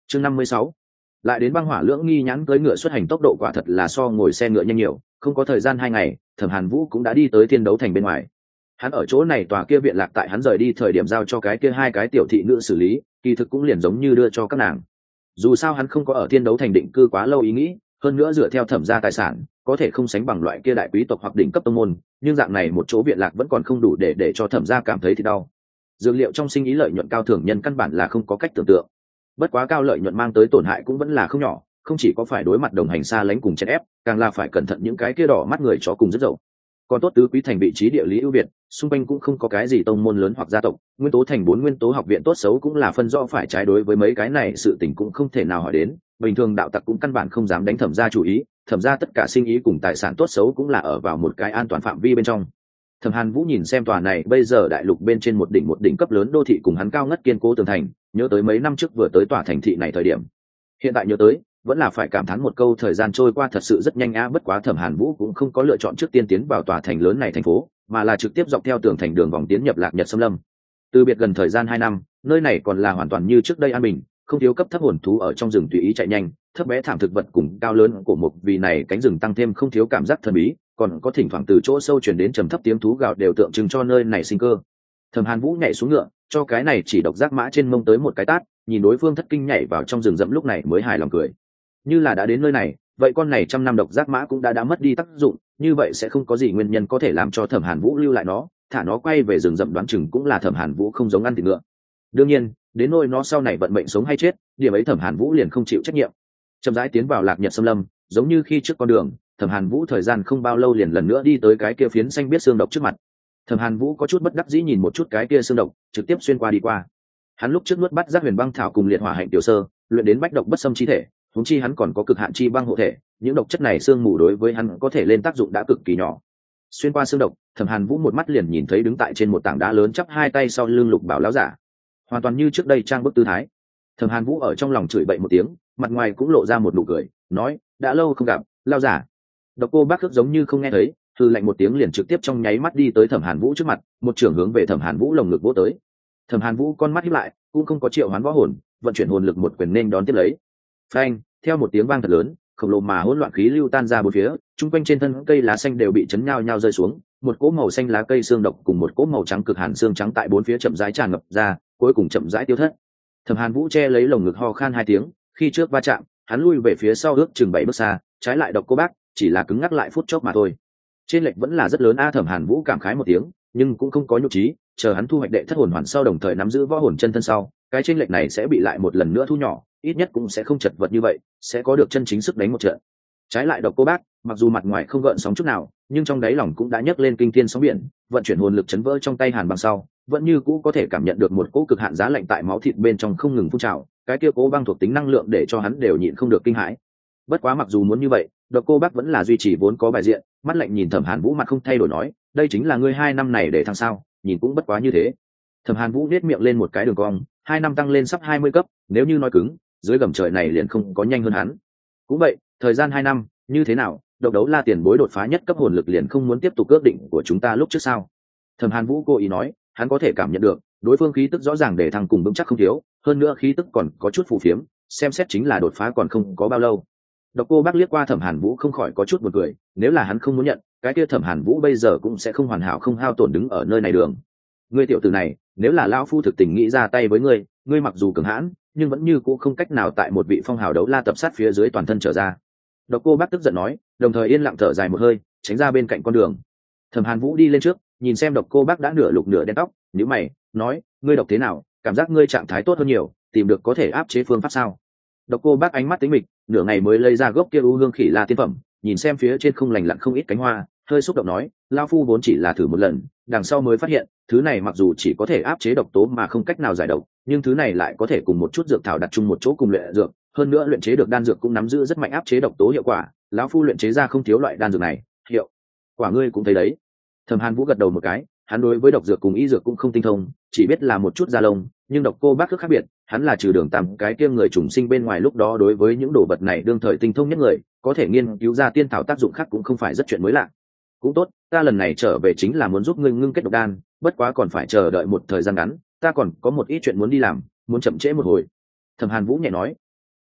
chương 56. Lại đến băng hỏa lưỡng nghi nhãn cưỡi ngựa xuất hành tốc độ quả thật là so ngồi xe ngựa nhanh nhiều, không có thời gian 2 ngày, Thẩm Hàn Vũ cũng đã đi tới Thiên Đấu Thành bên ngoài. Hắn ở chỗ này tòa kia viện lạc tại hắn rời đi thời điểm giao cho cái kia 2 cái tiểu thị nữ xử lý, kỳ thực cũng liền giống như đưa cho các nàng. Dù sao hắn không có ở Thiên Đấu Thành định cư quá lâu ý nghĩ, hơn nữa dựa theo Thẩm gia tài sản, có thể không sánh bằng loại kia đại quý tộc hoặc đỉnh cấp tông môn, nhưng dạng này một chỗ viện lạc vẫn còn không đủ để cho Thẩm gia cảm thấy thì đau. Dược liệu trong sinh ý lợi nhuận cao thường nhân căn bản là không có cách tưởng tượng. Bất quá cao lợi nhuận mang tới tổn hại cũng vẫn là không nhỏ, không chỉ có phải đối mặt đồng hành xa lánh cùng chèn ép, càng là phải cẩn thận những cái kia đỏ mắt người chó cùng rất dậu. Còn tốt tứ quý thành vị trí địa lý ưu việt, xung quanh cũng không có cái gì tông môn lớn hoặc gia tộc, nguyên tố thành 4 nguyên tố học viện tốt xấu cũng là phân rõ phải trái, đối với mấy cái này sự tình cũng không thể nào hỏi đến, bình thường đạo tặc cũng căn bản không dám đánh Thẩm gia chủ ý, Thẩm gia tất cả sinh ý cùng tài sản tốt xấu cũng là ở vào một cái an toàn phạm vi bên trong. Thẩm Hàn Vũ nhìn xem tòa này bây giờ đại lục bên trên một đỉnh cấp lớn đô thị cùng hắn cao ngất kiên cố tường thành, nhớ tới mấy năm trước vừa tới tòa thành thị này thời điểm. Hiện tại nhớ tới, vẫn là phải cảm thán một câu thời gian trôi qua thật sự rất nhanh á. Bất quá Thẩm Hàn Vũ cũng không có lựa chọn trước tiên tiến vào tòa thành lớn này thành phố, mà là trực tiếp dọc theo tường thành đường vòng tiến nhập Lạc Nhật Xâm Lâm. Từ biệt gần thời gian 2 năm, nơi này còn là hoàn toàn như trước đây an bình, không thiếu cấp thấp hồn thú ở trong rừng tùy ý chạy nhanh, thấp bé thảm thực vật cùng cao lớn của một vì này cánh rừng tăng thêm không thiếu cảm giác thần bí, còn có thỉnh thoảng từ chỗ sâu truyền đến trầm thấp tiếng thú gào đều tượng trưng cho nơi này sinh cơ. Thẩm Hàn Vũ nhảy xuống ngựa, cho cái này chỉ độc giác mã trên mông tới một cái tát, nhìn đối phương thất kinh nhảy vào trong rừng rậm lúc này mới hài lòng cười. Như là đã đến nơi này, vậy con này trăm năm độc giác mã cũng đã mất đi tác dụng, như vậy sẽ không có gì nguyên nhân có thể làm cho Thẩm Hàn Vũ lưu lại nó, thả nó quay về rừng rậm đoán chừng cũng là Thẩm Hàn Vũ không giống ăn thịt ngựa. Đương nhiên, đến nỗi nó sau này vận mệnh sống hay chết, điểm ấy Thẩm Hàn Vũ liền không chịu trách nhiệm. Chậm rãi tiến vào Lạc Nhật Xâm Lâm, giống như khi trước con đường, Thẩm Hàn Vũ thời gian không bao lâu liền lần nữa đi tới cái kia phiến xanh biết xương độc trước mặt. Thẩm Hàn Vũ có chút bất đắc dĩ nhìn một chút cái kia xương độc, trực tiếp xuyên qua đi qua. Hắn lúc trước nuốt bắt giác huyền băng thảo cùng liệt hỏa hạnh tiểu sơ, luyện đến bách độc bất xâm chi thể, huống chi hắn còn có cực hạn chi băng hộ thể, những độc chất này xương mù đối với hắn có thể lên tác dụng đã cực kỳ nhỏ. Xuyên qua xương độc, Thẩm Hàn Vũ một mắt liền nhìn thấy đứng tại trên một tảng đá lớn chắp hai tay sau lưng Lục Bảo lão giả, hoàn toàn như trước đây trang bức tư thái. Thẩm Hàn Vũ ở trong lòng chửi bậy một tiếng, mặt ngoài cũng lộ ra một nụ cười, nói: đã lâu không gặp, lão giả. Độc Cô Bác Khước giống như không nghe thấy, hừ lạnh một tiếng liền trực tiếp trong nháy mắt đi tới Thẩm Hàn Vũ trước mặt, một chưởng hướng về Thẩm Hàn Vũ lồng ngực vỗ tới. Thẩm Hàn Vũ con mắt híp lại, cũng không có triệu hoán võ hồn, vận chuyển hồn lực một quyền nên đón tiếp lấy. Phanh, theo một tiếng vang thật lớn, khổng lồ mà hỗn loạn khí lưu tan ra bốn phía, trung quanh trên thân cây lá xanh đều bị chấn nhao nhao rơi xuống, một cỗ màu xanh lá cây xương độc cùng một cỗ màu trắng cực hàn xương trắng tại bốn phía chậm rãi tràn ngập ra, cuối cùng chậm rãi tiêu thất. Thẩm Hàn Vũ che lấy lồng ngực ho khan 2 tiếng, khi trước va chạm, hắn lui về phía sau ước chừng 7 bước xa, trái lại Độc Cô Bác chỉ là cứng ngắc lại phút chốc mà thôi. Trên lệch vẫn là rất lớn a. Thẩm Hàn Vũ cảm khái một tiếng, nhưng cũng không có nhục trí, chờ hắn thu hoạch đệ thất hồn hoàn sau đồng thời nắm giữ võ hồn chân thân sau, cái chênh lệch này sẽ bị lại một lần nữa thu nhỏ, ít nhất cũng sẽ không chật vật như vậy, sẽ có được chân chính sức đánh một trận. Trái lại Độc Cô Bác, mặc dù mặt ngoài không gợn sóng chút nào, nhưng trong đáy lòng cũng đã nhấc lên kinh thiên sóng biển, vận chuyển hồn lực chấn vỡ trong tay Hàn Băng sau, vẫn như cũ có thể cảm nhận được một cỗ cực hạn giá lạnh tại máu thịt bên trong không ngừng phun trào, cái kia cố băng thuộc tính năng lượng để cho hắn đều nhịn không được kinh hãi. Bất quá mặc dù muốn như vậy, Độc Cô Bác vẫn là duy trì vốn có bài diện, mắt lạnh nhìn Thẩm Hàn Vũ mặt không thay đổi nói: đây chính là ngươi 2 năm này để thăng sao, nhìn cũng bất quá như thế. Thẩm Hàn Vũ nhếch miệng lên một cái đường cong, 2 năm tăng lên sắp 20 cấp, nếu như nói cứng, dưới gầm trời này liền không có nhanh hơn hắn. Cũng vậy, thời gian 2 năm, như thế nào, Độc Đấu La tiền bối đột phá nhất cấp hồn lực liền không muốn tiếp tục ước định của chúng ta lúc trước sao? Thẩm Hàn Vũ cố ý nói, hắn có thể cảm nhận được, đối phương khí tức rõ ràng để thăng cùng vững chắc không thiếu, hơn nữa khí tức còn có chút phù phiếm, xem xét chính là đột phá còn không có bao lâu. Độc Cô Bác liếc qua Thẩm Hàn Vũ không khỏi có chút buồn cười, nếu là hắn không muốn nhận, cái kia Thẩm Hàn Vũ bây giờ cũng sẽ không hoàn hảo không hao tổn đứng ở nơi này đường. Ngươi tiểu tử này, nếu là lão phu thực tình nghĩ ra tay với ngươi, ngươi mặc dù cường hãn, nhưng vẫn như cũ không cách nào tại một vị phong hào đấu la tập sát phía dưới toàn thân trở ra. Độc Cô Bác tức giận nói, đồng thời yên lặng thở dài một hơi, tránh ra bên cạnh con đường. Thẩm Hàn Vũ đi lên trước, nhìn xem Độc Cô Bác đã nửa lục nửa đen tóc, nhíu mày, nói, ngươi độc thế nào, cảm giác ngươi trạng thái tốt hơn nhiều, tìm được có thể áp chế phương pháp sao? Độc Cô Bác ánh mắt tính mịch, nửa ngày mới lấy ra gốc kia u hương khỉ la tiên phẩm, nhìn xem phía trên không lành lặn không ít cánh hoa, hơi xúc động nói, lão phu vốn chỉ là thử một lần, đằng sau mới phát hiện, thứ này mặc dù chỉ có thể áp chế độc tố mà không cách nào giải độc, nhưng thứ này lại có thể cùng một chút dược thảo đặt chung một chỗ cùng luyện dược, hơn nữa luyện chế được đan dược cũng nắm giữ rất mạnh áp chế độc tố hiệu quả, lão phu luyện chế ra không thiếu loại đan dược này, hiệu quả ngươi cũng thấy đấy. Thẩm Hàn Vũ gật đầu một cái, hắn đối với độc dược cùng y dược cũng không tinh thông, chỉ biết là một chút da lông, nhưng Độc Cô Bác khác biệt, hắn là trừ Đường Tam cái kia người trùng sinh bên ngoài lúc đó đối với những đồ vật này đương thời tinh thông nhất người, có thể nghiên cứu ra tiên thảo tác dụng khác cũng không phải rất chuyện mới lạ. Cũng tốt, ta lần này trở về chính là muốn giúp ngươi ngưng kết độc đan, bất quá còn phải chờ đợi một thời gian ngắn, ta còn có một ít chuyện muốn đi làm, muốn chậm trễ một hồi. Thẩm Hàn Vũ nhẹ nói.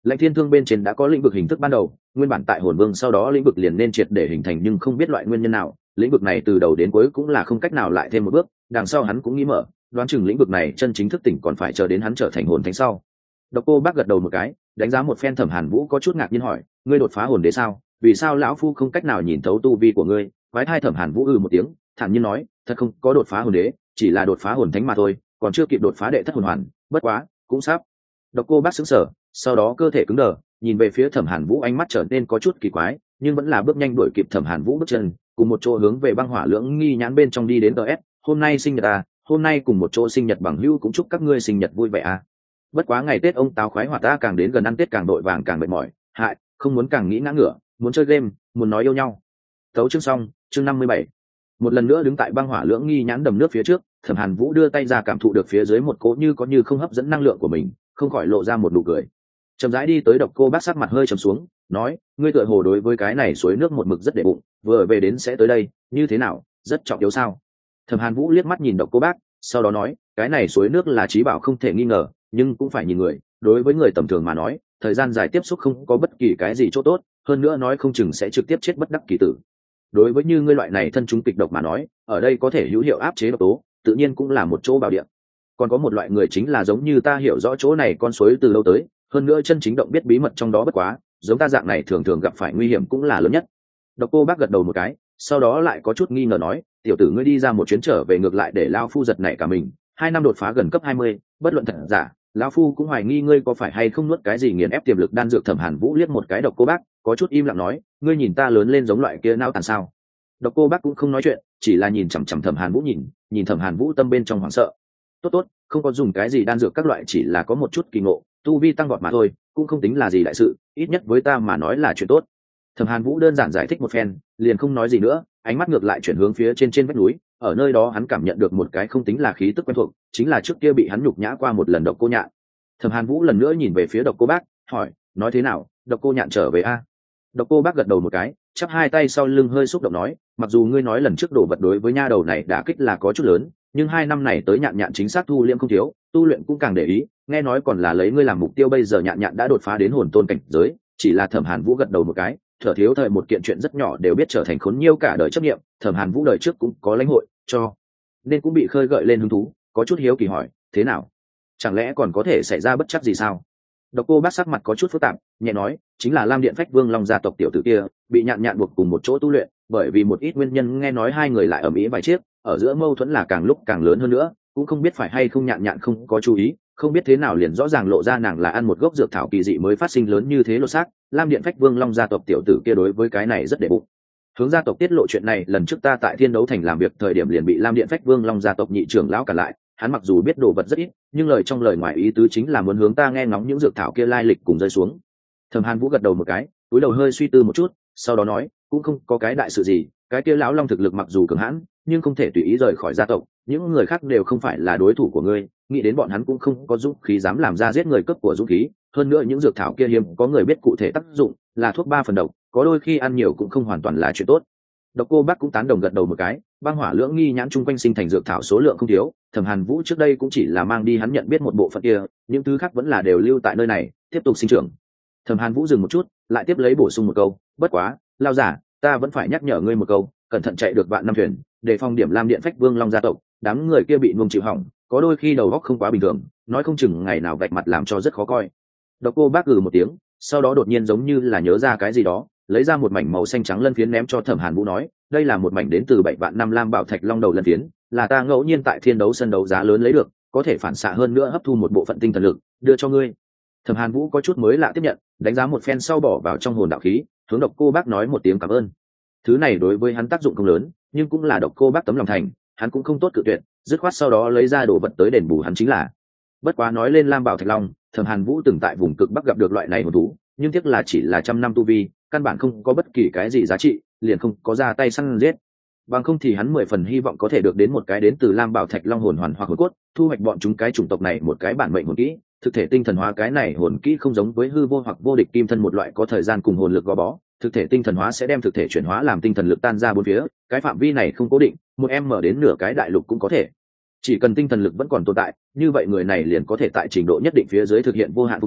Lãnh thiên thương bên trên đã có lĩnh vực hình thức ban đầu, nguyên bản tại hồn vương sau đó lĩnh vực liền nên triệt để hình thành, nhưng không biết loại nguyên nhân nào lĩnh vực này từ đầu đến cuối cũng là không cách nào lại thêm một bước. Đằng sau hắn cũng nghĩ mở, đoán chừng lĩnh vực này chân chính thức tỉnh còn phải chờ đến hắn trở thành hồn thánh sau. Độc Cô Bác gật đầu một cái, đánh giá một phen Thẩm Hàn Vũ, có chút ngạc nhiên hỏi, ngươi đột phá hồn đế sao? Vì sao lão phu không cách nào nhìn thấu tu vi của ngươi? Quái thai Thẩm Hàn Vũ một tiếng, thản nhiên nói, thật không có đột phá hồn đế, chỉ là đột phá hồn thánh mà thôi, còn chưa kịp đột phá đệ thất hồn hoàn, bất quá cũng sắp. Độc Cô Bác sững sờ, sau đó cơ thể cứng đờ, nhìn về phía Thẩm Hàn Vũ, ánh mắt trở nên có chút kỳ quái, nhưng vẫn là bước nhanh đuổi kịp Thẩm Hàn Vũ bước chân, cùng một chỗ hướng về băng hỏa lưỡng nghi nhãn bên trong đi đến. DS, hôm nay sinh nhật à, hôm nay cùng một chỗ sinh nhật bằng hữu, cũng chúc các ngươi sinh nhật vui vẻ à. Bất quá ngày Tết ông táo khoái hoạt, ta càng đến gần ăn Tết càng đội vàng càng mệt mỏi, hại, không muốn càng nghĩ ngã ngửa, muốn chơi game, muốn nói yêu nhau. Tấu chương xong, chương 57. Một lần nữa đứng tại băng hỏa lưỡng nghi nhãn đầm nước phía trước, Thẩm Hàn Vũ đưa tay ra cảm thụ được phía dưới một cỗ như có như không hấp dẫn năng lượng của mình, không khỏi lộ ra một nụ cười. Chậm rãi đi tới Độc Cô Bác, sắc mặt hơi trầm xuống, nói, ngươi tựa hồ đối với cái này suối nước một mực rất để bụng, vừa về đến sẽ tới đây, như thế nào, rất trọng yếu sao? Thẩm Hàn Vũ liếc mắt nhìn Độc Cô Bác, sau đó nói, cái này suối nước là trí bảo không thể nghi ngờ, nhưng cũng phải nhìn người, đối với người tầm thường mà nói, thời gian dài tiếp xúc không có bất kỳ cái gì chỗ tốt, hơn nữa nói không chừng sẽ trực tiếp chết bất đắc kỳ tử. Đối với như ngươi loại này thân chúng kịch độc mà nói, ở đây có thể hữu hiệu áp chế độc tố, tự nhiên cũng là một chỗ bảo địa. Còn có một loại người chính là giống như ta, hiểu rõ chỗ này con suối từ lâu tới, hơn nữa chân chính động biết bí mật trong đó, bất quá giống ta dạng này thường thường gặp phải nguy hiểm cũng là lớn nhất. Độc Cô Bác gật đầu một cái, sau đó lại có chút nghi ngờ nói, tiểu tử ngươi đi ra một chuyến trở về ngược lại để lao phu giật nảy cả mình, 2 năm đột phá gần cấp 20, bất luận thật giả, lão phu cũng hoài nghi ngươi có phải hay không nuốt cái gì nghiền ép tiềm lực đan dược. Thẩm Hàn Vũ liếc một cái Độc Cô Bác, có chút im lặng nói, ngươi nhìn ta lớn lên giống loại kia não tàn sao? Độc Cô Bác cũng không nói chuyện, chỉ là nhìn chằm chằm Thẩm Hàn Vũ, nhìn Thẩm Hàn Vũ tâm bên trong hoảng sợ. Tốt, không có dùng cái gì đan dược các loại, chỉ là có một chút kỳ ngộ, tu vi tăng vọt mà thôi, cũng không tính là gì đại sự, ít nhất với ta mà nói là chuyện tốt. Thẩm Hàn Vũ đơn giản giải thích một phen, liền không nói gì nữa, ánh mắt ngược lại chuyển hướng phía trên vách núi, ở nơi đó hắn cảm nhận được một cái không tính là khí tức quen thuộc, chính là trước kia bị hắn nhục nhã qua một lần Độc Cô Nhạn. Thẩm Hàn Vũ lần nữa nhìn về phía Độc Cô Bác, hỏi, nói thế nào, Độc Cô Nhạn trở về a? Độc Cô Bác gật đầu một cái, chắp hai tay sau lưng hơi xúc động nói, mặc dù ngươi nói lần trước đổ vật đối với nha đầu này đả kích là có chút lớn, nhưng 2 năm này tới Nhạn Nhạn chính xác thu liễm không thiếu, tu luyện cũng càng để ý, nghe nói còn là lấy ngươi làm mục tiêu, bây giờ Nhạn Nhạn đã đột phá đến hồn tôn cảnh giới. Chỉ là Thẩm Hàn Vũ gật đầu một cái, thở thiếu thời một kiện chuyện rất nhỏ đều biết trở thành khốn nhiêu cả đời chấp niệm. Thẩm Hàn Vũ đời trước cũng có lãnh hội, cho nên cũng bị khơi gợi lên hứng thú, có chút hiếu kỳ hỏi, thế nào, chẳng lẽ còn có thể xảy ra bất chắc gì sao? Độc Cô Bác sắc mặt có chút phức tạp, nhẹ nói, chính là Lam Điện Phách Vương Long gia tộc tiểu tử kia bị Nhạn Nhạn buộc cùng một chỗ tu luyện, bởi vì một ít nguyên nhân nghe nói 2 người lại ầm ĩ vài chiếc, ở giữa mâu thuẫn là càng lúc càng lớn hơn nữa, cũng không biết phải hay không Nhạn Nhạn không có chú ý, không biết thế nào liền rõ ràng lộ ra nàng là ăn một gốc dược thảo kỳ dị mới phát sinh lớn như thế lột xác. Lam Điện Phách Vương Long gia tộc tiểu tử kia đối với cái này rất để bụng, hướng gia tộc tiết lộ chuyện này, lần trước ta tại Thiên Đấu Thành làm việc thời điểm liền bị Lam Điện Phách Vương Long gia tộc nhị trưởng lão cản lại, hắn mặc dù biết đồ vật rất ít, nhưng lời trong lời ngoài ý tứ chính là muốn hướng ta nghe ngóng những dược thảo kia lai lịch cùng rơi xuống. Thẩm Hàn Vũ gật đầu một cái, cúi đầu hơi suy tư một chút, sau đó nói, cũng không có cái đại sự gì, cái kia lão long thực lực mặc dù cường hãn, nhưng không thể tùy ý rời khỏi gia tộc, những người khác đều không phải là đối thủ của ngươi, nghĩ đến bọn hắn cũng không có dũng khí dám làm ra giết người cướp của dũng khí, hơn nữa những dược thảo kia hiếm có người biết cụ thể tác dụng, là thuốc 3 phần độc, có đôi khi ăn nhiều cũng không hoàn toàn là chuyện tốt. Độc Cô Bác cũng tán đồng gật đầu một cái, băng hỏa lưỡng nghi nhãn chung quanh sinh thành dược thảo số lượng không thiếu, Thẩm Hàn Vũ trước đây cũng chỉ là mang đi hắn nhận biết một bộ phận kia, những thứ khác vẫn là đều lưu tại nơi này tiếp tục sinh trưởng. Thẩm Hàn Vũ dừng một chút, lại tiếp lấy bổ sung một câu, bất quá lao giả, ta vẫn phải nhắc nhở ngươi một câu, cẩn thận chạy được vạn năm thuyền, đề phòng điểm Lam Điện Phách Vương Long gia tộc, đám người kia bị nuông chịu hỏng, có đôi khi đầu óc không quá bình thường, nói không chừng ngày nào vạch mặt làm cho rất khó coi. Độc Cô Bác một tiếng, sau đó đột nhiên giống như là nhớ ra cái gì đó, lấy ra một mảnh màu xanh trắng lân phiến ném cho Thẩm Hàn Vũ, nói, đây là một mảnh đến từ 7 vạn năm lam bảo thạch long đầu lân phiến, là ta ngẫu nhiên tại Thiên Đấu sân đấu giá lớn lấy được, có thể phản xạ hơn nữa hấp thu một bộ phận tinh thần lực, đưa cho ngươi. Thẩm Hàn Vũ có chút mới lạ tiếp nhận, đánh giá một phen sau bỏ vào trong hồn đạo khí, hướng Độc Cô Bác nói một tiếng cảm ơn. Thứ này đối với hắn tác dụng không lớn, nhưng cũng là Độc Cô Bác tấm lòng thành, hắn cũng không tốt cự tuyệt, dứt khoát sau đó lấy ra đồ vật tới đền bù hắn chính là. Bất quá nói lên lam bảo thạch long, Thẩm Hàn Vũ từng tại vùng cực bắc gặp được loại này hồn thú, nhưng tiếc là chỉ là 100 năm tu vi, căn bản không có bất kỳ cái gì giá trị, liền không có ra tay săn giết. Bằng không thì hắn 10 phần hy vọng có thể được đến một cái đến từ lam bảo thạch long hồn hoàn hoặc hồn cốt, thu hoạch bọn chúng cái chủng tộc này một cái bản mệnh hồn kỹ, thực thể tinh thần hóa. Cái này hồn kỹ không giống với hư vô hoặc vô địch kim thân một loại có thời gian cùng hồn lực gò bó, thực thể tinh thần hóa sẽ đem thực thể chuyển hóa làm tinh thần lực tan ra bốn phía, cái phạm vi này không cố định, một em mở đến nửa cái đại lục cũng có thể. Chỉ cần tinh thần lực vẫn còn tồn tại, như vậy người này liền có thể tại trình độ nhất định phía dưới thực hiện vô hạn phục sinh,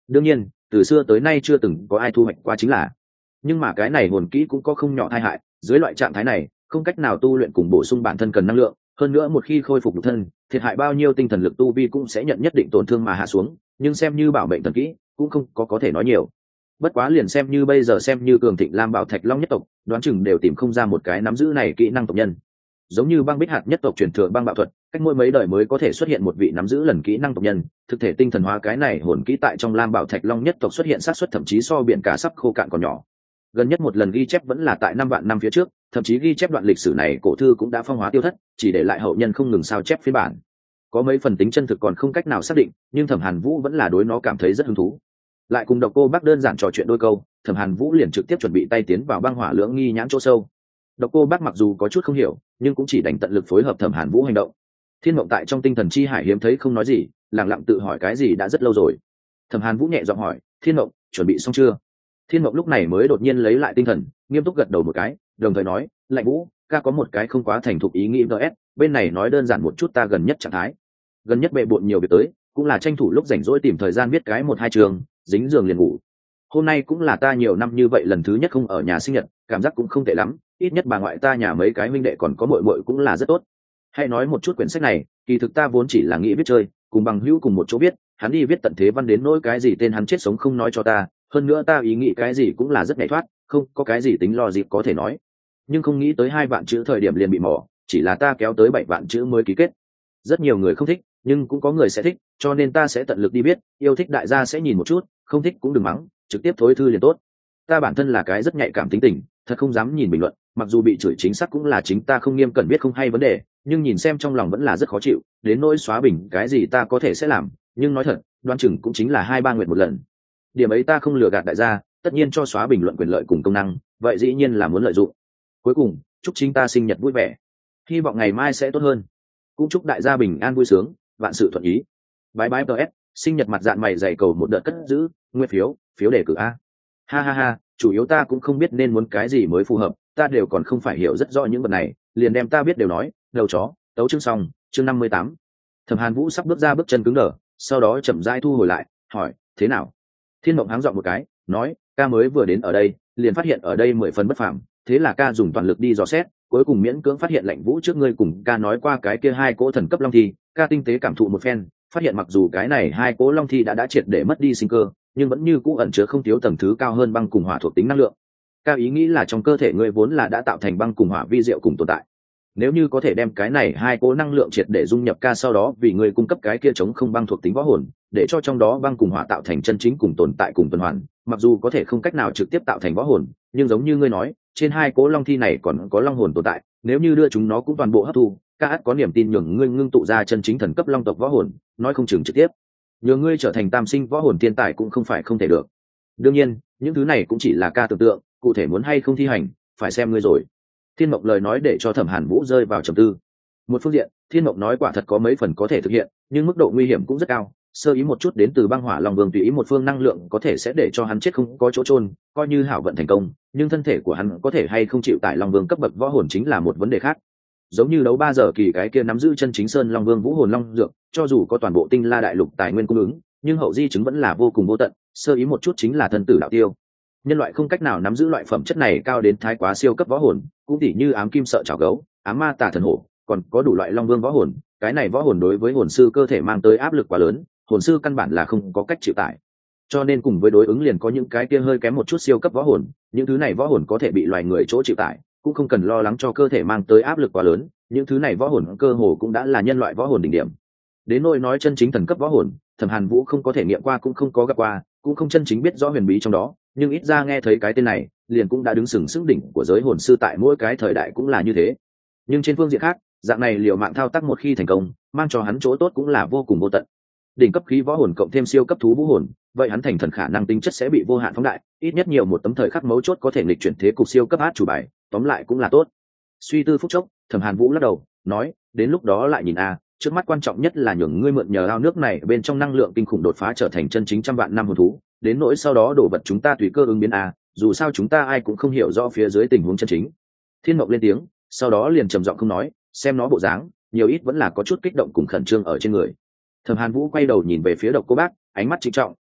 đương nhiên từ xưa tới nay chưa từng có ai thu hoạch qua chính là. Nhưng mà cái này hồn kỹ cũng có không nhỏ tai hại, dưới loại trạng thái này không cách nào tu luyện cùng bổ sung bản thân cần năng lượng, hơn nữa một khi khôi phục nhục thân, thiệt hại bao nhiêu tinh thần lực tu vi cũng sẽ nhận nhất định tổn thương mà hạ xuống, nhưng xem như bảo mệnh thần kỹ cũng không có thể nói nhiều. Bất quá liền xem như bây giờ xem như cường thịnh lam bảo thạch long nhất tộc, đoán chừng đều tìm không ra một cái nắm giữ này kỹ năng tộc nhân. Giống như băng bích hạt nhất tộc truyền thừa băng bạo thuật, cách mỗi mấy đời mới có thể xuất hiện một vị nắm giữ lần kỹ năng tộc nhân, thực thể tinh thần hóa cái này hồn kỹ tại trong lam bảo thạch long nhất tộc xuất hiện xác suất thậm chí so biển cả sắp khô cạn còn nhỏ. Gần nhất một lần ghi chép vẫn là tại 5 vạn năm phía trước, thậm chí ghi chép đoạn lịch sử này cổ thư cũng đã phong hóa tiêu thất, chỉ để lại hậu nhân không ngừng sao chép phiên bản. Có mấy phần tính chân thực còn không cách nào xác định, nhưng Thẩm Hàn Vũ vẫn là đối nó cảm thấy rất hứng thú. Lại cùng Độc Cô Bác đơn giản trò chuyện đôi câu, Thẩm Hàn Vũ liền trực tiếp chuẩn bị tay tiến vào băng hỏa lưỡng nghi nhãn chỗ sâu. Độc Cô Bác mặc dù có chút không hiểu, nhưng cũng chỉ đành tận lực phối hợp Thẩm Hàn Vũ hành động. Thiên Mộng tại trong tinh thần chi hải hiếm thấy không nói gì, lặng lặng tự hỏi cái gì đã rất lâu rồi. Thẩm Hàn Vũ nhẹ giọng hỏi, "Thiên Mộng, chuẩn bị xong chưa?" Thiên Mộng lúc này mới đột nhiên lấy lại tinh thần, nghiêm túc gật đầu một cái, đồng thời nói, "Lạnh Vũ, ca có một cái không quá thành thục ý nghĩ DS, bên này nói đơn giản một chút ta gần nhất trạng thái. Gần nhất bệ bội nhiều việc tới, cũng là tranh thủ lúc rảnh rỗi tìm thời gian viết cái 1-2 trường, dính giường liền ngủ. Hôm nay cũng là ta nhiều năm như vậy lần thứ nhất không ở nhà sinh nhật, cảm giác cũng không tệ lắm, ít nhất bà ngoại ta nhà mấy cái huynh đệ còn có muội muội cũng là rất tốt. Hãy nói một chút quyển sách này, kỳ thực ta vốn chỉ là nghĩ viết chơi, cùng bằng hữu cùng một chỗ viết, hắn đi viết tận thế văn đến nỗi cái gì tên hắn chết sống không nói cho ta, hơn nữa ta ý nghĩ cái gì cũng là rất nhạy thoát, không có cái gì tính lo gì có thể nói. Nhưng không nghĩ tới 2 vạn chữ thời điểm liền bị mỏ, chỉ là ta kéo tới 7 vạn chữ mới ký kết. Rất nhiều người không thích, nhưng cũng có người sẽ thích, cho nên ta sẽ tận lực đi viết, yêu thích đại gia sẽ nhìn một chút, không thích cũng đừng mắng, trực tiếp thối thư liền tốt. Ta bản thân là cái rất nhạy cảm tính tình, thật không dám nhìn bình luận, mặc dù bị chửi chính xác cũng là chính ta không nghiêm cẩn biết không hay vấn đề, nhưng nhìn xem trong lòng vẫn là rất khó chịu, đến nỗi xóa bình cái gì ta có thể sẽ làm, nhưng nói thật, đoán chừng cũng chính là 2-3 nguyện một lần. Điểm ấy ta không lừa gạt đại gia, tất nhiên cho xóa bình luận quyền lợi cùng công năng, vậy dĩ nhiên là muốn lợi dụng. Cuối cùng, chúc chính ta sinh nhật vui vẻ, hy vọng ngày mai sẽ tốt hơn, cũng chúc đại gia bình an vui sướng, vạn sự thuận ý. Bye bye PS, sinh nhật mặt dạng mày dày cầu một đợt cất giữ, nguyên phiếu đề cử a. Ha ha ha, chủ yếu ta cũng không biết nên muốn cái gì mới phù hợp, ta đều còn không phải hiểu rất rõ những vật này, liền đem ta biết đều nói, đầu chó, tấu chương xong, chương 58. Thẩm Hàn Vũ sắp bước ra bước chân cứng đờ, sau đó chậm rãi thu hồi lại, hỏi, thế nào? Thiên Mộng háng giọng một cái, nói, ca mới vừa đến ở đây, liền phát hiện ở đây 10 phần bất phàm, thế là ca dùng toàn lực đi dò xét, cuối cùng miễn cưỡng phát hiện Lạnh Vũ trước ngươi cùng ca nói qua cái kia 2 cỗ thần cấp long thi, ca tinh tế cảm thụ một phen, phát hiện mặc dù cái này 2 cỗ long thi đã triệt để mất đi sinh cơ, nhưng vẫn như cũ ẩn chứa không thiếu tầng thứ cao hơn băng cùng hỏa thuộc tính năng lượng. Ca ý nghĩ là trong cơ thể ngươi vốn là đã tạo thành băng cùng hỏa vi diệu cùng tồn tại. Nếu như có thể đem cái này 2 cỗ năng lượng triệt để dung nhập ca sau đó vì ngươi cung cấp cái kia chống không băng thuộc tính võ hồn, để cho trong đó băng cùng hỏa tạo thành chân chính cùng tồn tại cùng tuần hoàn, mặc dù có thể không cách nào trực tiếp tạo thành võ hồn, nhưng giống như ngươi nói, trên 2 cỗ long thi này còn có long hồn tồn tại, nếu như đưa chúng nó cũng toàn bộ hấp thu, ca ắt có niềm tin nhường ngươi ngưng tụ ra chân chính thần cấp long tộc võ hồn, nói không chừng trực tiếp nhường ngươi trở thành tam sinh võ hồn thiên tài cũng không phải không thể được. Đương nhiên, những thứ này cũng chỉ là ca tưởng tượng, cụ thể muốn hay không thi hành, phải xem ngươi rồi. Thiên Mộng lời nói để cho Thẩm Hàn Vũ rơi vào trầm tư. Một phương diện, Thiên Mộng nói quả thật có mấy phần có thể thực hiện, nhưng mức độ nguy hiểm cũng rất cao. Sơ ý một chút đến từ băng hỏa long vương tùy ý một phương năng lượng có thể sẽ để cho hắn chết không có chỗ chôn, coi như hảo vận thành công, nhưng thân thể của hắn có thể hay không chịu tải long vương cấp bậc võ hồn chính là một vấn đề khác. Giống như đấu 3 giờ kỳ cái kia nắm giữ chân chính sơn long vương vũ hồn long dược, cho dù có toàn bộ tinh la đại lục tài nguyên cung ứng, nhưng hậu di chứng vẫn là vô cùng vô tận, sơ ý một chút chính là thân tử đạo tiêu. Nhân loại không cách nào nắm giữ loại phẩm chất này cao đến thái quá siêu cấp võ hồn, cũng tỉ như ám kim sợ chảo gấu, ám ma tà thần hổ, còn có đủ loại long vương võ hồn, cái này võ hồn đối với hồn sư cơ thể mang tới áp lực quá lớn, hồn sư căn bản là không có cách chịu tải. Cho nên cùng với đối ứng liền có những cái kia hơi kém một chút siêu cấp võ hồn, những thứ này võ hồn có thể bị loài người chỗ chịu tải, cũng không cần lo lắng cho cơ thể mang tới áp lực quá lớn, những thứ này võ hồn cơ hồ cũng đã là nhân loại võ hồn đỉnh điểm. Đến nỗi nói chân chính thần cấp võ hồn, Thẩm Hàn Vũ không có thể nghiệm qua cũng không có gặp qua, cũng không chân chính biết rõ huyền bí trong đó, nhưng ít ra nghe thấy cái tên này, liền cũng đã đứng sừng sững đỉnh của giới hồn sư tại mỗi cái thời đại cũng là như thế. Nhưng trên phương diện khác, dạng này liều mạng thao tác một khi thành công, mang cho hắn chỗ tốt cũng là vô cùng vô tận. Đỉnh cấp khí võ hồn cộng thêm siêu cấp thú vũ hồn, vậy hắn thành thần khả năng tính chất sẽ bị vô hạn phóng đại, ít nhất nhiều một tấm thời khắc mấu chốt có thể nghịch chuyển thế cục siêu cấp át chủ bài, tóm lại cũng là tốt. Suy tư phút chốc, Thẩm Hàn Vũ lắc đầu, nói, đến lúc đó lại nhìn a, trước mắt quan trọng nhất là nhường ngươi mượn nhờ ao nước này bên trong năng lượng kinh khủng đột phá trở thành chân chính trăm vạn năm hồn thú, đến nỗi sau đó đổ vật chúng ta tùy cơ ứng biến a, dù sao chúng ta ai cũng không hiểu rõ phía dưới tình huống chân chính. Thiên Mộng lên tiếng, sau đó liền trầm giọng không nói, xem nó bộ dáng, nhiều ít vẫn là có chút kích động cùng khẩn trương ở trên người. Thẩm Hàn Vũ quay đầu nhìn về phía Độc Cô Bác, ánh mắt trịnh trọng,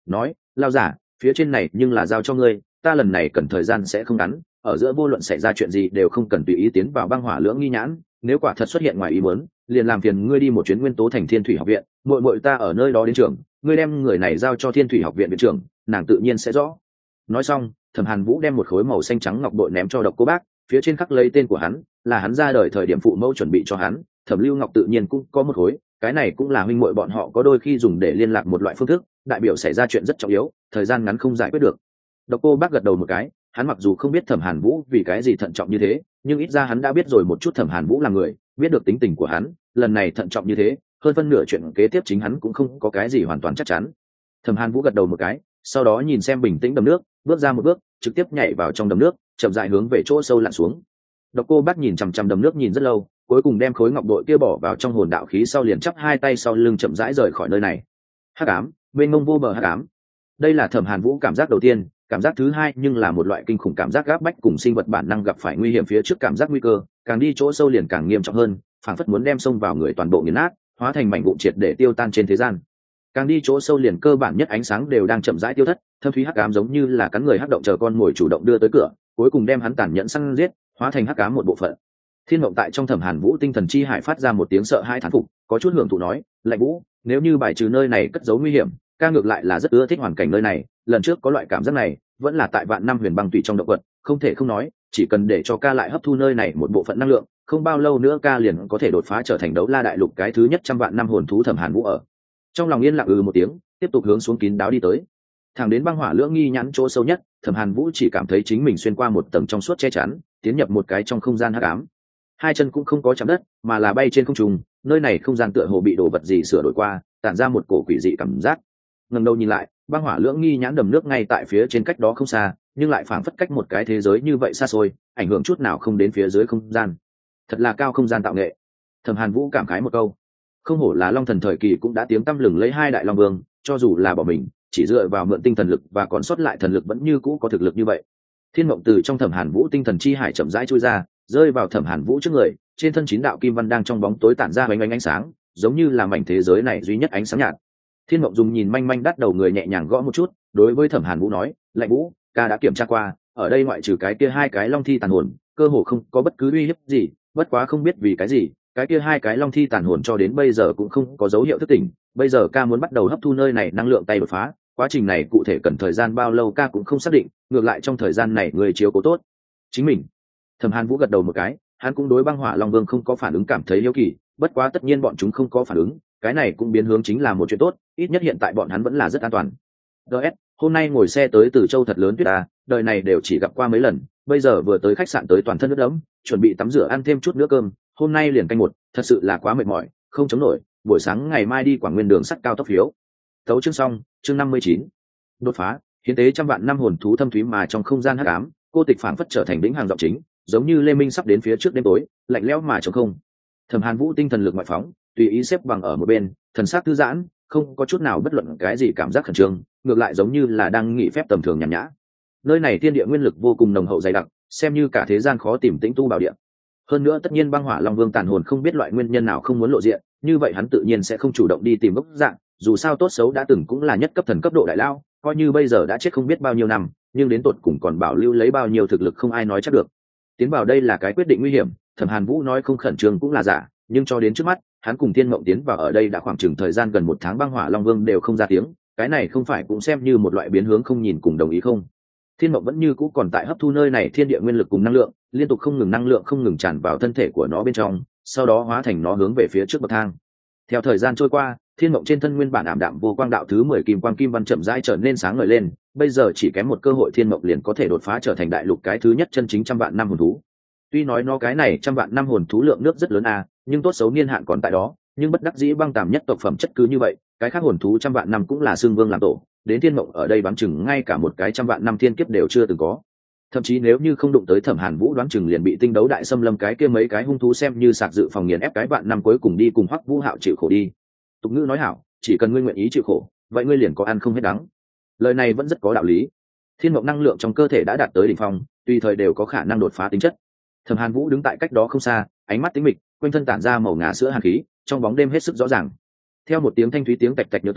nói lao giả, phía trên này nhưng là giao cho ngươi, ta lần này cần thời gian sẽ không ngắn, ở giữa vô luận xảy ra chuyện gì đều không cần tùy ý tiến vào băng hỏa lưỡng nghi nhãn, nếu quả thật xuất hiện ngoài ý muốn liền làm phiền ngươi đi một chuyến nguyên tố thành thiên thủy học viện, muội muội ta ở nơi đó đến trường, ngươi đem người này giao cho thiên thủy học viện viện trưởng, nàng tự nhiên sẽ rõ. Nói xong, Thẩm Hàn Vũ đem một khối màu xanh trắng ngọc bội ném cho Độc Cô Bác, phía trên khắc lấy tên của hắn, là hắn ra đời thời điểm phụ mẫu chuẩn bị cho hắn. Thẩm Lưu Ngọc tự nhiên cũng có một khối, cái này cũng là huynh muội bọn họ có đôi khi dùng để liên lạc một loại phương thức, đại biểu xảy ra chuyện rất trọng yếu, thời gian ngắn không giải quyết được. Độc Cô Bác gật đầu một cái, hắn mặc dù không biết Thẩm Hàn Vũ vì cái gì thận trọng như thế, nhưng ít ra hắn đã biết rồi một chút Thẩm Hàn Vũ là người, biết được tính tình của hắn, lần này thận trọng như thế, hơn phân nửa chuyện kế tiếp chính hắn cũng không có cái gì hoàn toàn chắc chắn. Thẩm Hàn Vũ gật đầu một cái, sau đó nhìn xem bình tĩnh đầm nước, bước ra một bước, trực tiếp nhảy vào trong đầm nước, chậm rãi hướng về chỗ sâu lặn xuống. Độc Cô Bác nhìn chằm chằm đầm nước nhìn rất lâu, cuối cùng đem khối ngọc bội kia bỏ vào trong hồn đạo khí sau liền chắp hai tay sau lưng chậm rãi rời khỏi nơi này. Hắc ám, mênh mông vô bờ hắc ám. Đây là Thẩm Hàn Vũ cảm giác đầu tiên, cảm giác thứ hai nhưng là một loại kinh khủng cảm giác gáp bách cùng sinh vật bản năng gặp phải nguy hiểm phía trước cảm giác nguy cơ, càng đi chỗ sâu liền càng nghiêm trọng hơn, phảng phất muốn đem xông vào người toàn bộ nghiền nát, hóa thành mảnh vụn triệt để tiêu tan trên thế gian. Càng đi chỗ sâu liền cơ bản nhất ánh sáng đều đang chậm rãi tiêu thất, thâm thúy hắc ám giống như là cắn người hắc động chờ con mồi chủ động đưa tới cửa, cuối cùng đem hắn tàn nhẫn săn giết, hóa thành hắc ám một bộ phận. Thiên Mộng tại trong Thẩm Hàn Vũ tinh thần chi hải phát ra một tiếng sợ hãi thán phục, có chút hưởng thụ nói, Lạnh Vũ, nếu như bài trừ nơi này cất giấu nguy hiểm, ca ngược lại là rất ưa thích hoàn cảnh nơi này, lần trước có loại cảm giác này, vẫn là tại vạn năm huyền băng tùy trong động vật, không thể không nói, chỉ cần để cho ca lại hấp thu nơi này một bộ phận năng lượng, không bao lâu nữa ca liền có thể đột phá trở thành Đấu La đại lục cái thứ nhất trăm vạn năm hồn thú. Thẩm Hàn Vũ ở trong lòng yên lặng một tiếng, tiếp tục hướng xuống kín đáo đi tới, thẳng đến băng hỏa lưỡng nghi nhãn chỗ sâu nhất. Thẩm Hàn Vũ chỉ cảm thấy chính mình xuyên qua một tầng trong suốt che chắn, tiến nhập một cái trong không gian hắc ám, hai chân cũng không có chạm đất mà là bay trên không trung, nơi này không gian tựa hồ bị đồ vật gì sửa đổi qua, tản ra một cổ quỷ dị cảm giác. Ngẩng đầu nhìn lại, băng hỏa lưỡng nghi nhãn đầm nước ngay tại phía trên cách đó không xa, nhưng lại phảng phất cách một cái thế giới như vậy xa xôi, ảnh hưởng chút nào không đến phía dưới không gian. Thật là cao không gian tạo nghệ. Thẩm Hàn Vũ cảm khái một câu. Không hổ là Long Thần thời kỳ cũng đã tiếng tăm lừng lấy hai đại long vương, cho dù là bỏ mình, chỉ dựa vào mượn tinh thần lực và còn sót lại thần lực vẫn như cũ có thực lực như vậy. Thiên Mộng từ trong Thẩm Hàn Vũ tinh thần chi hải chậm rãi chui ra, rơi vào Thẩm Hàn Vũ trước người, trên thân chín đạo kim văn đang trong bóng tối tản ra ánh ánh sáng, giống như là mảnh thế giới này duy nhất ánh sáng nhạt. Thiên Mộng dùng nhìn manh manh đắt đầu người nhẹ nhàng gõ một chút, đối với Thẩm Hàn Vũ nói, Lạnh Vũ, ca đã kiểm tra qua, ở đây ngoại trừ cái kia hai cái long thi tàn hồn, cơ hồ không có bất cứ uy hiếp gì, bất quá không biết vì cái gì, cái kia hai cái long thi tàn hồn cho đến bây giờ cũng không có dấu hiệu thức tỉnh, bây giờ ca muốn bắt đầu hấp thu nơi này năng lượng tay đột phá, quá trình này cụ thể cần thời gian bao lâu ca cũng không xác định, ngược lại trong thời gian này người chiếu cố tốt chính mình. Thẩm Hàn Vũ gật đầu một cái, hắn cũng đối băng hỏa long vương không có phản ứng cảm thấy hiếu kỳ, bất quá tất nhiên bọn chúng không có phản ứng, cái này cũng biến hướng chính là một chuyện tốt, ít nhất hiện tại bọn hắn vẫn là rất an toàn. DS, hôm nay ngồi xe tới Từ Châu thật lớn tuyết à, đời này đều chỉ gặp qua mấy lần, bây giờ vừa tới khách sạn tới toàn thân nước đẫm, chuẩn bị tắm rửa ăn thêm chút nữa cơm, hôm nay liền canh một, thật sự là quá mệt mỏi, không chống nổi, buổi sáng ngày mai đi Quảng Nguyên đường sắt cao tốc phiếu. Tấu chương xong, chương 59. Đột phá, hiến tế trăm vạn năm hồn thú thâm thúy mà trong không gian hắc ám, cô tịch phảng phất trở thành đỉnh hàng giọng chính, giống như lê minh sắp đến phía trước đêm tối, lạnh lẽo mà trống không. Thẩm Hàn Vũ tinh thần lực ngoại phóng, tùy ý xếp bằng ở một bên, thần sắc thư giãn, không có chút nào bất luận cái gì cảm giác khẩn trương, ngược lại giống như là đang nghỉ phép tầm thường nhàn nhã. Nơi này thiên địa nguyên lực vô cùng nồng hậu dày đặc, xem như cả thế gian khó tìm tĩnh tu bảo địa. Hơn nữa tất nhiên băng hỏa long vương tàn hồn không biết loại nguyên nhân nào không muốn lộ diện, như vậy hắn tự nhiên sẽ không chủ động đi tìm gốc dạng, dù sao tốt xấu đã từng cũng là nhất cấp thần cấp độ đại lao, coi như bây giờ đã chết không biết bao nhiêu năm, nhưng đến tột cùng còn bảo lưu lấy bao nhiêu thực lực không ai nói chắc được. Tiến vào đây là cái quyết định nguy hiểm, Thẩm Hàn Vũ nói không khẩn trương cũng là giả, nhưng cho đến trước mắt, hắn cùng Thiên Mộng tiến vào ở đây đã khoảng chừng thời gian gần 1 tháng, băng hỏa long vương đều không ra tiếng, cái này không phải cũng xem như một loại biến hướng không nhìn cùng đồng ý không? Thiên Mộng vẫn như cũ còn tại hấp thu nơi này thiên địa nguyên lực cùng năng lượng, liên tục không ngừng năng lượng không ngừng tràn vào thân thể của nó bên trong, sau đó hóa thành nó hướng về phía trước bậc thang. Theo thời gian trôi qua, Thiên Mộng trên thân nguyên bản ảm đạm vô quang đạo thứ 10 kim quang kim văn chậm rãi trở nên sáng ngời lên, bây giờ chỉ kém một cơ hội Thiên Mộng liền có thể đột phá trở thành đại lục cái thứ nhất chân chính trăm vạn năm hồn thú. Tuy nói nó cái này trăm vạn năm hồn thú lượng nước rất lớn nhưng tốt xấu niên hạn còn tại đó, nhưng bất đắc dĩ băng tàm nhất tộc phẩm chất cứ như vậy, cái khác hồn thú trăm vạn năm cũng là xương vương làm tổ, đến Thiên Mộng ở đây bám chừng ngay cả một cái trăm vạn năm thiên kiếp đều chưa từng có. Thậm chí nếu như không đụng tới Thẩm Hàn Vũ đoán chừng liền bị tinh đấu đại xâm lâm cái kia mấy cái hung thú xem như sạc dự phòng nghiền ép cái vạn năm cuối cùng đi cùng Hoắc Vũ Hạo chịu khổ đi. Tục ngữ nói hảo, chỉ cần ngươi nguyện ý chịu khổ, vậy ngươi liền có ăn không hết đắng. Lời này vẫn rất có đạo lý. Thiên Mộng năng lượng trong cơ thể đã đạt tới đỉnh phong, tùy thời đều có khả năng đột phá tính chất. Thẩm Hàn Vũ đứng tại cách đó không xa, ánh mắt tĩnh mịch, quanh thân tản ra màu ngà sữa hàn khí, trong bóng đêm hết sức rõ ràng. Theo một tiếng thanh thúy tiếng tạch tạch nhớ tới,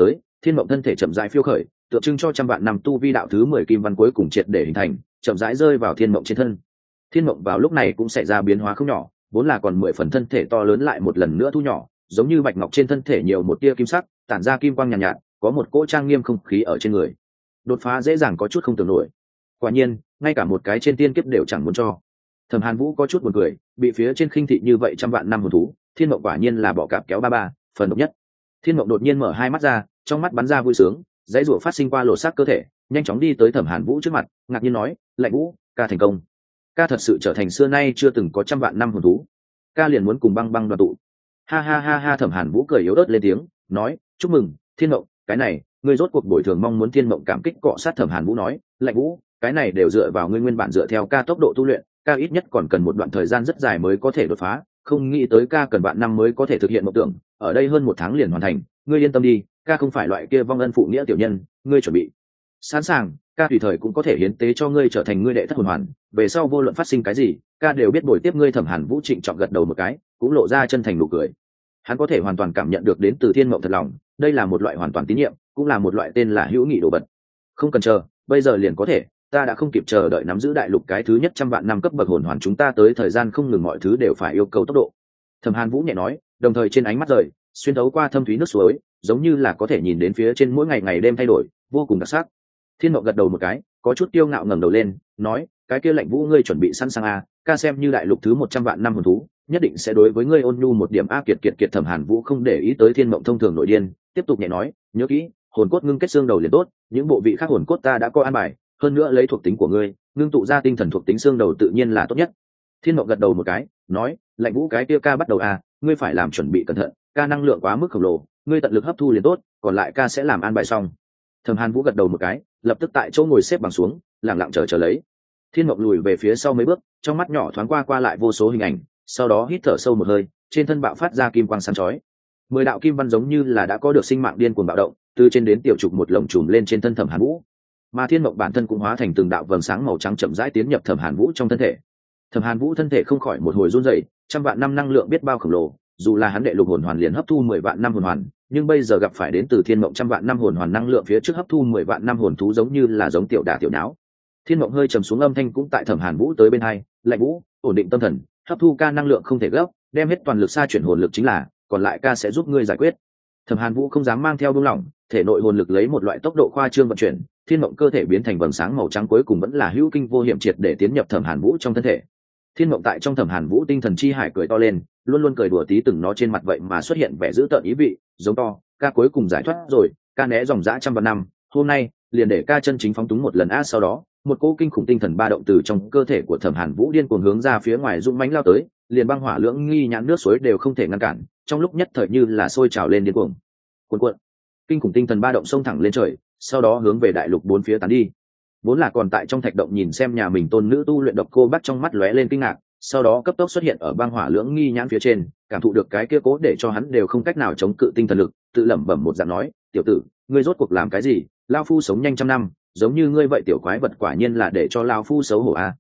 Thiên Mộng thân thể chậm rãi phiêu khởi, tượng trưng cho trăm vạn năm tu vi đạo thứ 10 kim văn cuối cùng triệt để hình thành, chậm rãi rơi vào Thiên Mộng trên thân. Thiên Mộng vào lúc này cũng xảy ra biến hóa không nhỏ, vốn là còn 10 phần thân thể to lớn lại một lần nữa thu nhỏ, giống như bạch ngọc trên thân thể nhiều một tia kim sắc, tản ra kim quang nhàn nhạt, có một cỗ trang nghiêm không khí ở trên người. Đột phá dễ dàng có chút không tưởng nổi. Quả nhiên, ngay cả một cái trên tiên kiếp đều chẳng muốn cho. Thẩm Hàn Vũ có chút buồn cười, bị phía trên khinh thị như vậy trăm vạn năm hồn thú, Thiên Mộng quả nhiên là bỏ cạp kéo ba, phần độc nhất. Thiên Mộng đột nhiên mở hai mắt ra, trong mắt bắn ra vui sướng, dãy rủa phát sinh qua lộ xác cơ thể, nhanh chóng đi tới Thẩm Hàn Vũ trước mặt, ngạc nhiên nói, "Lạnh Vũ, ca thành công. Ca thật sự trở thành xưa nay chưa từng có trăm vạn năm hồn thú. Ca liền muốn cùng băng băng đoàn tụ." Ha ha ha ha, Thẩm Hàn Vũ cười yếu ớt lên tiếng, nói, "Chúc mừng, Thiên Mộng, cái này, ngươi rốt cuộc bồi thường mong muốn." Thiên Mộng cảm kích cọ sát Thẩm Hàn Vũ nói, "Lạnh Vũ, cái này đều dựa vào ngươi nguyên bản dựa theo ca tốc độ tu luyện, ca ít nhất còn cần một đoạn thời gian rất dài mới có thể đột phá, không nghĩ tới ca cần vạn năm mới có thể thực hiện mộng tưởng, ở đây hơn 1 tháng liền hoàn thành, ngươi yên tâm đi, ca không phải loại kia vong ân phụ nghĩa tiểu nhân, ngươi chuẩn bị sẵn sàng, ca tùy thời cũng có thể hiến tế cho ngươi trở thành ngươi đệ thất hồn hoàn, về sau vô luận phát sinh cái gì, ca đều biết bồi tiếp ngươi." Thẩm Hàn Vũ trịnh trọng gật đầu một cái, cũng lộ ra chân thành nụ cười. Hắn có thể hoàn toàn cảm nhận được đến từ Thiên Mộng thật lòng, đây là một loại hoàn toàn tín nhiệm, cũng là một loại tên là hữu nghị đồ vật. "Không cần chờ, bây giờ liền có thể, ta đã không kịp chờ đợi nắm giữ đại lục cái thứ nhất trăm vạn năm cấp bậc hồn hoàn, chúng ta tới thời gian không ngừng, mọi thứ đều phải yêu cầu tốc độ." Thẩm Hàn Vũ nhẹ nói, đồng thời trên ánh mắt rời xuyên thấu qua thâm thúy nước suối, giống như là có thể nhìn đến phía trên mỗi ngày ngày đêm thay đổi, vô cùng đặc sắc. Thiên Mộng gật đầu một cái, có chút kiêu ngạo ngẩng đầu lên, nói, "Cái kia Lạnh Vũ, ngươi chuẩn bị sẵn sàng à? Ca xem như đại lục thứ 100 vạn năm hồn thú, nhất định sẽ đối với ngươi ôn nhu một điểm." A kiệt kiệt kiệt. Thẩm Hàn Vũ không để ý tới Thiên Mộng thông thường nội điên, tiếp tục nhẹ nói, "Nhớ kỹ, hồn cốt ngưng kết xương đầu liền tốt, những bộ vị khác hồn cốt ta đã có an bài, hơn nữa lấy thuộc tính của ngươi, ngưng tụ ra tinh thần thuộc tính xương đầu tự nhiên là tốt nhất." Thiên Mộng gật đầu một cái, nói, "Lạnh Vũ, cái kia ca bắt đầu à, ngươi phải làm chuẩn bị cẩn thận, ca năng lượng quá mức khổng lồ, ngươi tận lực hấp thu liền tốt, còn lại ca sẽ làm an bài xong." Thẩm Hàn Vũ gật đầu một cái, lập tức tại chỗ ngồi xếp bằng xuống, lặng lặng chờ lấy. Thiên Mộng lùi về phía sau mấy bước, trong mắt nhỏ thoáng qua lại vô số hình ảnh, sau đó hít thở sâu một hơi, trên thân bạo phát ra kim quang sáng chói. 10 đạo kim văn giống như là đã có được sinh mạng điên cuồng bạo động, từ trên đến tiểu trục một lồng trùm lên trên thân Thẩm Hàn Vũ. Mà Thiên Mộng bản thân cũng hóa thành từng đạo vầng sáng màu trắng chậm rãi tiến nhập Thẩm Hàn Vũ trong thân thể. Thẩm Hàn Vũ thân thể không khỏi một hồi run rẩy, trăm vạn năm năng lượng biết bao khổng lồ, dù là hắn đệ lục hồn hoàn liền hấp thu 10 vạn năm hồn hoàn, nhưng bây giờ gặp phải đến từ Thiên Mộng trăm vạn năm hồn hoàn năng lượng phía trước hấp thu 10 vạn năm hồn thú giống như là giống tiểu đả tiểu nháo. Thiên Mộng hơi trầm xuống, âm thanh cũng tại Thẩm Hàn Vũ tới bên hai, "Lạnh Vũ, ổn định tâm thần, hấp thu ca năng lượng không thể gấp, đem hết toàn lực sa chuyển hồn lực chính là, còn lại ca sẽ giúp ngươi giải quyết." Thẩm Hàn Vũ không dám mang theo buông lỏng, thể nội hồn lực lấy một loại tốc độ khoa trương vận chuyển, Thiên Mộng cơ thể biến thành vầng sáng màu trắng, cuối cùng vẫn là hữu kinh vô hiểm triệt để tiến nhập Thẩm Hàn Vũ trong thân thể. Thiên Mộng tại trong Thẩm Hàn Vũ tinh thần chi hải cười to lên, luôn luôn cười đùa tí từng nó trên mặt vậy mà xuất hiện vẻ dữ tợn ý vị, giống to, "Ca cuối cùng giải thoát rồi, ca né dòng dã trăm vạn năm, hôm nay liền để ca chân chính phóng túng một lần a." Sau đó, một cỗ kinh khủng tinh thần ba động từ trong cơ thể của Thẩm Hàn Vũ điên cuồng hướng ra phía ngoài dũng mãnh lao tới, liền băng hỏa lưỡng nghi nhãn nước suối đều không thể ngăn cản, trong lúc nhất thời như là sôi trào lên điên cuồng. Cuồn cuộn, kinh khủng tinh thần ba động xông thẳng lên trời, sau đó hướng về đại lục bốn phía tán đi. Vốn là còn tại trong thạch động nhìn xem nhà mình tôn nữ tu luyện Độc Cô Bác trong mắt lóe lên kinh ngạc, sau đó cấp tốc xuất hiện ở băng hỏa lưỡng nghi nhãn phía trên, cảm thụ được cái kia cố để cho hắn đều không cách nào chống cự tinh thần lực, tự lẩm bẩm một dạng nói, "Tiểu tử, ngươi rốt cuộc làm cái gì? Lao phu sống nhanh trăm năm, giống như ngươi vậy tiểu quái vật quả nhiên là để cho lao phu xấu hổ a."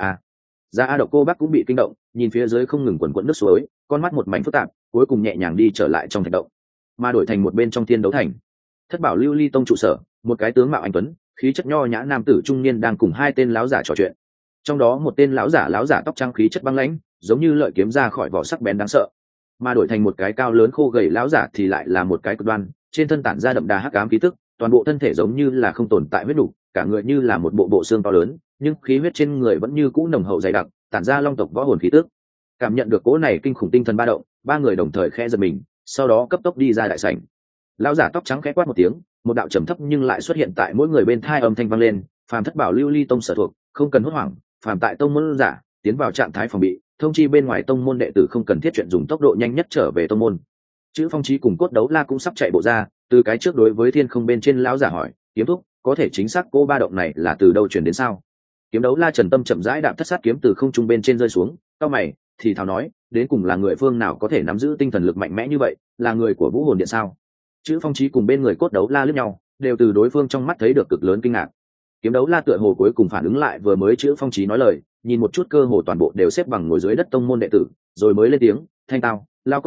Ra a. Độc Cô Bác cũng bị kinh động, nhìn phía dưới không ngừng quần quẫn nước suối, con mắt một mảnh phức tạp, cuối cùng nhẹ nhàng đi trở lại trong thạch động, mà đổi thành một bên trong Thiên Đấu Thành. Thất Bảo Lưu Ly Tông trụ sở, một cái tướng mạo anh tuấn, khí chất nho nhã nam tử trung niên đang cùng hai tên lão giả trò chuyện. Trong đó một tên lão giả tóc trắng khí chất băng lãnh, giống như lợi kiếm ra khỏi vỏ sắc bén đáng sợ, mà đổi thành một cái cao lớn khô gầy lão giả thì lại là một cái cực đoan, trên thân tản ra đậm đà hắc ám khí tức, toàn bộ thân thể giống như là không tồn tại huyết đủ, cả người như là một bộ xương to lớn, nhưng khí huyết trên người vẫn như cũ nồng hậu dày đặc, tản ra long tộc võ hồn khí tức. Cảm nhận được cỗ này kinh khủng tinh thần ba động, ba người đồng thời khẽ giật mình, sau đó cấp tốc đi ra đại sảnh. Lão giả tóc trắng khẽ quát một tiếng, một đạo trầm thấp nhưng lại xuất hiện tại mỗi người bên tai, âm thanh vang lên, "Phàm Thất Bảo Lưu Ly Tông sở thuộc, không cần hốt hoảng, phàm tại tông môn giả, tiến vào trạng thái phòng bị, thông chi bên ngoài tông môn đệ tử không cần thiết chuyện dùng tốc độ nhanh nhất trở về tông môn." Chữ Phong Chí cùng Cốt Đấu La cũng sắp chạy bộ ra, từ cái trước đối với thiên không bên trên lão giả hỏi, "Kiếm thúc, có thể chính xác cô ba động này là từ đâu truyền đến sao?" Kiếm Đấu La trầm tâm chậm rãi đạp thất sát kiếm từ không trung bên trên rơi xuống, cau mày, thì thào nói, "Đến cùng là người phương nào có thể nắm giữ tinh thần lực mạnh mẽ như vậy, là người của Vũ Hồn Điện sao?" Chữ Phong Chí cùng bên người Cốt Đấu La liếc nhau, đều từ đối phương trong mắt thấy được cực lớn kinh ngạc. Kiếm Đấu La tựa hồ cuối cùng phản ứng lại vừa mới Chữ Phong Chí nói lời, nhìn một chút cơ hồ toàn bộ đều xếp bằng ngồi dưới đất tông môn đệ tử, rồi mới lên tiếng, "Thanh tao, lao cốt đầu,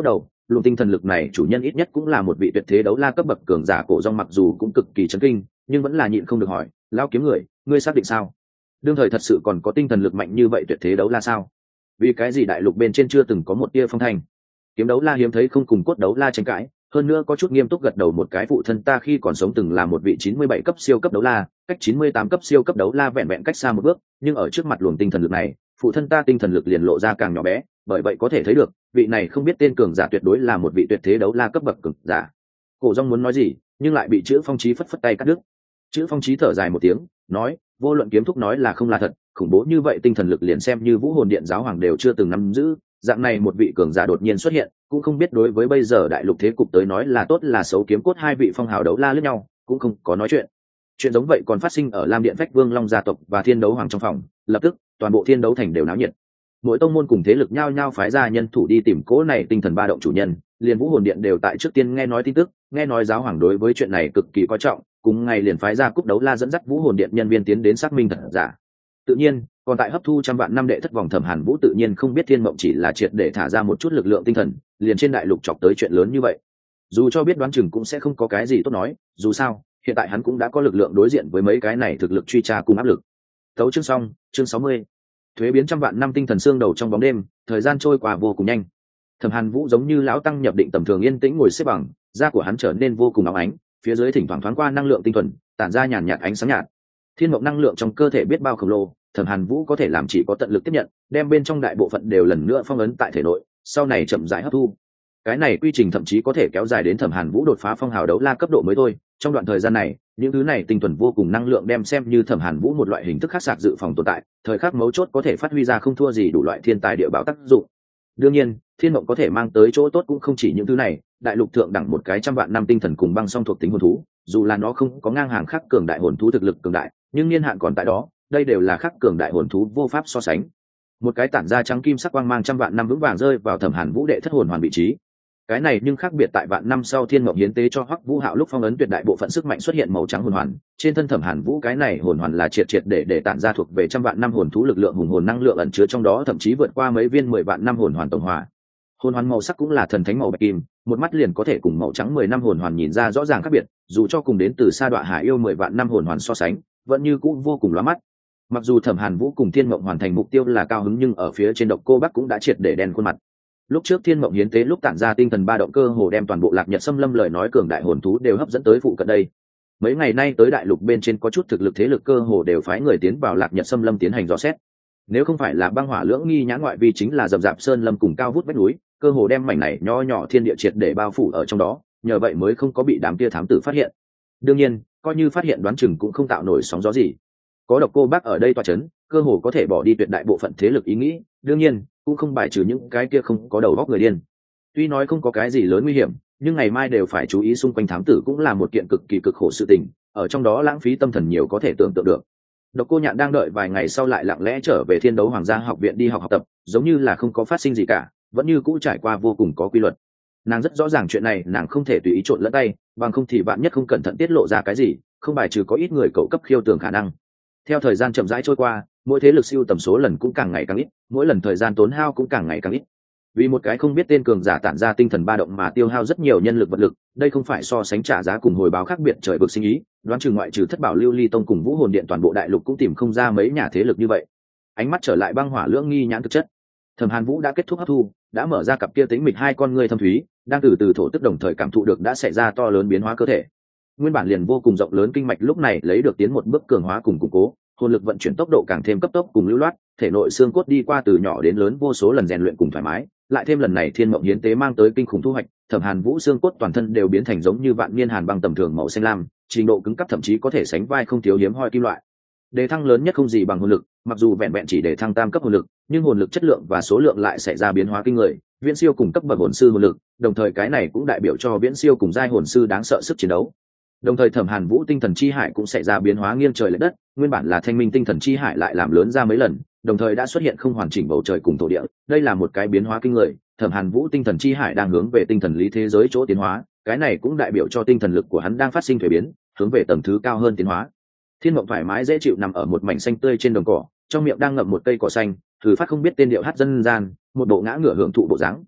luồng tinh thần lực này chủ nhân ít nhất cũng là một vị tuyệt thế đấu la cấp bậc cường giả. Cổ Dung mặc dù cũng cực kỳ chấn kinh, nhưng vẫn là nhịn không được hỏi, lão kiếm người, ngươi xác định sao? Đương thời thật sự còn có tinh thần lực mạnh như vậy tuyệt thế đấu la sao? Vì cái gì đại lục bên trên chưa từng có một tia phong thành? Kiếm đấu la hiếm thấy không cùng cốt đấu la tranh cãi, hơn nữa có chút nghiêm túc gật đầu một cái. Phụ thân ta khi còn sống từng là một vị 97 cấp siêu cấp đấu la, cách 98 cấp siêu cấp đấu la vẹn vẹn cách xa một bước, nhưng ở trước mặt luồng tinh thần lực này, phụ thân ta tinh thần lực liền lộ ra càng nhỏ bé, bởi vậy có thể thấy được, vị này không biết tên cường giả tuyệt đối là một vị tuyệt thế đấu la cấp bậc cường giả. Cổ Dung muốn nói gì, nhưng lại bị Chữ Phong Chí phất phất tay cắt đứt. Chữ Phong Chí thở dài một tiếng, nói, vô luận kiếm thúc nói là không là thật, khủng bố như vậy tinh thần lực liền xem như Vũ Hồn Điện giáo hoàng đều chưa từng nắm giữ, dạng này một vị cường giả đột nhiên xuất hiện, cũng không biết đối với bây giờ đại lục thế cục tới nói là tốt là xấu. Kiếm cốt hai vị phong hào đấu la lẫn nhau, cũng không có nói chuyện. Chuyện giống vậy còn phát sinh ở Lam Điện Phách Vương Long gia tộc và Thiên Đấu Hoàng trong phòng, lập tức toàn bộ Thiên Đấu Thành đều náo nhiệt. Mỗi tông môn cùng thế lực nhao nhao phái ra nhân thủ đi tìm cố này tinh thần ba động chủ nhân, liền Vũ Hồn Điện đều tại trước tiên nghe nói tin tức, nghe nói giáo hoàng đối với chuyện này cực kỳ coi trọng, cùng ngày liền phái ra Cúp Đấu La dẫn dắt Vũ Hồn Điện nhân viên tiến đến xác minh thật giả. Tự nhiên, còn tại hấp thu trăm vạn năm đệ thất vòng Thẩm Hàn Vũ tự nhiên không biết Thiên Mộng chỉ là triệt để thả ra một chút lực lượng tinh thần, liền trên đại lục chọc tới chuyện lớn như vậy. Dù cho biết đoán chừng cũng sẽ không có cái gì tốt nói, dù sao, hiện tại hắn cũng đã có lực lượng đối diện với mấy cái này thực lực truy tra cùng áp lực. Tấu chương xong, chương 60. Thuế biến trăm vạn năm tinh thần xương đầu trong bóng đêm, thời gian trôi qua vô cùng nhanh. Thẩm Hàn Vũ giống như lão tăng nhập định tầm thường yên tĩnh ngồi xếp bằng, da của hắn trở nên vô cùng óng ánh, phía dưới thỉnh thoảng thoáng qua năng lượng tinh thuần, tản ra nhàn nhạt ánh sáng nhạt. Thiên mộng năng lượng trong cơ thể biết bao khổng lồ, Thẩm Hàn Vũ có thể làm chỉ có tận lực tiếp nhận, đem bên trong đại bộ phận đều lần nữa phong ấn tại thể nội, sau này chậm rãi hấp thu. Cái này quy trình thậm chí có thể kéo dài đến Thẩm Hàn Vũ đột phá phong hào đấu la cấp độ mới thôi. Trong đoạn thời gian này, những thứ này tinh thuần vô cùng năng lượng đem xem như Thẩm Hàn Vũ một loại hình thức khác sạc dự phòng tồn tại, thời khắc mấu chốt có thể phát huy ra không thua gì đủ loại thiên tài địa bảo tác dụng. Đương nhiên, thiên mộng có thể mang tới chỗ tốt cũng không chỉ những thứ này, đại lục thượng đẳng một cái trăm vạn năm tinh thần cùng băng song thuộc tính hồn thú, dù là nó không có ngang hàng khác cường đại hồn thú thực lực cường đại, nhưng niên hạn còn tại đó, đây đều là khác cường đại hồn thú vô pháp so sánh. Một cái tản ra trắng kim sắc quang mang trăm vạn năm vững vàng rơi vào Thẩm Hàn Vũ đệ thất hồn hoàn vị trí. Cái này nhưng khác biệt tại vạn năm sau thiên mộng hiến tế cho Hoắc Vũ Hạo lúc phong ấn tuyệt đại bộ phận sức mạnh xuất hiện màu trắng hồn hoàn, trên thân Thẩm Hàn Vũ cái này hồn hoàn là triệt triệt để tản ra thuộc về trăm vạn năm hồn thú lực lượng hùng hồn năng lượng ẩn chứa trong đó, thậm chí vượt qua mấy viên 10 vạn năm hồn hoàn tổng hòa. Hồn hoàn màu sắc cũng là thần thánh màu bạch kim, một mắt liền có thể cùng màu trắng 10 năm hồn hoàn nhìn ra rõ ràng khác biệt, dù cho cùng đến từ Sa Đoạ Hải yêu 10 vạn năm hồn hoàn so sánh, vẫn như cũ vô cùng lóa mắt. Mặc dù Thẩm Hàn Vũ cùng Thiên Mộng hoàn thành mục tiêu là cao hứng, nhưng ở phía trên Độc Cô Bắc cũng đã triệt để đen khuôn mặt. Lúc trước Thiên Mộng hiến tế lúc tản ra tinh thần ba động cơ hồ đem toàn bộ Lạc Nhật Xâm Lâm lời nói cường đại hồn thú đều hấp dẫn tới phụ cận đây. Mấy ngày nay tới đại lục bên trên có chút thực lực thế lực cơ hồ đều phái người tiến vào Lạc Nhật Xâm Lâm tiến hành dò xét. Nếu không phải là băng hỏa lưỡng nghi nhãn ngoại vi, chính là rậm rạp sơn lâm cùng cao vút vách núi, cơ hồ đem mảnh này nho nhỏ thiên địa triệt để bao phủ ở trong đó, nhờ vậy mới không có bị đám kia thám tử phát hiện. Đương nhiên, coi như phát hiện đoán chừng cũng không tạo nổi sóng gió gì. Có Độc Cô Bác ở đây tọa chấn, cơ hồ có thể bỏ đi tuyệt đại bộ phận thế lực ý nghĩ, đương nhiên cũng không bài trừ những cái kia không có đầu óc người điên. Tuy nói không có cái gì lớn nguy hiểm, nhưng ngày mai đều phải chú ý xung quanh thám tử cũng là một kiện cực kỳ cực khổ sự tình, ở trong đó lãng phí tâm thần nhiều có thể tưởng tượng được. Độc Cô Nhạn đang đợi vài ngày sau lại lặng lẽ trở về Thiên Đấu Hoàng gia học viện đi học tập, giống như là không có phát sinh gì cả, vẫn như cũ trải qua vô cùng có quy luật. Nàng rất rõ ràng chuyện này nàng không thể tùy ý trộn lẫn tay, bằng không thì bạn nhất không cẩn thận tiết lộ ra cái gì, không bài trừ có ít người cậu cấp khiêu tưởng khả năng. Theo thời gian chậm rãi trôi qua, mỗi thế lực siêu tầm số lần cũng càng ngày càng ít, mỗi lần thời gian tốn hao cũng càng ngày càng ít. Vì một cái không biết tên cường giả tản ra tinh thần ba động mà tiêu hao rất nhiều nhân lực vật lực, đây không phải so sánh trả giá cùng hồi báo khác biệt trời vực sinh ý, đoán chừng ngoại trừ Thất Bảo Lưu Ly Tông cùng Vũ Hồn Điện toàn bộ đại lục cũng tìm không ra mấy nhà thế lực như vậy. Ánh mắt trở lại băng hỏa lưỡng nghi nhãn thực chất. Thẩm Hàn Vũ đã kết thúc hấp thu, đã mở ra cặp kia tính mịch hai con ngươi thâm thúy, đang từ từ thổ tức đồng thời cảm thụ được đã xảy ra to lớn biến hóa cơ thể. Nguyên bản liền vô cùng rộng lớn kinh mạch lúc này lấy được tiến một bước cường hóa cùng củng cố, hồn lực vận chuyển tốc độ càng thêm cấp tốc cùng lưu loát, thể nội xương cốt đi qua từ nhỏ đến lớn vô số lần rèn luyện cùng thoải mái, lại thêm lần này Thiên Mộng hiến tế mang tới kinh khủng thu hoạch, Thẩm Hàn Vũ xương cốt toàn thân đều biến thành giống như vạn niên hàn băng tầm thường màu xanh lam, trình độ cứng cáp thậm chí có thể sánh vai không thiếu hiếm hoi kim loại. Đề thăng lớn nhất không gì bằng hồn lực, mặc dù vẹn vẹn chỉ để thăng tam cấp hồn lực, nhưng hồn lực chất lượng và số lượng lại xảy ra biến hóa kinh người, viễn siêu cùng cấp bậc hồn sư hồn lực, đồng thời cái này cũng đại biểu cho viễn siêu cùng giai hồn sư đáng sợ sức chiến đấu. Đồng thời Thẩm Hàn Vũ tinh thần chi hải cũng xảy ra biến hóa nghiêng trời lệch đất, nguyên bản là thanh minh tinh thần chi hải lại làm lớn ra mấy lần, đồng thời đã xuất hiện không hoàn chỉnh bầu trời cùng thổ địa, đây là một cái biến hóa kinh người. Thẩm Hàn Vũ tinh thần chi hải đang hướng về tinh thần lý thế giới chỗ tiến hóa, cái này cũng đại biểu cho tinh thần lực của hắn đang phát sinh thay biến, hướng về tầng thứ cao hơn tiến hóa. Thiên Mộng thoải mái dễ chịu nằm ở một mảnh xanh tươi trên đồng cỏ, trong miệng đang ngậm một cây cỏ xanh, thử phát không biết tên điệu hát dân gian, một bộ ngã ngửa hưởng thụ bộ dáng.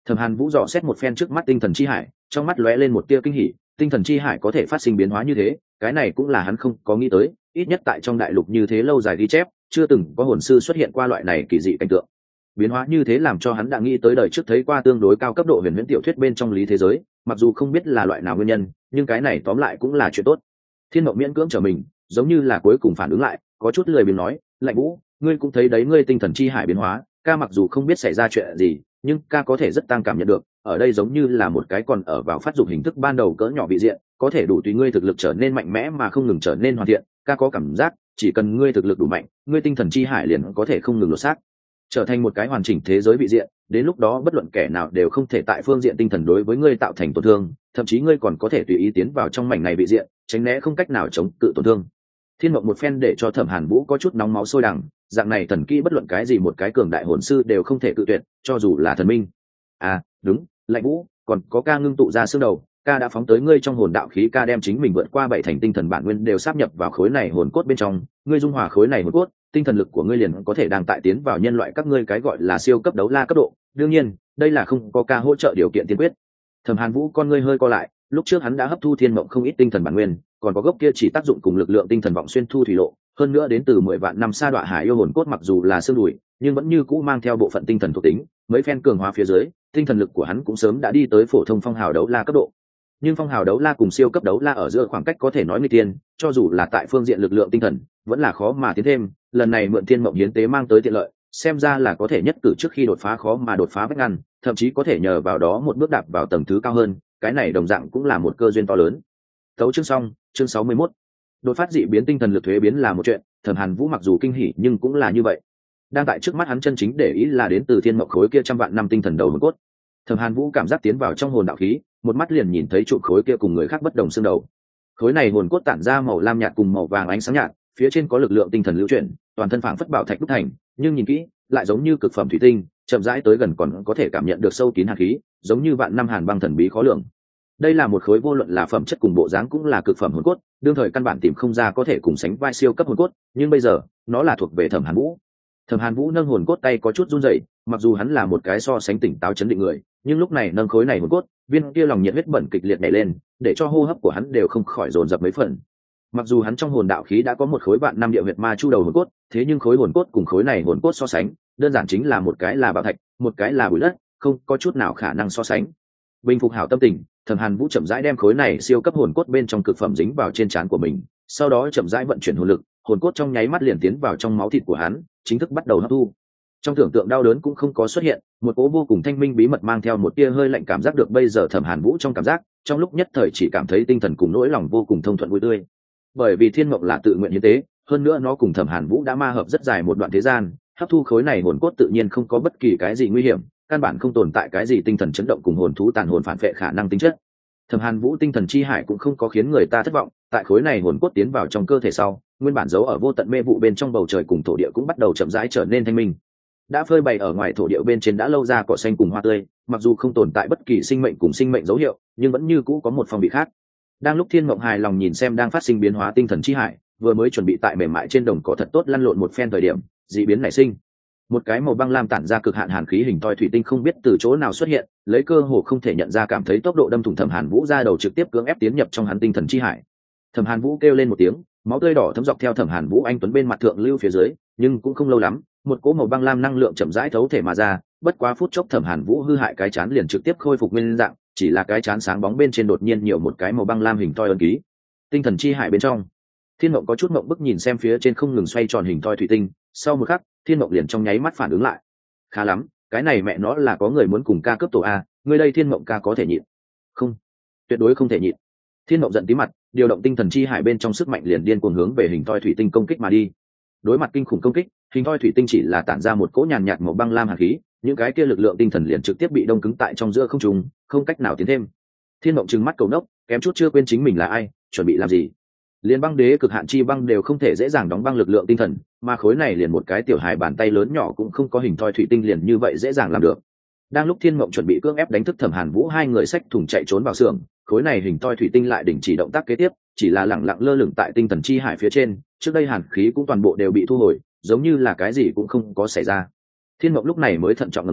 Thẩm Hàn Vũ dò xét một phen trước mắt tinh thần chi hải, trong mắt lóe lên một tia kinh hỉ, tinh thần chi hải có thể phát sinh biến hóa như thế, cái này cũng là hắn không có nghĩ tới, ít nhất tại trong đại lục như thế lâu dài ghi chép, chưa từng có hồn sư xuất hiện qua loại này kỳ dị cảnh tượng. Biến hóa như thế làm cho hắn đã nghĩ tới đời trước thấy qua tương đối cao cấp độ huyền huyễn tiểu thuyết bên trong lý thế giới, mặc dù không biết là loại nào nguyên nhân, nhưng cái này tóm lại cũng là chuyện tốt. Thiên Mộng miễn cưỡng trở mình, giống như là cuối cùng phản ứng lại, có chút lười biếng nói, Lạnh Vũ, ngươi cũng thấy đấy, ngươi tinh thần chi hải biến hóa, ca mặc dù không biết xảy ra chuyện gì, nhưng ca có thể rất tăng cảm nhận được, ở đây giống như là một cái còn ở vào phát dụng hình thức ban đầu cỡ nhỏ vị diện, có thể đủ tùy ngươi thực lực trở nên mạnh mẽ mà không ngừng trở nên hoàn thiện, ca có cảm giác, chỉ cần ngươi thực lực đủ mạnh, ngươi tinh thần chi hải liền có thể không ngừng lột xác, trở thành một cái hoàn chỉnh thế giới vị diện, đến lúc đó bất luận kẻ nào đều không thể tại phương diện tinh thần đối với ngươi tạo thành tổn thương, thậm chí ngươi còn có thể tùy ý tiến vào trong mảnh này vị diện, tránh né không cách nào chống cự tổn thương. Thiên Mộng một phen để cho Thẩm Hàn Vũ có chút nóng máu sôi đằng, dạng này thần kỹ bất luận cái gì một cái cường đại hồn sư đều không thể cự tuyệt, cho dù là thần minh. À, đúng, Lạnh Vũ, còn có ca ngưng tụ ra xương đầu, ca đã phóng tới ngươi trong hồn đạo khí, ca đem chính mình vượt qua 7 thành tinh thần bản nguyên đều sáp nhập vào khối này hồn cốt bên trong, ngươi dung hòa khối này hồn cốt, tinh thần lực của ngươi liền có thể đang tại tiến vào nhân loại các ngươi cái gọi là siêu cấp đấu la cấp độ, đương nhiên, đây là không có ca hỗ trợ điều kiện tiên quyết. Thẩm Hàn Vũ con ngươi hơi co lại, lúc trước hắn đã hấp thu Thiên Mộng không ít tinh thần bản nguyên, còn có gốc kia chỉ tác dụng cùng lực lượng tinh thần vọng xuyên thu thủy lộ, hơn nữa đến từ 10 vạn năm sa đọa hải yêu hồn cốt mặc dù là xương đùi, nhưng vẫn như cũ mang theo bộ phận tinh thần thuộc tính, mấy phen cường hóa phía dưới, tinh thần lực của hắn cũng sớm đã đi tới phổ thông phong hào đấu la cấp độ. Nhưng phong hào đấu la cùng siêu cấp đấu la ở giữa khoảng cách có thể nói nguy tiên, cho dù là tại phương diện lực lượng tinh thần, vẫn là khó mà tiến thêm, lần này mượn Thiên Mộng hiến tế mang tới tiện lợi, xem ra là có thể nhất cử trước khi đột phá khó mà đột phá vách ngăn, thậm chí có thể nhờ vào đó một bước đạp vào tầng thứ cao hơn, cái này đồng dạng cũng là một cơ duyên to lớn. Tấu chương xong, chương 61. Đột phát dị biến tinh thần lực thuế biến là một chuyện, Thẩm Hàn Vũ mặc dù kinh hỉ nhưng cũng là như vậy. Đang tại trước mắt hắn chân chính để ý là đến từ Thiên Mộng khối kia trăm vạn năm tinh thần đầu hồn cốt. Thẩm Hàn Vũ cảm giác tiến vào trong hồn đạo khí, một mắt liền nhìn thấy trụ khối kia cùng người khác bất đồng xương đầu. Khối này hồn cốt tản ra màu lam nhạt cùng màu vàng ánh sáng nhạt, phía trên có lực lượng tinh thần lưu chuyển, toàn thân phảng phất bảo thạch đúc thành, nhưng nhìn kỹ, lại giống như cực phẩm thủy tinh, chậm rãi tới gần còn có thể cảm nhận được sâu kín hàn khí, giống như vạn năm hàn băng thần bí khó lường. Đây là một khối vô luận là phẩm chất cùng bộ dáng cũng là cực phẩm hồn cốt, đương thời căn bản tìm không ra có thể cùng sánh vai siêu cấp hồn cốt, nhưng bây giờ, nó là thuộc về Thẩm Hàn Vũ. Thẩm Hàn Vũ nâng hồn cốt tay có chút run rẩy, mặc dù hắn là một cái so sánh tỉnh táo chấn định người, nhưng lúc này nâng khối này hồn cốt, viên kia lòng nhiệt huyết bẩn kịch liệt nhảy lên, để cho hô hấp của hắn đều không khỏi dồn dập mấy phần. Mặc dù hắn trong hồn đạo khí đã có một khối vạn năm địa huyệt ma chu đầu hồn cốt, thế nhưng khối hồn cốt cùng khối này hồn cốt so sánh, đơn giản chính là một cái là bảo thạch, một cái là bụi đất, không có chút nào khả năng so sánh. Bình phục hảo tâm tình, Thẩm Hàn Vũ chậm rãi đem khối này siêu cấp hồn cốt bên trong cực phẩm dính vào trên trán của mình, sau đó chậm rãi vận chuyển hồn lực, hồn cốt trong nháy mắt liền tiến vào trong máu thịt của hắn, chính thức bắt đầu hấp thu. Trong tưởng tượng đau đớn cũng không có xuất hiện, một cỗ vô cùng thanh minh bí mật mang theo một tia hơi lạnh cảm giác được bây giờ Thẩm Hàn Vũ trong cảm giác, trong lúc nhất thời chỉ cảm thấy tinh thần cùng nỗi lòng vô cùng thông thuận vui tươi. Bởi vì Thiên Mộng là tự nguyện hiến tế, hơn nữa nó cùng Thẩm Hàn Vũ đã ma hợp rất dài một đoạn thời gian, hấp thu khối này hồn cốt tự nhiên không có bất kỳ cái gì nguy hiểm, căn bản không tồn tại cái gì tinh thần chấn động cùng hồn thú tàn hồn phản vệ khả năng tính chất. Thẩm Hàn Vũ tinh thần chi hải cũng không có khiến người ta thất vọng, tại khối này hồn cốt tiến vào trong cơ thể sau, nguyên bản giấu ở vô tận mê vụ bên trong bầu trời cùng thổ địa cũng bắt đầu chậm rãi trở nên thanh minh. Đã phơi bày ở ngoài thổ địa bên trên đã lâu ra cỏ xanh cùng hoa tươi, mặc dù không tồn tại bất kỳ sinh mệnh cùng sinh mệnh dấu hiệu, nhưng vẫn như cũ có một phong vị khác. Đang lúc Thiên Mộng hài lòng nhìn xem đang phát sinh biến hóa tinh thần chi hải, vừa mới chuẩn bị tại mềm mại trên đồng cỏ thật tốt lăn lộn một phen thời điểm, dị biến nảy sinh. Một cái màu băng lam tản ra cực hạn hàn khí hình thoi thủy tinh không biết từ chỗ nào xuất hiện, lấy cơ hồ không thể nhận ra cảm thấy tốc độ đâm thủng Thẩm Hàn Vũ ra đầu, trực tiếp cưỡng ép tiến nhập trong hắn tinh thần chi hải. Thẩm Hàn Vũ kêu lên một tiếng, máu tươi đỏ thấm dọc theo Thẩm Hàn Vũ anh tuấn bên mặt thượng lưu phía dưới, nhưng cũng không lâu lắm, một cỗ màu băng lam năng lượng chậm rãi thấu thể mà ra, bất quá phút chốc Thẩm Hàn Vũ hư hại cái chán liền trực tiếp khôi phục nguyên dạng, chỉ là cái chán sáng bóng bên trên đột nhiên nhiều một cái màu băng lam hình thoi ấn ký. Tinh thần chi hải bên trong, Thiên Mộng có chút mộng bức nhìn xem phía trên không ngừng xoay tròn hình thoi thủy tinh, sau một khắc, Thiên Mộng liền trong nháy mắt phản ứng lại. Khá lắm, cái này mẹ nó là có người muốn cùng ca cướp tổ a, ngươi đây Thiên Mộng ca có thể nhịn? Không, tuyệt đối không thể nhịn. Thiên Mộng giận tí mặt, điều động tinh thần chi hải bên trong sức mạnh liền điên cuồng hướng về hình thoi thủy tinh công kích mà đi. Đối mặt kinh khủng công kích, hình thoi thủy tinh chỉ là tản ra một cỗ nhàn nhạt màu băng lam hàn khí, những cái kia lực lượng tinh thần liền trực tiếp bị đông cứng tại trong giữa không trung, không cách nào tiến thêm. Thiên Mộng trừng mắt cầu nốc, kém chút chưa quên chính mình là ai, chuẩn bị làm gì. Liên băng đế cực hạn chi băng đều không thể dễ dàng đóng băng lực lượng tinh thần, mà khối này liền một cái tiểu hài bàn tay lớn nhỏ cũng không có hình thoi thủy tinh liền như vậy dễ dàng làm được. Đang lúc Thiên Mộng chuẩn bị cưỡng ép đánh thức Thẩm Hàn Vũ, hai người xách thùng chạy trốn vào xưởng, khối này hình thoi thủy tinh lại đình chỉ động tác kế tiếp, chỉ là lẳng lặng lơ lửng tại tinh thần chi hải phía trên, trước đây hàn khí cũng toàn bộ đều bị thu hồi, giống như là cái gì cũng không có xảy ra. Thiên Mộng lúc này mới thận trọng ngẩng đầu,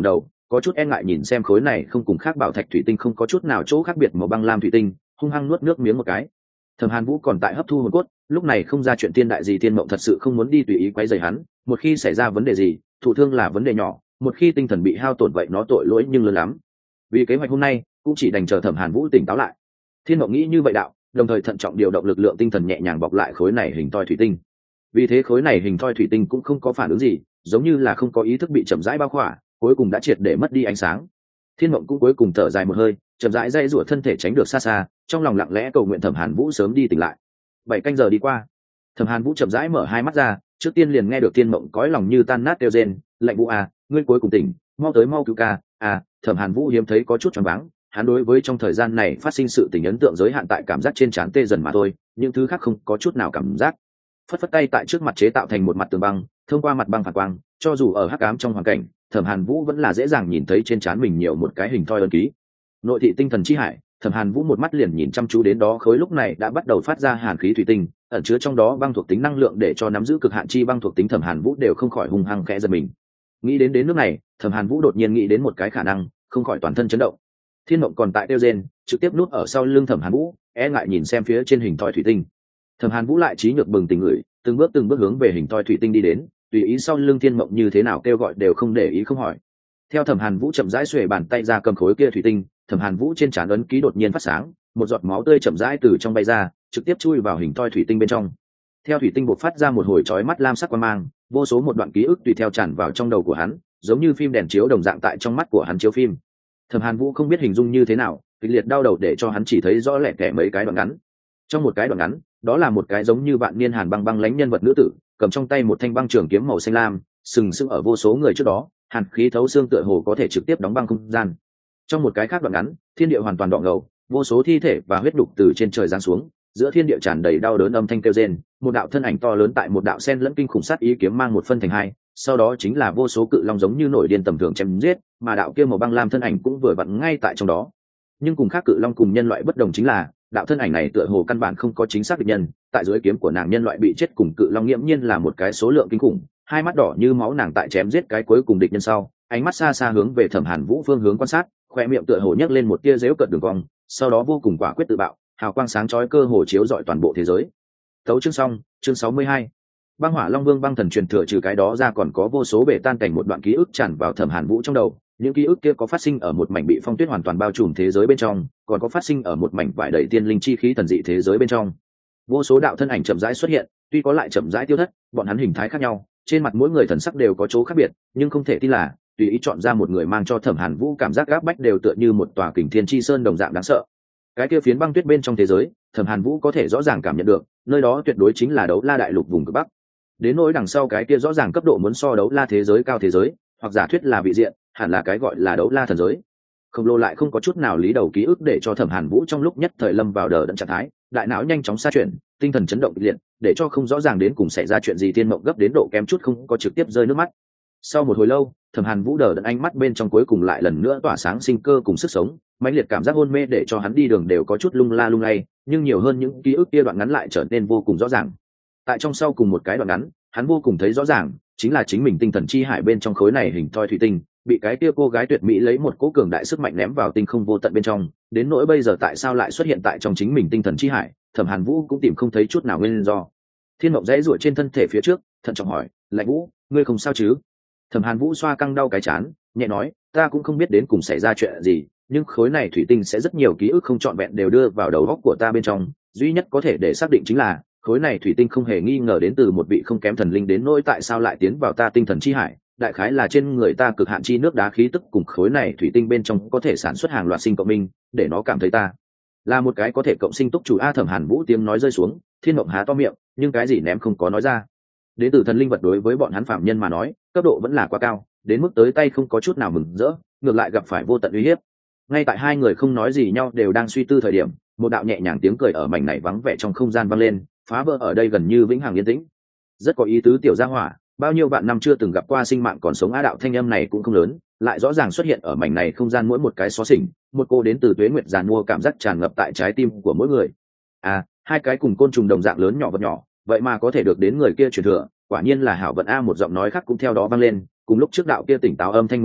có chút e ngại nhìn xem khối này không cùng khác bảo thạch thủy tinh không có chút nào chỗ khác biệt màu băng lam thủy tinh, hung hăng nuốt nước miếng một cái. Thẩm Hàn Vũ còn tại hấp thu hồn cốt, lúc này không ra chuyện tiên đại gì, Tiên Mộng thật sự không muốn đi tùy ý quấy rầy hắn, một khi xảy ra vấn đề gì, thụ thương là vấn đề nhỏ, một khi tinh thần bị hao tổn vậy nó tội lỗi nhưng lớn lắm. Vì kế hoạch hôm nay, cũng chỉ đành chờ Thẩm Hàn Vũ tỉnh táo lại. Thiên Mộng nghĩ như vậy đạo, đồng thời thận trọng điều động lực lượng tinh thần nhẹ nhàng bọc lại khối này hình thoi thủy tinh. Vì thế khối này hình thoi thủy tinh cũng không có phản ứng gì, giống như là không có ý thức bị chậm rãi bao khỏa, cuối cùng đã triệt để mất đi ánh sáng. Thiên Mộng cũng cuối cùng thở dài một hơi, chậm rãi dây rủa thân thể tránh được xa xa, trong lòng lặng lẽ cầu nguyện Thẩm Hàn Vũ sớm đi tỉnh lại. 7 canh giờ đi qua, Thẩm Hàn Vũ chậm rãi mở hai mắt ra, trước tiên liền nghe được Thiên Mộng cõi lòng như tan nát kêu rên, "Lạnh Vũ à, ngươi cuối cùng tỉnh, mau tới mau cứu ca." Thẩm Hàn Vũ hiếm thấy có chút choáng váng, hắn đối với trong thời gian này phát sinh sự tình ấn tượng giới hạn tại cảm giác trên trán tê dần mà thôi, những thứ khác không có chút nào cảm giác. Phất phất tay tại trước mặt chế tạo thành một mặt tường băng, thông qua mặt băng phản quang, cho dù ở hắc ám trong hoàn cảnh, Thẩm Hàn Vũ vẫn là dễ dàng nhìn thấy trên trán mình nhiều một cái hình thoi ấn ký. Nội thị tinh thần chi hải, Thẩm Hàn Vũ một mắt liền nhìn chăm chú đến đó khối lúc này đã bắt đầu phát ra hàn khí thủy tinh, ẩn chứa trong đó băng thuộc tính năng lượng để cho nắm giữ cực hạn chi băng thuộc tính Thẩm Hàn Vũ đều không khỏi hung hăng khẽ giật mình. Nghĩ đến nước này, Thẩm Hàn Vũ đột nhiên nghĩ đến một cái khả năng, không khỏi toàn thân chấn động. Thiên Mộng còn tại tiêu rên, trực tiếp núp ở sau lưng Thẩm Hàn Vũ, e ngại nhìn xem phía trên hình thoi thủy tinh. Thẩm Hàn Vũ lại trí nhược bừng tỉnh ngửi, từng bước hướng về hình thoi thủy tinh đi đến, tùy ý sau lưng Thiên Mộng như thế nào kêu gọi đều không để ý không hỏi. Theo Thẩm Hàn Vũ chậm rãi xuề bàn tay ra cầm khối kia thủy tinh, Thẩm Hàn Vũ trên trán ấn ký đột nhiên phát sáng, một giọt máu tươi chậm rãi từ trong bay ra, trực tiếp chui vào hình thoi thủy tinh bên trong. Theo thủy tinh bộc phát ra một hồi chói mắt lam sắc quang mang, vô số một đoạn ký ức tùy theo tràn vào trong đầu của hắn, giống như phim đèn chiếu đồng dạng tại trong mắt của hắn chiếu phim. Thẩm Hàn Vũ không biết hình dung như thế nào, kịch liệt đau đầu để cho hắn chỉ thấy rõ lẻ tẻ mấy cái đoạn ngắn. Trong một cái đoạn ngắn, đó là một cái giống như vạn niên hàn băng băng lãnh nhân vật nữ tử, cầm trong tay một thanh băng trường kiếm màu xanh lam, sừng sững ở vô số người trước đó, hàn khí thấu xương tựa hồ có thể trực tiếp đóng băng không gian. Trong một cái khác đoạn ngắn, thiên địa hoàn toàn đỏ ngầu, vô số thi thể và huyết đục từ trên trời giáng xuống, giữa thiên địa tràn đầy đau đớn âm thanh kêu rên, một đạo thân ảnh to lớn tại một đạo sen lẫn kinh khủng sát ý kiếm mang một phân thành hai, sau đó chính là vô số cự long giống như nổi điên tầm thường chém giết, mà đạo kia màu băng lam thân ảnh cũng vừa vặn ngay tại trong đó. Nhưng cùng khác cự long cùng nhân loại bất đồng chính là, đạo thân ảnh này tựa hồ căn bản không có chính xác địch nhân, tại dưới kiếm của nàng nhân loại bị chết cùng cự long nghiễm nhiên là một cái số lượng kinh khủng, hai mắt đỏ như máu nàng tại chém giết cái cuối cùng địch nhân sau, ánh mắt xa xa hướng về Thẩm Hàn Vũ phương hướng quan sát, khoe miệng tựa hồ nhấc lên một tia giễu cợt đường cong, sau đó vô cùng quả quyết tự bạo, hào quang sáng chói cơ hồ chiếu rọi toàn bộ thế giới. Tấu chương xong, chương 62. Băng Hỏa Long Vương băng thần truyền thừa, trừ cái đó ra còn có vô số bể tan cảnh một đoạn ký ức tràn vào Thẩm Hàn Vũ trong đầu, những ký ức kia có phát sinh ở một mảnh bị phong tuyết hoàn toàn bao trùm thế giới bên trong, còn có phát sinh ở một mảnh vải đầy tiên linh chi khí thần dị thế giới bên trong. Vô số đạo thân ảnh chậm rãi xuất hiện, tuy có lại chậm rãi tiêu thất, bọn hắn hình thái khác nhau, trên mặt mỗi người thần sắc đều có chỗ khác biệt, nhưng không thể tin là tùy ý chọn ra một người mang cho Thẩm Hàn Vũ cảm giác gáp bách đều tựa như một tòa kình thiên chi sơn đồng dạng đáng sợ. Cái kia phiến băng tuyết bên trong thế giới, Thẩm Hàn Vũ có thể rõ ràng cảm nhận được, nơi đó tuyệt đối chính là Đấu La đại lục vùng cực bắc. Đến nỗi đằng sau cái kia rõ ràng cấp độ muốn so Đấu La thế giới cao thế giới, hoặc giả thuyết là vị diện, hẳn là cái gọi là Đấu La thần giới. Khổng lồ lại không có chút nào lý đầu ký ức để cho Thẩm Hàn Vũ trong lúc nhất thời lâm vào đờ đẫn trạng thái, đại não nhanh chóng xa chuyển, tinh thần chấn động kịch liệt, để cho không rõ ràng đến cùng xảy ra chuyện gì, Tiên Mộng gấp đến độ kém chút không có trực tiếp rơi nước mắt. Sau một hồi lâu, Thẩm Hàn Vũ đờ đẫn ánh mắt bên trong cuối cùng lại lần nữa tỏa sáng sinh cơ cùng sức sống, mãnh liệt cảm giác hôn mê để cho hắn đi đường đều có chút lung la lung lay, nhưng nhiều hơn những ký ức kia đoạn ngắn lại trở nên vô cùng rõ ràng. Tại trong sau cùng một cái đoạn ngắn, hắn vô cùng thấy rõ ràng, chính là chính mình tinh thần chi hải bên trong khối này hình thoi thủy tinh, bị cái kia cô gái tuyệt mỹ lấy một cỗ cường đại sức mạnh ném vào tinh không vô tận bên trong, đến nỗi bây giờ tại sao lại xuất hiện tại trong chính mình tinh thần chi hải, Thẩm Hàn Vũ cũng tìm không thấy chút nào nguyên do. Thiên Mộng dãy rủa trên thân thể phía trước, thận trọng hỏi, "Lạnh Vũ, ngươi không sao chứ?" Thẩm Hàn Vũ xoa căng đau cái chán, nhẹ nói, "Ta cũng không biết đến cùng xảy ra chuyện gì, nhưng khối này thủy tinh sẽ rất nhiều ký ức không trọn vẹn đều đưa vào đầu óc của ta bên trong, duy nhất có thể để xác định chính là khối này thủy tinh không hề nghi ngờ đến từ một vị không kém thần linh, đến nỗi tại sao lại tiến vào ta tinh thần chi hải, đại khái là trên người ta cực hạn chi nước đá khí tức cùng khối này thủy tinh bên trong có thể sản xuất hàng loạt sinh cộng minh, để nó cảm thấy ta là một cái có thể cộng sinh túc chủ." Thẩm Hàn Vũ tiếng nói rơi xuống, Thiên Mộng há to miệng, nhưng cái gì ném không có nói ra. Đến từ thần linh vật đối với bọn hắn phạm nhân mà nói, cấp độ vẫn là quá cao, đến mức tới tay không có chút nào mừng rỡ, ngược lại gặp phải vô tận uy hiếp. Ngay tại hai người không nói gì nhau đều đang suy tư thời điểm, một đạo nhẹ nhàng tiếng cười ở mảnh này vắng vẻ trong không gian vang lên, phá vỡ ở đây gần như vĩnh hằng yên tĩnh. Rất có ý tứ tiểu gia hỏa, bao nhiêu vạn năm chưa từng gặp qua sinh mạng còn sống. Đạo thanh âm này cũng không lớn, lại rõ ràng xuất hiện ở mảnh này không gian mỗi một cái xó xỉnh, một cô đến từ tuế nguyệt giàn mua cảm giác tràn ngập tại trái tim của mỗi người. Hai cái cùng côn trùng đồng dạng lớn nhỏ vật nhỏ, vậy mà có thể được đến người kia truyền thừa, quả nhiên là hảo vận. Một giọng nói khác cũng theo đó vang lên, cùng lúc trước đạo kia tỉnh táo âm thanh muốn so,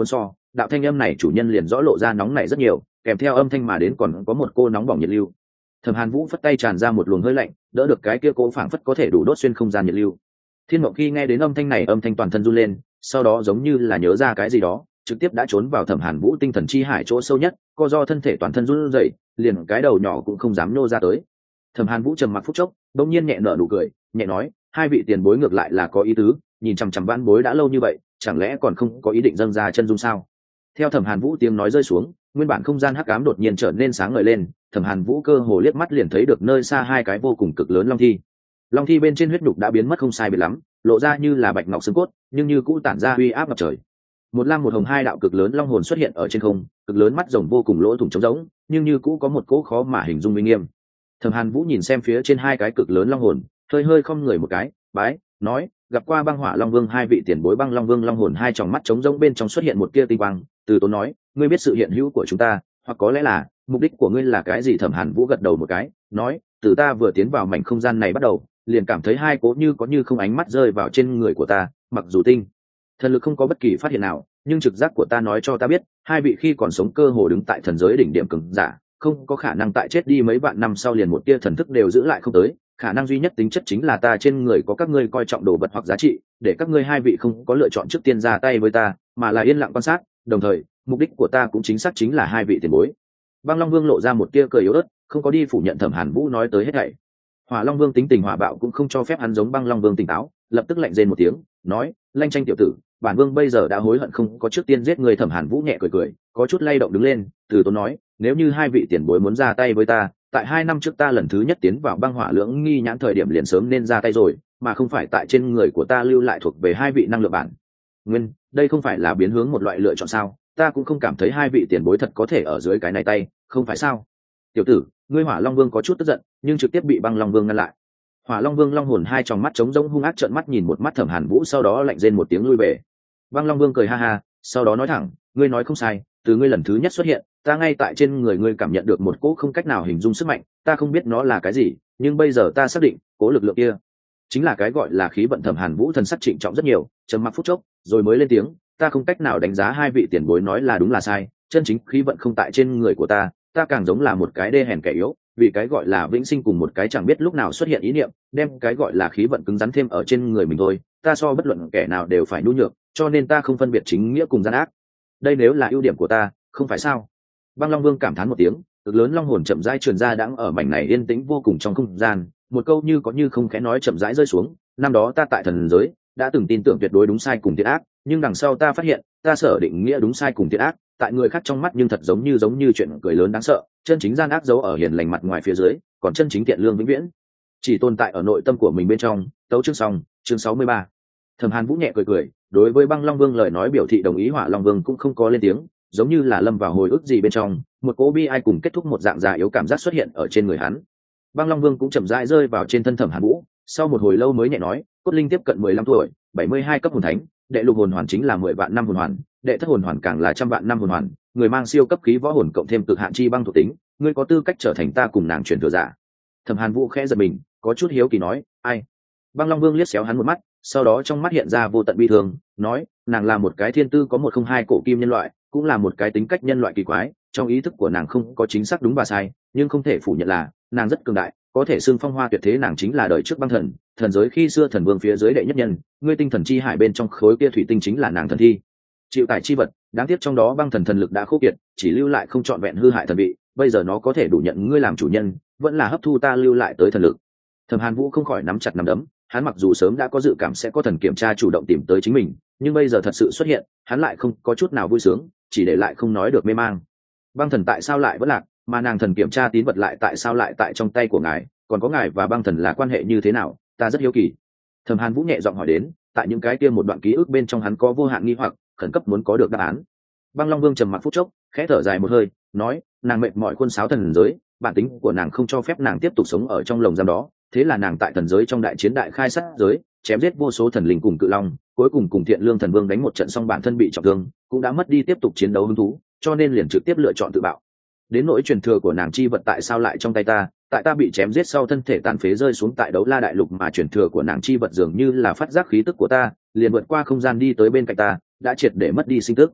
đạo thanh âm này chủ nhân liền rõ lộ ra nóng này rất nhiều, kèm theo âm thanh mà đến còn có một cô nóng bỏng nhiệt lưu. Thẩm Hàn Vũ phất tay tràn ra một luồng hơi lạnh, đỡ được cái kia cô phảng phất có thể đủ đốt xuyên không gian nhiệt lưu. Thiên Mộng khi nghe đến âm thanh này, âm thanh toàn thân run lên, sau đó giống như là nhớ ra cái gì đó, trực tiếp đã trốn vào Thẩm Hàn Vũ tinh thần chi hải chỗ sâu nhất, co do thân thể toàn thân run rẩy, liền cái đầu nhỏ cũng không dám nô ra tới. Thẩm Hàn Vũ trầm mặc phút chốc, đột nhiên nhẹ nở nụ cười, nhẹ nói, hai vị tiền bối ngược lại là có ý tứ, nhìn chằm chằm vãn bối đã lâu như vậy, chẳng lẽ còn không có ý định dâng ra chân dung sao? Theo Thẩm Hàn Vũ tiếng nói rơi xuống, nguyên bản không gian hắc ám đột nhiên trở nên sáng ngời lên, Thẩm Hàn Vũ cơ hồ liếc mắt liền thấy được nơi xa hai cái vô cùng cực lớn long thi. Long thi bên trên huyết nhục đã biến mất không sai biệt lắm, lộ ra như là bạch ngọc xương cốt, nhưng như cũ tản ra uy áp ngập trời. Một lam một hồng hai đạo cực lớn long hồn xuất hiện ở trên không, cực lớn mắt rồng vô cùng lỗ thủng trống rỗng, nhưng như cũ có một cỗ khó mà hình dung uy nghiêm. Thẩm Hàn Vũ nhìn xem phía trên hai cái cực lớn long hồn, hơi hơi không người một cái, bái, nói, gặp qua băng hỏa long vương hai vị tiền bối. Băng long vương long hồn hai tròng mắt trống rỗng bên trong xuất hiện một tia tinh quang, từ tốn nói, ngươi biết sự hiện hữu của chúng ta, hoặc có lẽ là mục đích của ngươi là cái gì? Thẩm Hàn Vũ gật đầu một cái, nói, từ ta vừa tiến vào mảnh không gian này bắt đầu, liền cảm thấy hai cố như có như không ánh mắt rơi vào trên người của ta, mặc dù tinh thần lực không có bất kỳ phát hiện nào, nhưng trực giác của ta nói cho ta biết, hai vị khi còn sống cơ hồ đứng tại thần giới đỉnh điểm cường giả, không có khả năng tại chết đi mấy vạn năm sau liền một tia thần thức đều giữ lại không tới, khả năng duy nhất tính chất chính là ta trên người có các ngươi coi trọng đồ vật hoặc giá trị, để các ngươi hai vị không có lựa chọn trước tiên ra tay với ta, mà là yên lặng quan sát, đồng thời, mục đích của ta cũng chính xác chính là hai vị tiền bối. Băng Long Vương lộ ra một tia cười yếu ớt, không có đi phủ nhận Thẩm Hàn Vũ nói tới hết thảy. Hỏa Long Vương tính tình hỏa bạo cũng không cho phép hắn giống Băng Long Vương tỉnh táo, lập tức lạnh rên một tiếng, nói, lanh tranh tiểu tử, bản vương bây giờ đã hối hận không có trước tiên giết người. Thẩm Hàn Vũ nhẹ cười cười, có chút lay động đứng lên, từ tốn nói, nếu như hai vị tiền bối muốn ra tay với ta, tại 2 năm trước ta lần thứ nhất tiến vào băng hỏa lưỡng nghi nhãn thời điểm liền sớm nên ra tay rồi, mà không phải tại trên người của ta lưu lại thuộc về hai vị năng lượng bản nguyên, đây không phải là biến hướng một loại lựa chọn sao? Ta cũng không cảm thấy hai vị tiền bối thật có thể ở dưới cái này tay, không phải sao? Tiểu tử, ngươi Hỏa Long Vương có chút tức giận, nhưng trực tiếp bị Băng Long Vương ngăn lại. Hỏa Long Vương long hồn hai tròng mắt trống rỗng hung ác trợn mắt nhìn một mắt Thẩm Hàn Vũ, sau đó lạnh rên một tiếng lui về. Băng Long Vương cười ha ha, sau đó nói thẳng, ngươi nói không sai, từ ngươi lần thứ nhất xuất hiện, ta ngay tại trên người ngươi cảm nhận được một cỗ không cách nào hình dung sức mạnh, ta không biết nó là cái gì, nhưng bây giờ ta xác định, cỗ lực lượng kia chính là cái gọi là khí vận. Thẩm Hàn Vũ thần sắc trịnh trọng rất nhiều, trầm mặc phút chốc, rồi mới lên tiếng, ta không cách nào đánh giá hai vị tiền bối nói là đúng là sai, chân chính khí vận không tại trên người của ta, ta càng giống là một cái đê hèn kẻ yếu, vì cái gọi là vĩnh sinh cùng một cái chẳng biết lúc nào xuất hiện ý niệm, đem cái gọi là khí vận cứng rắn thêm ở trên người mình thôi, ta so bất luận kẻ nào đều phải nhu nhược, cho nên ta không phân biệt chính nghĩa cùng gian ác. Đây nếu là ưu điểm của ta, không phải sao? Băng Long Vương cảm thán một tiếng, cực lớn long hồn chậm rãi truyền ra đãng ở mảnh này yên tĩnh vô cùng trong không gian, một câu như có như không khẽ nói chậm rãi rơi xuống, năm đó ta tại thần giới đã từng tin tưởng tuyệt đối đúng sai cùng thiện ác, nhưng đằng sau ta phát hiện, ta sở định nghĩa đúng sai cùng thiện ác, tại người khác trong mắt nhưng thật giống như chuyện cười lớn đáng sợ, chân chính gian ác giấu ở hiền lành mặt ngoài phía dưới, còn chân chính thiện lương vĩnh viễn chỉ tồn tại ở nội tâm của mình bên trong. Tấu chương xong, chương 63. Thẩm Hàn Vũ nhẹ cười cười, đối với Băng Long Vương lời nói biểu thị đồng ý. Hỏa Long Vương cũng không có lên tiếng, giống như là lâm vào hồi ức gì bên trong, một cỗ bi ai cùng kết thúc một dạng già yếu cảm giác xuất hiện ở trên người hắn. Băng Long Vương cũng chậm rãi rơi vào trên thân Thẩm Hàn Vũ, sau một hồi lâu mới nhẹ nói, cốt linh tiếp cận 15 tuổi, 72 cấp hồn thánh, đệ lục hồn hoàn chính là 10 vạn năm hồn hoàn, đệ thất hồn hoàn càng là 100 vạn năm hồn hoàn, người mang siêu cấp khí võ hồn cộng thêm cực hạn chi băng thuộc tính, ngươi có tư cách trở thành ta cùng nàng truyền thừa giả. Thẩm Hàn Vũ khẽ giật mình, có chút hiếu kỳ nói, ai? Băng Long Vương liếc xéo hắn một mắt, sau đó trong mắt hiện ra vô tận bi thương, nói, nàng là một cái thiên tư có 102 cổ kim nhân loại, cũng là một cái tính cách nhân loại kỳ quái, trong ý thức của nàng không có chính xác đúng và sai, nhưng không thể phủ nhận là nàng rất cường đại, có thể xưng phong hoa tuyệt thế. Nàng chính là đời trước băng thần, thần giới khi xưa thần vương phía dưới đệ nhất nhân, ngươi tinh thần chi hải bên trong khối kia thủy tinh chính là nàng thần thi, chịu tải chi vật, đáng tiếc trong đó băng thần thần lực đã khô kiệt, chỉ lưu lại không trọn vẹn hư hại thần vị, bây giờ nó có thể đủ nhận ngươi làm chủ nhân, vẫn là hấp thu ta lưu lại tới thần lực. Thẩm Hàn Vũ không khỏi nắm chặt nắm đấm, hắn mặc dù sớm đã có dự cảm sẽ có thần kiểm tra chủ động tìm tới chính mình, nhưng bây giờ thật sự xuất hiện, hắn lại không có chút nào vui sướng, chỉ để lại không nói được mê mang. Băng thần tại sao lại vẫn lạc, mà nàng thần kiểm tra tín vật lại tại sao lại tại trong tay của ngài, còn có ngài và băng thần là quan hệ như thế nào, ta rất hiếu kỳ. Thẩm Hàn Vũ nhẹ giọng hỏi đến, tại những cái kia một đoạn ký ức bên trong hắn có vô hạn nghi hoặc, khẩn cấp muốn có được đáp án. Băng Long Vương trầm mặc phút chốc, khẽ thở dài một hơi, nói, nàng mệt mỏi khuôn sáo thần giới, bản tính của nàng không cho phép nàng tiếp tục sống ở trong lồng giam đó, thế là nàng tại thần giới trong đại chiến đại khai sát giới, chém giết vô số thần linh cùng cự long, cuối cùng cùng Thiện Lương Thần Vương đánh một trận xong bản thân bị trọng thương, cũng đã mất đi tiếp tục chiến đấu hứng thú, cho nên liền trực tiếp lựa chọn tự bạo. Đến nỗi truyền thừa của nàng chi vật tại sao lại trong tay ta, tại ta bị chém giết sau thân thể tàn phế rơi xuống tại Đấu La đại lục, mà truyền thừa của nàng chi vật dường như là phát giác khí tức của ta, liền vượt qua không gian đi tới bên cạnh ta, đã triệt để mất đi sinh tức.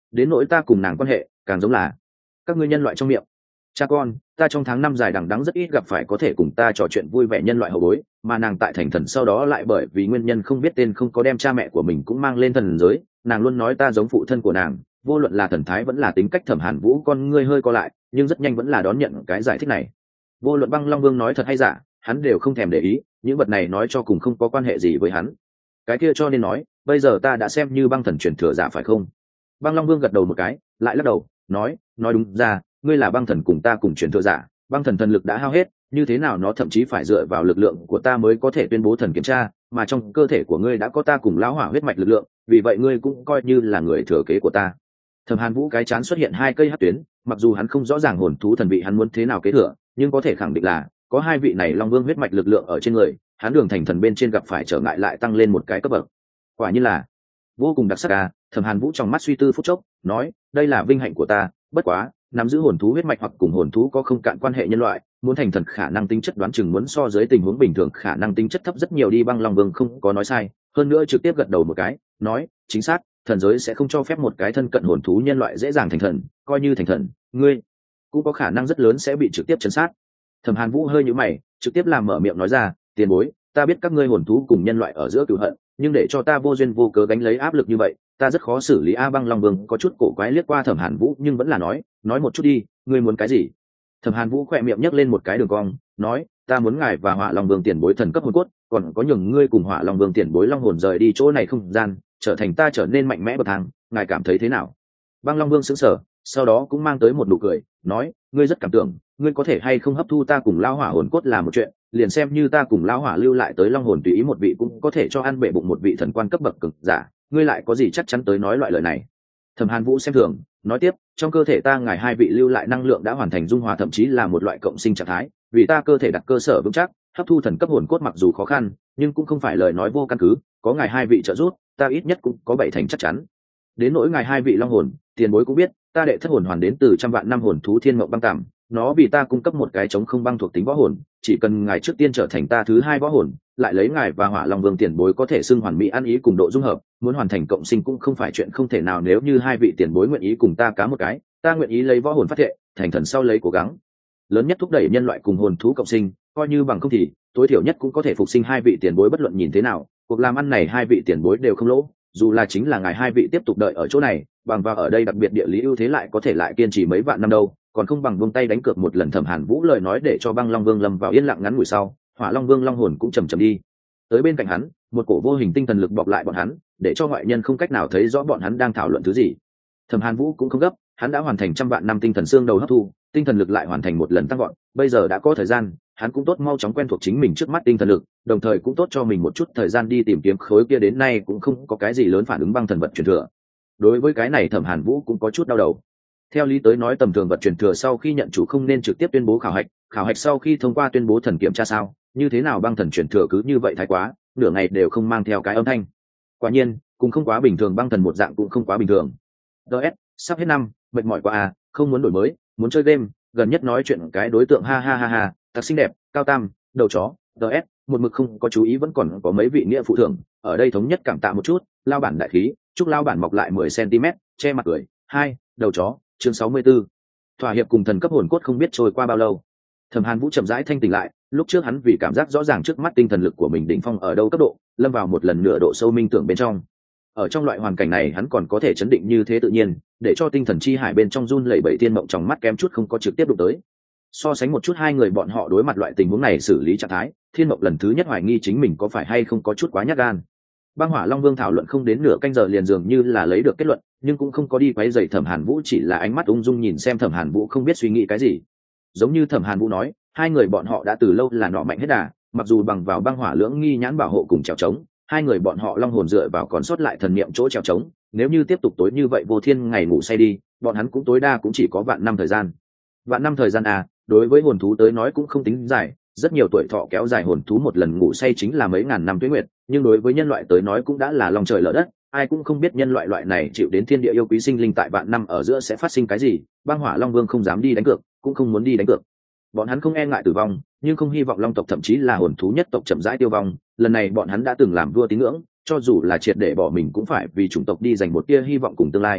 đến nỗi ta cùng nàng quan hệ càng giống là các ngươi nhân loại trong miệng cha con. Ta trong tháng năm dài đằng đẵng rất ít gặp phải có thể cùng ta trò chuyện vui vẻ nhân loại hậu bối, mà nàng tại thành thần sau đó lại bởi vì nguyên nhân không biết tên không có đem cha mẹ của mình cũng mang lên thần giới. Nàng luôn nói ta giống phụ thân của nàng, vô luận là thần thái vẫn là tính cách. Thẩm Hàn Vũ con ngươi hơi co lại, nhưng rất nhanh vẫn là đón nhận cái giải thích này. Vô luận Băng Long Vương nói thật hay giả, hắn đều không thèm để ý, những vật này nói cho cùng không có quan hệ gì với hắn. Cái kia cho nên nói, bây giờ ta đã xem như băng thần truyền thừa giả phải không? Băng Long Vương gật đầu một cái, lại lắc đầu, nói đúng ra, ngươi là băng thần cùng ta cùng truyền thừa giả, băng thần thần lực đã hao hết, như thế nào nó thậm chí phải dựa vào lực lượng của ta mới có thể tuyên bố thần kiểm tra, mà trong cơ thể của ngươi đã có ta cùng lão hỏa huyết mạch lực lượng, vì vậy ngươi cũng coi như là người thừa kế của ta. Thẩm Hàn Vũ cái chán xuất hiện hai cây hắc tuyến, mặc dù hắn không rõ ràng hồn thú thần vị hắn muốn thế nào kế thừa, nhưng có thể khẳng định là có hai vị này Long Vương huyết mạch lực lượng ở trên người, hắn đường thành thần bên trên gặp phải trở ngại lại tăng lên một cái cấp bậc. Quả nhiên là vô cùng đặc sắc à. Thẩm Hàn Vũ trong mắt suy tư phút chốc, nói đây là vinh hạnh của ta, bất quá nắm giữ hồn thú huyết mạch hoặc cùng hồn thú có không cạn quan hệ nhân loại, muốn thành thần khả năng tính chất đoán chừng muốn so dưới tình huống bình thường khả năng tính chất thấp rất nhiều đi. Băng Long Vương không có nói sai, hơn nữa trực tiếp gật đầu một cái, nói chính xác, thần giới sẽ không cho phép một cái thân cận hồn thú nhân loại dễ dàng thành thần, coi như thành thần, ngươi cũng có khả năng rất lớn sẽ bị trực tiếp chấn sát. Thẩm Hàn Vũ hơi nhíu mày, trực tiếp làm mở miệng nói ra, tiền bối, ta biết các ngươi hồn thú cùng nhân loại ở giữa cừu hận, nhưng để cho ta vô duyên vô cớ gánh lấy áp lực như vậy, ta rất khó xử lý. Băng Long Vương có chút cổ quái liếc qua Thẩm Hàn Vũ, nhưng vẫn là nói một chút đi, ngươi muốn cái gì? Thẩm Hàn Vũ khỏe miệng nhấc lên một cái đường cong, nói ta muốn ngài và Hỏa Long Vương tiền bối thần cấp hồn cốt, còn có nhường ngươi cùng Hỏa Long Vương tiền bối long hồn rời đi chỗ này không gian, trở thành ta trở nên mạnh mẽ bậc thang, ngài cảm thấy thế nào? Băng Long Vương sững sờ, sau đó cũng mang tới một nụ cười, nói ngươi rất cảm tưởng, ngươi có thể hay không hấp thu ta cùng lão hỏa hồn cốt là một chuyện, liền xem như ta cùng lão hỏa lưu lại tới long hồn tùy ý một vị cũng có thể cho ăn bệ bụng một vị thần quan cấp bậc cực giả, ngươi lại có gì chắc chắn tới nói loại lời này? Thẩm Hàn Vũ xem thường, nói tiếp, trong cơ thể ta ngài hai vị lưu lại năng lượng đã hoàn thành dung hòa, thậm chí là một loại cộng sinh trạng thái, vì ta cơ thể đặt cơ sở vững chắc, hấp thu thần cấp hồn cốt mặc dù khó khăn, nhưng cũng không phải lời nói vô căn cứ, có ngài hai vị trợ giúp, ta ít nhất cũng có 7 thành chắc chắn. Đến nỗi ngài hai vị long hồn, tiền bối cũng biết, ta đệ thất hồn hoàn đến từ trăm vạn năm hồn thú Thiên Mộng Băng Tằm, nó vì ta cung cấp một cái chống không băng thuộc tính võ hồn, chỉ cần ngài trước tiên trở thành ta thứ hai võ hồn, lại lấy ngài và Hỏa Long Vương tiền bối có thể xưng hoàn mỹ ăn ý cùng độ dung hợp, muốn hoàn thành cộng sinh cũng không phải chuyện không thể nào. Nếu như hai vị tiền bối nguyện ý cùng ta cá một cái, ta nguyện ý lấy võ hồn phát thệ, thành thần sau lấy cố gắng lớn nhất thúc đẩy nhân loại cùng hồn thú cộng sinh, coi như bằng không thì tối thiểu nhất cũng có thể phục sinh hai vị tiền bối. Bất luận nhìn thế nào, cuộc làm ăn này hai vị tiền bối đều không lỗ, dù là chính là ngài hai vị tiếp tục đợi ở chỗ này, bằng vào ở đây đặc biệt địa lý ưu thế lại có thể lại kiên trì mấy vạn năm đâu, còn không bằng buông tay đánh cược một lần. Thẩm Hàn Vũ lời nói để cho Băng Long Vương lâm vào yên lặng ngắn ngủi sau, Hỏa Long Vương long hồn cũng chầm chậm đi tới bên cạnh hắn, một cổ vô hình tinh thần lực bọc lại bọn hắn, để cho ngoại nhân không cách nào thấy rõ bọn hắn đang thảo luận thứ gì. Thẩm Hàn Vũ cũng không gấp, hắn đã hoàn thành trăm vạn năm tinh thần xương đầu hấp thu, tinh thần lực lại hoàn thành một lần tăng gọn, bây giờ đã có thời gian, hắn cũng tốt mau chóng quen thuộc chính mình trước mắt tinh thần lực, đồng thời cũng tốt cho mình một chút thời gian đi tìm kiếm khối kia đến nay cũng không có cái gì lớn phản ứng băng thần vật truyền thừa. Đối với cái này Thẩm Hàn Vũ cũng có chút đau đầu. Theo lý tới nói, tầm thường vật truyền thừa sau khi nhận chủ không nên trực tiếp tuyên bố khảo hạch sau khi thông qua tuyên bố thần kiểm tra sao? Như thế nào băng thần truyền thừa cứ như vậy thái quá, nửa ngày đều không mang theo cái âm thanh. Quả nhiên, cũng không quá bình thường, băng thần một dạng cũng không quá bình thường. DS, sắp hết năm, mệt mỏi quá à, không muốn đổi mới, muốn chơi game, gần nhất nói chuyện cái đối tượng ha ha ha ha, thật xinh đẹp, cao tam, đầu chó. DS, một mực không có chú ý vẫn còn có mấy vị nghĩa phụ thưởng, ở đây thống nhất cảm tạ một chút, lao bản đại khí, chúc lao bản mọc lại 10 cm, che mặt cười. Hai, đầu chó, chương 64. Thỏa hiệp cùng thần cấp hồn cốt không biết trôi qua bao lâu. Thẩm Hàn Vũ chậm rãi thanh tỉnh lại, lúc trước hắn vì cảm giác rõ ràng trước mắt tinh thần lực của mình đỉnh phong ở đâu cấp độ, lâm vào một lần nửa độ sâu minh tưởng bên trong. Ở trong loại hoàn cảnh này hắn còn có thể chấn định như thế tự nhiên, để cho tinh thần chi hải bên trong run lẩy bẩy Thiên Mộng trong mắt kém chút không có trực tiếp đụng tới. So sánh một chút hai người bọn họ đối mặt loại tình huống này xử lý trạng thái, Thiên Mộng lần thứ nhất hoài nghi chính mình có phải hay không có chút quá nhát gan. Băng Hỏa Long Vương thảo luận không đến nửa canh giờ liền dường như là lấy được kết luận, nhưng cũng không có đi quấy rầy Thẩm Hàn Vũ, chỉ là ánh mắt ung dung nhìn xem Thẩm Hàn Vũ không biết suy nghĩ cái gì. Giống như Thẩm Hàn Vũ nói, hai người bọn họ đã từ lâu là nọ mạnh hết đà, mặc dù bằng vào băng hỏa lưỡng nghi nhãn bảo hộ cùng trèo trống, hai người bọn họ long hồn dựa vào còn sót lại thần niệm chỗ trèo trống, nếu như tiếp tục tối như vậy vô thiên ngày ngủ say đi, bọn hắn cũng tối đa cũng chỉ có vạn năm thời gian. Vạn năm thời gian à, đối với hồn thú tới nói cũng không tính dài, rất nhiều tuổi thọ kéo dài hồn thú một lần ngủ say chính là mấy ngàn năm tuế nguyệt, nhưng đối với nhân loại tới nói cũng đã là lòng trời lở đất, ai cũng không biết nhân loại này chịu đến thiên địa yêu quý sinh linh tại vạn năm ở giữa sẽ phát sinh cái gì. Băng Hỏa Long Vương không dám đi đánh cược, cũng không muốn đi đánh cược. Bọn hắn không e ngại tử vong, nhưng không hy vọng long tộc thậm chí là hồn thú nhất tộc chậm rãi tiêu vong. Lần này bọn hắn đã từng làm vua tín ngưỡng, cho dù là triệt để bỏ mình cũng phải vì chủng tộc đi dành một tia hy vọng cùng tương lai.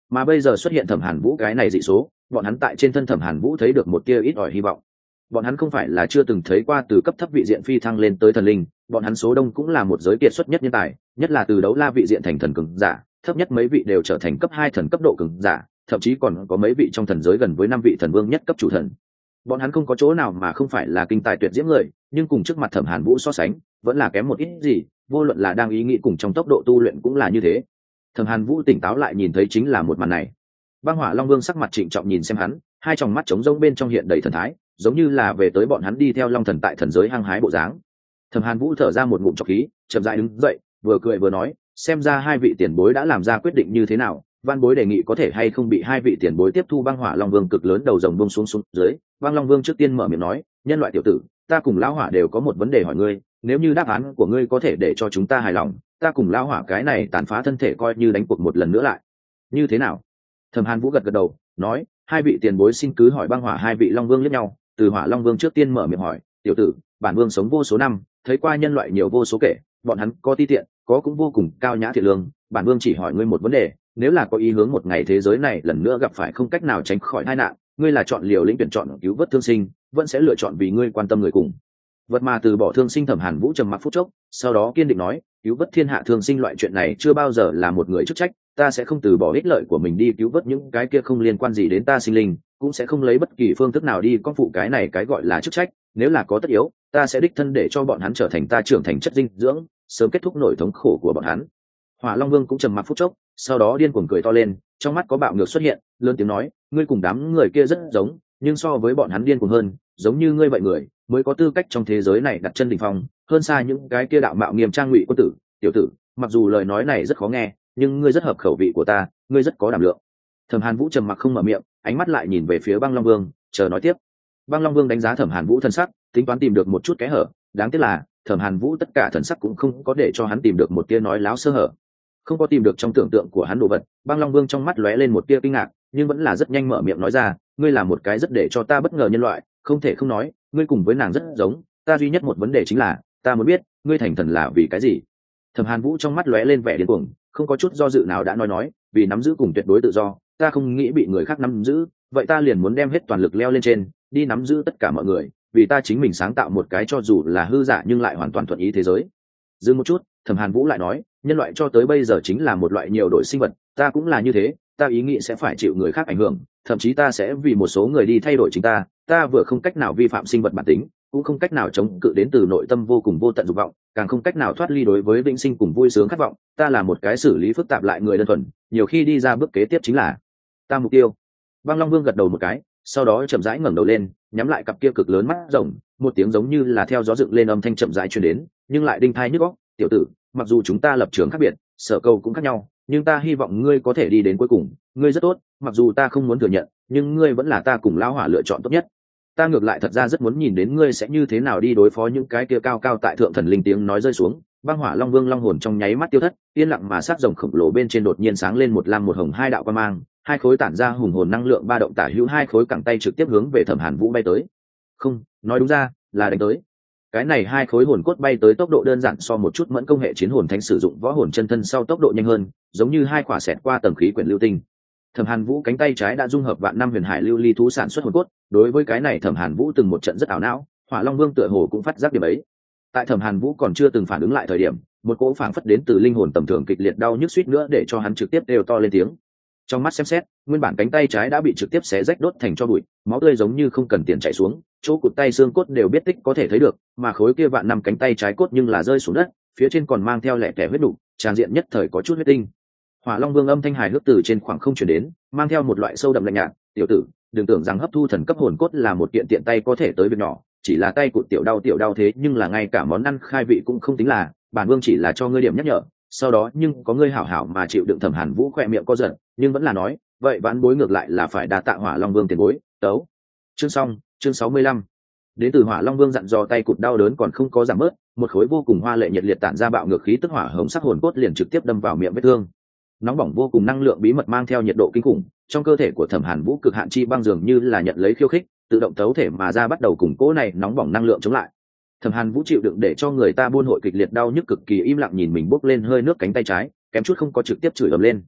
mà bây giờ xuất hiện Thẩm Hàn Vũ cái này dị số, bọn hắn tại trên thân Thẩm Hàn Vũ thấy được một tia ít ỏi hy vọng. Bọn hắn không phải là chưa từng thấy qua từ cấp thấp vị diện phi thăng lên tới thần linh, bọn hắn số đông cũng là một giới kiệt xuất nhất nhân tài, nhất là từ đấu la vị diện thành thần cường giả, thấp nhất mấy vị đều trở thành cấp 2 thần cấp độ cường giả, thậm chí còn có mấy vị trong thần giới gần với 5 vị thần vương nhất cấp chủ thần. Bọn hắn không có chỗ nào mà không phải là kinh tài tuyệt diễm người, nhưng cùng trước mặt Thẩm Hàn Vũ so sánh, vẫn là kém một ít gì, vô luận là đang ý nghĩ cùng trong tốc độ tu luyện cũng là như thế. Thẩm Hàn Vũ tỉnh táo lại nhìn thấy chính là một màn này. Băng Hỏa Long Vương sắc mặt trịnh trọng nhìn xem hắn, hai tròng mắt trống rỗng bên trong hiện đầy thần thái, giống như là về tới bọn hắn đi theo Long Thần tại thần giới hăng hái bộ dáng. Thẩm Hàn Vũ thở ra một ngụm trọc khí, chậm rãi đứng dậy, vừa cười vừa nói, xem ra hai vị tiền bối đã làm ra quyết định như thế nào, văn bối đề nghị có thể hay không bị hai vị tiền bối tiếp thu. Băng Hỏa Long Vương cực lớn đầu rồng buông xuống dưới, Băng Long Vương trước tiên mở miệng nói, nhân loại tiểu tử, ta cùng lão hỏa đều có một vấn đề hỏi ngươi, nếu như đáp án của ngươi có thể để cho chúng ta hài lòng, ta cùng lão hỏa cái này tàn phá thân thể coi như đánh cuộc một lần nữa lại. Như thế nào? Thẩm Hàn Vũ gật gật đầu, nói, hai vị tiền bối xin cứ hỏi. Băng Hỏa hai vị Long Vương liếc nhau, từ Hỏa Long Vương trước tiên mở miệng hỏi, tiểu tử, bản vương sống vô số năm, thấy qua nhân loại nhiều vô số kể, bọn hắn có ti tiện, có cũng vô cùng cao nhã thiện lương, bản vương chỉ hỏi ngươi một vấn đề, nếu là có ý hướng một ngày thế giới này lần nữa gặp phải không cách nào tránh khỏi tai nạn, ngươi là chọn liều lĩnh tuyển chọn cứu vớt thương sinh, vẫn sẽ lựa chọn vì ngươi quan tâm người cùng vật mà từ bỏ thương sinh. Thẩm Hàn Vũ trầm mặc phút chốc, sau đó kiên định nói, cứu vớt thiên hạ thương sinh loại chuyện này chưa bao giờ là một người chức trách, ta sẽ không từ bỏ ích lợi của mình đi cứu vớt những cái kia không liên quan gì đến ta sinh linh, cũng sẽ không lấy bất kỳ phương thức nào đi con phụ cái này cái gọi là chức trách, nếu là có tất yếu, ta sẽ đích thân để cho bọn hắn trở thành ta trưởng thành chất dinh dưỡng, sớm kết thúc nỗi thống khổ của bọn hắn. Hỏa Long Vương cũng trầm mặc phút chốc, sau đó điên cuồng cười to lên, trong mắt có bạo ngược xuất hiện, lớn tiếng nói, ngươi cùng đám người kia rất giống, nhưng so với bọn hắn điên cuồng hơn, giống như ngươi vậy người mới có tư cách trong thế giới này đặt chân đỉnh phong, hơn xa những cái kia đạo mạo nghiêm trang ngụy quân tử. Tiểu tử, mặc dù lời nói này rất khó nghe, nhưng ngươi rất hợp khẩu vị của ta, ngươi rất có đảm lượng. Thẩm Hàn Vũ trầm mặc không mở miệng, ánh mắt lại nhìn về phía Băng Long Vương, chờ nói tiếp. Băng Long Vương đánh giá Thẩm Hàn Vũ thân sắc, tính toán tìm được một chút kẽ hở, đáng tiếc là Thẩm Hàn Vũ tất cả thần sắc cũng không có để cho hắn tìm được một tia nói láo sơ hở, không có tìm được trong tưởng tượng của hắn đồ vật. Băng Long Vương trong mắt lóe lên một tia kinh ngạc, nhưng vẫn là rất nhanh mở miệng nói ra, ngươi là một cái rất để cho ta bất ngờ nhân loại, không thể không nói, ngươi cùng với nàng rất giống, ta duy nhất một vấn đề chính là, ta muốn biết, ngươi thành thần là vì cái gì? Thẩm Hàn Vũ trong mắt lóe lên vẻ điên cuồng, không có chút do dự nào đã nói, vì nắm giữ cùng tuyệt đối tự do, ta không nghĩ bị người khác nắm giữ, vậy ta liền muốn đem hết toàn lực leo lên trên, đi nắm giữ tất cả mọi người, vì ta chính mình sáng tạo một cái cho dù là hư giả nhưng lại hoàn toàn thuận ý thế giới. Dừng một chút, Thẩm Hàn Vũ lại nói, nhân loại cho tới bây giờ chính là một loại nhiều đổi sinh vật, ta cũng là như thế, ta ý nghĩ sẽ phải chịu người khác ảnh hưởng, thậm chí ta sẽ vì một số người đi thay đổi chính ta, ta vừa không cách nào vi phạm sinh vật bản tính, cũng không cách nào chống cự đến từ nội tâm vô cùng vô tận dục vọng, càng không cách nào thoát ly đối với vĩnh sinh cùng vui sướng khát vọng, ta là một cái xử lý phức tạp lại người đơn thuần, nhiều khi đi ra bước kế tiếp chính là ta mục tiêu. Băng Long Vương gật đầu một cái, sau đó chậm rãi ngẩng đầu lên, nhắm lại cặp kia cực lớn mắt rồng, một tiếng giống như là theo gió dựng lên âm thanh chậm rãi truyền đến, nhưng lại đinh tai nhức óc, tiểu tử, mặc dù chúng ta lập trường khác biệt, sở cầu cũng khác nhau, nhưng ta hy vọng ngươi có thể đi đến cuối cùng, ngươi rất tốt, mặc dù ta không muốn thừa nhận, nhưng ngươi vẫn là ta cùng lão hỏa lựa chọn tốt nhất. Ta ngược lại thật ra rất muốn nhìn đến ngươi sẽ như thế nào đi đối phó những cái kia cao cao tại thượng thần linh. Tiếng nói rơi xuống, Băng Hỏa Long Vương long hồn trong nháy mắt tiêu thất, yên lặng mà sắc rồng khổng lồ bên trên đột nhiên sáng lên một lam một hồng hai đạo quang mang, hai khối tản ra hùng hồn năng lượng ba động tả hữu, hai khối cẳng tay trực tiếp hướng về Thẩm Hàn Vũ bay tới. Không, nói đúng ra là đánh tới. Cái này hai khối hồn cốt bay tới tốc độ đơn giản so một chút mẫn công hệ chiến hồn thánh sử dụng võ hồn chân thân sau tốc độ nhanh hơn, giống như hai quả xẹt qua tầng khí quyển lưu tinh. Thẩm Hàn Vũ cánh tay trái đã dung hợp vạn năm huyền hải lưu ly thú sản xuất hồn cốt, đối với cái này Thẩm Hàn Vũ từng một trận rất ảo não, Hỏa Long Vương tựa hồ cũng phát giác điểm ấy. Tại Thẩm Hàn Vũ còn chưa từng phản ứng lại thời điểm, một cỗ phảng phất đến từ linh hồn tầm thường kịch liệt đau nhức suýt nữa để cho hắn trực tiếp đều to lên tiếng. Trong mắt xem xét, nguyên bản cánh tay trái đã bị trực tiếp xé rách đốt thành tro bụi, máu tươi giống như không cần tiền chảy xuống, chỗ cụt tay xương cốt đều biết tích có thể thấy được, mà khối kia vạn năm cánh tay trái cốt nhưng là rơi xuống đất, phía trên còn mang theo lẻ tẻ huyết đủ, tràn diện nhất thời có chút huyết tinh. Hỏa Long Vương âm thanh hài hước từ trên khoảng không truyền đến, mang theo một loại sâu đậm lạnh nhạt, "Tiểu tử, đừng tưởng rằng hấp thu thần cấp hồn cốt là một kiện tiện tay có thể tới việc nhỏ, chỉ là tay cụt tiểu đau thế nhưng là ngay cả món ăn khai vị cũng không tính là, bản vương chỉ là cho ngươi điểm nhắc nhở, sau đó nhưng có ngươi hảo hảo mà chịu đựng." Thẩm Hàn Vũ khẽ miệng co giật, nhưng vẫn là nói, "Vậy vãn bối ngược lại là phải đa tạ Hỏa Long Vương tiền bối." Tấu. Chương xong, chương 65. Đến từ Hỏa Long Vương dặn dò tay cụt đau đớn còn không có giảm bớt, một khối vô cùng hoa lệ nhiệt liệt tản ra bạo ngược khí tức hỏa hồng sắc hồn cốt liền trực tiếp đâm vào miệng vết thương. Nóng bỏng vô cùng năng lượng bí mật mang theo nhiệt độ kinh khủng, trong cơ thể của Thẩm Hàn Vũ cực hạn chi băng dường như là nhận lấy khiêu khích, tự động tấu thể mà ra bắt đầu củng cố này nóng bỏng năng lượng chống lại. Thẩm Hàn Vũ chịu đựng để cho người ta buôn hội kịch liệt đau nhức cực kỳ im lặng nhìn mình bốc lên hơi nước cánh tay trái, kém chút không có trực tiếp chửi ầm lên.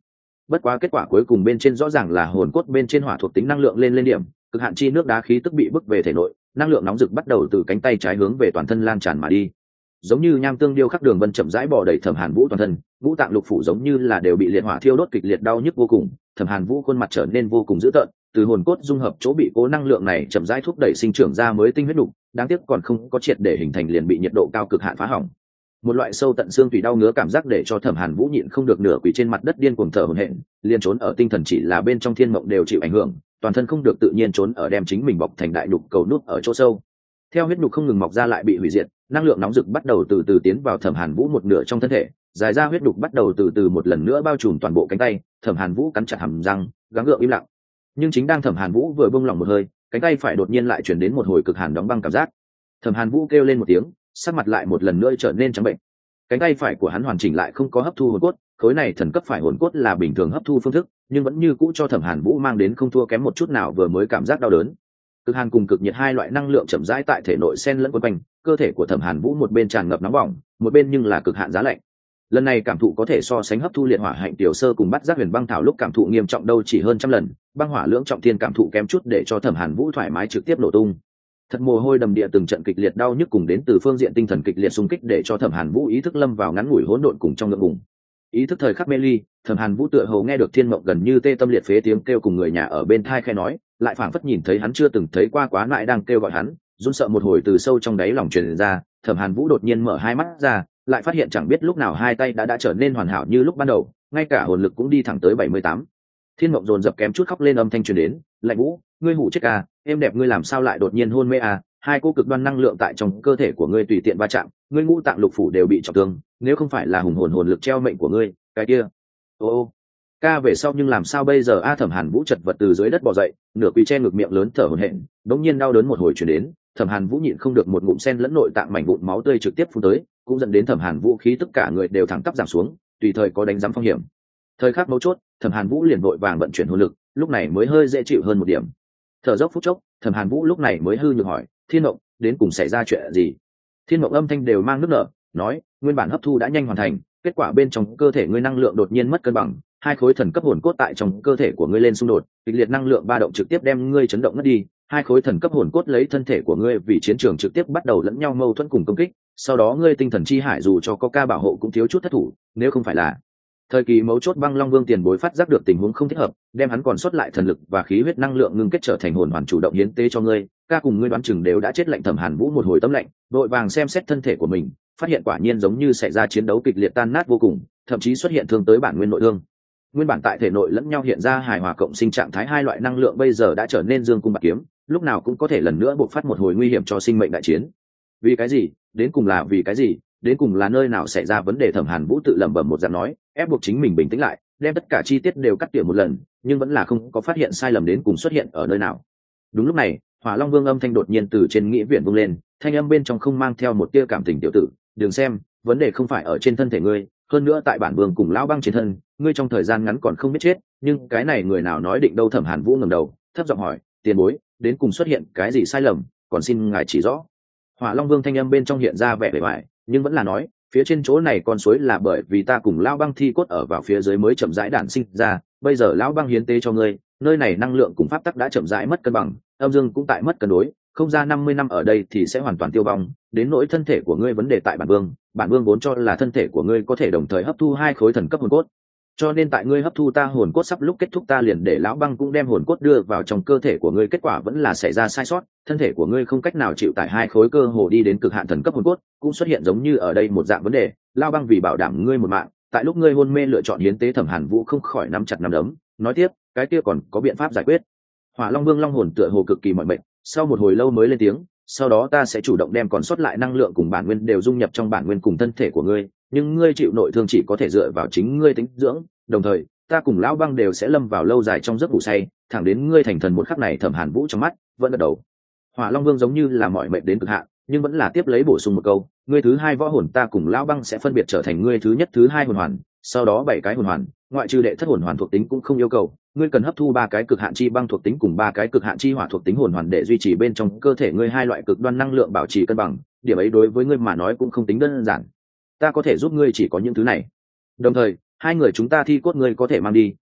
bất quá kết quả cuối cùng bên trên rõ ràng là hồn cốt bên trên hỏa thuộc tính năng lượng lên điểm, cực hạn chi nước đá khí tức bị bức về thể nội, năng lượng nóng rực bắt đầu từ cánh tay trái hướng về toàn thân lan tràn mà đi, giống như nham tương điêu khắc đường vân chậm rãi bò đầy Thẩm Hàn Vũ toàn thân, ngũ tạng lục phủ giống như là đều bị liệt hỏa thiêu đốt kịch liệt đau nhức vô cùng. Thẩm Hàn Vũ khuôn mặt trở nên vô cùng dữ tợn, từ hồn cốt dung hợp chỗ bị cố năng lượng này chậm rãi thúc đẩy sinh trưởng ra mới tinh huyết đục, đáng tiếc còn không có triệt để hình thành liền bị nhiệt độ cao cực hạn phá hỏng. Một loại sâu tận xương tùy đau ngứa cảm giác để cho Thẩm Hàn Vũ nhịn không được nửa quỳ trên mặt đất điên cuồng thở hổn hển, liền trốn ở tinh thần chỉ là bên trong thiên mộng đều chịu ảnh hưởng, toàn thân không được tự nhiên trốn ở đem chính mình bọc thành đại đục cầu nút ở chỗ sâu. Theo huyết nhục không ngừng mọc ra lại bị hủy diệt, năng lượng nóng rực bắt đầu từ từ tiến vào Thẩm Hàn Vũ một nửa trong thân thể, dài ra huyết nhục bắt đầu từ từ một lần nữa bao trùm toàn bộ cánh tay. Thẩm Hàn Vũ cắn chặt hàm răng, gắng gượng im lặng. Nhưng chính đang Thẩm Hàn Vũ vừa buông lỏng một hơi, cánh tay phải đột nhiên lại truyền đến một hồi cực hàn đóng băng cảm giác. Thẩm Hàn Vũ kêu lên một tiếng, sắc mặt lại một lần nữa trở nên trắng bệnh. Cánh tay phải của hắn hoàn chỉnh lại không có hấp thu hồn cốt, khối này thần cấp phải hồn cốt là bình thường hấp thu phương thức, nhưng vẫn như cũ cho Thẩm Hàn Vũ mang đến không thua kém một chút nào vừa mới cảm giác đau đớn. Cực hàn cùng cực nhiệt hai loại năng lượng chậm rãi tại thể nội xen lẫn quấn quanh, cơ thể của Thẩm Hàn Vũ một bên tràn ngập nóng bỏng, một bên nhưng là cực hạn giá lạnh. Lần này cảm thụ có thể so sánh hấp thu liệt hỏa hạnh tiểu sơ cùng bắt giác huyền băng thảo lúc cảm thụ nghiêm trọng đâu chỉ hơn trăm lần, băng hỏa lưỡng trọng thiên cảm thụ kém chút để cho Thẩm Hàn Vũ thoải mái trực tiếp nổ tung. Thật mồ hôi đầm địa từng trận kịch liệt đau nhức cùng đến từ phương diện tinh thần kịch liệt xung kích để cho Thẩm Hàn Vũ ý thức lâm vào ngắn ngủi hỗn độn cùng trong ngượng ngùng. Ý thức thời khắc mê ly, Thẩm Hàn Vũ tựa hồ nghe được thiên mộng gần như tê tâm liệt phế tiếng kêu cùng người nhà ở bên thai khe nói, lại phảng phất nhìn thấy hắn chưa từng thấy qua quá nại đang kêu gọi hắn, run sợ một hồi từ sâu trong đáy lòng truyền ra. Thẩm Hàn Vũ đột nhiên mở hai mắt ra, lại phát hiện chẳng biết lúc nào hai tay đã trở nên hoàn hảo như lúc ban đầu, ngay cả hồn lực cũng đi thẳng tới 78. Thiên mộng dồn dập kém chút khóc lên âm thanh truyền đến, "Lạnh Vũ, ngươi hủ chết à, em đẹp ngươi làm sao lại đột nhiên hôn mê à, hai cô cực đoan năng lượng tại trong cơ thể của ngươi tùy tiện va chạm, ngươi ngũ tạng lục phủ đều bị trọng thương, nếu không phải là hùng hồn lực treo mệnh của ngươi, cái kia." Ô ca về sau nhưng làm sao bây giờ a? Thẩm Hàn Vũ chật vật từ dưới đất bò dậy, nửa quỳ che ngực miệng lớn thở hổn hển, đống nhiên đau đớn một hồi truyền đến. Thẩm Hàn Vũ nhịn không được một ngụm sen lẫn nội tạng mảnh vụn máu tươi trực tiếp phun tới, cũng dẫn đến Thẩm Hàn Vũ khí tất cả người đều thẳng tắp giảm xuống, tùy thời có đánh giám phong hiểm. Thời khắc mấu chốt, Thẩm Hàn Vũ liền vội vàng vận chuyển hồn lực, lúc này mới hơi dễ chịu hơn một điểm. Thở dốc phút chốc, Thẩm Hàn Vũ lúc này mới hư nhược hỏi, "Thiên Mộng, đến cùng xảy ra chuyện gì?" Thiên Mộng âm thanh đều mang nước nở, nói, "Nguyên bản hấp thu đã nhanh hoàn thành, kết quả bên trong cơ thể ngươi năng lượng đột nhiên mất cân bằng, hai khối thần cấp hồn cốt tại trong cơ thể của ngươi lên xung đột, kịch liệt năng lượng ba động trực tiếp đem ngươi chấn động ngất đi, hai khối thần cấp hồn cốt lấy thân thể của ngươi vì chiến trường trực tiếp bắt đầu lẫn nhau mâu thuẫn cùng công kích, sau đó ngươi tinh thần chi hải dù cho có ca bảo hộ cũng thiếu chút thất thủ, nếu không phải là thời kỳ mấu chốt Băng Long Vương tiền bối phát giác được tình huống không thích hợp, đem hắn còn sót lại thần lực và khí huyết năng lượng ngưng kết trở thành hồn hoàn chủ động hiến tế cho ngươi, ca cùng ngươi đoán chừng đều đã chết." Lạnh Thẩm Hàn Vũ một hồi tâm lạnh, vội vàng xem xét thân thể của mình, phát hiện quả nhiên giống như xảy ra chiến đấu kịch liệt tan nát vô cùng, thậm chí xuất hiện thương tới bản nguyên nội thương. Nguyên bản tại thể nội lẫn nhau hiện ra hài hòa cộng sinh trạng thái hai loại năng lượng bây giờ đã trở nên dương cung bạc kiếm, lúc nào cũng có thể lần nữa bộc phát một hồi nguy hiểm cho sinh mệnh đại chiến. Vì cái gì? Đến cùng là vì cái gì? Đến cùng là nơi nào xảy ra vấn đề? Thẩm Hàn Vũ tự lẩm bẩm một giọng nói, ép buộc chính mình bình tĩnh lại, đem tất cả chi tiết đều cắt tỉa một lần, nhưng vẫn là không có phát hiện sai lầm đến cùng xuất hiện ở nơi nào. Đúng lúc này, Hỏa Long Vương âm thanh đột nhiên từ trên nghĩa viện vang lên, thanh âm bên trong không mang theo một tia cảm tình. "Tiểu tử, đừng xem, vấn đề không phải ở trên thân thể ngươi, hơn nữa tại bản vương cùng lão băng trên thân, ngươi trong thời gian ngắn còn không biết chết, nhưng cái này người nào nói định đâu?" Thẩm Hàn Vũ ngẩng đầu, thấp giọng hỏi, "Tiền bối, đến cùng xuất hiện cái gì sai lầm, còn xin ngài chỉ rõ." Hỏa Long Vương thanh âm bên trong hiện ra vẻ bề bại, nhưng vẫn là nói, "Phía trên chỗ này con suối là bởi vì ta cùng lão băng thi cốt ở vào phía dưới mới chậm rãi đản sinh ra, bây giờ lão băng hiến tế cho ngươi, nơi này năng lượng cùng pháp tắc đã chậm rãi mất cân bằng, âm dương cũng tại mất cân đối, không ra 50 năm ở đây thì sẽ hoàn toàn tiêu vong, đến nỗi thân thể của ngươi vấn đề tại bản vương vốn cho là thân thể của ngươi có thể đồng thời hấp thu hai khối thần cấp hồn cốt, cho nên tại ngươi hấp thu ta hồn cốt sắp lúc kết thúc ta liền để lão băng cũng đem hồn cốt đưa vào trong cơ thể của ngươi, kết quả vẫn là xảy ra sai sót, thân thể của ngươi không cách nào chịu tải hai khối cơ hồ đi đến cực hạn thần cấp hồn cốt, cũng xuất hiện giống như ở đây một dạng vấn đề, lão băng vì bảo đảm ngươi một mạng, tại lúc ngươi hôn mê lựa chọn hiến tế." Thẩm Hàn Vũ không khỏi nắm chặt nắm đấm, nói tiếp, "Cái kia còn có biện pháp giải quyết?" Hỏa Long Vương long hồn tựa hồ cực kỳ mỏi mệt, sau một hồi lâu mới lên tiếng, "Sau đó ta sẽ chủ động đem còn sót lại năng lượng cùng bản nguyên đều dung nhập trong bản nguyên cùng thân thể của ngươi, nhưng ngươi chịu nội thương chỉ có thể dựa vào chính ngươi tính dưỡng, đồng thời ta cùng lão băng đều sẽ lâm vào lâu dài trong giấc ngủ say, thẳng đến ngươi thành thần một khắc này." Thẩm Hàn Vũ trong mắt vẫn gật đầu. Hỏa Long Vương giống như là mỏi mệt đến cực hạn, nhưng vẫn là tiếp lấy bổ sung một câu, "Ngươi thứ hai võ hồn ta cùng lão băng sẽ phân biệt trở thành ngươi thứ nhất thứ hai hồn hoàn, sau đó 7 cái hồn hoàn, ngoại trừ đệ thất hồn hoàn thuộc tính cũng không yêu cầu, ngươi cần hấp thu 3 cái cực hạn chi băng thuộc tính cùng 3 cái cực hạn chi hỏa thuộc tính hồn hoàn để duy trì bên trong cơ thể ngươi hai loại cực đoan năng lượng bảo trì cân bằng, điểm ấy đối với ngươi mà nói cũng không tính đơn giản. Ta có thể giúp ngươi chỉ có những thứ này. Đồng thời, hai người chúng ta thi cốt ngươi có thể mang đi,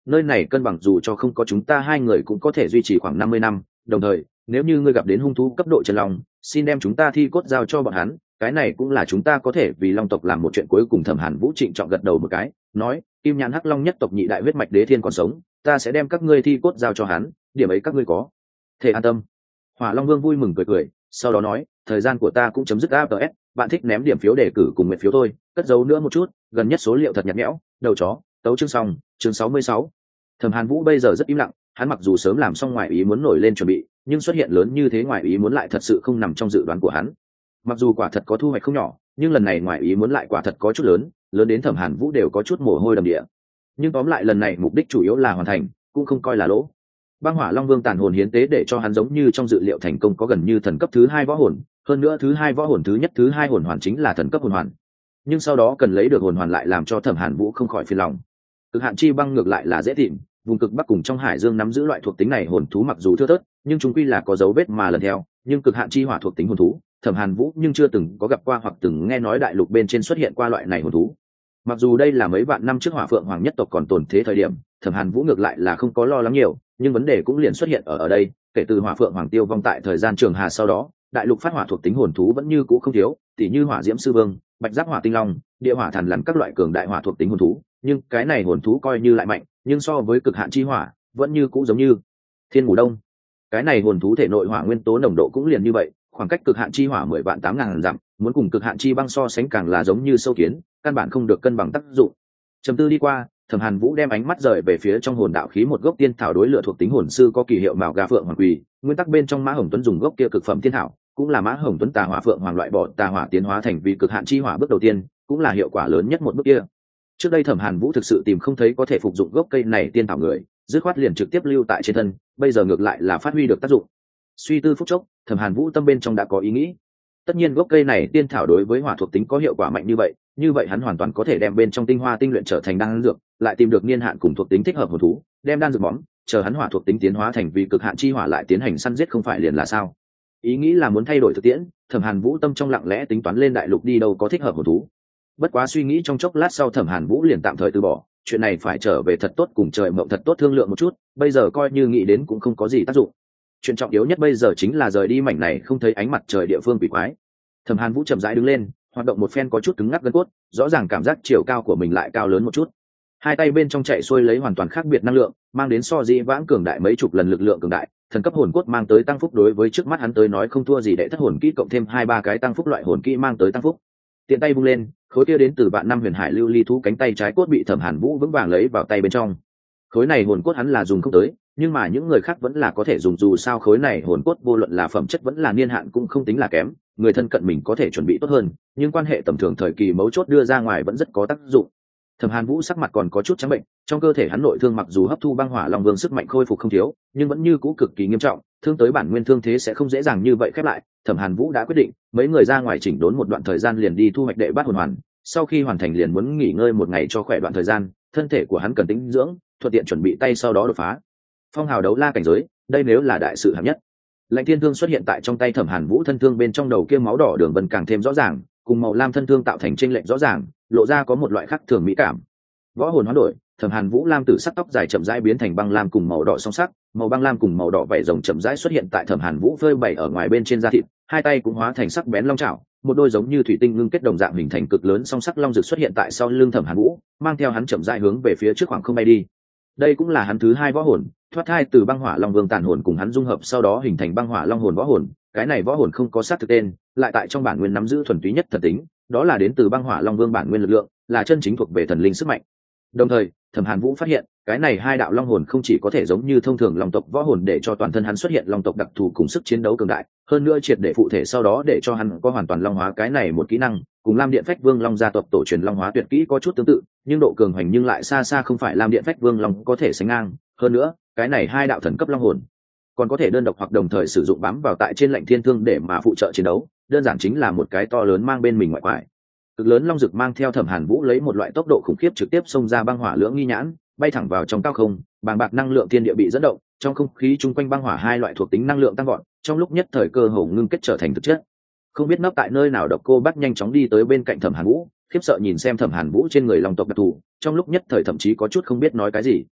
nơi này cân bằng dù cho không có chúng ta hai người cũng có thể duy trì khoảng 50 năm. Đồng thời nếu như ngươi gặp đến hung thú cấp độ chân long, xin đem chúng ta thi cốt giao cho bọn hắn, cái này cũng là chúng ta có thể vì long tộc làm một chuyện cuối cùng. Thẩm Hàn Vũ trịnh trọng gật đầu một cái, nói, Kim Nhãn Hắc Long nhất tộc nhị đại huyết mạch đế thiên còn sống, ta sẽ đem các ngươi thi cốt giao cho hắn, điểm ấy các ngươi có thể an tâm. Hỏa Long Vương vui mừng cười, sau đó nói, thời gian của ta cũng chấm dứt. APS, bạn thích ném điểm phiếu đề cử cùng nguyện phiếu thôi, cất giấu nữa một chút, gần nhất số liệu thật nhạt nhẽo. Đầu chó, tấu chương xong, chương 66. Thẩm Hàn Vũ bây giờ rất im lặng, hắn mặc dù sớm làm xong ngoài ý muốn nổi lên chuẩn bị, nhưng xuất hiện lớn như thế ngoài ý muốn lại thật sự không nằm trong dự đoán của hắn. Mặc dù quả thật có thu hoạch không nhỏ, nhưng lần này ngoài ý muốn lại quả thật có chút lớn đến Thẩm Hàn Vũ đều có chút mồ hôi đầm địa. Nhưng tóm lại lần này mục đích chủ yếu là hoàn thành, cũng không coi là lỗ. Băng Hỏa Long Vương tàn hồn hiến tế để cho hắn giống như trong dự liệu thành công, có gần như thần cấp thứ 2 võ hồn, hơn nữa thứ 2 võ hồn thứ nhất thứ 2 hồn hoàn chính là thần cấp hồn hoàn. Nhưng sau đó cần lấy được hồn hoàn lại làm cho Thẩm Hàn Vũ không khỏi phiền lòng. Cực hạn chi băng ngược lại là dễ tìm, vùng cực bắc cùng trong hải dương nắm giữ loại thuộc tính này hồn thú mặc dù thưa thớt, nhưng chúng quy là có dấu vết mà lần theo. Nhưng cực hạn chi hỏa thuộc tính hồn thú, Thẩm Hàn Vũ nhưng chưa từng có gặp qua hoặc từng nghe nói đại lục bên trên xuất hiện qua loại này hồn thú. Mặc dù đây là mấy vạn năm trước Hỏa Phượng Hoàng nhất tộc còn tồn thế thời điểm, Thẩm Hàn Vũ ngược lại là không có lo lắng nhiều, nhưng vấn đề cũng liền xuất hiện ở đây. Kể từ Hỏa Phượng Hoàng tiêu vong tại thời gian Trường Hà sau đó, đại lục phát hỏa thuộc tính hồn thú vẫn như cũ không thiếu, tỉ như Hỏa Diễm Sư Vương, Bạch Giác Hỏa Tinh Long, Địa Hỏa Thần Lằn các loại cường đại hỏa thuộc tính hồn thú. Nhưng cái này hồn thú coi như lại mạnh, nhưng so với cực hạn chi hỏa vẫn như cũ giống như Thiên Ngủ Đông. Cái này hồn thú thể nội hỏa nguyên tố nồng độ cũng liền như vậy, khoảng cách cực hạn chi hỏa 10.800.000 dặm, muốn cùng cực hạn chi băng so sánh càng là giống như sâu kiến, căn bản không được cân bằng tác dụng. Trầm tư đi qua, Thẩm Hàn Vũ đem ánh mắt rời về phía trong hồn đạo khí một gốc tiên thảo đối lửa thuộc tính hồn sư có kỳ hiệu màu gà phượng hoàng quỳ, nguyên tắc bên trong Mã Hồng Tuấn dùng gốc kia cực phẩm tiên thảo, cũng là Mã Hồng Tuấn tà hỏa phượng hoàng loại bỏ tà hỏa tiến hóa thành vì cực hạn chi hỏa bước đầu tiên, cũng là hiệu quả lớn nhất một bước kia. Trước đây Thẩm Hàn Vũ thực sự tìm không thấy có thể phục dụng gốc cây này tiên thảo người, dứt khoát liền trực tiếp lưu tại trên thân, bây giờ ngược lại là phát huy được tác dụng. Suy tư phút chốc, Thẩm Hàn Vũ tâm bên trong đã có ý nghĩ. Tất nhiên gốc cây này tiên thảo đối với hỏa thuộc tính có hiệu quả mạnh như vậy hắn hoàn toàn có thể đem bên trong tinh hoa tinh luyện trở thành đan dược, lại tìm được niên hạn cùng thuộc tính thích hợp hồn thú, đem đan dược món, chờ hắn hỏa thuộc tính tiến hóa thành vì cực hạn chi hỏa lại tiến hành săn giết không phải liền là sao? Ý nghĩ là muốn thay đổi thực tiễn, Thẩm Hàn Vũ tâm trong lặng lẽ tính toán lên đại lục đi đâu có thích hợp hồn thú. Bất quá suy nghĩ trong chốc lát sau, Thẩm Hàn Vũ liền tạm thời từ bỏ, chuyện này phải trở về thật tốt cùng trời mộng thật tốt thương lượng một chút, bây giờ coi như nghĩ đến cũng không có gì tác dụng. Chuyện trọng yếu nhất bây giờ chính là rời đi mảnh này không thấy ánh mặt trời địa phương quỷ quái. Thẩm Hàn Vũ chậm rãi đứng lên, hoạt động một phen có chút cứng ngắc gân cốt, rõ ràng cảm giác chiều cao của mình lại cao lớn một chút. Hai tay bên trong chạy xuôi lấy hoàn toàn khác biệt năng lượng, mang đến so dĩ vãng cường đại mấy chục lần lực lượng cường đại, thần cấp hồn cốt mang tới tăng phúc đối với trước mắt hắn tới nói không thua gì đệ thất hồn kỹ cộng thêm 2-3 cái tăng phúc loại hồn kỹ mang tới tăng phúc. Tiện tay vung lên, khối kia đến từ vạn năm huyền hải lưu ly thú cánh tay trái cốt bị Thẩm Hàn Vũ vững vàng lấy vào tay bên trong. Khối này hồn cốt hắn là dùng không tới, nhưng mà những người khác vẫn là có thể dùng, dù sao khối này hồn cốt vô luận là phẩm chất vẫn là niên hạn cũng không tính là kém, người thân cận mình có thể chuẩn bị tốt hơn, nhưng quan hệ tầm thường thời kỳ mấu chốt đưa ra ngoài vẫn rất có tác dụng. Thẩm Hàn Vũ sắc mặt còn có chút trắng bệnh, trong cơ thể hắn nội thương mặc dù hấp thu băng hỏa long vương sức mạnh khôi phục không thiếu, nhưng vẫn như cũ cực kỳ nghiêm trọng, thương tới bản nguyên thương thế sẽ không dễ dàng như vậy khép lại. Thẩm Hàn Vũ đã quyết định, mấy người ra ngoài chỉnh đốn một đoạn thời gian liền đi thu hoạch đệ bát hồn hoàn, sau khi hoàn thành liền muốn nghỉ ngơi một ngày cho khỏe đoạn thời gian, thân thể của hắn cần tĩnh dưỡng, thuận tiện chuẩn bị tay sau đó đột phá phong hào đấu la cảnh giới, đây nếu là đại sự hạng nhất. Lạnh thiên thương xuất hiện tại trong tay Thẩm Hàn Vũ, thân thương bên trong đầu kia máu đỏ đường vân càng thêm rõ ràng, cùng màu lam thân thương tạo thành chênh lệch rõ ràng, lộ ra có một loại khác thường mỹ cảm. Võ hồn hoán đổi, Thẩm Hàn Vũ lam tử sắc tóc dài chậm rãi biến thành băng lam cùng màu đỏ song sắc, màu băng lam cùng màu đỏ vảy rồng chậm rãi xuất hiện tại Thẩm Hàn Vũ phơi bày ở ngoài bên trên da thịt, hai tay cũng hóa thành sắc bén long chảo, một đôi giống như thủy tinh ngưng kết đồng dạng hình thành cực lớn song sắc long rực xuất hiện tại sau lưng Thẩm Hàn Vũ, mang theo hắn chậm rãi hướng về phía trước khoảng không bay đi. Đây cũng là hắn thứ 2 võ hồn, thoát thai từ băng hỏa long vương tàn hồn cùng hắn dung hợp sau đó hình thành băng hỏa long hồn võ hồn. Cái này võ hồn không có xác thực tên, lại tại trong bản nguyên nắm giữ thuần túy nhất thần tính, đó là đến từ băng hỏa long vương bản nguyên lực lượng, là chân chính thuộc về thần linh sức mạnh. Đồng thời, Thẩm Hàn Vũ phát hiện, cái này 2 đạo long hồn không chỉ có thể giống như thông thường long tộc võ hồn để cho toàn thân hắn xuất hiện long tộc đặc thù cùng sức chiến đấu cường đại, hơn nữa triệt để phụ thể sau đó để cho hắn có hoàn toàn long hóa cái này một kỹ năng, cùng Lam Điện Phách Vương Long gia tộc tổ truyền long hóa tuyệt kỹ có chút tương tự, nhưng độ cường hoành nhưng lại xa xa không phải Lam Điện Phách Vương Long có thể sánh ngang. Hơn nữa, cái này 2 đạo thần cấp long hồn còn có thể đơn độc hoặc đồng thời sử dụng bám vào tại trên lệnh thiên thương để mà phụ trợ chiến đấu, đơn giản chính là một cái to lớn mang bên mình ngoại quải. Cực lớn long rực mang theo Thẩm Hàn Vũ lấy một loại tốc độ khủng khiếp trực tiếp xông ra băng hỏa lưỡng nghi nhãn, bay thẳng vào trong cao không, bàng bạc năng lượng thiên địa bị dẫn động, trong không khí chung quanh băng hỏa 2 loại thuộc tính năng lượng tăng vọt, trong lúc nhất thời cơ hồ ngưng kết trở thành thực chất. Không biết nấp tại nơi nào Độc Cô Bác nhanh chóng đi tới bên cạnh Thẩm Hàn Vũ, khiếp sợ nhìn xem Thẩm Hàn Vũ trên người long tộc đặc thù, trong lúc nhất thời thậm chí có chút không biết nói cái gì.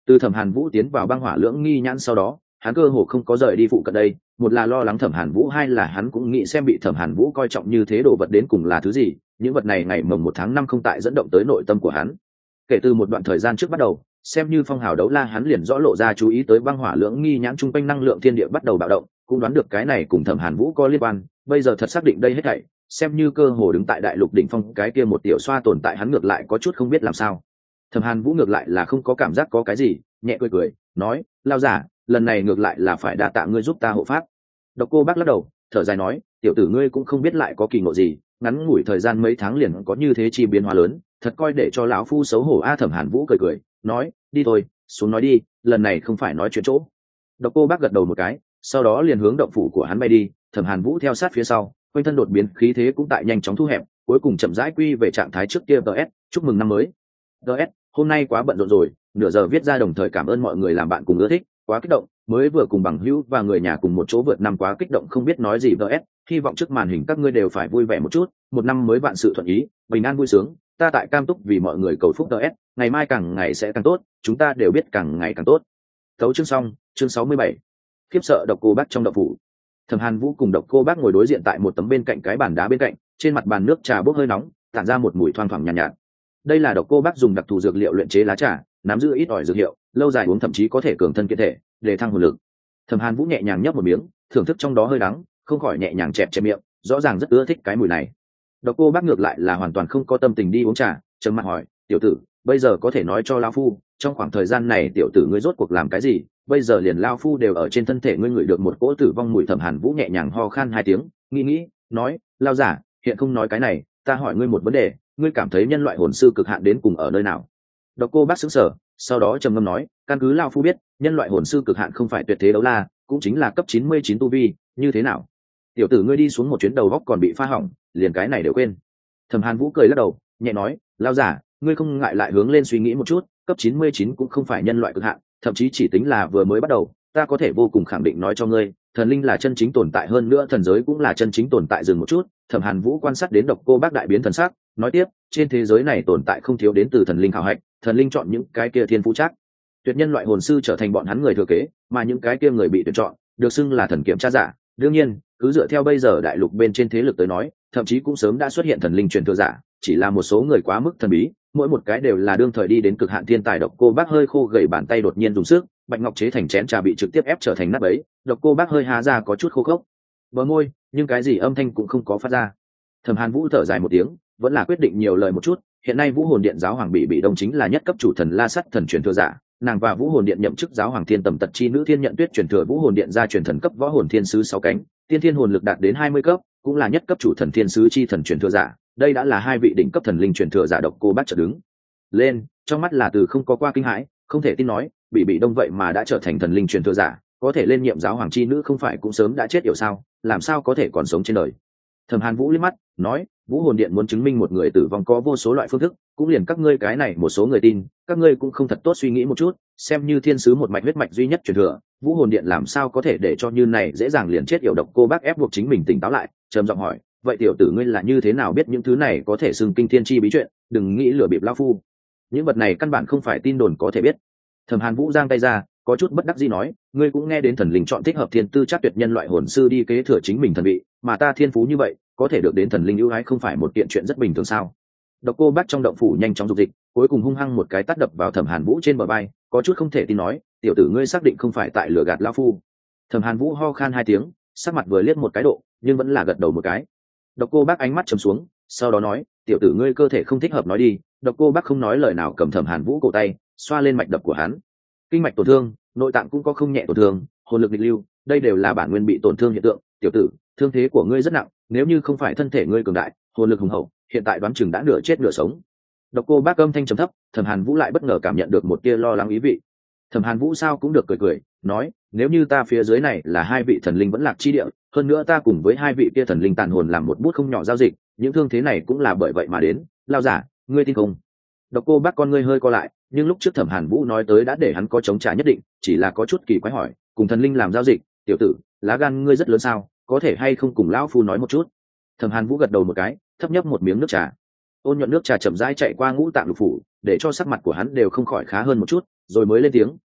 Từ Thẩm Hàn Vũ tiến vào băng hỏa lưỡng nghi nhãn sau đó, hắn cơ hồ không có rời đi phụ cận đây, một là lo lắng Thẩm Hàn Vũ, hai là hắn cũng nghĩ xem bị Thẩm Hàn Vũ coi trọng như thế đồ vật đến cùng là thứ gì, những vật này ngày mồng 1 tháng 5 không tại dẫn động tới nội tâm của hắn. Kể từ một đoạn thời gian trước bắt đầu, xem như phong hào đấu la hắn liền rõ lộ ra chú ý tới băng hỏa lưỡng nghi nhãn trung quanh năng lượng thiên địa bắt đầu bạo động, cũng đoán được cái này cùng Thẩm Hàn Vũ có liên quan, bây giờ thật xác định đây hết thảy, xem như cơ hồ đứng tại đại lục đỉnh phong cái kia một tiểu xoa tồn tại hắn ngược lại có chút không biết làm sao. Thẩm Hàn Vũ ngược lại là không có cảm giác có cái gì, nhẹ cười cười, nói, lao giả, lần này ngược lại là phải đa tạ ngươi giúp ta hộ pháp. Độc Cô Bác lắc đầu, thở dài nói, tiểu tử ngươi cũng không biết lại có kỳ ngộ gì, ngắn ngủi thời gian mấy tháng liền có như thế chi biến hóa lớn, thật coi để cho lão phu xấu hổ a. Thẩm Hàn Vũ cười cười, nói, đi thôi, xuống nói đi, lần này không phải nói chuyện chỗ. Độc Cô Bác gật đầu một cái, sau đó liền hướng động phủ của hắn bay đi, Thẩm Hàn Vũ theo sát phía sau, quanh thân đột biến khí thế cũng tại nhanh chóng thu hẹp, cuối cùng chậm rãi quy về trạng thái trước kia. DS, chúc mừng năm mới. DS, hôm nay quá bận rộn rồi, nửa giờ viết ra đồng thời cảm ơn mọi người làm bạn cùng ưa thích, quá kích động, mới vừa cùng bằng hữu và người nhà cùng một chỗ vượt năm quá kích động không biết nói gì. DS, hy vọng trước màn hình các ngươi đều phải vui vẻ một chút, một năm mới vạn sự thuận ý, bình an vui sướng, ta tại cam túc vì mọi người cầu phúc. DS, ngày mai càng ngày sẽ càng tốt, chúng ta đều biết càng ngày càng tốt. Tấu chương xong, chương 67. Khiếp sợ Độc Cô Bác trong động phủ. Thẩm Hàn Vũ cùng Độc Cô Bác ngồi đối diện tại một tấm bên cạnh cái bàn đá bên cạnh, trên mặt bàn nước trà bốc hơi nóng, tản ra một mùi thoang thoảng nhàn nhạt. Đây là Độc Cô Bác dùng đặc thù dược liệu luyện chế lá trà, nắm giữ ít ỏi dược hiệu, lâu dài uống thậm chí có thể cường thân kiện thể, để thăng hồn lực. Thẩm Hàn Vũ nhẹ nhàng nhấp một miếng, thưởng thức trong đó hơi đắng, không khỏi nhẹ nhàng chẹp chẹp miệng, rõ ràng rất ưa thích cái mùi này. Độc Cô Bác ngược lại là hoàn toàn không có tâm tình đi uống trà, trầm mặt hỏi, tiểu tử, bây giờ có thể nói cho lão phu, trong khoảng thời gian này tiểu tử ngươi rốt cuộc làm cái gì? Bây giờ liền lão phu đều ở trên thân thể ngươi ngửi được một cỗ tử vong mùi. Thẩm Hàn Vũ nhẹ nhàng ho khan 2 tiếng, nghĩ, nói, lão giả, hiện không nói cái này, ta hỏi ngươi một vấn đề, ngươi cảm thấy nhân loại hồn sư cực hạn đến cùng ở nơi nào? Độc Cô Bác sững sờ, sau đó trầm ngâm nói, căn cứ lão phu biết, nhân loại hồn sư cực hạn không phải tuyệt thế đấu la, cũng chính là cấp 99 tu vi, như thế nào? Tiểu tử ngươi đi xuống một chuyến đầu góc còn bị pha hỏng, liền cái này đều quên. Thẩm Hàn Vũ cười lắc đầu, nhẹ nói, lão giả, ngươi không ngại lại hướng lên suy nghĩ một chút, cấp 99 cũng không phải nhân loại cực hạn, thậm chí chỉ tính là vừa mới bắt đầu, ta có thể vô cùng khẳng định nói cho ngươi, thần linh là chân chính tồn tại, hơn nữa thần giới cũng là chân chính tồn tại. Dừng một chút, Thẩm Hàn Vũ quan sát đến Độc Cô Bác đại biến thần sắc, nói tiếp, trên thế giới này tồn tại không thiếu đến từ thần linh khảo hạch, thần linh chọn những cái kia thiên phú chắc tuyệt nhân loại hồn sư trở thành bọn hắn người thừa kế, mà những cái kia người bị tuyển chọn được xưng là thần kiểm tra giả. Đương nhiên, cứ dựa theo bây giờ đại lục bên trên thế lực tới nói, thậm chí cũng sớm đã xuất hiện thần linh truyền thừa giả, chỉ là một số người quá mức thần bí, mỗi một cái đều là đương thời đi đến cực hạn thiên tài. Độc Cô Bác hơi khô gầy bàn tay đột nhiên dùng sức, bạch ngọc chế thành chén trà bị trực tiếp ép trở thành nát bấy. Độc Cô Bác hơi há ra có chút khô khốc bờ môi, nhưng cái gì âm thanh cũng không có phát ra. Thẩm Hàn Vũ thở dài một tiếng, vẫn là quyết định nhiều lời một chút. Hiện nay Vũ Hồn Điện giáo hoàng bị đông chính là nhất cấp chủ thần La Sắt thần truyền thừa giả, nàng và Vũ Hồn Điện nhậm chức giáo hoàng thiên tầm tật chi nữ Thiên Nhận Tuyết truyền thừa Vũ Hồn Điện gia truyền thần cấp võ hồn thiên sứ 6 cánh, tiên thiên hồn lực đạt đến 20 cấp, cũng là nhất cấp chủ thần thiên sứ chi thần truyền thừa giả. Đây đã là 2 vị đỉnh cấp thần linh truyền thừa giả. Độc Cô Bác chợt đứng lên, trong mắt là từ không có qua kinh hãi, không thể tin nói, bị đông vậy mà đã trở thành thần linh truyền thừa giả, có thể lên nhiệm giáo hoàng chi nữ không phải cũng sớm đã chết yểu sao, làm sao có thể còn sống trên đời? Thẩm Hàn Vũ liếc mắt, nói, Vũ Hồn Điện muốn chứng minh một người tử vong có vô số loại phương thức, cũng liền các ngươi cái này một số người tin, các ngươi cũng không thật tốt suy nghĩ một chút, xem như thiên sứ một mạch huyết mạch duy nhất truyền thừa, Vũ Hồn Điện làm sao có thể để cho như này dễ dàng liền chết yểu? Độc Cô Bác ép buộc chính mình tỉnh táo lại, trầm giọng hỏi, vậy tiểu tử ngươi là như thế nào biết những thứ này có thể xưng kinh thiên chi bí chuyện? Đừng nghĩ lừa bịp lão phu, những vật này căn bản không phải tin đồn có thể biết. Thẩm Hàn Vũ giang tay ra, có chút bất đắc dĩ nói, ngươi cũng nghe đến thần linh chọn thích hợp thiên tư chắc tuyệt nhân loại hồn sư đi kế thừa chính mình thần vị, mà ta thiên phú như vậy, có thể được đến thần linh ưu ái không phải một kiện chuyện rất bình thường sao? Độc Cô Bác trong động phủ nhanh chóng dục dịch, cuối cùng hung hăng một cái tát đập vào Thẩm Hàn Vũ trên bờ vai, có chút không thể tin nói, tiểu tử ngươi xác định không phải tại lừa gạt lão phu? Thẩm Hàn Vũ ho khan 2 tiếng, sắc mặt vừa liếc một cái độ, nhưng vẫn là gật đầu một cái. Độc Cô Bác ánh mắt trầm xuống, sau đó nói, tiểu tử ngươi cơ thể không thích hợp nói đi. Độc Cô Bác không nói lời nào, cầm Thẩm Hàn Vũ cổ tay, xoa lên mạch đập của hắn. Kinh mạch tổn thương, nội tạng cũng có không nhẹ tổn thương, hồn lực nghịch lưu, đây đều là bản nguyên bị tổn thương hiện tượng. Tiểu tử, thương thế của ngươi rất nặng, nếu như không phải thân thể ngươi cường đại, hồn lực hùng hậu, hiện tại đoán chừng đã nửa chết nửa sống. Độc Cô Bác âm thanh trầm thấp, Thẩm Hàn Vũ lại bất ngờ cảm nhận được một tia lo lắng ý vị. Thẩm Hàn Vũ sao cũng được cười cười, nói, nếu như ta phía dưới này là 2 vị thần linh vẫn lạc chi địa, hơn nữa ta cùng với 2 vị kia thần linh tàn hồn làm một bút không nhỏ giao dịch, những thương thế này cũng là bởi vậy mà đến. Lao giả, ngươi tin không? Độc Cô Bác con ngươi hơi co lại, nhưng lúc trước Thẩm Hàn Vũ nói tới đã để hắn có chống trả nhất định, chỉ là có chút kỳ quái hỏi, cùng thần linh làm giao dịch, tiểu tử, lá gan ngươi rất lớn sao, có thể hay không cùng lão phu nói một chút? Thẩm Hàn Vũ gật đầu một cái, thấp nhấp một miếng nước trà. Ôn nhuận nước trà chậm rãi chạy qua ngũ tạng lục phủ, để cho sắc mặt của hắn đều không khỏi khá hơn một chút, rồi mới lên tiếng,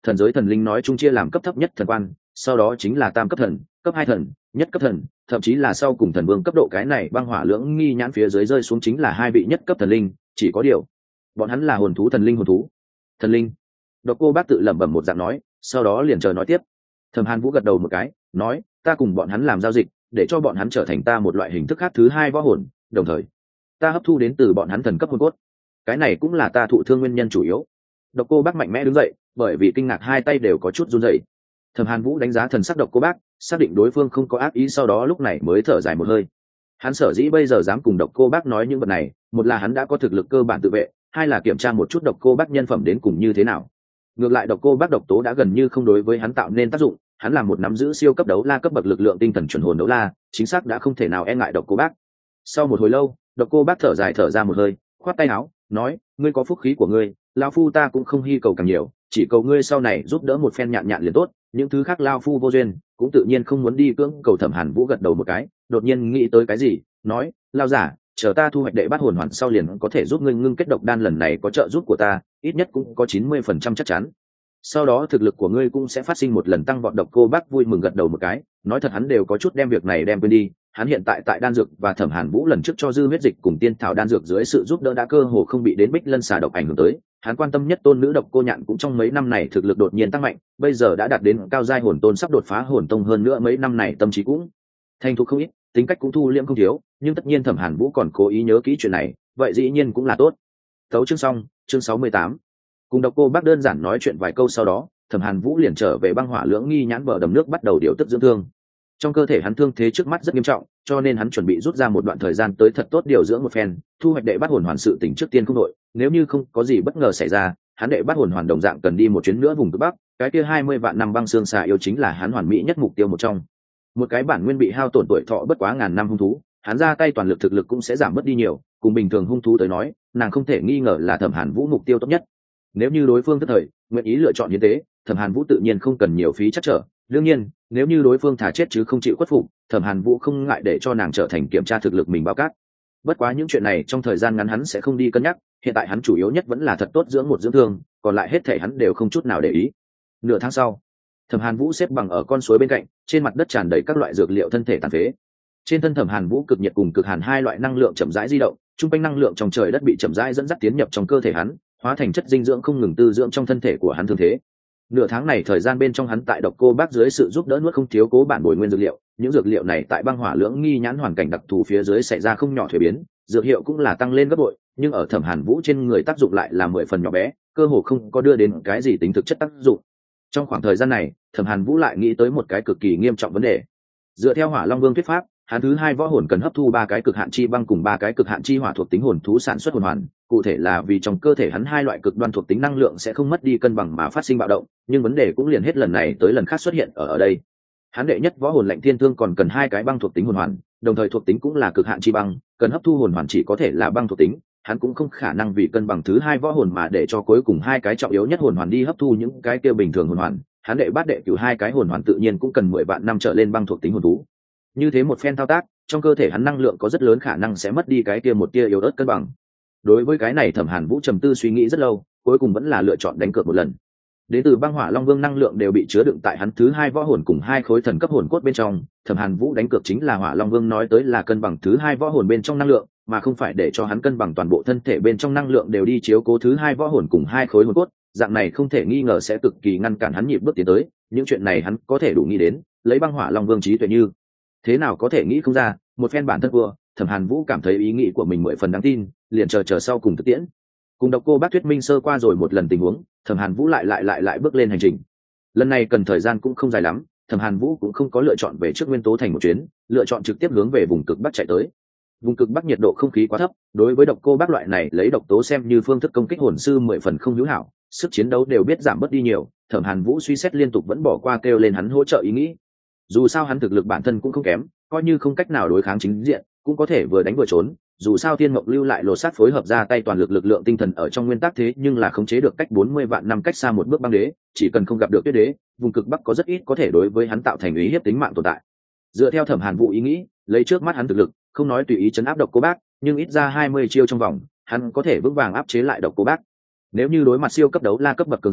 thần giới thần linh nói chung chia làm cấp thấp nhất thần quan, sau đó chính là tam cấp thần, cấp 2 thần, nhất cấp thần, thậm chí là sau cùng thần vương cấp độ. Cái này băng hỏa lưỡng nghi nhãn phía dưới rơi xuống chính là 2 vị nhất cấp thần linh, chỉ có điều bọn hắn là hồn thú thần linh. Hồn thú thần linh. Độc Cô Bác tự lẩm bẩm một dạng nói, sau đó liền chờ nói tiếp. Thẩm Hàn Vũ gật đầu một cái, nói, ta cùng bọn hắn làm giao dịch, để cho bọn hắn trở thành ta một loại hình thức khác thứ 2 võ hồn, đồng thời ta hấp thu đến từ bọn hắn thần cấp hồn cốt. Cái này cũng là ta thụ thương nguyên nhân chủ yếu. Độc Cô Bác mạnh mẽ đứng dậy, bởi vì kinh ngạc 2 tay đều có chút run rẩy. Thẩm Hàn Vũ đánh giá thần sắc Độc Cô Bác, xác định đối phương không có ác ý, sau đó lúc này mới thở dài một hơi. Hắn sở dĩ bây giờ dám cùng Độc Cô Bác nói những vật này, một là hắn đã có thực lực cơ bản tự vệ, hai là kiểm tra một chút Độc Cô Bác nhân phẩm đến cùng như thế nào. Ngược lại Độc Cô Bác độc tố đã gần như không đối với hắn tạo nên tác dụng, hắn là một nắm giữ siêu cấp đấu la cấp bậc lực lượng tinh thần chuẩn hồn đấu la, chính xác đã không thể nào e ngại Độc Cô Bác. Sau một hồi lâu, Độc Cô Bác thở dài thở ra một hơi, khoát tay áo, nói, ngươi có phúc khí của ngươi, lão phu ta cũng không hy cầu càng nhiều, chỉ cầu ngươi sau này giúp đỡ một phen nhạn nhạn liền tốt, những thứ khác lão phu vô duyên, cũng tự nhiên không muốn đi cưỡng cầu. Thẩm Hàn Vũ gật đầu một cái, đột nhiên nghĩ tới cái gì, nói, lão giả, chờ ta thu hoạch đệ bát hồn hoàn sau liền có thể giúp ngươi ngưng kết độc đan, lần này có trợ giúp của ta, ít nhất cũng có 90% chắc chắn. Sau đó thực lực của ngươi cũng sẽ phát sinh một lần tăng vọt. Độc Cô Bác vui mừng gật đầu một cái, nói thật hắn đều có chút đem việc này đem quên đi. Hắn hiện tại tại đan dược và Thẩm Hàn Vũ lần trước cho dư huyết dịch cùng tiên thảo đan dược dưới sự giúp đỡ đã cơ hồ không bị đến Bích Lân xà độc ảnh hưởng tới. Hắn quan tâm nhất tôn nữ Độc Cô Nhạn cũng trong mấy năm này thực lực đột nhiên tăng mạnh, bây giờ đã đạt đến cao giai hồn tôn, sắp đột phá hồn tông, hơn nữa mấy năm này tâm trí cũng thành thục không ít, tính cách cũng thu liễm không thiếu, nhưng tất nhiên Thẩm Hàn Vũ còn cố ý nhớ kỹ chuyện này, vậy dĩ nhiên cũng là tốt. Tấu chương xong, chương 68. Cùng Độc Cô Bác đơn giản nói chuyện vài câu sau đó, Thẩm Hàn Vũ liền trở về băng hỏa lưỡng nghi nhãn bờ đầm nước bắt đầu điều tức dưỡng thương. Trong cơ thể hắn thương thế trước mắt rất nghiêm trọng, cho nên hắn chuẩn bị rút ra một đoạn thời gian tới thật tốt điều dưỡng một phen, thu hoạch đệ bát hồn hoàn sự tỉnh trước tiên không đội, nếu như không có gì bất ngờ xảy ra, hắn đệ bát hồn hoàn đồng dạng cần đi một chuyến nữa vùng cực bắc, cái kia 20 vạn năm băng xương xà yêu chính là hắn hoàn mỹ nhất mục tiêu một trong. Một cái bản nguyên bị hao tổn tuổi thọ bất quá ngàn năm hung thú, hắn ra tay toàn lực thực lực cũng sẽ giảm mất đi nhiều, cùng bình thường hung thú tới nói, nàng không thể nghi ngờ là Thẩm Hàn Vũ mục tiêu tốt nhất. Nếu như đối phương tức thời nguyện ý lựa chọn như thế, Thẩm Hàn Vũ tự nhiên không cần nhiều phí chắc trở. Đương nhiên, nếu như đối phương thả chết chứ không chịu khuất phục, Thẩm Hàn Vũ không ngại để cho nàng trở thành kiểm tra thực lực mình bao cát. Bất quá những chuyện này trong thời gian ngắn hắn sẽ không đi cân nhắc, hiện tại hắn chủ yếu nhất vẫn là thật tốt dưỡng thương, còn lại hết thể hắn đều không chút nào để ý. Nửa tháng sau, Thẩm Hàn Vũ xếp bằng ở con suối bên cạnh, trên mặt đất tràn đầy các loại dược liệu thân thể tàn phế. Trên thân Thẩm Hàn Vũ cực nhiệt cùng cực hàn hai loại năng lượng chậm rãi di động, trung quanh năng lượng trong trời đất bị chậm rãi dẫn dắt tiến nhập trong cơ thể hắn, hóa thành chất dinh dưỡng không ngừng tư dưỡng trong thân thể của hắn thương thế. Nửa tháng này thời gian bên trong hắn tại Độc Cô Bác dưới sự giúp đỡ nuốt không thiếu cố bản bồi nguyên dược liệu, những dược liệu này tại băng hỏa lưỡng nghi nhãn hoàn cảnh đặc thù phía dưới xảy ra không nhỏ thuế biến, dược hiệu cũng là tăng lên gấp bội, nhưng ở Thẩm Hàn Vũ trên người tác dụng lại là 10 phần nhỏ bé, cơ hồ không có đưa đến cái gì tính thực chất tác dụng. Trong khoảng thời gian này, Thẩm Hàn Vũ lại nghĩ tới một cái cực kỳ nghiêm trọng vấn đề. Dựa theo Hỏa Long Vương thuyết pháp, hắn thứ 2 võ hồn cần hấp thu 3 cái cực hạn chi băng cùng 3 cái cực hạn chi hỏa thuộc tính hồn thú sản xuất hồn hoàn, cụ thể là vì trong cơ thể hắn 2 loại cực đoan thuộc tính năng lượng sẽ không mất đi cân bằng mà phát sinh bạo động, nhưng vấn đề cũng liền hết lần này tới lần khác xuất hiện ở đây. Hắn đệ nhất võ hồn Lạnh Thiên Thương còn cần 2 cái băng thuộc tính hồn hoàn, đồng thời thuộc tính cũng là cực hạn chi băng, cần hấp thu hồn hoàn chỉ có thể là băng thuộc tính, hắn cũng không khả năng vì cân bằng thứ 2 võ hồn mà để cho cuối cùng 2 cái trọng yếu nhất hồn hoàn đi hấp thu những cái kia bình thường hồn hoàn. Hắn đệ bát đệ cửu 2 cái hồn hoàn tự nhiên cũng cần 10 vạn năm trở lên băng thuộc tính hồn thú. Như thế một phen thao tác, trong cơ thể hắn năng lượng có rất lớn khả năng sẽ mất đi cái kia một tia yếu ớt cân bằng. Đối với cái này Thẩm Hàn Vũ trầm tư suy nghĩ rất lâu, cuối cùng vẫn là lựa chọn đánh cược một lần. Đến từ băng hỏa long vương năng lượng đều bị chứa đựng tại hắn thứ 2 võ hồn cùng 2 khối thần cấp hồn cốt bên trong. Thẩm Hàn Vũ đánh cược chính là hỏa long vương nói tới là cân bằng thứ 2 võ hồn bên trong năng lượng, mà không phải để cho hắn cân bằng toàn bộ thân thể bên trong năng lượng đều đi chiếu cố thứ 2 võ hồn cùng 2 khối hồn cốt. Dạng này không thể nghi ngờ sẽ cực kỳ ngăn cản hắn nhịp bước tiến tới. Những chuyện này hắn có thể đủ nghĩ đến, lấy băng hỏa long vương trí tuệ như thế nào có thể nghĩ không ra. Một phen bản thân vừa, Thẩm Hàn Vũ cảm thấy ý nghĩ của mình 10 phần đáng tin, liền chờ sau cùng thực tiễn. Cùng Độc Cô Bác thuyết minh sơ qua rồi một lần tình huống, Thẩm Hàn Vũ lại bước lên hành trình. Lần này cần thời gian cũng không dài lắm, Thẩm Hàn Vũ cũng không có lựa chọn về trước Nguyên Tố Thành một chuyến, lựa chọn trực tiếp hướng về vùng cực Bắc chạy tới. Vùng cực Bắc nhiệt độ không khí quá thấp, đối với Độc Cô Bác loại này lấy độc tố xem như phương thức công kích hồn sư 10 phần không hữu hảo, sức chiến đấu đều biết giảm bớt đi nhiều. Thẩm Hàn Vũ suy xét liên tục vẫn bỏ qua kêu lên hắn hỗ trợ ý nghĩ. Dù sao hắn thực lực bản thân cũng không kém, coi như không cách nào đối kháng chính diện, cũng có thể vừa đánh vừa trốn. Dù sao Thiên Mộng lưu lại lột xác phối hợp ra tay toàn lực lượng tinh thần ở trong nguyên tắc thế nhưng là khống chế được cách 40 vạn năm cách xa một bước băng đế, chỉ cần không gặp được tuyết đế, vùng cực Bắc có rất ít có thể đối với hắn tạo thành uy hiếp tính mạng tồn tại. Dựa theo Thẩm Hàn Vũ ý nghĩ, lấy trước mắt hắn thực lực, không nói tùy ý trấn áp Độc Cô Bác, nhưng ít ra 20 chiêu trong vòng, hắn có thể vững vàng áp chế lại Độc Cô Bác. Nếu như đối mặt siêu cấp đấu la cấp bậc cường giả,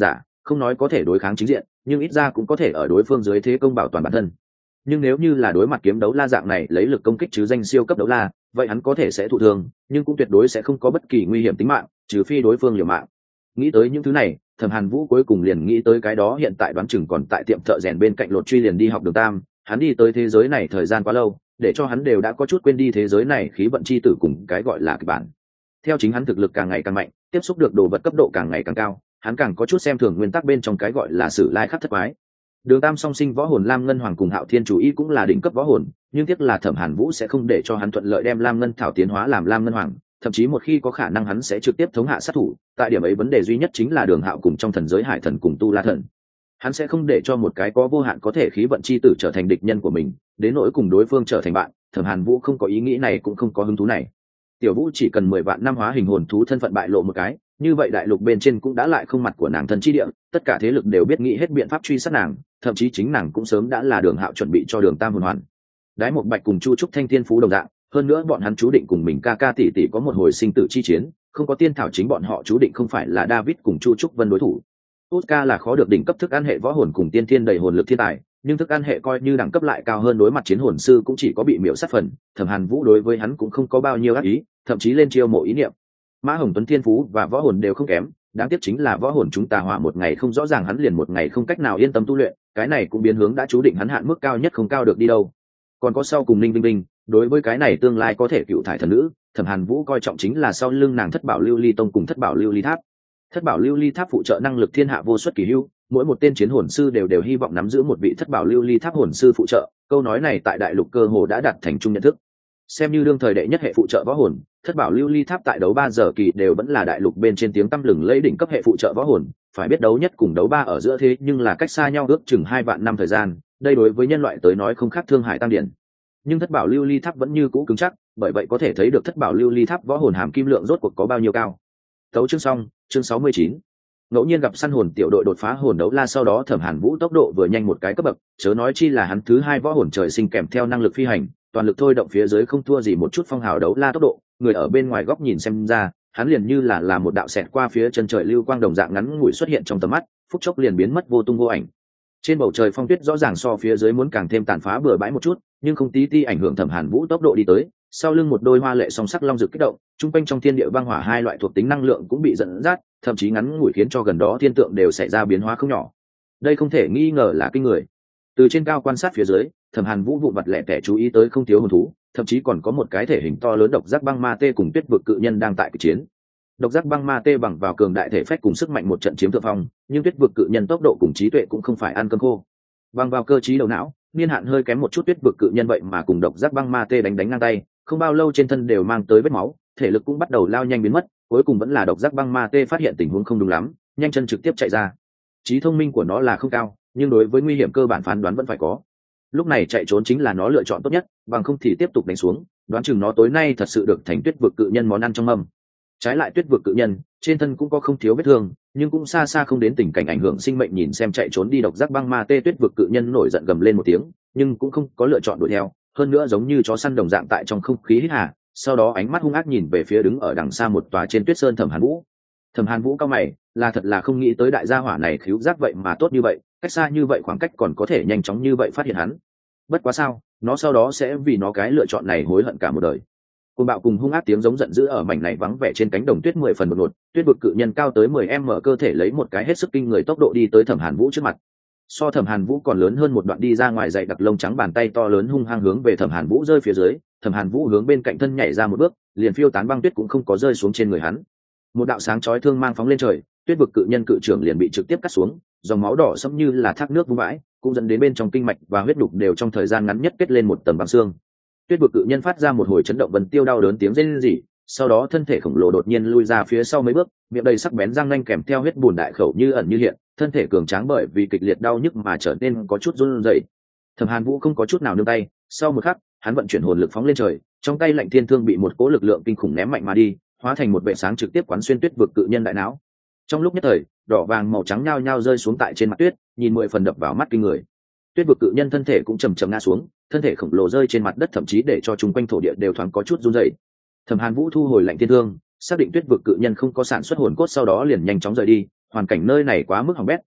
không nói có thể đối kháng chính diện, nhưng ít ra cũng có thể ở đối phương dưới thế công bảo toàn bản thân. Nhưng nếu như là đối mặt kiếm đấu la dạng này lấy lực công kích chứ danh siêu cấp đấu la, vậy hắn có thể sẽ thụ thương, nhưng cũng tuyệt đối sẽ không có bất kỳ nguy hiểm tính mạng, trừ phi đối phương liều mạng. Nghĩ tới những thứ này, Thẩm Hàn Vũ cuối cùng liền nghĩ tới cái đó hiện tại đoán chừng còn tại tiệm thợ rèn bên cạnh Lột Truy liền đi học Đường Tam, hắn đi tới thế giới này thời gian quá lâu, để cho hắn đều đã có chút quên đi thế giới này khí vận chi tử cùng cái gọi là kịch bản. Theo chính hắn thực lực càng ngày càng mạnh, tiếp xúc được đồ vật cấp độ càng ngày càng cao, hắn càng có chút xem thường nguyên tắc bên trong cái gọi là sử lai khắc thất quái. Đường Tam song sinh võ hồn Lam Ngân Hoàng cùng Hạo Thiên Chủ Y cũng là đỉnh cấp võ hồn, nhưng tiếc là Thẩm Hàn Vũ sẽ không để cho hắn thuận lợi đem Lam Ngân Thảo tiến hóa làm Lam Ngân Hoàng, thậm chí một khi có khả năng hắn sẽ trực tiếp thống hạ sát thủ. Tại điểm ấy vấn đề duy nhất chính là Đường Hạo cùng trong thần giới Hải Thần cùng Tu La Thần. Hắn sẽ không để cho một cái có vô hạn có thể khí vận chi tử trở thành địch nhân của mình, đến nỗi cùng đối phương trở thành bạn, Thẩm Hàn Vũ không có ý nghĩ này cũng không có hứng thú này. Tiểu Vũ chỉ cần 10 vạn năm hóa hình hồn thú thân phận bại lộ một cái, như vậy đại lục bên trên cũng đã lại không mặt của nàng thân chi địa, tất cả thế lực đều biết nghĩ hết biện pháp truy sát nàng, thậm chí chính nàng cũng sớm đã là Đường Hạo chuẩn bị cho Đường Tam hồn hoàn. Đái một Bạch cùng Chu Trúc Thanh thiên phú đồng dạng, hơn nữa bọn hắn chú định cùng mình ca ca tỷ tỷ có một hồi sinh tử chi chiến, không có tiên thảo chính bọn họ chú định không phải là David cùng Chu Trúc Vân đối thủ. Oscar là khó được đỉnh cấp thức ăn hệ võ hồn cùng tiên thiên đầy hồn lực thiên tài, nhưng thức ăn hệ coi như đẳng cấp lại cao hơn đối mặt chiến hồn sư cũng chỉ có bị miểu sát phần. Thẩm Hàn Vũ đối với hắn cũng không có bao nhiêu ác ý, thậm chí lên chiêu mộ ý niệm. Mã Hồng Tuấn thiên phú và võ hồn đều không kém, đáng tiếc chính là võ hồn chúng ta hỏa một ngày không rõ ràng hắn liền một ngày không cách nào yên tâm tu luyện, cái này cũng biến hướng đã chú định hắn hạn mức cao nhất không cao được đi đâu. Còn có sau cùng Ninh Vinh Vinh, đối với cái này tương lai có thể cựu thải thần nữ, Thẩm Hàn Vũ coi trọng chính là sau lưng nàng Thất Bảo Lưu Ly Tông cùng Thất Bảo Lưu Ly Tháp. Thất Bảo Lưu Ly Tháp phụ trợ năng lực thiên hạ vô xuất kỳ hữu, mỗi một tên chiến hồn sư đều hy vọng nắm giữ một vị Thất Bảo Lưu Ly Tháp hồn sư phụ trợ, câu nói này tại đại lục cơ hồ đã đạt thành chung nhận thức. Xem như đương thời đệ nhất hệ phụ trợ võ hồn, Thất Bảo Lưu Ly Tháp tại đấu 3 giờ kỳ đều vẫn là đại lục bên trên tiếng tăm lừng lẫy đỉnh cấp hệ phụ trợ võ hồn, phải biết đấu nhất cùng đấu 3 ở giữa thế nhưng là cách xa nhau ước chừng 2 vạn năm thời gian, đây đối với nhân loại tới nói không khác Thương Hải Tăng Điển. Nhưng Thất Bảo Lưu Ly Tháp vẫn như cũ cứng chắc, bởi vậy có thể thấy được Thất Bảo Lưu Ly Tháp võ hồn hàm kim lượng rốt cuộc có bao nhiêu cao. Tấu chương xong, chương 69. Ngẫu nhiên gặp săn hồn tiểu đội đột phá hồn đấu la, sau đó Thẩm Hàn Vũ tốc độ vừa nhanh một cái cấp bậc, chớ nói chi là hắn thứ hai võ hồn trời sinh kèm theo năng lực phi hành, toàn lực thôi động phía dưới không thua gì một chút phong hào đấu la tốc độ, người ở bên ngoài góc nhìn xem ra, hắn liền như là một đạo xẹt qua phía chân trời lưu quang đồng dạng ngắn ngủi xuất hiện trong tầm mắt, phút chốc liền biến mất vô tung vô ảnh. Trên bầu trời phong tuyết rõ ràng so phía dưới muốn càng thêm tàn phá bừa bãi một chút, nhưng không tí ti ảnh hưởng Thẩm Hàn Vũ tốc độ đi tới. Sau lưng một đôi hoa lệ song sắc long rực kích động, trung quanh trong thiên địa băng hỏa hai loại thuộc tính năng lượng cũng bị dẫn dắt, thậm chí ngắn ngủi khiến cho gần đó thiên tượng đều xảy ra biến hóa không nhỏ. Đây không thể nghi ngờ là kinh người. Từ trên cao quan sát phía dưới, Thẩm Hàn Vũ vụn vặt lẻ tẻ chú ý tới không thiếu hồn thú, thậm chí còn có một cái thể hình to lớn độc giác băng ma tê cùng tuyết vực cự nhân đang tại cuộc chiến. Độc giác băng ma tê bằng vào cường đại thể phách cùng sức mạnh một trận chiếm thượng phong, nhưng tuyết vực cự nhân tốc độ cùng trí tuệ cũng không phải ăn cơm khô. Bằng vào cơ trí đầu não, niên hạn hơi kém một chút tuyết vực cự nhân vậy mà cùng độc giác băng ma tê đánh ngang tay, không bao lâu trên thân đều mang tới vết máu, thể lực cũng bắt đầu lao nhanh biến mất, cuối cùng vẫn là độc giác băng ma tê phát hiện tình huống không đúng lắm, nhanh chân trực tiếp chạy ra. Trí thông minh của nó là không cao, nhưng đối với nguy hiểm cơ bản phán đoán vẫn phải có. Lúc này chạy trốn chính là nó lựa chọn tốt nhất, bằng không thì tiếp tục đánh xuống, đoán chừng nó tối nay thật sự được thành tuyết vực cự nhân món ăn trong mâm. Trái lại tuyết vực cự nhân trên thân cũng có không thiếu vết thương, nhưng cũng xa xa không đến tình cảnh ảnh hưởng sinh mệnh. Nhìn xem chạy trốn đi độc giác băng ma tê, tuyết vực cự nhân nổi giận gầm lên một tiếng, nhưng cũng không có lựa chọn đuổi theo, hơn nữa giống như chó săn đồng dạng tại trong không khí hít hà, sau đó ánh mắt hung ác nhìn về phía đứng ở đằng xa một tòa trên tuyết sơn Thẩm Hàn Vũ. Thẩm Hàn Vũ cao mày, là thật là không nghĩ tới đại gia hỏa này khíu giác vậy mà tốt như vậy, cách xa như vậy khoảng cách còn có thể nhanh chóng như vậy phát hiện hắn. Bất quá sao, nó sau đó sẽ vì nó cái lựa chọn này hối hận cả một đời. Côn bạo cùng hung ác tiếng giống giận dữ ở mảnh này vắng vẻ trên cánh đồng tuyết 10 phần đột ngột, tuyết vực cự nhân cao tới 10m cơ thể lấy một cái hết sức kinh người tốc độ đi tới Thẩm Hàn Vũ trước mặt. So Thẩm Hàn Vũ còn lớn hơn một đoạn, đi ra ngoài dày đặc lông trắng bàn tay to lớn hung hăng hướng về Thẩm Hàn Vũ rơi phía dưới. Thẩm Hàn Vũ hướng bên cạnh thân nhảy ra một bước, liền phiêu tán băng tuyết cũng không có rơi xuống trên người hắn. Một đạo sáng chói thương mang phóng lên trời, tuyết vực cự nhân cự trưởng liền bị trực tiếp cắt xuống, dòng máu đỏ sẫm như là thác nước vung vãi, cũng dẫn đến bên trong kinh mạch và huyết đục đều trong thời gian ngắn nhất kết lên một tầng băng xương. Tuyết vực cự nhân phát ra một hồi chấn động vân tiêu đau đớn tiếng rên rỉ, sau đó thân thể khổng lồ đột nhiên lui ra phía sau mấy bước, miệng đầy sắc bén răng nanh kèm theo huyết bùn đại khẩu như ẩn như hiện, thân thể cường tráng bởi vì kịch liệt đau nhức mà trở nên có chút run rẩy. Thẩm Hàn Vũ không có chút nào nương tay, sau một khắc, hắn vận chuyển hồn lực phóng lên trời, trong tay lạnh thiên thương bị một cỗ lực lượng kinh khủng ném mạnh mà đi, hóa thành một vệ sáng trực tiếp quán xuyên tuyết vực cự nhân đại não. Trong lúc nhất thời, đỏ vàng màu trắng nhao nhao rơi xuống tại trên mặt tuyết, nhìn 10 phần đập vào mắt kinh người. Tuyết vực cự nhân thân thể cũng chầm chậm ngã xuống, thân thể khổng lồ rơi trên mặt đất, thậm chí để cho chung quanh thổ địa đều thoáng có chút run rẩy. Thẩm Hàn Vũ thu hồi lạnh thiên thương, xác định tuyết vực cự nhân không có sản xuất hồn cốt, sau đó liền nhanh chóng rời đi. Hoàn cảnh nơi này quá mức hỏng bét,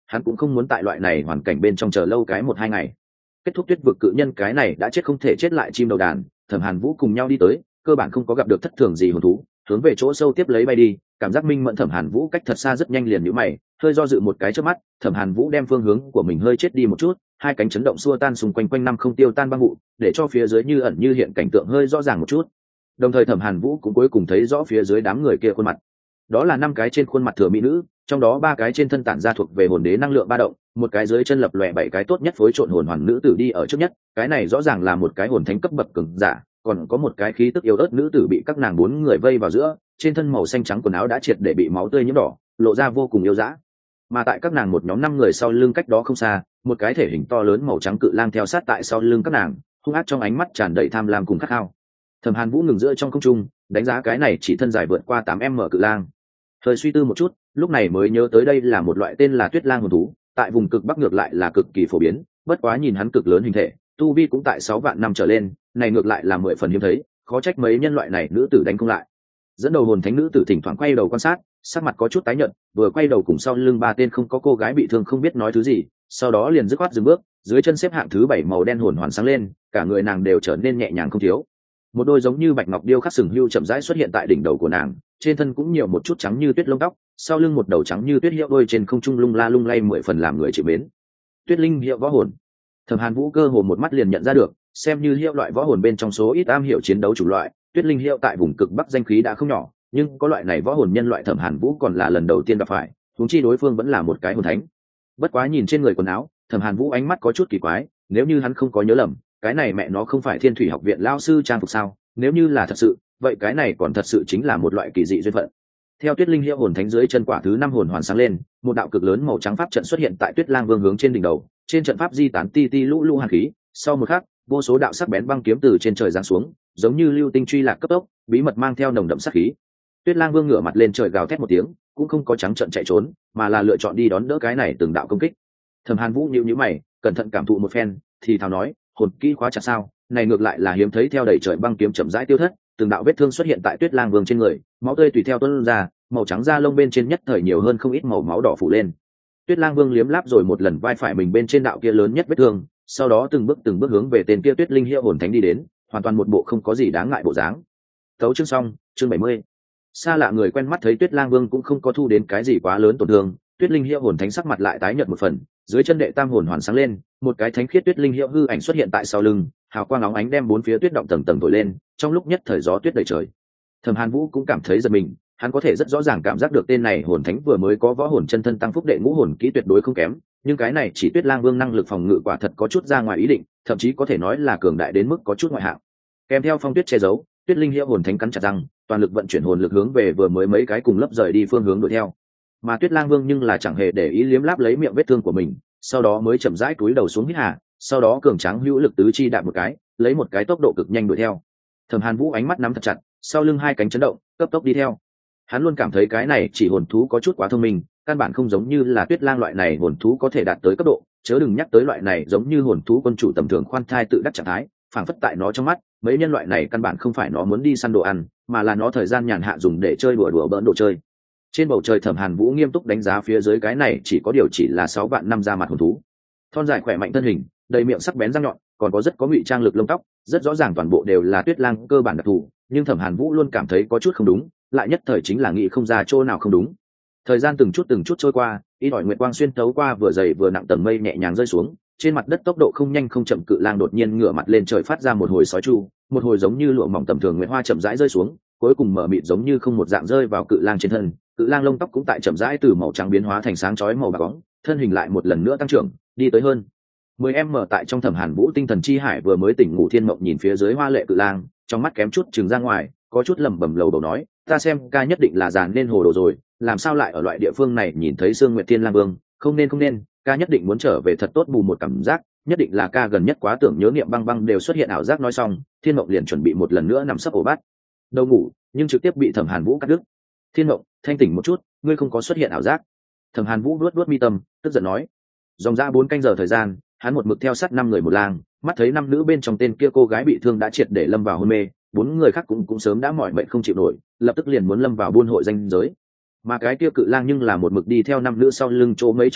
hắn cũng không muốn tại loại này hoàn cảnh bên trong chờ lâu cái 1-2 ngày. Kết thúc tuyết vực cự nhân cái này đã chết không thể chết lại chim đầu đàn, Thẩm Hàn Vũ cùng nhau đi tới, cơ bản không có gặp được thất thường gì hồn thú, hướng về chỗ sâu tiếp lấy bay đi, cảm giác minh mẫn Thẩm Hàn Vũ cách thật xa rất nhanh liền nhíu mày, hơi do dự một cái trước mắt, Thẩm Hàn Vũ đem phương hướng của mình hơi chết đi một chút, hai cánh chấn động xua tan xung quanh quanh năm không tiêu tan băng vụ, để cho phía dưới như ẩn như hiện cảnh tượng hơi rõ ràng một chút. Đồng thời Thẩm Hàn Vũ cũng cuối cùng thấy rõ phía dưới đám người kia khuôn mặt. Đó là 5 cái trên khuôn mặt thừa mỹ nữ, trong đó 3 cái trên thân tản ra thuộc về hồn đế năng lượng ba động, một cái dưới chân lập lòe 7 cái tốt nhất phối trộn hồn hoàn nữ tử đi ở trước nhất, cái này rõ ràng là một cái hồn thánh cấp bậc cường giả, còn có một cái khí tức yếu ớt nữ tử bị các nàng 4 người vây vào giữa, trên thân màu xanh trắng quần áo đã triệt để bị máu tươi nhuộm đỏ, lộ ra vô cùng yêu dã. Mà tại các nàng một nhóm 5 người sau lưng cách đó không xa, một cái thể hình to lớn màu trắng cự lang theo sát tại sau lưng các nàng, hung ác trong ánh mắt tràn đầy tham lam cùng khát khao. Thẩm Hàn Vũ ngừng giữa trong không trung, đánh giá cái này chỉ thân dài vượt qua 8m cự lang. Hơi suy tư một chút, lúc này mới nhớ tới đây là một loại tên là tuyết lang hồn thú, tại vùng cực bắc ngược lại là cực kỳ phổ biến, bất quá nhìn hắn cực lớn hình thể, tu vi cũng tại 6 vạn năm trở lên, này ngược lại là 10 phần hiếm thấy, khó trách mấy nhân loại này nữ tử đánh không lại. Dẫn đầu hồn thánh nữ tử thỉnh thoảng quay đầu quan sát, sắc mặt có chút tái nhợt, vừa quay đầu cùng sau lưng 3 tên không có cô gái bị thương không biết nói thứ gì, sau đó liền dứt khoát dừng bước, dưới chân xếp hạng thứ 7 màu đen hồn hoàn sáng lên, cả người nàng đều trở nên nhẹ nhàng không thiếu. Một đôi giống như bạch ngọc điêu khắc sừng hưu chậm rãi xuất hiện tại đỉnh đầu của nàng, trên thân cũng nhiều một chút trắng như tuyết lông tóc, sau lưng một đầu trắng như tuyết hiệu đôi trên không trung lung la lung lay 10 phần làm người chịu mến. Tuyết linh hiệu võ hồn. Thẩm Hàn Vũ cơ hồ một mắt liền nhận ra được, xem như hiệu loại võ hồn bên trong số ít am hiểu chiến đấu chủ loại, tuyết linh hiệu tại vùng cực bắc danh khí đã không nhỏ, nhưng có loại này võ hồn nhân loại Thẩm Hàn Vũ còn là lần đầu tiên gặp phải, huống chi đối phương vẫn là một cái hồn thánh. Bất quá nhìn trên người quần áo, Thẩm Hàn Vũ ánh mắt có chút kỳ quái, nếu như hắn không có nhớ lầm, cái này mẹ nó không phải Thiên Thủy học viện lão sư trang phục sao? Nếu như là thật sự, vậy cái này còn thật sự chính là một loại kỳ dị duyên phận. Theo tuyết linh hiệu hồn thánh dưới chân quả thứ 5 hồn hoàn sáng lên, một đạo cực lớn màu trắng pháp trận xuất hiện tại Tuyết Lang Vương hướng trên đỉnh đầu, trên trận pháp di tán ti ti lũ lũ hàn khí, sau một khắc, vô số đạo sắc bén băng kiếm từ trên trời giáng xuống, giống như lưu tinh truy lạc cấp tốc, bí mật mang theo nồng đậm sát khí. Tuyết Lang Vương ngửa mặt lên trời gào thét một tiếng, cũng không có trắng trợn chạy trốn, mà là lựa chọn đi đón đỡ cái này từng đạo công kích. Thẩm Hàn Vũ nhíu mày, cẩn thận cảm thụ một phen, thì thào nói, hồn kỹ khóa chặt sao? Này ngược lại là hiếm thấy, theo đầy trời băng kiếm chậm rãi tiêu thất, từng đạo vết thương xuất hiện tại Tuyết Lang Vương trên người, máu tươi tùy theo tuôn ra, màu trắng da lông bên trên nhất thời nhiều hơn không ít màu máu đỏ phủ lên. Tuyết Lang Vương liếm láp rồi một lần vai phải mình bên trên đạo kia lớn nhất vết thương, sau đó từng bước hướng về tên kia Tuyết Linh hiệu hồn thánh đi đến, hoàn toàn một bộ không có gì đáng ngại bộ dáng. Tấu chương xong, chương 70. Xa lạ người quen mắt thấy Tuyết Lang Vương cũng không có thu đến cái gì quá lớn tổn thương, Tuyết Linh hiệu hồn thánh sắc mặt lại tái nhợt một phần, dưới chân đệ tam hồn hoàn sáng lên, một cái thánh khiết Tuyết Linh hiệu hư ảnh xuất hiện tại sau lưng, hào quang óng ánh đem bốn phía tuyết động tầng tầng thổi lên, trong lúc nhất thời gió tuyết đầy trời. Thẩm Hàn Vũ cũng cảm thấy giật mình, hắn có thể rất rõ ràng cảm giác được tên này hồn thánh vừa mới có võ hồn chân thân tăng phúc đệ ngũ hồn kỹ tuyệt đối không kém, nhưng cái này chỉ Tuyết Lang Vương năng lực phòng ngự quả thật có chút ra ngoài ý định, thậm chí có thể nói là cường đại đến mức có chút ngoại hạng. Kèm theo phong tuyết che giấu, Tuyết Linh hiệu hồn thánh cắn chặt răng, toàn lực vận chuyển hồn lực hướng về vừa mới mấy cái cùng lớp rời đi phương hướng đuổi theo. Mà Tuyết Lang Vương nhưng là chẳng hề để ý liếm láp lấy miệng vết thương của mình, sau đó mới chậm rãi cúi đầu xuống hít hà, sau đó cường tráng hữu lực tứ chi đạp một cái, lấy một cái tốc độ cực nhanh đuổi theo. Thẩm Hàn Vũ ánh mắt nắm thật chặt, sau lưng hai cánh chấn động, cấp tốc đi theo. Hắn luôn cảm thấy cái này chỉ hồn thú có chút quá thông minh, căn bản không giống như là Tuyết Lang loại này hồn thú có thể đạt tới cấp độ, chớ đừng nhắc tới loại này giống như hồn thú quân chủ tầm thường khoan thai tự đắc trạng thái, phảng phất tại nó trong mắt, mấy nhân loại này căn bản không phải nó muốn đi săn đồ ăn, mà là nó thời gian nhàn hạ dùng để chơi đùa bỡn đồ chơi. Trên bầu trời Thẩm Hàn Vũ nghiêm túc đánh giá phía dưới cái này chỉ có điều chỉ là 6 vạn năm ra mặt hồn thú. Thon dài khỏe mạnh thân hình, đầy miệng sắc bén răng nhọn, còn có rất có ngụy trang lực lông tóc, rất rõ ràng toàn bộ đều là Tuyết Lang cơ bản đặc thù, nhưng Thẩm Hàn Vũ luôn cảm thấy có chút không đúng, lại nhất thời chính là nghĩ không ra chỗ nào không đúng. Thời gian từng chút trôi qua, ít ỏi nguyệt quang xuyên thấu qua vừa dày vừa nặng tầng mây nhẹ nhàng rơi xuống, trên mặt đất tốc độ không nhanh không chậm cự lang đột nhiên ngửa mặt lên trời phát ra một hồi sói chu, một hồi giống như lụa mỏng tầm thường nguyệt hoa chậm rãi rơi xuống, cuối cùng mở mịt giống như không một dạng rơi vào cự lang trên thân. Cự lang lông tóc cũng tại chậm rãi từ màu trắng biến hóa thành sáng chói màu bạc bóng, thân hình lại một lần nữa tăng trưởng, đi tới hơn 10m tại trong Thẩm Hàn Vũ tinh thần chi hải vừa mới tỉnh ngủ Thiên Mộng nhìn phía dưới hoa lệ cự lang, trong mắt kém chút trừng ra ngoài, có chút lẩm bẩm lầu bầu nói, ta xem ca nhất định là giàn nên hồ đồ rồi, làm sao lại ở loại địa phương này nhìn thấy Sương Nguyệt Thiên Lang Vương, không nên, ca nhất định muốn trở về thật tốt bù một cảm giác, nhất định là ca gần nhất quá tưởng nhớ niệm băng băng đều xuất hiện ảo giác. Nói xong, Thiên Mộng liền chuẩn bị một lần nữa nằm sấp ổ bát đâu ngủ, nhưng trực tiếp bị Thẩm Hàn Vũ cắt đứt. Thiên Mộng, thanh tỉnh một chút, ngươi không có xuất hiện ảo giác. Thẩm Hàn Vũ vuốt mi tâm, tức giận nói. Dòng ra 4 canh giờ thời gian, hắn một mực theo sát 5 người một lang, mắt thấy 5 nữ bên trong tên kia cô gái bị thương đã triệt để lâm vào hôn mê, 4 người khác cũng sớm đã mỏi mệt không chịu nổi, lập tức liền muốn lâm vào buôn hội danh giới. Mà cái kia cự lang nhưng là một mực đi theo 5 nữ sau lưng chỗ mấy trăm mét,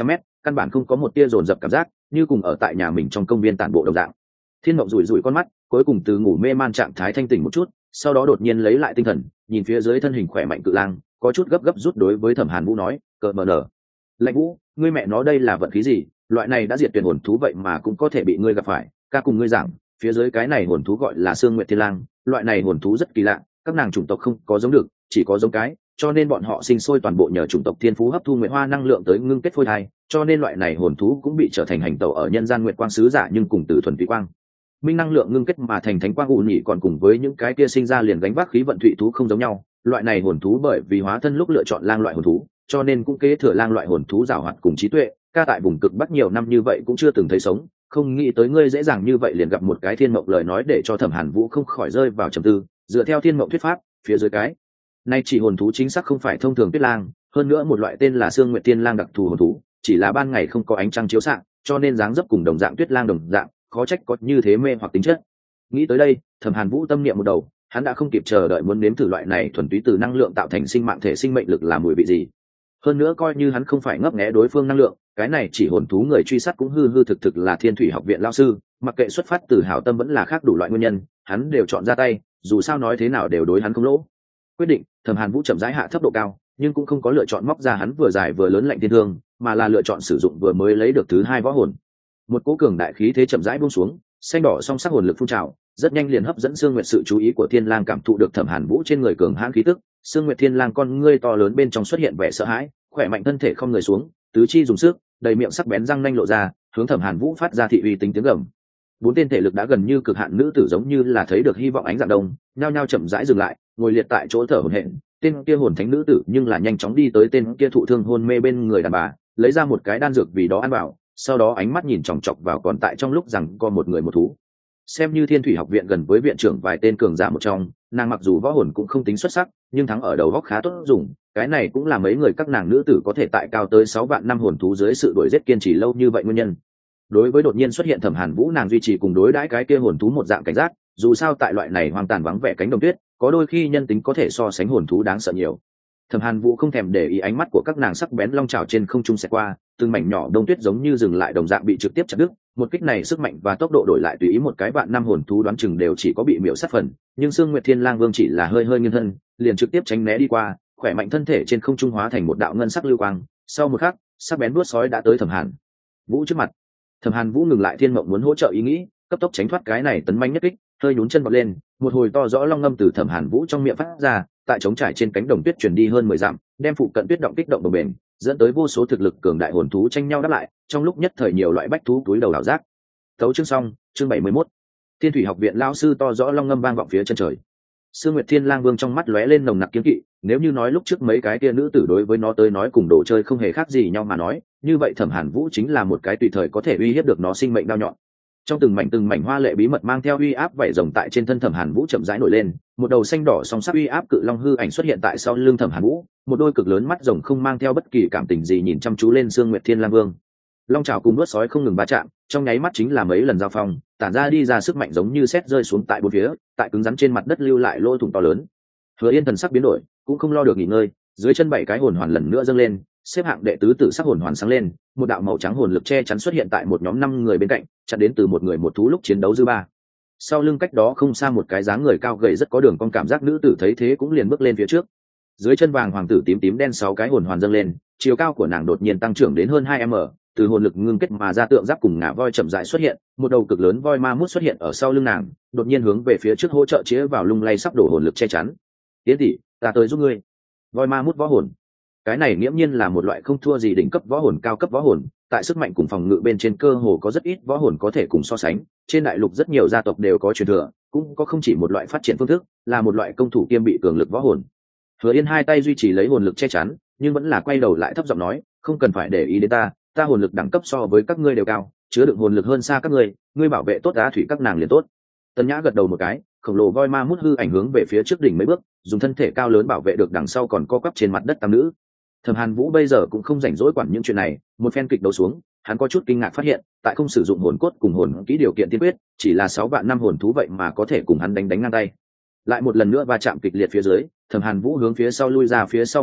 căn bản không có một tia dồn dập cảm giác, như cùng ở tại nhà mình trong công viên tản bộ đồng dạng. Thiên Mộng rủi rủi con mắt, cuối cùng từ ngủ mê man trạng thái thanh tỉnh một chút, sau đó đột nhiên lấy lại tinh thần, nhìn phía dưới thân hình khỏe mạnh cự lang, có chút gấp gấp rút đối với Thẩm Hàn Vũ nói, cờ mờ nở. Lạnh Vũ, ngươi mẹ nó đây là vận khí gì, loại này đã diệt tuyệt hồn thú vậy mà cũng có thể bị ngươi gặp phải, ca cùng ngươi giảng, phía dưới cái này hồn thú gọi là Sương Nguyệt Thiên Lang, loại này hồn thú rất kỳ lạ, các nàng chủng tộc không có giống được, chỉ có giống cái, cho nên bọn họ sinh sôi toàn bộ nhờ chủng tộc thiên phú hấp thu nguyệt hoa năng lượng tới ngưng kết phôi thai, cho nên loại này hồn thú cũng bị trở thành hành tẩu ở nhân gian nguyệt quang sứ giả, nhưng cùng từ thuần túy quang minh năng lượng ngưng kết mà thành thánh quang ụ nhị, còn cùng với những cái kia sinh ra liền gánh vác khí vận thụy thú không giống nhau. Loại này hồn thú bởi vì hóa thân lúc lựa chọn lang loại hồn thú, cho nên cũng kế thừa lang loại hồn thú giàu hoạt cùng trí tuệ. Ca tại vùng cực bắc nhiều năm như vậy cũng chưa từng thấy sống, không nghĩ tới ngươi dễ dàng như vậy liền gặp một cái thiên mộng, lời nói để cho Thẩm Hàn Vũ không khỏi rơi vào trầm tư. Dựa theo thiên mộng thuyết pháp, phía dưới cái nay chỉ hồn thú chính xác không phải thông thường tuyết lang, hơn nữa một loại tên là Sương Nguyệt Tiên Lang đặc thù hồn thú, chỉ là ban ngày không có ánh trăng chiếu xạ, cho nên dáng dấp cùng đồng dạng tuyết lang đồng dạng, khó trách có như thế mê hoặc tính chất. Nghĩ tới đây, Thẩm Hàn Vũ tâm niệm một đầu, hắn đã không kịp chờ đợi muốn nếm thử loại này thuần túy từ năng lượng tạo thành sinh mạng thể sinh mệnh lực là mùi vị gì. Hơn nữa coi như hắn không phải ngấp nghé đối phương năng lượng, cái này chỉ hồn thú người truy sát cũng hư hư thực thực là Thiên Thủy Học viện lão sư, mặc kệ xuất phát từ hảo tâm vẫn là khác đủ loại nguyên nhân, hắn đều chọn ra tay, dù sao nói thế nào đều đối hắn không lỗ. Quyết định, Thẩm Hàn Vũ chậm rãi hạ thấp độ cao, nhưng cũng không có lựa chọn móc ra hắn vừa dài vừa lớn lạnh thiên thương, mà là lựa chọn sử dụng vừa mới lấy được thứ hai võ hồn. Một cỗ cường đại khí thế chậm rãi buông xuống, xanh đỏ song sắc hồn lực phun trào, rất nhanh liền hấp dẫn Sương Nguyệt sự chú ý của Thiên Lang, cảm thụ được Thẩm Hàn Vũ trên người cường hãn khí tức, Sương Nguyệt Thiên Lang con ngươi to lớn bên trong xuất hiện vẻ sợ hãi, khỏe mạnh thân thể không người xuống, tứ chi dùng sức, đầy miệng sắc bén răng nanh lộ ra, hướng Thẩm Hàn Vũ phát ra thị uy tính tiếng gầm. Bốn tên thể lực đã gần như cực hạn nữ tử giống như là thấy được hy vọng ánh dạng đông, nhao nhao chậm rãi dừng lại, ngồi liệt tại chỗ thở hổn hển. Tên kia hồn thánh nữ tử nhưng là nhanh chóng đi tới tên kia thụ thương hôn mê bên người đàn bà, lấy ra một cái đan dược vì đó ăn vào, sau đó ánh mắt nhìn chòng chọc vào còn tại trong lúc rằng có một người một thú. Xem như Thiên Thủy Học viện gần với viện trưởng vài tên cường giả một trong, nàng mặc dù võ hồn cũng không tính xuất sắc, nhưng thắng ở đầu góc khá tốt dùng, cái này cũng là mấy người các nàng nữ tử có thể tại cao tới 6 vạn năm hồn thú dưới sự đuổi giết kiên trì lâu như vậy nguyên nhân. Đối với đột nhiên xuất hiện Thẩm Hàn Vũ, nàng duy trì cùng đối đãi cái kia hồn thú một dạng cảnh giác, dù sao tại loại này hoang tàn vắng vẻ cánh đồng tuyết, có đôi khi nhân tính có thể so sánh hồn thú đáng sợ nhiều. Thẩm Hàn Vũ không thèm để ý ánh mắt của các nàng sắc bén long trào trên không trung xẹt qua, từng mảnh nhỏ đông tuyết giống như dừng lại đồng dạng bị trực tiếp chặt đứt. Một kích này sức mạnh và tốc độ đổi lại tùy ý một cái vạn năm hồn thú đoán chừng đều chỉ có bị miểu sát phần, nhưng Sương Nguyệt Thiên Lang Vương chỉ là hơi hơi nghiêng thân, liền trực tiếp tránh né đi qua, khỏe mạnh thân thể trên không trung hóa thành một đạo ngân sắc lưu quang. Sau một khắc, sắc bén đuốt sói đã tới Thẩm Hàn Vũ trước mặt. Thẩm Hàn Vũ ngừng lại thiên mộng muốn hỗ trợ ý nghĩ, cấp tốc tránh thoát cái này tấn manh nhất kích, hơi nhún chân bật lên, một hồi to rõ long ngâm từ Thẩm Hàn Vũ trong miệng phát ra, tại trống trải trên cánh đồng tuyết truyền đi hơn 10 dặm, đem phụ cận tuyết động kích động bồng bềnh, dẫn tới vô số thực lực cường đại hồn thú tranh nhau đáp lại, trong lúc nhất thời nhiều loại bách thú túi đầu đảo giác. Tấu chương xong, chương 71. Thiên Thủy Học viện lão sư to rõ long ngâm vang vọng phía chân trời. Sương Nguyệt Thiên Lang Vương trong mắt lóe lên nồng nặc kiêng kỵ, nếu như nói lúc trước mấy cái kia nữ tử đối với nó tới nói cùng đồ chơi không hề khác gì nhau mà nói, như vậy Thẩm Hàn Vũ chính là một cái tùy thời có thể uy hiếp được nó sinh mệnh đao nhọn. Trong từng mảnh hoa lệ bí mật mang theo uy áp vảy rồng tại trên thân Thẩm Hàn Vũ chậm rãi nổi lên, một đầu xanh đỏ song sắc uy áp cự long hư ảnh xuất hiện tại sau lưng Thẩm Hàn Vũ, một đôi cực lớn mắt rồng không mang theo bất kỳ cảm tình gì nhìn chăm chú lên Sương Nguyệt Thiên Lang Vương. Long trào cùng đuốt sói không ngừng va chạm, trong nháy mắt chính là mấy lần giao phong, tản ra đi ra sức mạnh giống như sét rơi xuống tại bốn phía, tại cứng rắn trên mặt đất lưu lại lỗ thủng to lớn. Hứa Yên thần sắc biến đổi, cũng không lo được nghỉ ngơi, dưới chân 7 cái hồn hoàn lần nữa dâng lên, xếp hạng đệ tứ tử sắc hồn hoàn sáng lên, một đạo màu trắng hồn lực che chắn xuất hiện tại một nhóm 5 người bên cạnh, chặn đến từ một người một thú lúc chiến đấu dư ba. Sau lưng cách đó không xa một cái dáng người cao gầy rất có đường cong cảm giác nữ tử thấy thế cũng liền bước lên phía trước. Dưới chân vàng hoàng tử tím tím đen 6 cái hồn hoàn dâng lên, chiều cao của nàng đột nhiên tăng trưởng đến hơn 2m, từ hồn lực ngưng kết mà ra tượng giáp cùng ngả voi chậm rãi xuất hiện, một đầu cực lớn voi ma mút xuất hiện ở sau lưng nàng, đột nhiên hướng về phía trước hỗ trợ chĩa vào lung lay sắp đổ hồn lực che chắn. Tiến tỷ, ta tới giúp ngươi. Voi ma mút võ hồn, cái này nghiễm nhiên là một loại không thua gì đỉnh cấp võ hồn, cao cấp võ hồn, tại sức mạnh cùng phòng ngự bên trên cơ hồ có rất ít võ hồn có thể cùng so sánh. Trên đại lục rất nhiều gia tộc đều có truyền thừa, cũng có không chỉ một loại phát triển phương thức, là một loại công thủ kiêm bị cường lực võ hồn. Hứa Yên hai tay duy trì lấy hồn lực che chắn, nhưng vẫn là quay đầu lại thấp giọng nói, không cần phải để ý đến ta, ta hồn lực đẳng cấp so với các ngươi đều cao, chứa đựng hồn lực hơn xa các ngươi, ngươi bảo vệ tốt Á Thủy các nàng liền tốt. Tần Nhã gật đầu một cái, khổng lồ voi ma mút hư ảnh hướng về phía trước đỉnh mấy bước, dùng thân thể cao lớn bảo vệ được đằng sau còn co quắp trên mặt đất tam nữ. Thẩm Hàn Vũ bây giờ cũng không rảnh rỗi quản những chuyện này, một phen kịch đấu xuống, hắn có chút kinh ngạc phát hiện, tại không sử dụng hồn cốt cùng hồn kỹ điều kiện tiên quyết, chỉ là 6 vạn năm hồn thú vậy mà có thể cùng hắn đánh ngang tay. Lại một lần nữa va chạm kịch liệt phía dưới, Thẩm Hàn Vũ hướng phía sau lui ra phía sau mấy bước,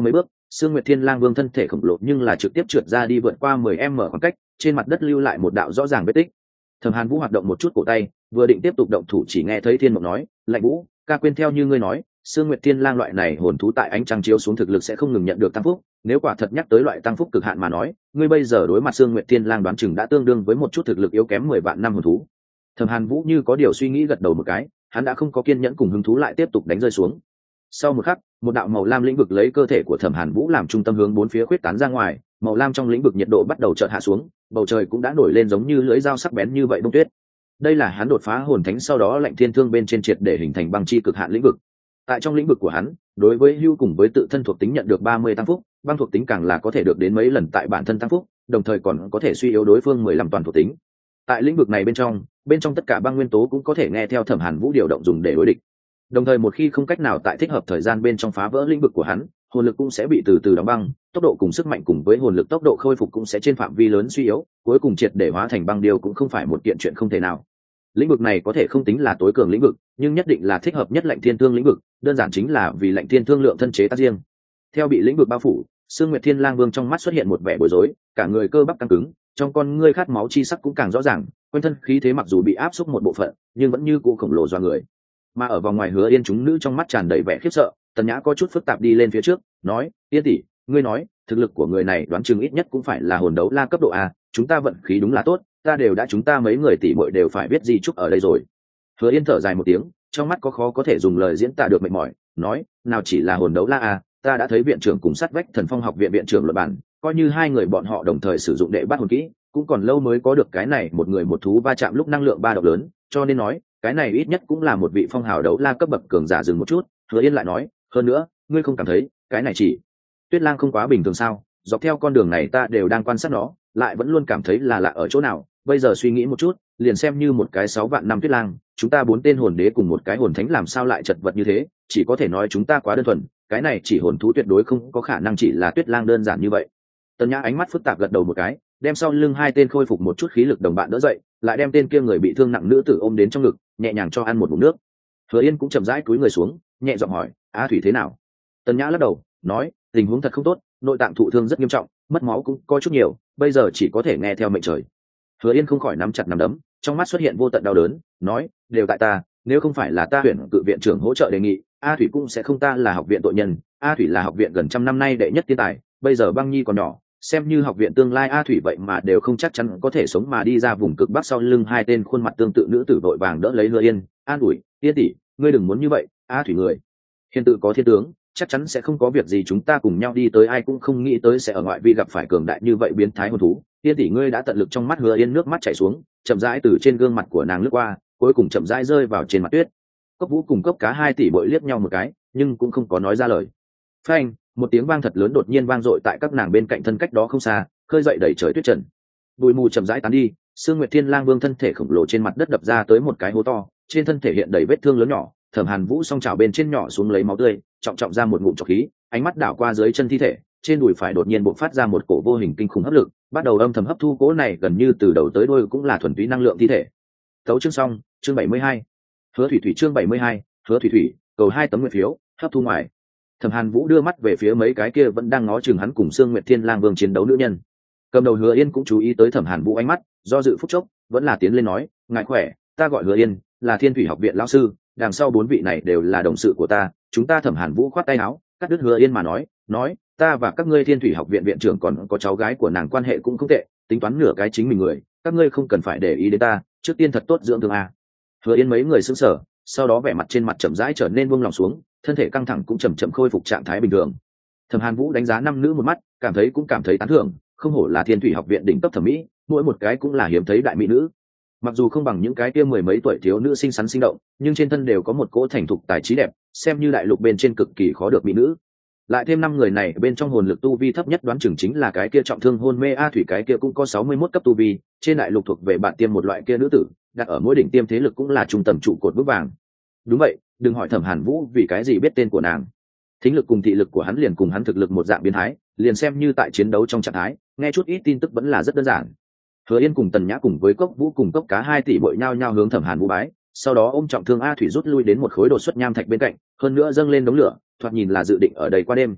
Sương Nguyệt Thiên Lang Vương thân thể khổng lồ nhưng là trực tiếp trượt ra đi vượt qua 10m khoảng cách, trên mặt đất lưu lại một đạo rõ ràng vết tích. Thẩm Hàn Vũ hoạt động một chút cổ tay, vừa định tiếp tục động thủ chỉ nghe thấy Thiên Mộng nói, "Lạnh Vũ, ca quên theo như ngươi nói, Sương Nguyệt Thiên Lang loại này hồn thú tại ánh trăng chiếu xuống thực lực sẽ không ngừng nhận được tăng phúc, nếu quả thật nhắc tới loại tăng phúc cực hạn mà nói, ngươi bây giờ đối mặt Sương Nguyệt Thiên Lang đoán chừng đã tương đương với một chút thực lực yếu kém 10 vạn năm hồn thú." Thẩm Hàn Vũ như có điều suy nghĩ gật đầu một cái, hắn đã không có kiên nhẫn cùng hứng thú lại tiếp tục đánh rơi xuống. Sau một khắc, một đạo màu lam lĩnh vực lấy cơ thể của Thẩm Hàn Vũ làm trung tâm hướng bốn phía khuyết tán ra ngoài, màu lam trong lĩnh vực nhiệt độ bắt đầu chợt hạ xuống, bầu trời cũng đã nổi lên giống như lưỡi dao sắc bén như vậy bông tuyết. Đây là hắn đột phá hồn thánh sau đó lạnh thiên thương bên trên triệt để hình thành băng chi cực hạn lĩnh vực. Tại trong lĩnh vực của hắn, đối với hưu cùng với tự thân thuộc tính nhận được 30 tăng phúc, băng thuộc tính càng là có thể được đến mấy lần tại bản thân tăng phúc, đồng thời còn có thể suy yếu đối phương 15 toàn thuộc tính. Tại lĩnh vực này bên trong tất cả băng nguyên tố cũng có thể nghe theo Thẩm Hàn Vũ điều động dùng để đối địch. Đồng thời một khi không cách nào tại thích hợp thời gian bên trong phá vỡ lĩnh vực của hắn, hồn lực cũng sẽ bị từ từ đóng băng, tốc độ cùng sức mạnh cùng với hồn lực tốc độ khôi phục cũng sẽ trên phạm vi lớn suy yếu, cuối cùng triệt để hóa thành băng điêu cũng không phải một kiện chuyện không thể nào. Lĩnh vực này có thể không tính là tối cường lĩnh vực, nhưng nhất định là thích hợp nhất lạnh thiên thương lĩnh vực, đơn giản chính là vì lạnh thiên thương lượng thân chế tác riêng. Theo bị lĩnh vực bao phủ, Sương Nguyệt Thiên Lang Vương trong mắt xuất hiện một vẻ bối rối, cả người cơ bắp căng cứng, trong con ngươi khát máu chi sắc cũng càng rõ ràng, quanh thân khí thế mặc dù bị áp xúc một bộ phận, nhưng vẫn như cũ khổng lồ doa người. Mà ở vòng ngoài Hứa Yên chúng nữ trong mắt tràn đầy vẻ khiếp sợ, Tần Nhã có chút phức tạp đi lên phía trước, nói: "Yên tỷ, ngươi nói, thực lực của người này đoán chừng ít nhất cũng phải là hồn đấu la cấp độ A, chúng ta vận khí đúng là tốt, chúng ta mấy người tỷ muội đều phải biết gì chúc ở đây rồi." Hứa Yên thở dài một tiếng, trong mắt có khó có thể dùng lời diễn tả được mệt mỏi, nói: "Nào chỉ là hồn đấu la A, ta đã thấy viện trưởng cùng sát vách Thần Phong học viện viện trưởng luận bản, coi như hai người bọn họ đồng thời sử dụng đệ bắt hồn kỹ, cũng còn lâu mới có được cái này một người một thú va chạm lúc năng lượng ba động lớn, cho nên nói, cái này ít nhất cũng là một vị phong hào đấu la cấp bậc cường giả." Dừng một chút, Hứa Yên lại nói: "Hơn nữa, ngươi không cảm thấy cái này chỉ Tuyết Lang không quá bình thường sao? Dọc theo con đường này ta đều đang quan sát nó, lại vẫn luôn cảm thấy là lạ ở chỗ nào, bây giờ suy nghĩ một chút, liền xem như một cái 6 vạn năm Tuyết Lang, chúng ta 4 tên hồn đế cùng một cái hồn thánh làm sao lại chật vật như thế, chỉ có thể nói chúng ta quá đơn thuần, cái này chỉ hồn thú tuyệt đối không có khả năng chỉ là Tuyết Lang đơn giản như vậy." Tần Nhã ánh mắt phức tạp gật đầu một cái, đem sau lưng hai tên khôi phục một chút khí lực đồng bạn đỡ dậy, lại đem tên kia người bị thương nặng nữ tử ôm đến trong ngực, nhẹ nhàng cho ăn một ngụm nước. Hứa Yên cũng chậm rãi cúi người xuống, nhẹ giọng hỏi: "A Thủy thế nào?" Tần Nhã lắc đầu, nói: "Tình huống thật không tốt, nội tạng thụ thương rất nghiêm trọng, mất máu cũng có chút nhiều, bây giờ chỉ có thể nghe theo mệnh trời." Hứa Yên không khỏi nắm chặt nắm đấm, trong mắt xuất hiện vô tận đau đớn, nói: "Đều tại ta, nếu không phải là ta tuyển cự viện trưởng hỗ trợ đề nghị, A Thủy cũng sẽ không, ta là học viện tội nhân, A Thủy là học viện gần trăm năm nay đệ nhất thiên tài, bây giờ Băng Nhi còn nhỏ, xem như học viện tương lai A Thủy vậy mà đều không chắc chắn có thể sống mà đi ra vùng cực bắc." Sau lưng hai tên khuôn mặt tương tự nữ tử vội vàng đỡ lấy Hứa Yên, an ủi: "Yên tỷ, ngươi đừng muốn như vậy, A Thủy người hiền tự có thiên tướng, chắc chắn sẽ không có việc gì, chúng ta cùng nhau đi tới, ai cũng không nghĩ tới sẽ ở ngoại vi gặp phải cường đại như vậy biến thái hồn thú." Yên tỷ, ngươi đã tận lực. Trong mắt Hứa Yên nước mắt chảy xuống, chậm rãi từ trên gương mặt của nàng lướt qua, cuối cùng chậm rãi rơi vào trên mặt tuyết. Cốc Vũ cùng Cốc Cá hai tỷ bội liếc nhau một cái, nhưng cũng không có nói ra lời. Phanh, một tiếng vang thật lớn đột nhiên vang dội tại các nàng bên cạnh thân cách đó không xa, khơi dậy đẩy trời tuyết trần. Bụi mù chậm rãi tán đi, Sương Nguyệt Thiên Lang Vương thân thể khổng lồ trên mặt đất đập ra tới một cái hố to, trên thân thể hiện đầy vết thương lớn nhỏ. Thẩm Hàn Vũ song chảo bên trên nhỏ xuống lấy máu tươi, trọng trọng ra một ngụm trọc khí, ánh mắt đảo qua dưới chân thi thể, trên đùi phải đột nhiên bộc phát ra một cổ vô hình kinh khủng hấp lực, bắt đầu âm thầm hấp thu cỗ này gần như từ đầu tới đuôi cũng là thuần túy năng lượng thi thể. Tấu chương xong, chương 72. Hứa Thủy Thủy chương 72, Hứa Thủy Thủy, cầu 2 tấm nguyện phiếu, hấp thu ngoài. Thẩm Hàn Vũ đưa mắt về phía mấy cái kia vẫn đang ngó chừng hắn cùng Sương Nguyệt Thiên Lang Vương chiến đấu nữ nhân. Cầm đầu Hứa Yên cũng chú ý tới Thẩm Hàn Vũ ánh mắt, do dự phút chốc, vẫn là tiến lên nói: "Ngài khỏe, ta gọi Hứa Yên, là Thiên Thủy học viện lão sư, đằng sau 4 vị này đều là đồng sự của ta, chúng ta." Thẩm Hàn Vũ khoát tay áo, cắt đứt Hứa Yên mà nói: "Ta và các ngươi Thiên Thủy học viện viện trưởng còn có cháu gái của nàng quan hệ cũng không tệ, tính toán nửa cái chính mình người, các ngươi không cần phải để ý đến ta, trước tiên thật tốt dưỡng thương a." Hứa Yên mấy người sững sờ, sau đó vẻ mặt trên mặt chậm rãi trở nên buông lòng xuống, thân thể căng thẳng cũng chậm chậm khôi phục trạng thái bình thường. Thẩm Hàn Vũ đánh giá năm nữ một mắt, cảm thấy tán thưởng, không hổ là Thiên Thủy học viện đỉnh cấp thẩm mỹ, mỗi một cái cũng là hiếm thấy đại mỹ nữ. Mặc dù không bằng những cái kia mười mấy tuổi thiếu nữ xinh xắn sinh động, nhưng trên thân đều có một cỗ thành thục tài trí đẹp, xem như đại lục bên trên cực kỳ khó được mỹ nữ. Lại thêm 5 người này bên trong hồn lực tu vi thấp nhất đoán chừng chính là cái kia trọng thương hôn mê A Thủy, cái kia cũng có 61 cấp tu vi, trên đại lục thuộc về bạn tiêm một loại kia nữ tử, đặt ở mỗi đỉnh tiêm thế lực cũng là trung tầm trụ cột vững vàng. Đúng vậy, đừng hỏi Thẩm Hàn Vũ vì cái gì biết tên của nàng. Thính lực cùng thị lực của hắn liền cùng hắn thực lực một dạng biến thái, liền xem như tại chiến đấu trong trạng thái, nghe chút ít tin tức vẫn là rất đơn giản. Hứa Yên cùng Tần Nhã cùng với Cốc Vũ cùng Cốc Cá 2 tỷ bội nhao nhao hướng Thẩm Hàn Vũ bái, sau đó ôm trọng thương A Thủy rút lui đến một khối đột xuất nham thạch bên cạnh, hơn nữa dâng lên đống lửa, thoạt nhìn là dự định ở đây qua đêm.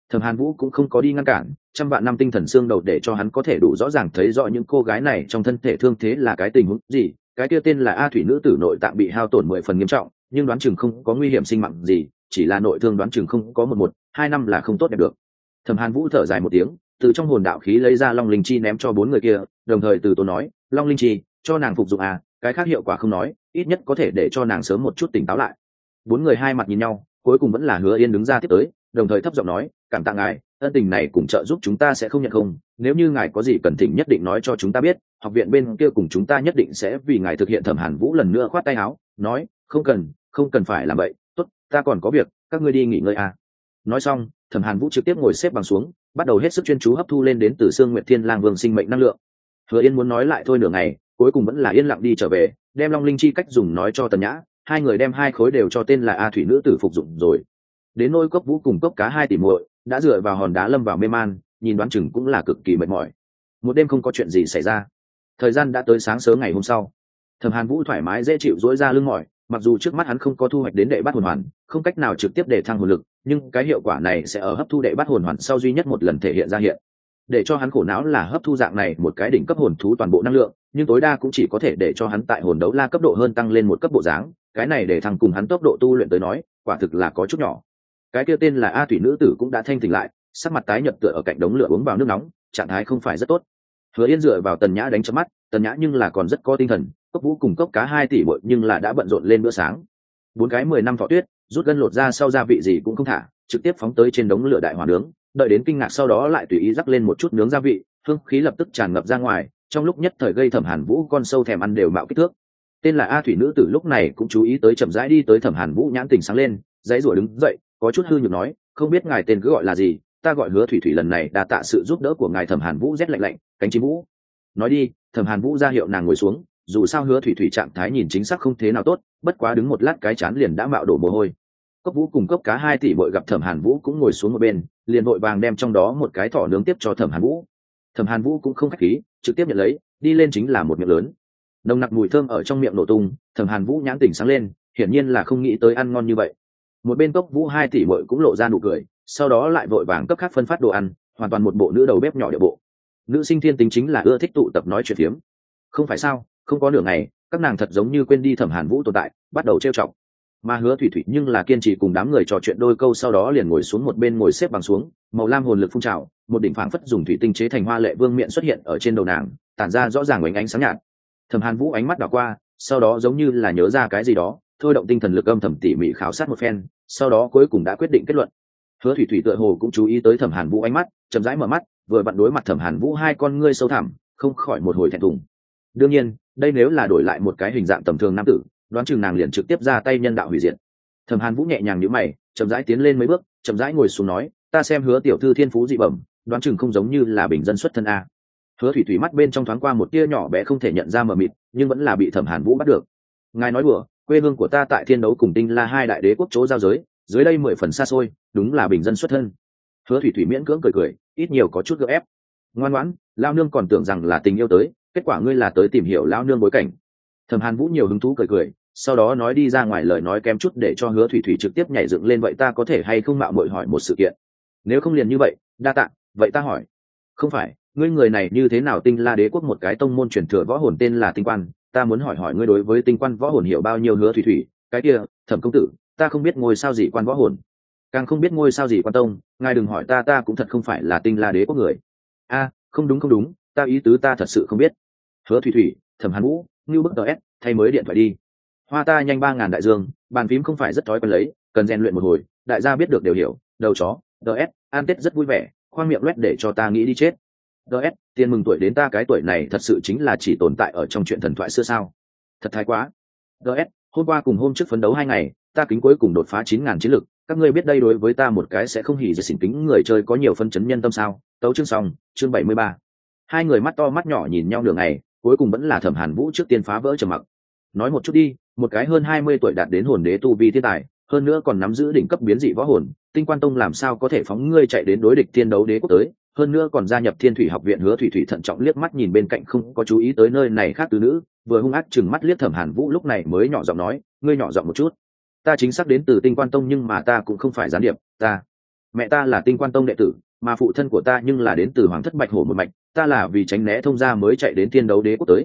Thẩm Hàn Vũ cũng không có đi ngăn cản, trăm vạn năm tinh thần xương đầu để cho hắn có thể đủ rõ ràng thấy rõ những cô gái này trong thân thể thương thế là cái tình huống gì. Cái kia tên là A Thủy nữ tử nội tạng bị hao tổn 10 phần nghiêm trọng, nhưng đoán chừng không có nguy hiểm sinh mạng gì, chỉ là nội thương đoán chừng không có một hai năm là không tốt đẹp được. Thẩm Hàn Vũ thở dài một tiếng, từ trong hồn đạo khí lấy ra Long Linh Chi ném cho 4 người kia, đồng thời từ tốn nói, Long Linh Chi, cho nàng phục dụng à, cái khác hiệu quả không nói, ít nhất có thể để cho nàng sớm một chút tỉnh táo lại. 4 người hai mặt nhìn nhau, cuối cùng vẫn là Hứa Yên đứng ra tiếp tới, đồng thời thấp giọng nói, cảm tạ ngài, ân tình này cùng trợ giúp chúng ta sẽ không nhận không, nếu như ngài có gì cần thỉnh nhất định nói cho chúng ta biết, học viện bên kia cùng chúng ta nhất định sẽ vì ngài thực hiện. Thẩm Hàn Vũ lần nữa khoát tay áo, nói, không cần phải làm vậy, tốt, ta còn có việc, các ngươi đi nghỉ ngơi à. Nói xong, Thẩm Hàn Vũ trực tiếp ngồi xếp bằng xuống, bắt đầu hết sức chuyên chú hấp thu lên đến từ Sương Nguyệt Thiên Lang Vương sinh mệnh năng lượng. Hứa Yên muốn nói lại thôi nửa ngày, cuối cùng vẫn là yên lặng đi trở về, đem Long Linh Chi cách dùng nói cho Tần Nhã, hai người đem 2 khối đều cho tên là A Thủy nữ tử phục dụng rồi. Đến nôi Cốc Vũ cùng Cốc Cá 2 tỷ muội đã dựa vào hòn đá lâm vào mê man, nhìn đoán chừng cũng là cực kỳ mệt mỏi. Một đêm không có chuyện gì xảy ra, thời gian đã tới sáng sớm ngày hôm sau. Thẩm Hàn Vũ thoải mái dễ chịu duỗi ra lưng mỏi, mặc dù trước mắt hắn không có thu hoạch đến đệ bát hồn hoàn, không cách nào trực tiếp để thăng hồn lực, nhưng cái hiệu quả này sẽ ở hấp thu đệ bát hồn hoàn sau duy nhất một lần thể hiện ra hiện. Để cho hắn khổ não là hấp thu dạng này một cái đỉnh cấp hồn thú toàn bộ năng lượng, nhưng tối đa cũng chỉ có thể để cho hắn tại hồn đấu la cấp độ hơn tăng lên một cấp bộ dáng, cái này để thăng cùng hắn tốc độ tu luyện tới nói, quả thực là có chút nhỏ. Cái kia tên là A Thủy nữ tử cũng đã thanh tỉnh lại, sắc mặt tái nhợt tựa ở cạnh đống lửa uống vào nước nóng, trạng thái không phải rất tốt. Hứa Yên dựa vào Tần Nhã đánh chớp mắt, Tần Nhã nhưng là còn rất có tinh thần, Cốc Vũ cùng Cốc Cá 2 tỷ muội nhưng là đã bận rộn lên bữa sáng. 4 cái 10 năm thọ tuyết, rút gân lột ra sau gia vị gì cũng không thả, trực tiếp phóng tới trên đống lửa đại hỏa nướng, đợi đến kinh ngạc sau đó lại tùy ý rắc lên một chút nướng gia vị, hương khí lập tức tràn ngập ra ngoài, trong lúc nhất thời gây Thẩm Hàn Vũ con sâu thèm ăn đều mạo kích thước. Tên là A Thủy nữ tử lúc này cũng chú ý tới, chậm rãi đi tới Thẩm Hàn Vũ, nhãn tình sáng lên, dãy rủa đứng dậy, có chút hư nhược nói, không biết ngài tên cứ gọi là gì, ta gọi Hứa Thủy Thủy, lần này đa tạ sự giúp đỡ của ngài. Thẩm Hàn Vũ rét lạnh lạnh, cánh chim vũ. Nói đi. Thẩm Hàn Vũ ra hiệu nàng ngồi xuống, dù sao Hứa Thủy Thủy trạng thái nhìn chính xác không thế nào tốt, bất quá đứng một lát cái chán liền đã mạo đổ mồ hôi. Cốc Vũ cùng Cốc Cá 2 tỷ muội gặp Thẩm Hàn Vũ cũng ngồi xuống một bên, liền vội vàng đem trong đó một cái thỏ nướng tiếp cho Thẩm Hàn Vũ. Thẩm Hàn Vũ cũng không khách khí, trực tiếp nhận lấy, đi lên chính là một miệng lớn. Nồng nặc mùi thơm ở trong miệng nổ tung, Thẩm Hàn Vũ nhãn tỉnh sáng lên, hiển nhiên là không nghĩ tới ăn ngon như vậy. Một bên Cốc Vũ 2 tỷ muội cũng lộ ra nụ cười, sau đó lại vội vàng cấp khác phân phát đồ ăn, hoàn toàn một bộ nữ đầu bếp nhỏ địa bộ. Nữ sinh thiên tính chính là ưa thích tụ tập nói chuyện phiếm. Không phải sao, không có nửa ngày, các nàng thật giống như quên đi Thẩm Hàn Vũ tồn tại, bắt đầu trêu chọc. Mà Hứa Thủy Thủy nhưng là kiên trì cùng đám người trò chuyện đôi câu, sau đó liền ngồi xuống một bên, ngồi xếp bằng xuống, màu lam hồn lực phun trào, một đỉnh phảng phất dùng thủy tinh chế thành hoa lệ vương miện xuất hiện ở trên đầu nàng, tản ra rõ ràng ánh sáng nhạt. Thẩm Hàn Vũ ánh mắt đảo qua, sau đó giống như là nhớ ra cái gì đó, thôi động tinh thần lực âm thầm tỉ mỉ khảo sát một phen, sau đó cuối cùng đã quyết định kết luận. Hứa Thủy Thủy tựa hồ cũng chú ý tới Thẩm Hàn Vũ ánh mắt, chậm rãi mở mắt, vừa vặn đối mặt Thẩm Hàn Vũ, hai con ngươi sâu thẳm, không khỏi một hồi thẹn thùng. Đương nhiên, đây nếu là đổi lại một cái hình dạng tầm thường nam tử, đoán chừng nàng liền trực tiếp ra tay nhân đạo hủy diệt. Thẩm Hàn Vũ nhẹ nhàng nhíu mày, chậm rãi tiến lên mấy bước, chậm rãi ngồi xuống nói, ta xem Hứa tiểu thư thiên phú dị bẩm, đoán chừng không giống như là bình dân xuất thân a. Hứa Thủy Thủy mắt bên trong thoáng qua một tia nhỏ bé không thể nhận ra mờ mịt, nhưng vẫn là bị Thẩm Hàn Vũ bắt được. Ngài nói đùa, quê hương của ta tại Thiên Đấu cùng Tinh La hai đại đế quốc chỗ giao giới, dưới đây 10 phần xa xôi, đúng là bình dân xuất thân. Hứa Thủy Thủy miễn cưỡng cười cười, ít nhiều có chút gượng ép. Ngoan ngoãn, lão nương còn tưởng rằng là tình yêu tới, kết quả ngươi là tới tìm hiểu lão nương bối cảnh. Thẩm Hàn Vũ nhiều hứng thú cười cười, sau đó nói đi ra ngoài lời nói kém chút để cho Hứa Thủy Thủy trực tiếp nhảy dựng lên. Vậy ta có thể hay không mạo muội hỏi một sự kiện? Nếu không liền như vậy, đa tạ. Vậy ta hỏi, không phải, ngươi người này như thế nào? Tinh La đế quốc một cái tông môn truyền thừa võ hồn tên là Tinh Quan, ta muốn hỏi hỏi ngươi đối với Tinh Quan võ hồn hiểu bao nhiêu? Hứa Thủy Thủy, cái kia, Thẩm công tử, ta không biết ngôi sao gì quan võ hồn, càng không biết ngôi sao gì quan tông, ngài đừng hỏi ta cũng thật không phải là Tinh La đế quốc người. A, không đúng, ta ý tứ ta thật sự không biết. Hứa Thủy Thủy, Thẩm Hàn Vũ, Ngưu Bức DS, thay mới điện thoại đi. Hoa ta nhanh 3000 đại dương, bàn phím không phải rất thói quen lấy, cần rèn luyện một hồi, đại gia biết được đều hiểu. Đầu chó, DS, an tết rất vui vẻ, khoang miệng loét để cho ta nghĩ đi chết. DS, tiền mừng tuổi đến ta cái tuổi này thật sự chính là chỉ tồn tại ở trong chuyện thần thoại xưa sao? Thật thái quá. DS, hôm qua cùng hôm trước phấn đấu 2 ngày, ta kính cuối cùng đột phá 9000 chiến lực, các ngươi biết đây đối với ta một cái sẽ không hỉ gì xỉn kính người chơi có nhiều phân chấn nhân tâm sao? Tấu chương xong, chương 73. Hai người mắt to mắt nhỏ nhìn nhau nửa ngày, cuối cùng vẫn là Thẩm Hàn Vũ trước tiên phá vỡ trầm mặc. Nói một chút đi, một cái hơn 20 tuổi đạt đến hồn đế tu vi thiên tài, hơn nữa còn nắm giữ đỉnh cấp biến dị võ hồn, Tinh Quan tông làm sao có thể phóng ngươi chạy đến đối địch Thiên Đấu đế quốc tới, hơn nữa còn gia nhập Thiên Thủy học viện. Hứa Thủy Thủy thận trọng liếc mắt nhìn bên cạnh không có chú ý tới nơi này khác tứ nữ, vừa hung ác chừng mắt liếc Thẩm Hàn Vũ, lúc này mới nhỏ giọng nói, ngươi nhỏ giọng một chút. Ta chính xác đến từ Tinh Quan tông, nhưng mà ta cũng không phải gián điệp, ta mẹ ta là Tinh Quan Tông đệ tử, mà phụ thân của ta nhưng là đến từ Hoàng thất Bạch Hổ một mạch, ta là vì tránh né thông gia mới chạy đến Thiên Đấu Đế quốc tới.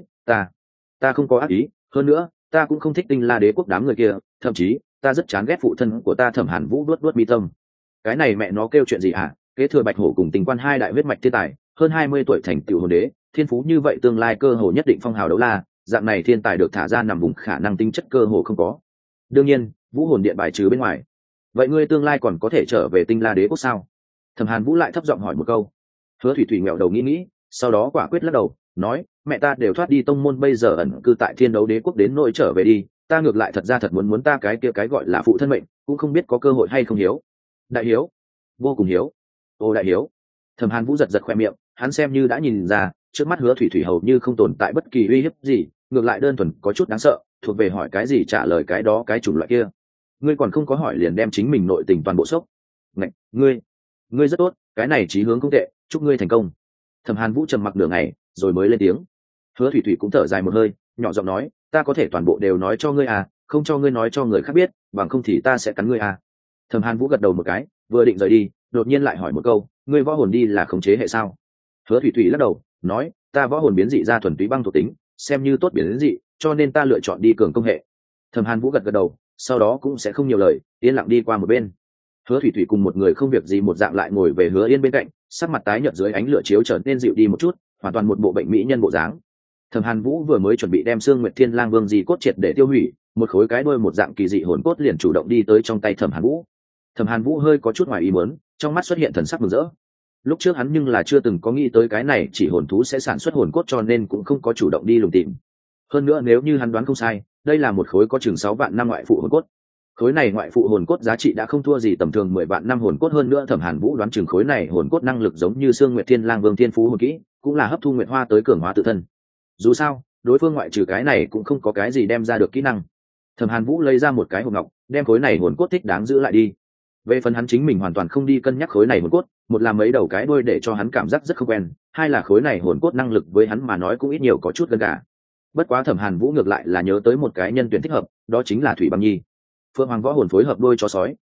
Ta không có ác ý, hơn nữa ta cũng không thích Tinh La Đế quốc đám người kia, thậm chí ta rất chán ghét phụ thân của ta Thẩm Hàn Vũ. Đuốt mi tâm. Cái này mẹ nó kêu chuyện gì hả? Kế thừa Bạch Hổ cùng Tinh Quan hai đại huyết mạch thiên tài, hơn 20 tuổi thành tựu hồn đế, thiên phú như vậy tương lai cơ hồ nhất định phong hào đấu la, dạng này thiên tài được thả ra nằm vùng khả năng tính chất cơ hồ không có. Đương nhiên, Vũ Hồn Điện bài trừ bên ngoài. Vậy ngươi tương lai còn có thể trở về Tinh La Đế quốc sao? Thẩm Hàn Vũ lại thấp giọng hỏi một câu. Hứa Thủy Thủy nghẹo đầu nghĩ, sau đó quả quyết lắc đầu, nói, mẹ ta đều thoát đi tông môn, bây giờ ẩn cư tại Thiên Đấu Đế quốc, đến nỗi trở về đi, ta ngược lại thật ra thật muốn ta cái kia cái gọi là phụ thân mệnh, cũng không biết có cơ hội hay không hiếu. Đại hiếu, vô cùng hiếu. Ô đại hiếu. Thẩm Hàn Vũ giật giật khoe miệng, hắn xem như đã nhìn ra, trước mắt Hứa Thủy Thủy hầu như không tồn tại bất kỳ uy hiếp gì, ngược lại đơn thuần có chút đáng sợ, thuộc về hỏi cái gì trả lời cái đó, cái chủng loại kia. Ngươi còn không có hỏi liền đem chính mình nội tình toàn bộ sốc. Ngạch, ngươi rất tốt, cái này chí hướng không tệ, chúc ngươi thành công. Thẩm Hàn Vũ trầm mặc nửa ngày, rồi mới lên tiếng. Hứa Thủy Thủy cũng thở dài một hơi, nhỏ giọng nói, ta có thể toàn bộ đều nói cho ngươi à, không cho ngươi nói cho người khác biết, bằng không thì ta sẽ cắn ngươi à. Thẩm Hàn Vũ gật đầu một cái, vừa định rời đi, đột nhiên lại hỏi một câu, ngươi võ hồn đi là khống chế hệ sao? Hứa Thủy Thủy lắc đầu, nói, ta võ hồn biến dị ra thuần túy băng thuộc tính, xem như tốt biến dị, cho nên ta lựa chọn đi cường công hệ. Thẩm Hàn Vũ gật đầu, sau đó cũng sẽ không nhiều lời, yên lặng đi qua một bên. Hứa Thủy Thủy cùng một người không việc gì một dạng lại ngồi về Hứa Yên bên cạnh, sắc mặt tái nhợt dưới ánh lửa chiếu trở nên dịu đi một chút, hoàn toàn một bộ bệnh mỹ nhân bộ dáng. Thẩm Hàn Vũ vừa mới chuẩn bị đem xương Nguyệt Thiên Lang Vương di cốt triệt để tiêu hủy, một khối cái đuôi một dạng kỳ dị hồn cốt liền chủ động đi tới trong tay Thẩm Hàn Vũ. Thẩm Hàn Vũ hơi có chút ngoài ý muốn, trong mắt xuất hiện thần sắc mừng rỡ. Lúc trước hắn nhưng là chưa từng có nghĩ tới cái này chỉ hồn thú sẽ sản xuất hồn cốt, cho nên cũng không có chủ động đi lùng tìm. Hơn nữa nếu như hắn đoán không sai, đây là một khối có chừng 6 vạn năm ngoại phụ hồn cốt. Khối này ngoại phụ hồn cốt giá trị đã không thua gì tầm thường 10 vạn năm hồn cốt, hơn nữa Thẩm Hàn Vũ đoán chừng khối này hồn cốt năng lực giống như xương Nguyệt Thiên Lang Vương thiên phú hồn kỹ, cũng là hấp thu nguyệt hoa tới cường hóa tự thân. Dù sao, đối phương ngoại trừ cái này cũng không có cái gì đem ra được kỹ năng. Thẩm Hàn Vũ lấy ra một cái hộp ngọc, đem khối này hồn cốt thích đáng giữ lại đi. Về phần hắn chính mình hoàn toàn không đi cân nhắc khối này hồn cốt, một là mấy đầu cái đuôi để cho hắn cảm giác rất không quen, hai là khối này hồn cốt năng lực với hắn mà nói cũng ít nhiều có chút gần cả. Bất quá Thẩm Hàn Vũ ngược lại là nhớ tới một cái nhân tuyển thích hợp, đó chính là Thủy Băng Nhi. Phượng Hoàng võ hồn phối hợp đôi chó sói,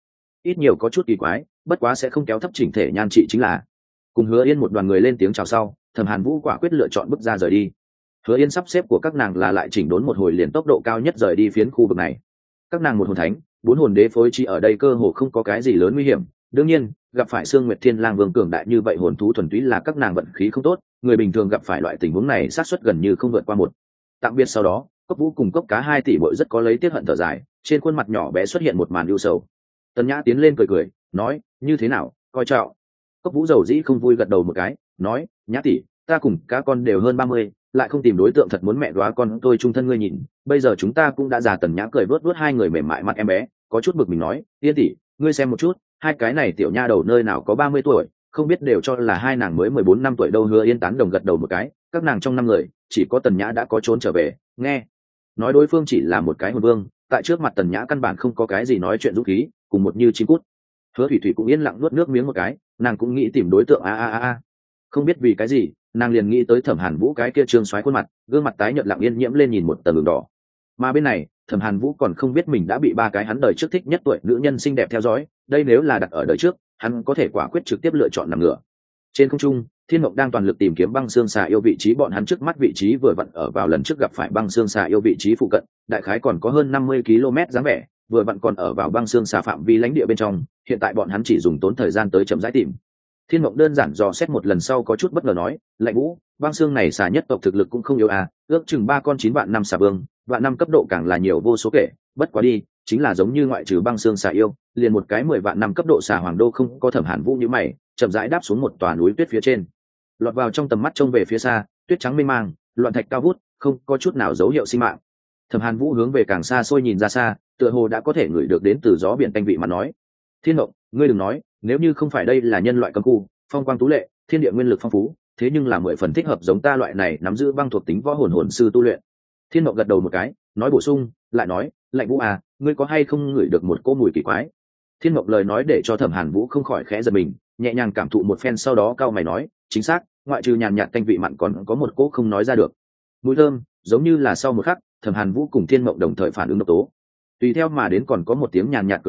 ít nhiều có chút kỳ quái, bất quá sẽ không kéo thấp chỉnh thể nhan trị chính là. Cùng Hứa Yên một đoàn người lên tiếng chào sau, Thẩm Hàn Vũ quả quyết lựa chọn bước ra rời đi. Hứa Yên sắp xếp của các nàng là lại chỉnh đốn một hồi liền tốc độ cao nhất rời đi phiến khu vực này. Các nàng một hồn thánh, 4 hồn đế phối trí ở đây cơ hồ không có cái gì lớn nguy hiểm, đương nhiên, gặp phải Sương Nguyệt Thiên Lang Vương cường đại như vậy hồn thú thuần túy là các nàng vận khí không tốt, người bình thường gặp phải loại tình huống này xác suất gần như không vượt qua 1. Tạm biệt sau đó, Cốc Vũ cùng Cốc Cá 2 tỷ muội rất có lấy tiếc hận thở dài, trên khuôn mặt nhỏ bé xuất hiện một màn ưu sầu. Tần Nhã tiến lên cười, nói, như thế nào, coi trọng. Cốc Vũ dầu dĩ không vui gật đầu một cái, nói, Nhã tỷ, ta cùng cá con đều hơn 30, lại không tìm đối tượng thật muốn mẹ đoá con tôi chung thân ngươi nhìn, bây giờ chúng ta cũng đã già. Tần Nhã cười vuốt vuốt hai người mềm mại mặt em bé, có chút bực mình nói, Yên tỷ, ngươi xem một chút, hai cái này tiểu nha đầu nơi nào có 30 tuổi, không biết đều cho là hai nàng mới 14 năm tuổi đâu. Hứa Yên tán đồng gật đầu một cái, các nàng trong 5 người, chỉ có Tần Nhã đã có trốn trở về, nghe nói đối phương chỉ là một cái hồn vương, tại trước mặt Tần Nhã căn bản không có cái gì nói chuyện dũng khí, cùng một như chim cút. Hứa Thủy Thủy cũng yên lặng nuốt nước miếng một cái, nàng cũng nghĩ tìm đối tượng không biết vì cái gì, nàng liền nghĩ tới Thẩm Hàn Vũ cái kia trương xoáy khuôn mặt, gương mặt tái nhợt lặng yên nhiễm lên nhìn một tầng đường đỏ. Mà bên này, Thẩm Hàn Vũ còn không biết mình đã bị ba cái hắn đời trước thích nhất tuổi nữ nhân xinh đẹp theo dõi, đây nếu là đặt ở đời trước, hắn có thể quả quyết trực tiếp lựa chọn nằm ngửa. Trên không trung, Thiên Mộng đang toàn lực tìm kiếm băng xương xà yêu vị trí, bọn hắn trước mắt vị trí vừa vặn ở vào lần trước gặp phải băng xương xà yêu vị trí phụ cận, đại khái còn có hơn 50 km dáng vẻ, vừa vặn còn ở vào băng xương xà phạm vi lãnh địa bên trong, hiện tại bọn hắn chỉ dùng tốn thời gian tới chậm rãi tìm. Thiên Mộng đơn giản dò xét một lần sau có chút bất ngờ nói, Lạnh Vũ, băng xương này xà nhất tộc thực lực cũng không yếu ước chừng 3 con 9 vạn năm xà vương, vạn năm cấp độ càng là nhiều vô số kể, bất quá đi, chính là giống như ngoại trừ băng xương xà yêu, liền một cái 10 vạn năm cấp độ xà hoàng đô không có. Thẩm Hàn Vũ như mày, chậm rãi đáp xuống một tòa núi tuyết phía trên, lọt vào trong tầm mắt trông về phía xa, tuyết trắng mênh mang, loạn thạch cao vút, không có chút nào dấu hiệu sinh mạng. Thẩm Hàn Vũ hướng về càng xa xôi nhìn ra xa, tựa hồ đã có thể ngửi được đến từ gió biển tanh vị mà nói, Thiên Mộng, ngươi đừng nói, nếu như không phải đây là nhân loại cấm khu, phong quang tú lệ, thiên địa nguyên lực phong phú, thế nhưng là 10 phần thích hợp giống ta loại này nắm giữ băng thuộc tính võ hồn sư tu luyện. Thiên Mộng gật đầu một cái, nói bổ sung, lại nói, Lạnh Vũ ngươi có hay không ngửi được một cỗ mùi kỳ quái? Thiên Mộng lời nói để cho Thẩm Hàn Vũ không khỏi khẽ giật mình, nhẹ nhàng cảm thụ một phen sau đó cau mày nói, chính xác, ngoại trừ nhàn nhạt tanh vị mặn còn có một cỗ không nói ra được mùi thơm, giống như là sau một khắc, Thẩm Hàn Vũ cùng Thiên Mộng đồng thời phản ứng độc tố. Tùy theo mà đến còn có một tiếng nhàn nhạt cười khẽ,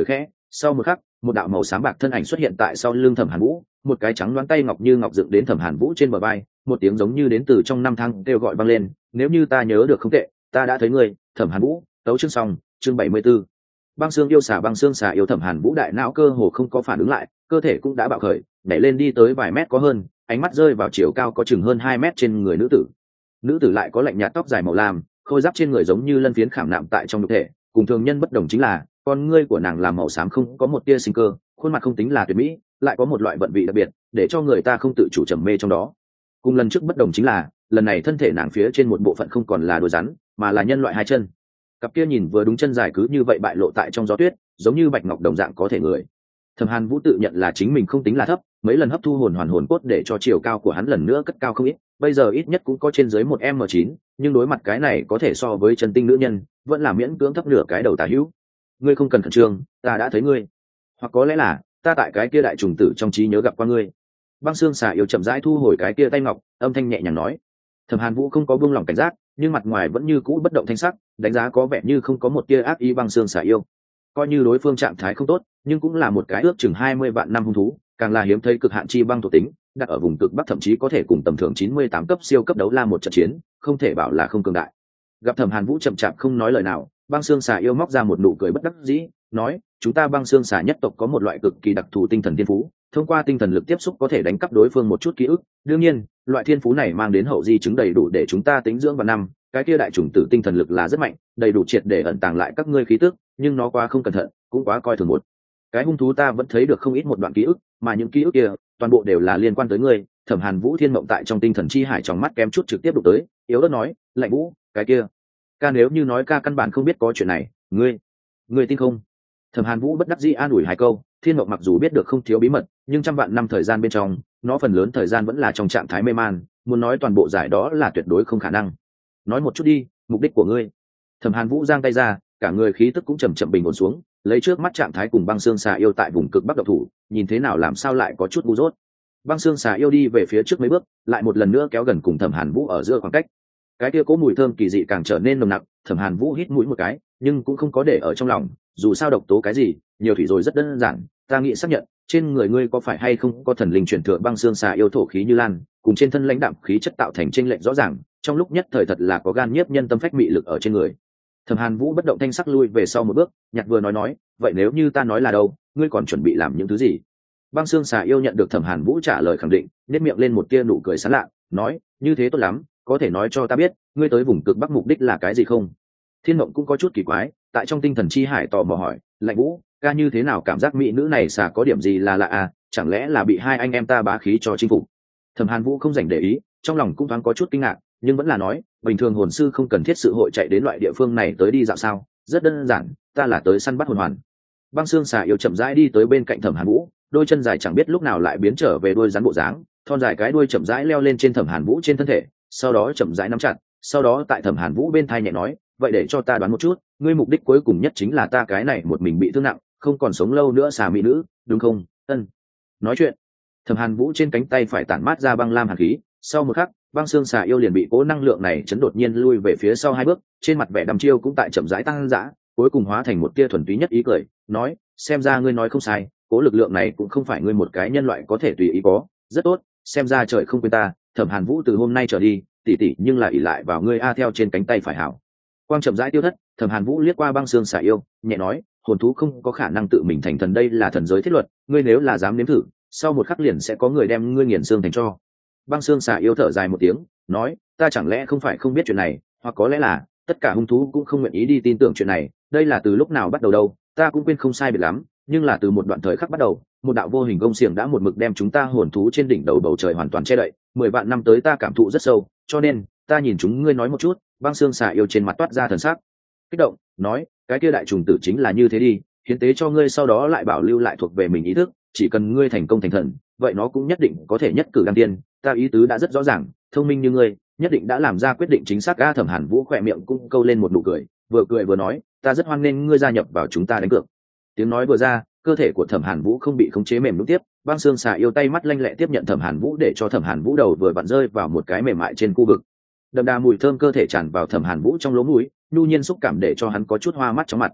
Sau một khắc, một đạo màu xám bạc thân ảnh xuất hiện tại sau lưng Thẩm Hàn Vũ, một cái trắng đoán tay ngọc như ngọc dựng đến Thẩm Hàn Vũ trên bờ vai, một tiếng giống như đến từ trong năm tháng kêu gọi vang lên, nếu như ta nhớ được không tệ, ta đã thấy ngươi, Thẩm Hàn Vũ. Tấu chương xong, chương 74. Băng xương xà yêu Thẩm Hàn Vũ đại não cơ hồ không có phản ứng lại, cơ thể cũng đã bạo khởi, nhảy lên đi tới vài mét có hơn, ánh mắt rơi vào chiều cao có chừng hơn 2 mét trên người nữ tử. Nữ tử lại có lạnh nhạt tóc dài màu lam, khôi giáp trên người giống như lân phiến khảm nạm tại trong nhục thể, cùng thường nhân bất đồng chính là con ngươi của nàng là màu xám không có một tia sinh cơ, khuôn mặt không tính là tuyệt mỹ, lại có một loại vận vị đặc biệt, để cho người ta không tự chủ trầm mê trong đó. Cùng lần trước bất đồng chính là, lần này thân thể nàng phía trên một bộ phận không còn là đuôi rắn, mà là nhân loại hai chân. Cặp kia nhìn vừa đúng chân dài cứ như vậy bại lộ tại trong gió tuyết, giống như bạch ngọc đồng dạng có thể người. Thẩm Hàn Vũ tự nhận là chính mình không tính là thấp, mấy lần hấp thu hồn hoàn hồn cốt để cho chiều cao của hắn lần nữa cất cao không ít, bây giờ ít nhất cũng có trên dưới 1m9, nhưng đối mặt cái này có thể so với chân tinh nữ nhân, vẫn là miễn cưỡng thấp nửa cái đầu tà hữu. Ngươi không cần khẩn trương, ta đã thấy ngươi, hoặc có lẽ là ta tại cái kia đại trùng tử trong trí nhớ gặp qua ngươi. Băng xương xà yêu chậm rãi thu hồi cái kia tay ngọc, âm thanh nhẹ nhàng nói. Thẩm Hàn Vũ không có buông lỏng cảnh giác, nhưng mặt ngoài vẫn như cũ bất động thanh sắc, đánh giá có vẻ như không có một tia ác ý. Băng xương xà yêu coi như đối phương trạng thái không tốt, nhưng cũng là một cái ước chừng 20 vạn năm hung thú, càng là hiếm thấy cực hạn chi băng thuộc tính, đặt ở vùng cực bắc thậm chí có thể cùng tầm thường 98 cấp siêu cấp đấu la một trận chiến, không thể bảo là không cường đại. Gặp Thẩm Hàn Vũ chậm chạp không nói lời nào, băng xương xà yêu móc ra một nụ cười bất đắc dĩ, nói, chúng ta băng xương xà nhất tộc có một loại cực kỳ đặc thù tinh thần thiên phú, thông qua tinh thần lực tiếp xúc có thể đánh cắp đối phương một chút ký ức. Đương nhiên, loại thiên phú này mang đến hậu di chứng đầy đủ để chúng ta tính dưỡng vào năm. Cái kia đại chủng tử tinh thần lực là rất mạnh, đầy đủ triệt để ẩn tàng lại các ngươi khí tức, nhưng nó quá không cẩn thận, cũng quá coi thường một cái hung thú. Ta vẫn thấy được không ít một đoạn ký ức, mà những ký ức kia toàn bộ đều là liên quan tới ngươi. Thẩm Hàn Vũ thiên mộng tại trong tinh thần chi hải trong mắt kém chút trực tiếp đụng tới, yếu ớt nói, Lạnh Vũ, cái kia ca nếu như nói ca căn bản không biết có chuyện này, ngươi tin không? Thẩm Hàn Vũ bất đắc dĩ an ủi hai câu. Thiên mộng mặc dù biết được không thiếu bí mật, nhưng trăm vạn năm thời gian bên trong, nó phần lớn thời gian vẫn là trong trạng thái mê man, muốn nói toàn bộ giải đó là tuyệt đối không khả năng. Nói một chút đi, mục đích của ngươi. Thẩm Hàn Vũ giang tay ra, cả người khí tức cũng chậm chậm bình ổn xuống, lấy trước mắt trạng thái cùng băng xương xà yêu tại vùng cực bắc độc thủ, nhìn thế nào làm sao lại có chút ngu dốt. Băng xương xà yêu đi về phía trước mấy bước, lại một lần nữa kéo gần cùng Thẩm Hàn Vũ ở giữa khoảng cách. Cái kia cố mùi thơm kỳ dị càng trở nên nồng nặc. Thẩm Hàn Vũ hít mũi một cái, nhưng cũng không có để ở trong lòng, dù sao độc tố cái gì, nhiều thủy rồi rất đơn giản. Ta nghĩ xác nhận, trên người ngươi có phải hay không có thần linh truyền thừa. Băng xương xà yêu thổ khí như lan, cùng trên thân lãnh đạm khí chất tạo thành chênh lệch rõ ràng, trong lúc nhất thời thật là có gan nhiếp nhân tâm phách mị lực ở trên người. Thẩm Hàn Vũ bất động thanh sắc lui về sau một bước, nhặt vừa nói, vậy nếu như ta nói là đâu, ngươi còn chuẩn bị làm những thứ gì? Băng xương xà yêu nhận được Thẩm Hàn Vũ trả lời khẳng định, nét miệng lên một tia nụ cười sán lạ, nói, như thế tốt lắm, có thể nói cho ta biết, ngươi tới vùng cực bắc mục đích là cái gì không? Thiên Mộng cũng có chút kỳ quái, tại trong tinh thần chi hải tò mò hỏi, Lạnh Vũ, ca như thế nào cảm giác mỹ nữ này xà có điểm gì là lạ à, chẳng lẽ là bị hai anh em ta bá khí cho chinh phục? Thẩm Hàn Vũ không dành để ý, trong lòng cũng thoáng có chút kinh ngạc, nhưng vẫn là nói, bình thường hồn sư không cần thiết sự hội chạy đến loại địa phương này tới đi dạo sao, rất đơn giản, ta là tới săn bắt hồn hoàn. Băng xương xà yêu chậm rãi đi tới bên cạnh Thẩm Hàn Vũ, đôi chân dài chẳng biết lúc nào lại biến trở về đuôi rắn bộ dáng, thon dài cái đuôi chậm rãi leo lên trên Thẩm Hàn Vũ trên thân thể, sau đó chậm rãi nắm chặt, sau đó tại Thẩm Hàn Vũ bên tai nhẹ nói, vậy để cho ta đoán một chút, ngươi mục đích cuối cùng nhất chính là ta cái này một mình bị thương nặng, không còn sống lâu nữa xà mỹ nữ, đúng không? Ân. Nói chuyện, Thẩm Hàn Vũ trên cánh tay phải tản mát ra băng lam hàn khí, sau một khắc, băng xương xà yêu liền bị cố năng lượng này chấn đột nhiên lui về phía sau 2 bước, trên mặt vẻ đăm chiêu cũng tại chậm rãi tăng dã, cuối cùng hóa thành một tia thuần túy nhất ý cười, nói, xem ra ngươi nói không sai, cố lực lượng này cũng không phải ngươi một cái nhân loại có thể tùy ý có, rất tốt, xem ra trời không quên ta, Thẩm Hàn Vũ từ hôm nay trở đi, tỷ tỷ nhưng là ỷ lại vào ngươi a. Theo trên cánh tay phải hảo quang chậm rãi tiêu thất, Thẩm Hàn Vũ liếc qua băng xương xà yêu, nhẹ nói, hồn thú không có khả năng tự mình thành thần, đây là thần giới thiết luật, ngươi nếu là dám nếm thử, sau một khắc liền sẽ có người đem ngươi nghiền xương thành tro. Băng xương xà yêu thở dài một tiếng, nói, ta chẳng lẽ không phải không biết chuyện này, hoặc có lẽ là tất cả hung thú cũng không nguyện ý đi tin tưởng chuyện này, đây là từ lúc nào bắt đầu đâu, ta cũng quên không sai biệt lắm, nhưng là từ một đoạn thời khắc bắt đầu, một đạo vô hình gông xiềng đã một mực đem chúng ta hồn thú trên đỉnh đầu bầu trời hoàn toàn che đậy, 10 vạn năm tới ta cảm thụ rất sâu, cho nên ta nhìn chúng ngươi nói một chút. Băng xương xà yêu trên mặt toát ra thần sắc kích động, nói, cái kia đại trùng tử chính là như thế đi, hiến tế cho ngươi sau đó lại bảo lưu lại thuộc về mình ý thức, chỉ cần ngươi thành công thành thần, vậy nó cũng nhất định có thể nhất cử đăng tiên. Ta ý tứ đã rất rõ ràng, thông minh như ngươi nhất định đã làm ra quyết định chính xác. A. Thẩm Hàn Vũ khỏe miệng cũng câu lên một nụ cười, vừa cười vừa nói, ta rất hoan nghênh ngươi gia nhập vào chúng ta đánh cược. Tiếng nói vừa ra, cơ thể của Thẩm Hàn Vũ không bị khống chế mềm nhũn tiếp, băng xương xà yêu tay mắt lanh lẹ tiếp nhận Thẩm Hàn Vũ để cho Thẩm Hàn Vũ đầu vừa vặn rơi vào một cái mềm mại trên khu vực. Đậm đà mùi thơm cơ thể tràn vào Thẩm Hàn Vũ trong lỗ mũi, nhu nhiên xúc cảm để cho hắn có chút hoa mắt chóng mặt.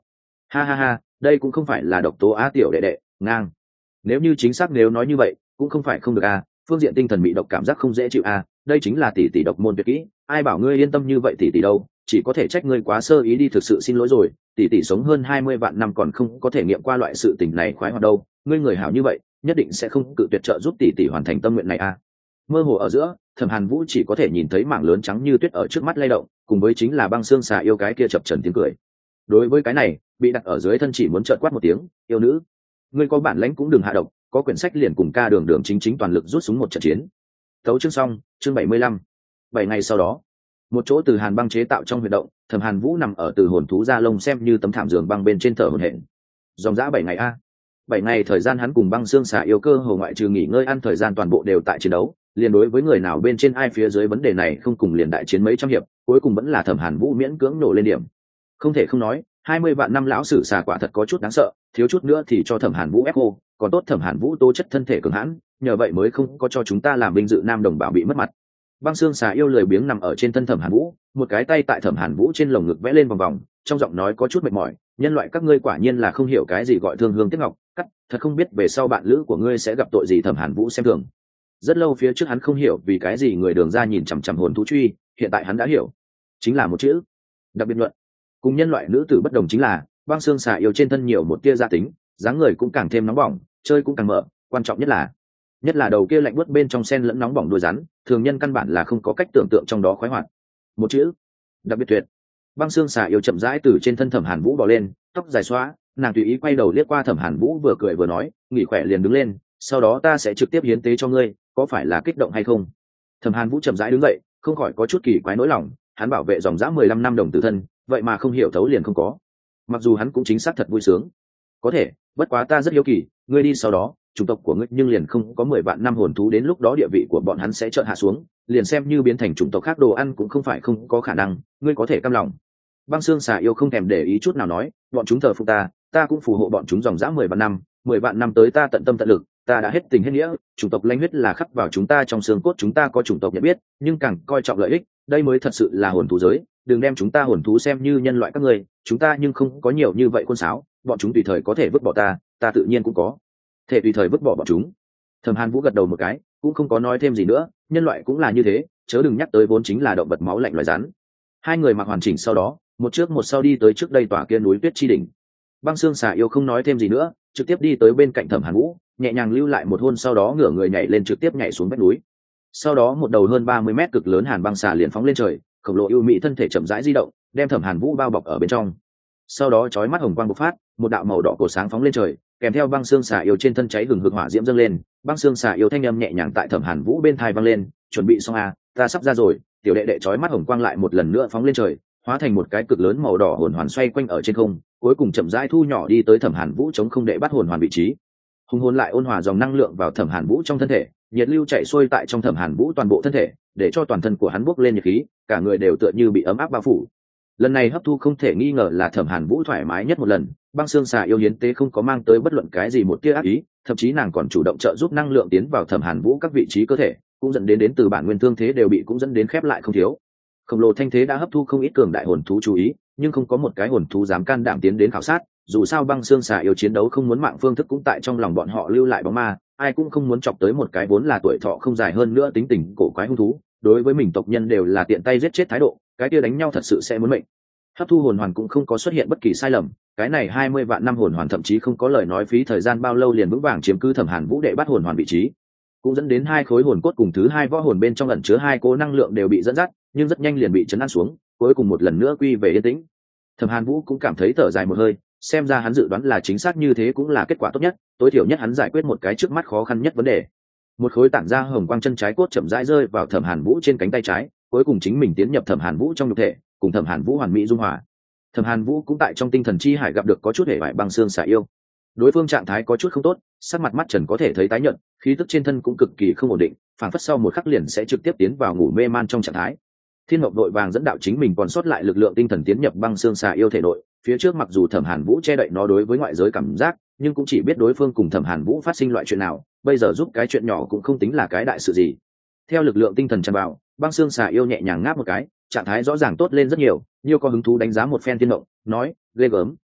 Ha ha ha, đây cũng không phải là độc tố a tiểu đệ đệ, ngang. Nếu như chính xác nếu nói như vậy, cũng không phải không được a, phương diện tinh thần bị độc cảm giác không dễ chịu a, đây chính là tỷ tỷ độc môn tuyệt kỹ, ai bảo ngươi yên tâm như vậy tỷ tỷ đâu, chỉ có thể trách ngươi quá sơ ý đi, thực sự xin lỗi rồi, tỷ tỷ sống hơn 20 vạn năm còn không có thể nghiệm qua loại sự tình này khoái hoạt đâu, ngươi người hảo như vậy, nhất định sẽ không cự tuyệt trợ giúp tỷ tỷ hoàn thành tâm nguyện này a. Mơ hồ ở giữa, Thẩm Hàn Vũ chỉ có thể nhìn thấy mảng lớn trắng như tuyết ở trước mắt lay động, cùng với chính là băng xương xà yêu cái kia chập chờn tiếng cười. Đối với cái này, bị đặt ở dưới thân chỉ muốn trợn quát một tiếng, yêu nữ, ngươi có bản lãnh cũng đừng hạ độc, có quyển sách liền cùng ca đường đường chính chính toàn lực rút súng một trận chiến. Tấu chương xong, chương 75. 7 ngày sau đó, một chỗ từ hàn băng chế tạo trong huyệt động, Thẩm Hàn Vũ nằm ở từ hồn thú da lông xem như tấm thảm giường băng bên trên thở hổn hển. Dòng dã 7 ngày a. 7 ngày thời gian hắn cùng băng xương xà yêu cơ hồ ngoại trừ nghỉ ngơi ăn thời gian toàn bộ đều tại chiến đấu, liền đối với người nào bên trên ai phía dưới vấn đề này không cùng liền đại chiến mấy trăm hiệp, cuối cùng vẫn là Thẩm Hàn Vũ miễn cưỡng nổ lên điểm. Không thể không nói, 20 vạn năm lão sử xà quả thật có chút đáng sợ, thiếu chút nữa thì cho Thẩm Hàn Vũ ép cô, còn tốt Thẩm Hàn Vũ tố chất thân thể cường hãn, nhờ vậy mới không có cho chúng ta làm vinh dự nam đồng bào bị mất mặt. Băng xương xà yêu lười biếng nằm ở trên thân Thẩm Hàn Vũ, một cái tay tại Thẩm Hàn Vũ trên lồng ngực vẽ lên vòng vòng, trong giọng nói có chút mệt mỏi, nhân loại các ngươi quả nhiên là không hiểu cái gì gọi thương hương tiếc ngọc, cắt, thật không biết về sau bạn lữ của ngươi sẽ gặp tội gì. Thẩm Hàn Vũ xem thường. Rất lâu phía trước hắn không hiểu vì cái gì người đường ra nhìn chằm chằm hồn thú truy, hiện tại hắn đã hiểu, chính là một chữ, đặc biệt luận. Cùng nhân loại nữ tử bất đồng chính là băng xương xà yêu trên thân nhiều một tia gia tính, dáng người cũng càng thêm nóng bỏng, chơi cũng càng mở, quan trọng nhất là đầu kia lạnh buốt bên trong sen lẫn nóng bỏng đuôi rắn, thường nhân căn bản là không có cách tưởng tượng trong đó khoái hoạt. Một chữ, đặc biệt tuyệt. Băng xương xà yêu chậm rãi từ trên thân Thẩm Hàn Vũ bò lên, tóc dài xóa, nàng tùy ý quay đầu liếc qua Thẩm Hàn Vũ, vừa cười vừa nói, nghỉ khỏe liền đứng lên, sau đó ta sẽ trực tiếp hiến tế cho ngươi, có phải là kích động hay không? Thẩm Hàn Vũ chậm rãi đứng dậy, không khỏi có chút kỳ quái nỗi lòng, hắn bảo vệ dòng dã 15 năm đồng tử thân, vậy mà không hiểu thấu liền không có. Mặc dù hắn cũng chính xác thật vui sướng. Có thể, bất quá ta rất hiếu kỳ, ngươi đi sau đó, chủng tộc của ngươi nhưng liền không có 10 vạn năm hồn thú, đến lúc đó địa vị của bọn hắn sẽ chợt hạ xuống, liền xem như biến thành chủng tộc khác đồ ăn cũng không phải không có khả năng, ngươi có thể cam lòng. Băng xương xà yêu không thèm để ý chút nào nói, bọn chúng thờ phụng ta, ta cũng phù hộ bọn chúng dòng dã 10 vạn năm, 10 vạn năm tới ta tận tâm tận lực, ta đã hết tình hết nghĩa, chủng tộc lanh huyết là khắc vào chúng ta trong xương cốt, chúng ta có chủng tộc nhận biết, nhưng càng coi trọng lợi ích, đây mới thật sự là hồn thú giới, đừng đem chúng ta hồn thú xem như nhân loại các ngươi, chúng ta nhưng không có nhiều như vậy khuôn sáo, bọn chúng tùy thời có thể vứt bỏ ta, ta tự nhiên cũng có thể tùy thời vứt bỏ bọn chúng. Thẩm Hàn Vũ gật đầu một cái, cũng không có nói thêm gì nữa, nhân loại cũng là như thế, chớ đừng nhắc tới vốn chính là động vật máu lạnh loài rắn. Hai người mặc hoàn chỉnh sau đó, một trước một sau đi tới trước đây tòa kia núi tuyết chi đỉnh. Băng xương xà yêu không nói thêm gì nữa, trực tiếp đi tới bên cạnh Thẩm Hàn Vũ, nhẹ nhàng lưu lại một hôn, sau đó ngửa người nhảy lên, trực tiếp nhảy xuống vách núi. Sau đó một đầu hơn 30 mét cực lớn hàn băng xà liền phóng lên trời, khổng lồ ưu mỹ thân thể chậm rãi di động, đem Thẩm Hàn Vũ bao bọc ở bên trong. Sau đó chói mắt hồng quang bộc phát, một đạo màu đỏ cổ sáng phóng lên trời, kèm theo băng xương xà yêu trên thân cháy hừng hực hỏa diễm dâng lên, băng xương xà yêu thanh âm nhẹ nhàng tại Thẩm Hàn Vũ bên tai vang lên, chuẩn bị xong à, ta sắp ra rồi. Tiểu đệ đệ chói mắt hồng quang lại một lần nữa phóng lên trời, hóa thành một cái cực lớn màu đỏ hồn hoàn xoay quanh ở trên không, cuối cùng chậm rãi thu nhỏ đi tới Thẩm Hàn Vũ chống không đệ bắt hồn hoàn vị trí. Hùng hồn lại ôn hòa dòng năng lượng vào Thẩm Hàn Vũ trong thân thể, nhiệt lưu chạy xuôi tại trong Thẩm Hàn Vũ toàn bộ thân thể, để cho toàn thân của hắn bốc lên nhiệt khí, cả người đều tựa như bị ấm áp bao phủ. Lần này hấp thu không thể nghi ngờ là Thẩm Hàn Vũ thoải mái nhất một lần, băng xương xà yêu hiến tế không có mang tới bất luận cái gì một tia ác ý, thậm chí nàng còn chủ động trợ giúp năng lượng tiến vào Thẩm Hàn Vũ các vị trí cơ thể, cũng dẫn đến từ bản nguyên thương thế đều bị cũng dẫn đến khép lại không thiếu. Khổng lồ thanh thế đã hấp thu không ít cường đại hồn thú chú ý, nhưng không có một cái hồn thú dám can đảm tiến đến khảo sát, dù sao băng xương xà yêu chiến đấu không muốn mạng phương thức cũng tại trong lòng bọn họ lưu lại bóng ma, ai cũng không muốn chọc tới một cái vốn là tuổi thọ không dài hơn nữa tính tình cổ quái hung thú, đối với mình tộc nhân đều là tiện tay giết chết thái độ, cái kia đánh nhau thật sự sẽ muốn mệnh. Hấp thu hồn hoàn cũng không có xuất hiện bất kỳ sai lầm, cái này 20 vạn năm hồn hoàn thậm chí không có lời nói phí thời gian bao lâu liền vững vàng chiếm cứ Thẩm Hàn Vũ đệ bắt hồn hoàn vị trí, cũng dẫn đến hai khối hồn cốt cùng thứ hai võ hồn bên trong ẩn chứa hai cố năng lượng đều bị dẫn dắt, nhưng rất nhanh liền bị chấn an xuống, cuối cùng một lần nữa quy về yên tĩnh. Thẩm Hàn Vũ cũng cảm thấy thở dài một hơi, xem ra hắn dự đoán là chính xác, như thế cũng là kết quả tốt nhất, tối thiểu nhất hắn giải quyết một cái trước mắt khó khăn nhất vấn đề. Một khối tản ra hồng quang chân trái cốt chậm rãi rơi vào Thẩm Hàn Vũ trên cánh tay trái, cuối cùng chính mình tiến nhập Thẩm Hàn Vũ trong nhục thể, cùng Thẩm Hàn Vũ hoàn mỹ dung hòa. Thẩm Hàn Vũ cũng tại trong tinh thần chi hải gặp được có chút hề bại băng xương xà yêu. Đối phương trạng thái có chút không tốt, sắc mặt mắt trần có thể thấy tái nhợt, khí tức trên thân cũng cực kỳ không ổn định, phảng phất sau một khắc liền sẽ trực tiếp tiến vào ngủ mê man trong trạng thái. Thiên Mộng đội vàng dẫn đạo chính mình còn sót lại lực lượng tinh thần tiến nhập băng xương xà yêu thể nội, phía trước mặc dù Thẩm Hàn Vũ che đậy nó đối với ngoại giới cảm giác, nhưng cũng chỉ biết đối phương cùng Thẩm Hàn Vũ phát sinh loại chuyện nào, bây giờ giúp cái chuyện nhỏ cũng không tính là cái đại sự gì. Theo lực lượng tinh thần tràn vào, băng xương xà yêu nhẹ nhàng ngáp một cái, trạng thái rõ ràng tốt lên rất nhiều, nhiều có hứng thú đánh giá một phen Thiên Mộng, nói: "Ghê gớm,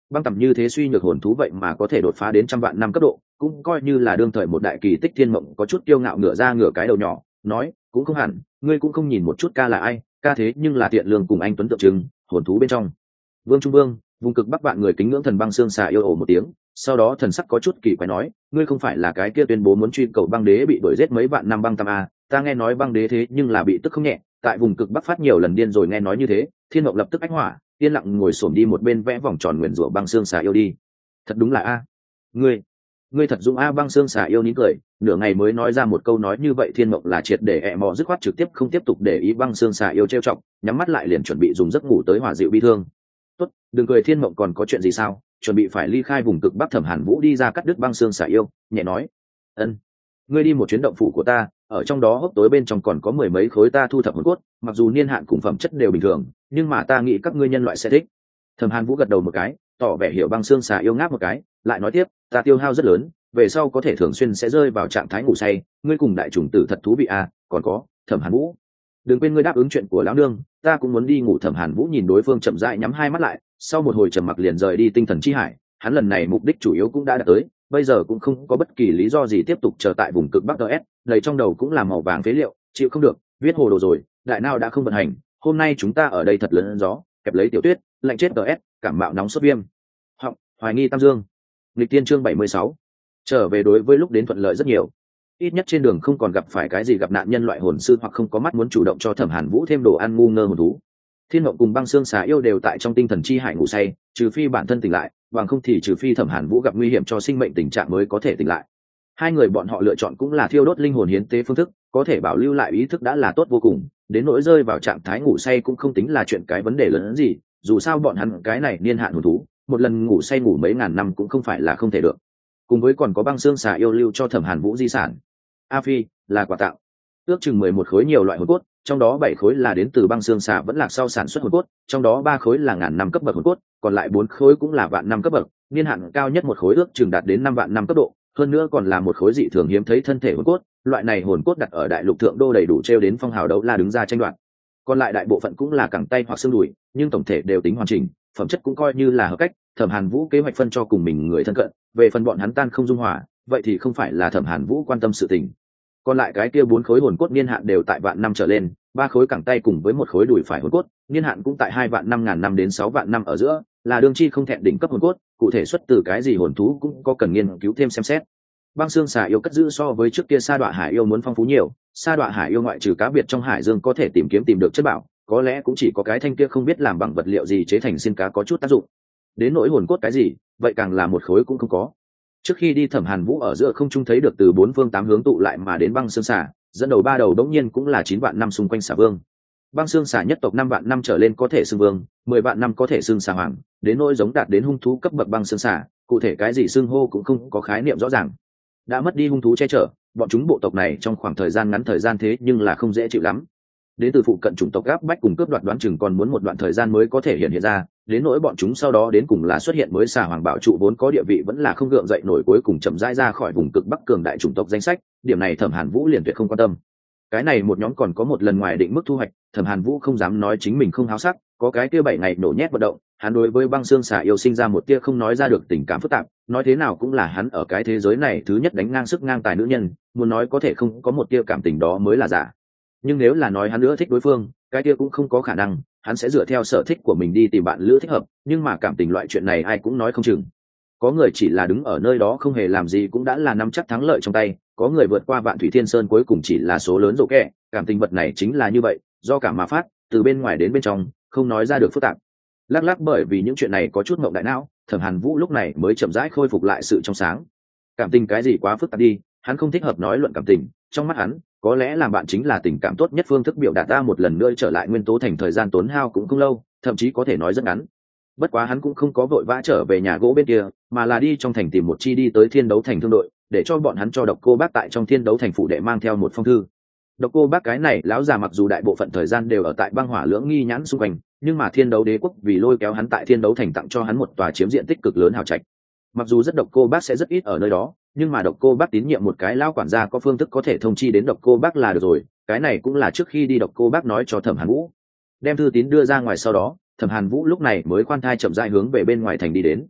Băng tầm như thế suy nhược hồn thú vậy mà có thể đột phá đến trăm vạn năm cấp độ, cũng coi như là đương thời một đại kỳ tích. Thiên Mộng có chút kiêu ngạo ngửa ra ngửa cái đầu nhỏ, nói, cũng không hẳn, ngươi cũng không nhìn một chút ca là ai, ca thế nhưng là Tiện Lương cùng anh tuấn tượng trưng hồn thú bên trong. Vương Trung Vương, vùng cực bắc vạn người kính ngưỡng thần băng xương xà yêu ồ một tiếng, sau đó thần sắc có chút kỳ quái nói, ngươi không phải là cái kia tuyên bố muốn truy cầu băng đế bị đuổi giết mấy vạn năm băng tam a? Ta nghe nói băng đế thế nhưng là bị tức không nhẹ, tại vùng cực bắc phát nhiều lần điên rồi. Nghe nói như thế, Thiên Mộng lập tức ách hỏa, yên lặng ngồi xổm đi một bên vẽ vòng tròn nguyền rủa băng xương xà yêu đi. Thật đúng là a, ngươi thật dũng a. Băng xương xà yêu nín cười, nửa ngày mới nói ra một câu nói như vậy. Thiên Mộng là triệt để ẹ mò dứt khoát, trực tiếp không tiếp tục để ý băng xương xà yêu trêu chọc, nhắm mắt lại liền chuẩn bị dùng giấc ngủ tới hòa dịu bi thương. Tốt, đừng cười. Thiên Mộng còn có chuyện gì sao? Chuẩn bị phải ly khai vùng cực bắc. Thẩm Hàn Vũ đi ra cắt đứt băng xương xà yêu, nhẹ nói, ân, ngươi đi một chuyến động phủ của ta, ở trong đó hốc tối bên trong còn có mười mấy khối ta thu thập hồn cốt, mặc dù niên hạn cùng phẩm chất đều bình thường, nhưng mà ta nghĩ các ngươi nhân loại sẽ thích. Thẩm Hàn Vũ gật đầu một cái, tỏ vẻ hiểu. Băng xương xà yêu ngáp một cái, lại nói tiếp, ta tiêu hao rất lớn, về sau có thể thường xuyên sẽ rơi vào trạng thái ngủ say, ngươi cùng đại trùng tử thật thú vị à. Còn có, Thẩm Hàn Vũ, đừng quên ngươi đáp ứng chuyện của lão nương, ta cũng muốn đi ngủ. Thẩm Hàn Vũ nhìn đối phương chậm rãi nhắm hai mắt lại, sau một hồi trầm mặc liền rời đi tinh thần chi hải. Hắn lần này mục đích chủ yếu cũng đã đạt tới, bây giờ cũng không có bất kỳ lý do gì tiếp tục chờ tại vùng cực bắc. DS đầy trong đầu cũng là màu vàng phế liệu, chịu không được, viết hồ đồ rồi, đại não đã không vận hành. Hôm nay chúng ta ở đây thật lớn gió, kẹp lấy tiểu tuyết, lạnh chết. DS cảm mạo nóng sốt viêm họng, hoài nghi tam dương. Lịch tiên chương 76. Trở về đối với lúc đến thuận lợi rất nhiều, ít nhất trên đường không còn gặp phải cái gì gặp nạn nhân loại hồn sư hoặc không có mắt muốn chủ động cho Thẩm Hàn Vũ thêm đồ ăn ngu ngơ hồn thú. Thiên Mộng cùng băng xương xà yêu đều tại trong tinh thần chi hải ngủ say, trừ phi bản thân tỉnh lại, bằng không thì trừ phi Thẩm Hàn Vũ gặp nguy hiểm cho sinh mệnh tình trạng mới có thể tỉnh lại. Hai người bọn họ lựa chọn cũng là thiêu đốt linh hồn hiến tế phương thức, có thể bảo lưu lại ý thức đã là tốt vô cùng, đến nỗi rơi vào trạng thái ngủ say cũng không tính là chuyện cái vấn đề lớn hơn gì, dù sao bọn hắn cái này niên hạn hồn thú, một lần ngủ say ngủ mấy ngàn năm cũng không phải là không thể được. Cùng với còn có băng xương xà yêu lưu cho Thẩm Hàn Vũ di sản A Phi là quà tặng, ước chừng 11 khối nhiều loại hồn cốt, trong đó 7 khối là đến từ băng xương xà vẫn lạc sau sản xuất hồn cốt, trong đó 3 khối là ngàn năm cấp bậc hồn cốt, còn lại 4 khối cũng là vạn năm cấp bậc, niên hạn cao nhất một khối ước chừng đạt đến 5 vạn năm cấp độ, hơn nữa còn là một khối dị thường hiếm thấy thân thể hồn cốt, loại này hồn cốt đặt ở đại lục thượng đô đầy đủ treo đến phong hào đấu la đứng ra tranh đoạt. Còn lại đại bộ phận cũng là cẳng tay hoặc xương đùi, nhưng tổng thể đều tính hoàn chỉnh, phẩm chất cũng coi như là hợp cách. Thẩm Hàn Vũ kế hoạch phân cho cùng mình người thân cận, về phần bọn hắn tan không dung hòa, vậy thì không phải là Thẩm Hàn Vũ quan tâm sự tình. Còn lại cái kia 4 khối hồn cốt niên hạn đều tại vạn năm trở lên, 3 khối cẳng tay cùng với một khối đùi phải hồn cốt, niên hạn cũng tại 2 vạn năm ngàn năm đến 6 vạn năm ở giữa, là đương chi không thẹn đỉnh cấp hồn cốt, cụ thể xuất từ cái gì hồn thú cũng có cần nghiên cứu thêm xem xét. Băng xương xà yêu cất giữ so với trước kia Sa Đoạ Hải yêu muốn phong phú nhiều, Sa Đoạ Hải yêu ngoại trừ cá biệt trong hải dương có thể tìm được chất bảo, có lẽ cũng chỉ có cái thanh kia không biết làm bằng vật liệu gì chế thành xin cá có chút tác dụng. Đến nỗi hồn cốt cái gì, vậy càng là một khối cũng không có. Trước khi đi Thẩm Hàn Vũ ở giữa không trung thấy được từ 4 phương 8 hướng tụ lại mà đến băng xương xà, dẫn đầu 3 đầu đống nhiên cũng là 9 vạn năm xung quanh xà vương. Băng xương xà nhất tộc 5 vạn năm trở lên có thể xưng vương, 10 vạn năm có thể xưng xà hoàng, đến nỗi giống đạt đến hung thú cấp bậc băng xương xà, cụ thể cái gì xưng hô cũng không có khái niệm rõ ràng. Đã mất đi hung thú che chở, bọn chúng bộ tộc này trong khoảng thời gian ngắn thời gian thế nhưng là không dễ chịu lắm. Đến từ phụ cận chủng tộc gáp bách cùng cướp đoạt đoán chừng còn muốn một đoạn thời gian mới có thể hiện ra, đến nỗi bọn chúng sau đó đến cùng là xuất hiện mới xà hoàng bảo trụ vốn có địa vị vẫn là không gượng dậy nổi, cuối cùng chậm rãi ra khỏi vùng cực bắc cường đại chủng tộc danh sách, điểm này Thẩm Hàn Vũ liền tuyệt không quan tâm. Cái này một nhóm còn có một lần ngoài định mức thu hoạch, Thẩm Hàn Vũ không dám nói chính mình không háo sắc, có cái kia 7 ngày nổ nhét vận động, hắn đối với băng xương xà yêu sinh ra một tia không nói ra được tình cảm phức tạp, nói thế nào cũng là hắn ở cái thế giới này thứ nhất đánh ngang sức ngang tài nữ nhân, muốn nói có thể không có một tia cảm tình đó mới là giả. Nhưng nếu là nói hắn nữa thích đối phương, cái kia cũng không có khả năng, hắn sẽ dựa theo sở thích của mình đi tìm bạn lữ thích hợp, nhưng mà cảm tình loại chuyện này ai cũng nói không chừng. Có người chỉ là đứng ở nơi đó không hề làm gì cũng đã là nắm chắc thắng lợi trong tay, có người vượt qua Vạn Thủy Thiên Sơn cuối cùng chỉ là số lớn rổ kẹ, cảm tình vật này chính là như vậy, do cảm mà phát, từ bên ngoài đến bên trong, không nói ra được phức tạp. Lắc lắc bởi vì những chuyện này có chút ngộng đại não, Thẩm Hàn Vũ lúc này mới chậm rãi khôi phục lại sự trong sáng. Cảm tình cái gì quá phức tạp đi, hắn không thích hợp nói luận cảm tình, trong mắt hắn, có lẽ làm bạn chính là tình cảm tốt nhất phương thức biểu đạt. Ta một lần nữa trở lại nguyên tố thành thời gian tốn hao cũng không lâu, thậm chí có thể nói rất ngắn. Bất quá hắn cũng không có vội vã trở về nhà gỗ bên kia, mà là đi trong thành tìm một chi đi tới Thiên Đấu Thành thương đội, để cho bọn hắn cho Độc Cô Bác tại trong Thiên Đấu Thành phủ đệ mang theo một phong thư. Độc Cô Bác cái này lão già mặc dù đại bộ phận thời gian đều ở tại băng hỏa lưỡng nghi nhãn xung quanh, nhưng mà Thiên Đấu Đế quốc vì lôi kéo hắn tại Thiên Đấu Thành tặng cho hắn một tòa chiếm diện tích cực lớn hào trạch. Mặc dù rất Độc Cô Bác sẽ rất ít ở nơi đó, nhưng mà Độc Cô Bác tín nhiệm một cái lão quản gia có phương thức có thể thông chi đến Độc Cô Bác là được rồi, cái này cũng là trước khi đi Độc Cô Bác nói cho Thẩm Hàn Vũ. Đem thư tín đưa ra ngoài sau đó, Thẩm Hàn Vũ lúc này mới khoan thai chậm rãi hướng về bên ngoài thành đi đến,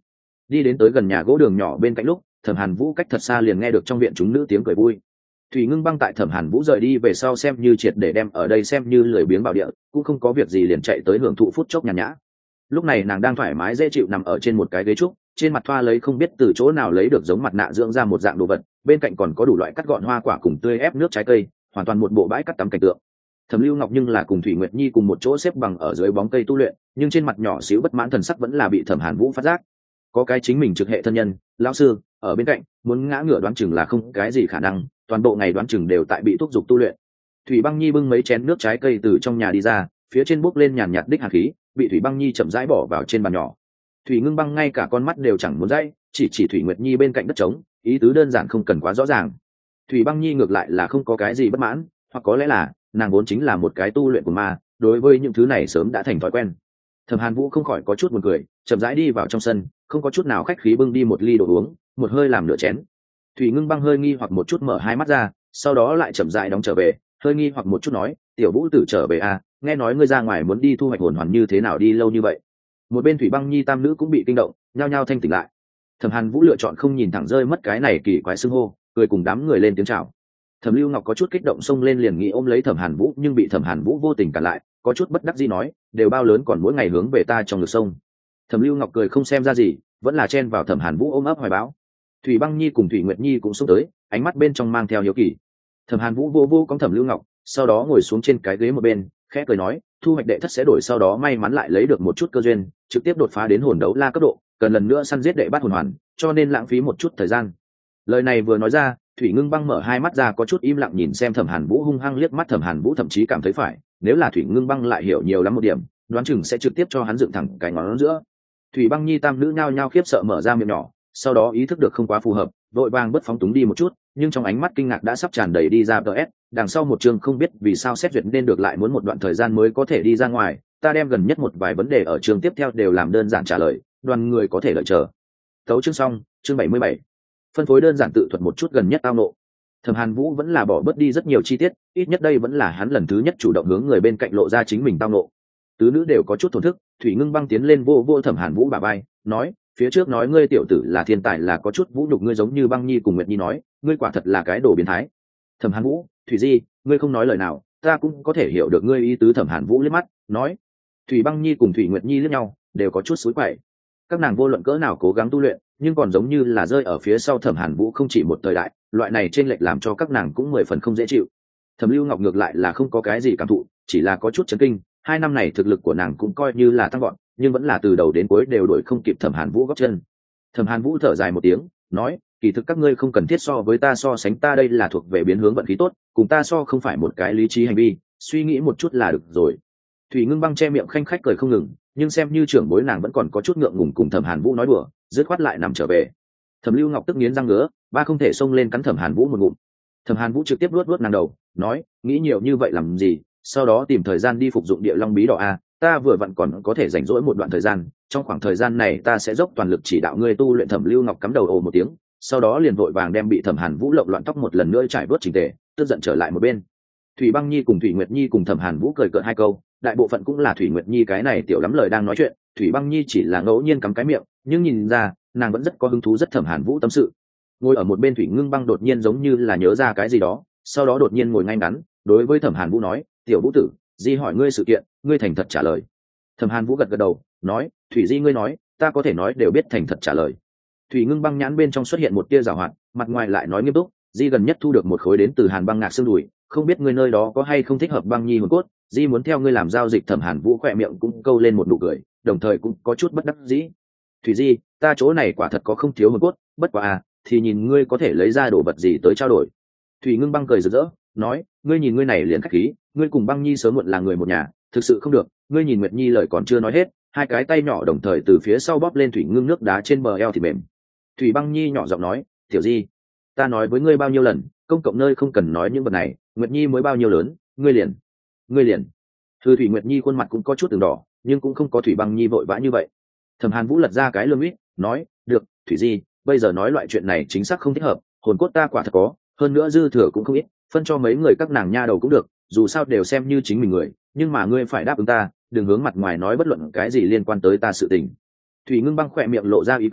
đi đến tới gần nhà gỗ đường nhỏ bên cạnh lúc Thẩm Hàn Vũ cách thật xa liền nghe được trong viện chúng nữ tiếng cười vui. Thủy Ngưng Băng tại Thẩm Hàn Vũ rời đi về sau xem như triệt để đem ở đây xem như lười biếng bảo địa, cũng không có việc gì liền chạy tới hưởng thụ phút chốc nhàn nhã. Lúc này nàng đang thoải mái dễ chịu nằm ở trên một cái ghế trúc, trên mặt thoa lấy không biết từ chỗ nào lấy được giống mặt nạ dưỡng ra một dạng đồ vật, bên cạnh còn có đủ loại cắt gọn hoa quả cùng tươi ép nước trái cây, hoàn toàn một bộ bãi cắt tắm cảnh tượng. Thẩm Lưu Ngọc nhưng là cùng Thủy Nguyệt Nhi cùng một chỗ xếp bằng ở dưới bóng cây tu luyện, nhưng trên mặt nhỏ xíu bất mãn thần sắc vẫn là bị Thẩm Hàn Vũ phát giác. Có cái chính mình trực hệ thân nhân, lão sư ở bên cạnh, muốn ngã ngửa đoán chừng là không cái gì khả năng, toàn bộ ngày đoán chừng đều tại bị thúc giục tu luyện. Thủy Băng Nhi bưng mấy chén nước trái cây từ trong nhà đi ra, phía trên bốc lên nhàn nhạt đích hàn khí, bị Thủy Băng Nhi chậm rãi bỏ vào trên bàn nhỏ. Thủy Ngưng Băng ngay cả con mắt đều chẳng muốn dãy, chỉ Thủy Nguyệt Nhi bên cạnh đất trống, ý tứ đơn giản không cần quá rõ ràng. Thủy Băng Nhi ngược lại là không có cái gì bất mãn, hoặc có lẽ là nàng vốn chính là một cái tu luyện của ma, đối với những thứ này sớm đã thành thói quen. Thẩm Hàn Vũ không khỏi có chút buồn cười, chậm rãi đi vào trong sân, không có chút nào khách khí bưng đi một ly đồ uống, một hơi làm nửa chén. Thủy Ngưng Băng hơi nghi hoặc một chút mở hai mắt ra, sau đó lại chậm rãi đóng trở về, hơi nghi hoặc một chút nói, "Tiểu Vũ tử trở về à, nghe nói ngươi ra ngoài muốn đi thu hoạch hồn hoàn như thế nào đi lâu như vậy?" Một bên Thủy Băng Nhi tam nữ cũng bị kinh động, nhao nhao thanh tỉnh lại. Thẩm Hàn Vũ lựa chọn không nhìn thẳng rơi mất cái này kỳ quái xưng hô, cười cùng đám người lên tiếng chào. Thẩm Lưu Ngọc có chút kích động xông lên liền nghĩ ôm lấy Thẩm Hàn Vũ, nhưng bị Thẩm Hàn Vũ vô tình cản lại, có chút bất đắc dĩ nói, "Đều bao lớn còn mỗi ngày hướng về ta trong ngực sông." Thẩm Lưu Ngọc cười không xem ra gì, vẫn là chen vào Thẩm Hàn Vũ ôm ấp hoài bão. Thủy Băng Nhi cùng Thủy Nguyệt Nhi cũng xông tới, ánh mắt bên trong mang theo hiếu kỳ. Thẩm Hàn Vũ vô cõng Thẩm Lưu Ngọc, sau đó ngồi xuống trên cái ghế một bên, khẽ cười nói, "Thu hoạch đệ thất sẽ đổi sau đó may mắn lại lấy được một chút cơ duyên, trực tiếp đột phá đến hồn đấu la cấp độ, cần lần nữa săn giết đệ bát hồn hoàn, cho nên lãng phí một chút thời gian." Lời này vừa nói ra, Thủy Ngưng Băng mở hai mắt ra có chút im lặng nhìn xem Thẩm Hàn Vũ, hung hăng liếc mắt Thẩm Hàn Vũ, thậm chí cảm thấy phải, nếu là Thủy Ngưng Băng lại hiểu nhiều lắm một điểm, đoán chừng sẽ trực tiếp cho hắn dựng thẳng cái ngón giữa. Thủy Băng Nhi tam nữ nhao nhao khiếp sợ mở ra miệng nhỏ, sau đó ý thức được không quá phù hợp, vội vàng bất phóng túng đi một chút, nhưng trong ánh mắt kinh ngạc đã sắp tràn đầy đi ra DS, đằng sau một chương không biết vì sao xét duyệt nên được lại muốn một đoạn thời gian mới có thể đi ra ngoài, ta đem gần nhất một vài vấn đề ở chương tiếp theo đều làm đơn giản trả lời, đoàn người có thể đợi chờ. Tấu chương xong, chương 77. Phân phối đơn giản tự thuật một chút gần nhất tao nộ. Thẩm Hàn Vũ vẫn là bỏ bớt đi rất nhiều chi tiết, ít nhất đây vẫn là hắn lần thứ nhất chủ động hướng người bên cạnh lộ ra chính mình tao nộ. Tứ nữ đều có chút thổn thức, Thủy Ngưng Băng tiến lên vô Thẩm Hàn Vũ bả vai, nói, "Phía trước nói ngươi tiểu tử là thiên tài là có chút vũ nhục ngươi, giống như Băng Nhi cùng Nguyệt Nhi nói, ngươi quả thật là cái đồ biến thái." Thẩm Hàn Vũ, "Thủy Di, ngươi không nói lời nào, ta cũng có thể hiểu được ngươi ý tứ." Thẩm Hàn Vũ liếc mắt, nói. Thủy Băng Nhi cùng Thủy Nguyệt Nhi liếc nhau, đều có chút xúi quậy. Các nàng vô luận cỡ nào cố gắng tu luyện, nhưng còn giống như là rơi ở phía sau Thẩm Hàn Vũ không chỉ một thời đại, loại này trên lệch làm cho các nàng cũng 10 phần không dễ chịu. Thẩm Lưu Ngọc ngược lại là không có cái gì cảm thụ, chỉ là có chút chấn kinh, 2 năm này thực lực của nàng cũng coi như là tăng gọn, nhưng vẫn là từ đầu đến cuối đều đuổi không kịp Thẩm Hàn Vũ gót chân. Thẩm Hàn Vũ thở dài một tiếng, nói, "Kỳ thực các ngươi không cần thiết so với ta so sánh, ta đây là thuộc về biến hướng vận khí tốt, cùng ta so không phải một cái lý trí hành vi, suy nghĩ một chút là được rồi." Thủy Ngưng Băng che miệng khanh khách cười không ngừng, nhưng xem như trưởng bối nàng vẫn còn có chút ngượng ngùng cùng Thẩm Hàn Vũ nói đùa, dứt khoát lại nằm trở về. Thẩm Lưu Ngọc tức nghiến răng ngứa, ba không thể xông lên cắn Thẩm Hàn Vũ một ngụm. Thẩm Hàn Vũ trực tiếp luốt nàng đầu, nói, "Nghĩ nhiều như vậy làm gì, sau đó tìm thời gian đi phục dụng địa long bí đỏ a, ta vừa vặn còn có thể rảnh rỗi một đoạn thời gian, trong khoảng thời gian này ta sẽ dốc toàn lực chỉ đạo ngươi tu luyện." Thẩm Lưu Ngọc cắm đầu ồ một tiếng, sau đó liền vội vàng đem bị Thẩm Hàn Vũ lộn loạn tóc một lần nữa trải vớt chỉnh tề, tức giận trở lại một bên. Thủy Băng Nhi cùng Thủy Nguyệt Nhi cùng Thẩm Hàn Vũ cười cợt hai câu, đại bộ phận cũng là Thủy Nguyệt Nhi cái này tiểu lắm lời đang nói chuyện, Thủy Băng Nhi chỉ là ngẫu nhiên cắm cái miệng, nhưng nhìn ra nàng vẫn rất có hứng thú rất Thẩm Hàn Vũ tâm sự. Ngồi ở một bên Thủy Ngưng Băng đột nhiên giống như là nhớ ra cái gì đó, sau đó đột nhiên ngồi ngay ngắn, đối với Thẩm Hàn Vũ nói, "Tiểu Vũ tử, Di hỏi ngươi sự kiện, ngươi thành thật trả lời." Thẩm Hàn Vũ gật gật đầu, nói, "Thủy Di ngươi nói, ta có thể nói đều biết thành thật trả lời." Thủy Ngưng Băng nhãn bên trong xuất hiện một tia giảo hoạt, mặt ngoài lại nói nghiêm túc, "Di gần nhất thu được một khối đến từ Hàn Băng Ngạc xương đùi, không biết ngươi nơi đó có hay không thích hợp Băng Nhi hồn cốt, Di muốn theo ngươi làm giao dịch." Thẩm Hàn Vũ khỏe miệng cũng câu lên một nụ cười, đồng thời cũng có chút bất đắc dĩ. "Thủy Di, ta chỗ này quả thật có không thiếu hồn cốt, bất quá à, thì nhìn ngươi có thể lấy ra đồ vật gì tới trao đổi." Thủy Ngưng Băng cười rực rỡ, nói, "Ngươi nhìn ngươi này liền khách khí, ngươi cùng Băng Nhi sớm muộn là người một nhà, thực sự không được, ngươi nhìn Nguyệt Nhi lời còn chưa nói hết, hai cái tay nhỏ đồng thời từ phía sau bóp lên Thủy Ngưng nước đá trên bờ eo thì mềm." Thủy Băng Nhi nhỏ giọng nói, "Tiểu Di, ta nói với ngươi bao nhiêu lần, công cộng nơi không cần nói những vật này, Nguyệt Nhi mới bao nhiêu lớn, ngươi liền." Thư Thủy Nguyệt Nhi khuôn mặt cũng có chút từng đỏ, nhưng cũng không có Thủy Băng Nhi vội vã như vậy. Thẩm Hàn Vũ lật ra cái lưng ít, nói, "Được, Thủy Di, bây giờ nói loại chuyện này chính xác không thích hợp, hồn cốt ta quả thật có, hơn nữa dư thừa cũng không ít, phân cho mấy người các nàng nha đầu cũng được, dù sao đều xem như chính mình người, nhưng mà ngươi phải đáp ứng ta, đừng hướng mặt ngoài nói bất luận cái gì liên quan tới ta sự tình." Thủy Ngưng Băng khỏe miệng lộ ra ý cười,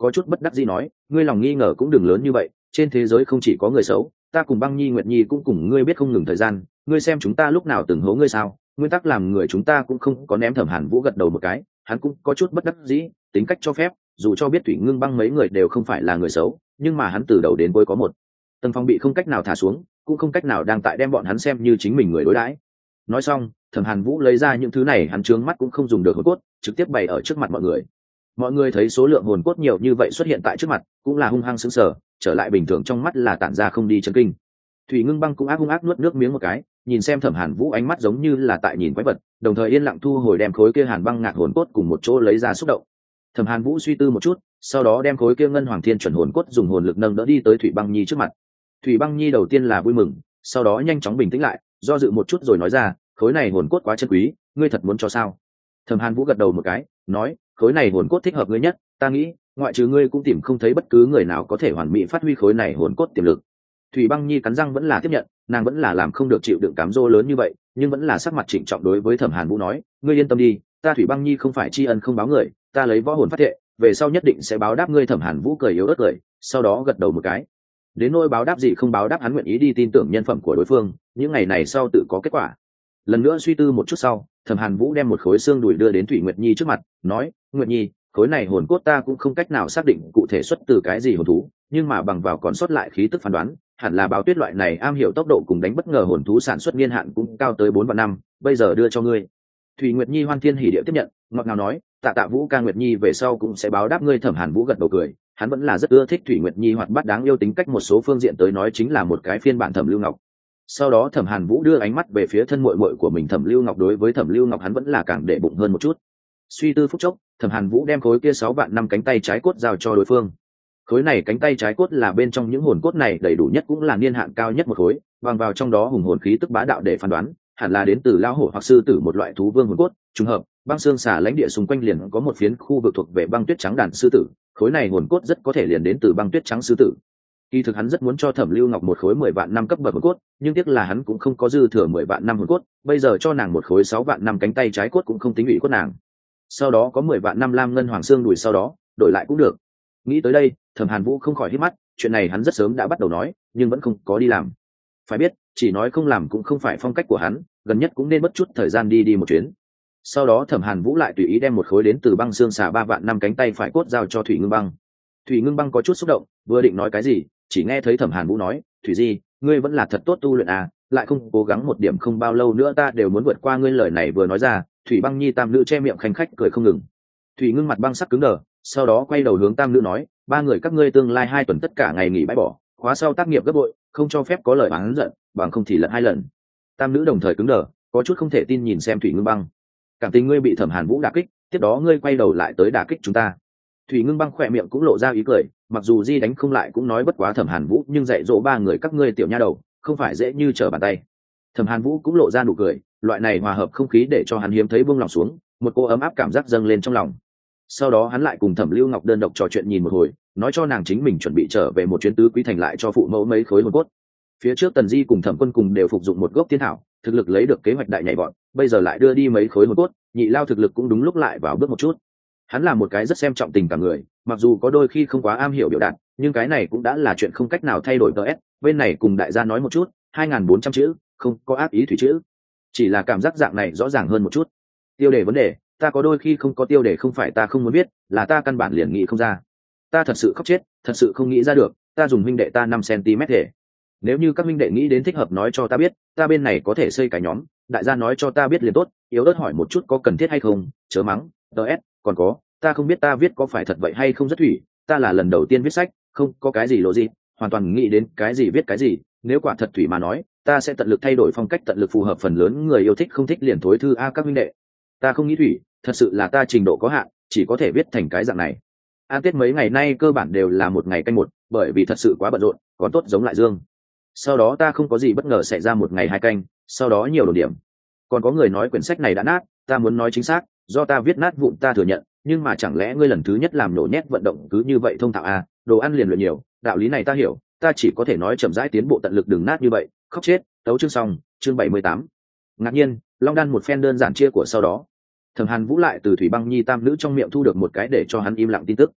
có chút bất đắc dĩ nói, ngươi lòng nghi ngờ cũng đừng lớn như vậy, trên thế giới không chỉ có người xấu, ta cùng Băng Nhi Nguyệt Nhi cũng cùng ngươi biết không ngừng thời gian, ngươi xem chúng ta lúc nào từng hố ngươi sao? Nguyên tắc làm người chúng ta cũng không có ném. Thẩm Hàn Vũ gật đầu một cái, hắn cũng có chút bất đắc dĩ, tính cách cho phép, dù cho biết Thủy Ngưng Băng mấy người đều không phải là người xấu, nhưng mà hắn từ đầu đến cuối có một tầng phong bị không cách nào thả xuống, cũng không cách nào đang tại đem bọn hắn xem như chính mình người đối đãi. Nói xong, Thẩm Hàn Vũ lấy ra những thứ này, hắn trướng mắt cũng không dùng được hồn cốt, trực tiếp bày ở trước mặt mọi người. Mọi người thấy số lượng hồn cốt nhiều như vậy xuất hiện tại trước mặt, cũng là hung hăng sững sờ, trở lại bình thường trong mắt là tản ra không đi chấn kinh. Thủy Ngưng Băng cũng hung ác nuốt nước miếng một cái, nhìn xem Thẩm Hàn Vũ ánh mắt giống như là tại nhìn quái vật, đồng thời yên lặng thu hồi đem khối kia Hàn Băng Ngạc hồn cốt cùng một chỗ lấy ra xúc động. Thẩm Hàn Vũ suy tư một chút, sau đó đem khối kia Ngân Hoàng Thiên chuẩn hồn cốt dùng hồn lực nâng đỡ đi tới Thủy Băng Nhi trước mặt. Thủy Băng Nhi đầu tiên là vui mừng, sau đó nhanh chóng bình tĩnh lại, do dự một chút rồi nói ra, khối này hồn cốt quá chân quý, ngươi thật muốn cho sao? Thẩm Hàn Vũ gật đầu một cái, nói, khối này hồn cốt thích hợp ngươi nhất, ta nghĩ, ngoại trừ ngươi cũng tìm không thấy bất cứ người nào có thể hoàn mỹ phát huy khối này hồn cốt tiềm lực. Thủy Băng Nhi cắn răng vẫn là tiếp nhận, nàng vẫn là làm không được chịu đựng cám dỗ lớn như vậy, nhưng vẫn là sắc mặt trịnh trọng đối với Thẩm Hàn Vũ nói, ngươi yên tâm đi, ta Thủy Băng Nhi không phải tri ân không báo người, ta lấy võ hồn phát thệ, về sau nhất định sẽ báo đáp ngươi. Thẩm Hàn Vũ cười yếu ớt cười, sau đó gật đầu một cái. Đến nỗi báo đáp gì không báo đáp, hắn nguyện ý đi tin tưởng nhân phẩm của đối phương, những ngày này sau tự có kết quả. Lần nữa suy tư một chút sau, Thẩm Hàn Vũ đem một khối xương đùi đưa đến Thủy Nguyệt Nhi trước mặt, nói, Nguyệt Nhi, khối này hồn cốt ta cũng không cách nào xác định cụ thể xuất từ cái gì hồn thú, nhưng mà bằng vào còn sót lại khí tức phán đoán, hẳn là báo tuyết loại này am hiểu tốc độ cùng đánh bất ngờ hồn thú sản xuất niên hạn cũng cao tới 4 vạn năm, bây giờ đưa cho ngươi. Thủy Nguyệt Nhi hoan thiên hỉ điệu tiếp nhận, ngọt ngào nói, tạ tạ Vũ ca, Nguyệt Nhi về sau cũng sẽ báo đáp ngươi. Thẩm Hàn Vũ gật đầu cười, hắn vẫn là rất ưa thích Thủy Nguyệt Nhi hoạt bát đáng yêu tính cách, một số phương diện tới nói chính là một cái phiên bản Thẩm Lưu Ngọc. Sau đó Thẩm Hàn Vũ đưa ánh mắt về phía thân muội muội của mình Thẩm Lưu Ngọc, đối với Thẩm Lưu Ngọc hắn vẫn là càng để bụng hơn một chút. Suy tư phút chốc, Thẩm Hàn Vũ đem khối kia 6 vạn năm cánh tay trái cốt giao cho đối phương. Khối này cánh tay trái cốt là bên trong những hồn cốt này đầy đủ nhất cũng là niên hạn cao nhất một khối, bằng vào trong đó hùng hồn khí tức bá đạo để phán đoán, hẳn là đến từ lao hổ hoặc sư tử, một loại thú vương hồn cốt. Trùng hợp, băng xương xà lãnh địa xung quanh liền có một phiến khu vực thuộc về băng tuyết trắng đàn sư tử, khối này hồn cốt rất có thể liền đến từ băng tuyết trắng sư tử. Kỳ thực hắn rất muốn cho Thẩm Lưu Ngọc một khối 10 vạn năm cấp bậc hồn cốt, nhưng tiếc là hắn cũng không có dư thừa 10 vạn năm hồn cốt, bây giờ cho nàng một khối 6 vạn năm cánh tay trái cốt cũng không tính ủy cốt nàng. Sau đó có 10 vạn năm lam ngân hoàng xương đùi, sau đó đổi lại cũng được. Nghĩ tới đây, Thẩm Hàn Vũ không khỏi hít mắt, chuyện này hắn rất sớm đã bắt đầu nói, nhưng vẫn không có đi làm. Phải biết, chỉ nói không làm cũng không phải phong cách của hắn, gần nhất cũng nên mất chút thời gian đi một chuyến. Sau đó Thẩm Hàn Vũ lại tùy ý đem một khối đến từ băng xương xà 3 vạn năm cánh tay phải cốt giao cho Thủy Ngưng Băng. Thủy Ngưng Băng có chút xúc động, vừa định nói cái gì, chỉ nghe thấy Thẩm Hàn Vũ nói, Thủy Di, ngươi vẫn là thật tốt tu luyện à, lại không cố gắng một điểm, không bao lâu nữa ta đều muốn vượt qua ngươi. Lời này vừa nói ra, Thủy Băng Nhi tam nữ che miệng khanh khách cười không ngừng. Thủy Ngưng mặt băng sắc cứng đờ, sau đó quay đầu hướng tam nữ nói, 3 người các ngươi tương lai 2 tuần tất cả ngày nghỉ bãi bỏ, khóa sau tác nghiệp gấp bội, không cho phép có lời oán giận, bằng không thì lật 2 lần. Tam nữ đồng thời cứng đờ, có chút không thể tin nhìn xem Thủy Ngưng Băng. Cảm tình ngươi bị Thẩm Hàn Vũ đả kích, tiếp đó ngươi quay đầu lại tới đả kích chúng ta. Thủy Ngưng Băng khỏe miệng cũng lộ ra ý cười, mặc dù Di đánh không lại cũng nói bất quá Thẩm Hàn Vũ, nhưng dạy dỗ 3 người các ngươi tiểu nha đầu, không phải dễ như trở bàn tay. Thẩm Hàn Vũ cũng lộ ra nụ cười, loại này hòa hợp không khí để cho hắn hiếm thấy buông lòng xuống, một cô ấm áp cảm giác dâng lên trong lòng. Sau đó hắn lại cùng Thẩm Lưu Ngọc đơn độc trò chuyện nhìn một hồi, nói cho nàng chính mình chuẩn bị trở về một chuyến tứ quý thành lại cho phụ mẫu mấy khối hồn cốt. Phía trước Tần Di cùng Thẩm Quân cùng đều phục dụng một gốc tiên thảo, thực lực lấy được kế hoạch đại nhảy vọt, bây giờ lại đưa đi mấy khối hồn cốt, Nhị Lao thực lực cũng đúng lúc lại vào bước một chút. Hắn là một cái rất xem trọng tình cảm người, mặc dù có đôi khi không quá am hiểu biểu đạt, nhưng cái này cũng đã là chuyện không cách nào thay đổi. DS bên này cùng đại gia nói một chút, 2400 chữ, không có ác ý thủy chữ, chỉ là cảm giác dạng này rõ ràng hơn một chút. Tiêu đề vấn đề, ta có đôi khi không có tiêu đề, không phải ta không muốn biết, là ta căn bản liền nghĩ không ra. Ta thật sự khóc chết, thật sự không nghĩ ra được. Ta dùng huynh đệ ta 5 cm thể. Nếu như các huynh đệ nghĩ đến thích hợp nói cho ta biết, ta bên này có thể xây cái nhóm, đại gia nói cho ta biết liền tốt, yếu ớt hỏi một chút có cần thiết hay không, chớ mắng. DS còn có, ta không biết ta viết có phải thật vậy hay không rất thủy, ta là lần đầu tiên viết sách, không có cái gì lộ gì, hoàn toàn nghĩ đến cái gì viết cái gì, nếu quả thật thủy mà nói, ta sẽ tận lực thay đổi phong cách, tận lực phù hợp phần lớn người yêu thích, không thích liền thối thư a các huynh đệ. Ta không nghĩ thủy, thật sự là ta trình độ có hạn, chỉ có thể viết thành cái dạng này. An Tết mấy ngày nay cơ bản đều là một ngày canh một, bởi vì thật sự quá bận rộn, còn tốt giống lại Dương. Sau đó ta không có gì bất ngờ xảy ra một ngày 2 canh, sau đó nhiều đồn điểm. Còn có người nói quyển sách này đã nát, ta muốn nói chính xác, do ta viết nát vụn ta thừa nhận, nhưng mà chẳng lẽ ngươi lần thứ nhất làm nổ nhét vận động cứ như vậy thông thạo à, đồ ăn liền luyện nhiều, đạo lý này ta hiểu, ta chỉ có thể nói chậm rãi tiến bộ, tận lực đừng nát như vậy. Khóc chết. Tấu chương xong, chương 78. Ngạc nhiên, Long Đan một phen đơn giản chia của sau đó, Thẩm Hàn Vũ lại từ Thủy Băng Nhi tam nữ trong miệng thu được một cái để cho hắn im lặng tin tức.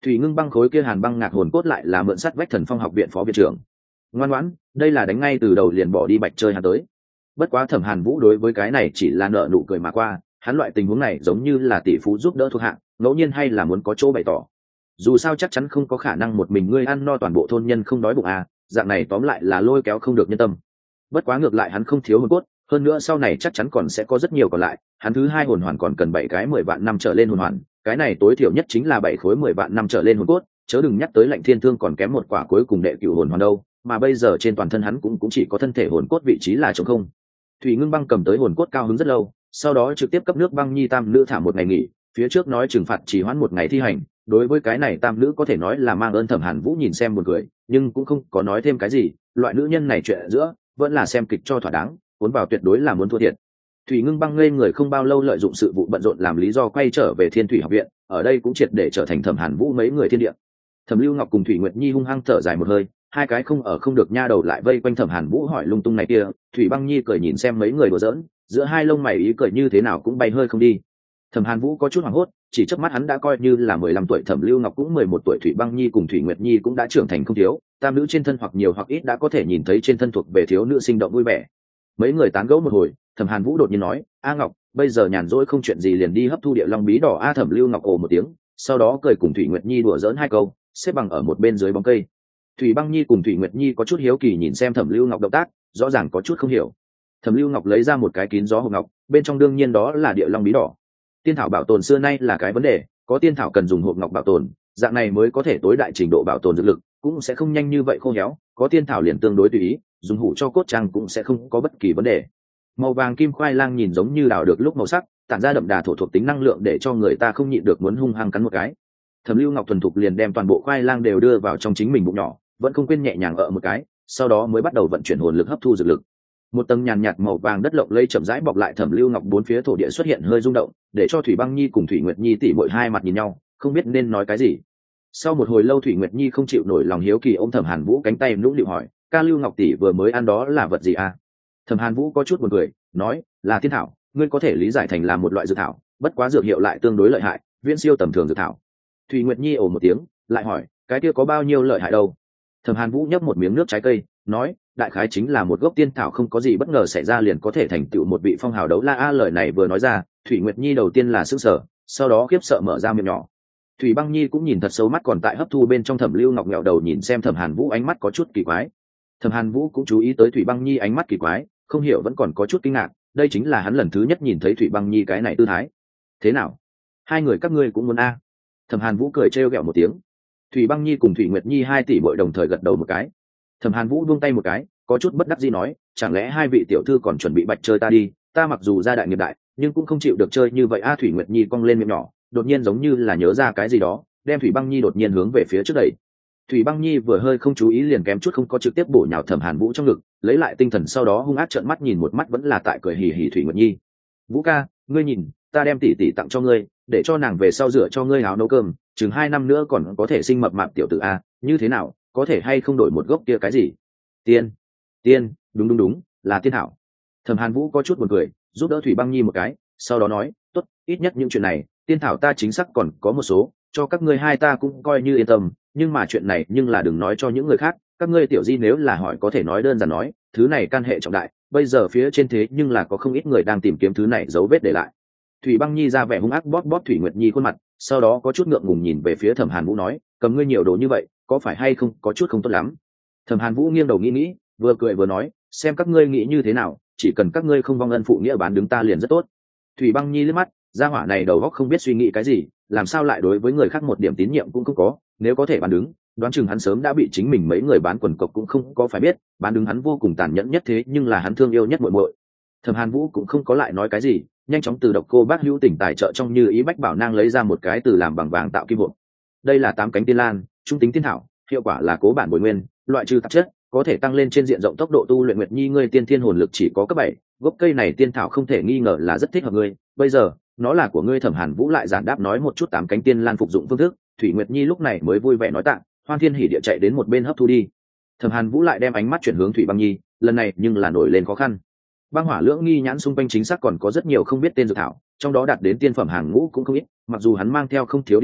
Thủy Ngưng Băng khối kia Hàn Băng Ngạc hồn cốt lại là mượn sắt vách Thần Phong học viện phó viện trưởng. Ngoan ngoãn, đây là đánh ngay từ đầu liền bỏ đi bạch chơi hắn tới. Bất quá Thẩm Hàn Vũ đối với cái này chỉ là nợ nụ cười mà qua, hắn loại tình huống này giống như là tỷ phú giúp đỡ thuộc hạ, ngẫu nhiên hay là muốn có chỗ bày tỏ. Dù sao chắc chắn không có khả năng một mình ngươi ăn no toàn bộ thôn nhân không đói bụng à, dạng này tóm lại là lôi kéo không được nhân tâm. Bất quá ngược lại hắn không thiếu hồn cốt, hơn nữa sau này chắc chắn còn sẽ có rất nhiều còn lại, hắn thứ hai hồn hoàn còn cần 7 cái 10 vạn năm trở lên hồn hoàn, cái này tối thiểu nhất chính là 7 khối 10 vạn năm trở lên hồn cốt, chớ đừng nhắc tới Lạnh Thiên Thương còn kém một quả cuối cùng đệ cửu hồn hoàn đâu, mà bây giờ trên toàn thân hắn cũng chỉ có thân thể hồn cốt vị trí là trống không. Thủy Ngưng Băng cầm tới hồn cốt cao hứng rất lâu, sau đó trực tiếp cấp nước Băng Nhi tam nữ thả một ngày nghỉ, phía trước nói trừng phạt chỉ hoãn một ngày thi hành, đối với cái này tam nữ có thể nói là mang ơn Thẩm Hàn Vũ nhìn xem buồn cười, nhưng cũng không có nói thêm cái gì, loại nữ nhân này chuyện giữa vẫn là xem kịch cho thỏa đáng, cuốn vào tuyệt đối là muốn thua thiệt. Thủy Ngưng Băng ngây người không bao lâu lợi dụng sự vụ bận rộn làm lý do quay trở về Thiên Thủy học viện, ở đây cũng triệt để trở thành Thẩm Hàn Vũ mấy người thiên địa. Thẩm Lưu Ngọc cùng Thủy Nguyệt Nhi hung hăng thở dài một hơi, hai cái không ở không được nha đầu lại vây quanh Thẩm Hàn Vũ hỏi lung tung này kia. Thủy Băng Nhi cười nhìn xem mấy người đùa giỡn, giữa hai lông mày ý cười như thế nào cũng bay hơi không đi. Thẩm Hàn Vũ có chút hoảng hốt, chỉ chớp mắt hắn đã coi như là 15 tuổi, Thẩm Lưu Ngọc cũng 11 tuổi, Thủy Băng Nhi cùng Thủy Nguyệt Nhi cũng đã trưởng thành không thiếu, tam nữ trên thân hoặc nhiều hoặc ít đã có thể nhìn thấy trên thân thuộc về thiếu nữ sinh động vui vẻ. Mấy người tán gẫu một hồi, Thẩm Hàn Vũ đột nhiên nói: "A Ngọc, bây giờ nhàn rỗi không chuyện gì liền đi hấp thu địa long bí đỏ a." Thẩm Lưu Ngọc ồ một tiếng, sau đó cười cùng Thủy Nguyệt Nhi đùa giỡn hai câu, xếp bằng ở một bên dưới bóng cây. Thủy Băng Nhi cùng Thủy Nguyệt Nhi có chút hiếu kỳ nhìn xem Thẩm Lưu Ngọc động tác, rõ ràng có chút không hiểu. Thẩm Lưu Ngọc lấy ra một cái kín gió hộp ngọc, bên trong đương nhiên đó là địa long bí đỏ. Tiên thảo bảo tồn xưa nay là cái vấn đề, có tiên thảo cần dùng hộp ngọc bảo tồn, dạng này mới có thể tối đại trình độ bảo tồn dược lực, cũng sẽ không nhanh như vậy khô héo, có tiên thảo liền tương đối tùy ý, dùng hủ cho cốt trang cũng sẽ không có bất kỳ vấn đề. Màu vàng kim khoai lang nhìn giống như đào được lúc màu sắc, tản ra đậm đà thổ thuộc tính năng lượng để cho người ta không nhịn được muốn hung hăng cắn một cái. Thẩm Lưu Ngọc thuần thục liền đem toàn bộ khoai lang đều đưa vào trong chính mình bụng nhỏ, vẫn không quên nhẹ nhàng ở một cái, sau đó mới bắt đầu vận chuyển hồn lực hấp thu dược lực. Một tầng nhàn nhạt màu vàng đất lộng lây chậm rãi bọc lại Thẩm Lưu Ngọc, bốn phía thổ địa xuất hiện hơi rung động, để cho Thủy Băng Nhi cùng Thủy Nguyệt Nhi tỉ muội hai mặt nhìn nhau, không biết nên nói cái gì. Sau một hồi lâu Thủy Nguyệt Nhi không chịu nổi lòng hiếu kỳ ôm Thẩm Hàn Vũ cánh tay nũng nịu hỏi: "Ca Lưu Ngọc tỷ vừa mới ăn đó là vật gì à?" Thẩm Hàn Vũ có chút buồn cười, nói: "Là tiên thảo, ngươi có thể lý giải thành là một loại dược thảo, bất quá dược hiệu lại tương đối lợi hại, viễn siêu tầm thường dược thảo." Thủy Nguyệt Nhi ồ một tiếng, lại hỏi: "Cái kia có bao nhiêu lợi hại đâu?" Thẩm Hàn Vũ nhấp một miếng nước trái cây, nói: "Đại khái chính là một gốc tiên thảo không có gì bất ngờ xảy ra liền có thể thành tựu một vị phong hào đấu la a." Lời này vừa nói ra, Thủy Nguyệt Nhi đầu tiên là sững sờ, sau đó khiếp sợ mở ra miệng nhỏ. Thủy Băng Nhi cũng nhìn thật sâu mắt còn tại hấp thu bên trong Thẩm Lưu Ngọc, nghẹo đầu nhìn xem Thẩm Hàn Vũ, ánh mắt có chút kỳ quái. Thẩm Hàn Vũ cũng chú ý tới Thủy Băng Nhi ánh mắt kỳ quái, không hiểu vẫn còn có chút kinh ngạc, đây chính là hắn lần thứ nhất nhìn thấy Thủy Băng Nhi cái này tư thái. "Thế nào, hai người các ngươi cũng muốn a?" Thẩm Hàn Vũ cười trêu ghẹo một tiếng. Thủy Băng Nhi cùng Thủy Nguyệt Nhi hai tỷ muội đồng thời gật đầu một cái. Thẩm Hàn Vũ buông tay một cái, có chút bất đắc dĩ nói: "Chẳng lẽ hai vị tiểu thư còn chuẩn bị bạch chơi ta đi? Ta mặc dù gia đại nghiệp đại, nhưng cũng không chịu được chơi như vậy a." Thủy Nguyệt Nhi cong lên miệng nhỏ, đột nhiên giống như là nhớ ra cái gì đó, đem Thủy Băng Nhi đột nhiên hướng về phía trước đẩy. Thủy Băng Nhi vừa hơi không chú ý liền kém chút không có trực tiếp bổ nhào Thẩm Hàn Vũ trong ngực, lấy lại tinh thần sau đó hung ác trợn mắt nhìn một mắt vẫn là tại cười hì hì Thủy Nguyệt Nhi. "Vũ ca, ngươi nhìn, ta đem tỷ tỷ tặng cho ngươi, để cho nàng về sau rửa cho ngươi áo nấu cơm, chừng 2 năm nữa còn có thể sinh mập mạp tiểu tử a, như thế nào, có thể hay không đổi một gốc kia cái gì?" Tiên, đúng, là tiên thảo. Thẩm Hàn Vũ có chút buồn cười, giúp đỡ Thủy Băng Nhi một cái, sau đó nói: "Tốt, ít nhất những chuyện này, tiên thảo ta chính xác còn có một số, cho các ngươi hai ta cũng coi như yên tâm, nhưng mà chuyện này nhưng là đừng nói cho những người khác, các ngươi tiểu di nếu là hỏi có thể nói đơn giản nói, thứ này can hệ trọng đại, bây giờ phía trên thế nhưng là có không ít người đang tìm kiếm thứ này dấu vết để lại." Thủy Băng Nhi ra vẻ hung ác bóp bóp Thủy Nguyệt Nhi khuôn mặt, sau đó có chút ngượng ngùng nhìn về phía Thẩm Hàn Vũ nói: "Cầm ngươi nhiều đồ như vậy, có phải hay không có chút không tốt lắm?" Thẩm Hàn Vũ nghiêng đầu nghĩ, vừa cười vừa nói: "Xem các ngươi nghĩ như thế nào, chỉ cần các ngươi không vong ân phụ nghĩa bán đứng ta liền rất tốt." Thủy Băng Nhi liếc mắt, gia hỏa này đầu óc không biết suy nghĩ cái gì, làm sao lại đối với người khác một điểm tín nhiệm cũng không có, nếu có thể bán đứng, đoán chừng hắn sớm đã bị chính mình mấy người bán quần cộc cũng không có phải biết, bán đứng hắn vô cùng tàn nhẫn nhất thế nhưng là hắn thương yêu nhất muội muội. Thẩm Hàn Vũ cũng không có lại nói cái gì, nhanh chóng từ độc cô bác hữu tỉnh tài trợ trong Như Ý Bách Bảo Nang lấy ra một cái từ làm bằng vàng tạo kim hộp. Đây là 8 cánh tiên lan, trung tính tiên thảo, hiệu quả là cố bản bồi nguyên, loại trừ tạp chất, có thể tăng lên trên diện rộng tốc độ tu luyện. Nguyệt Nhi ngươi tiên thiên hồn lực chỉ có cấp 7, gốc cây này tiên thảo không thể nghi ngờ là rất thích hợp ngươi, bây giờ, nó là của ngươi. Thẩm Hàn Vũ lại giản đáp nói một chút 8 cánh tiên lan phục dụng phương thức, Thủy Nguyệt Nhi lúc này mới vui vẻ nói tạ, hoan thiên hỉ địa chạy đến một bên hấp thu đi. Thẩm Hàn Vũ lại đem ánh mắt chuyển hướng Thủy Băng Nhi, lần này nhưng là nổi lên khó khăn. Băng hỏa lưỡng nghi nhãn xung quanh chính xác còn có rất nhiều không biết tên dược thảo, trong đó đạt đến tiên phẩm hàng ngũ cũng không ít, mặc dù hắn mang theo không thiếu đi ra,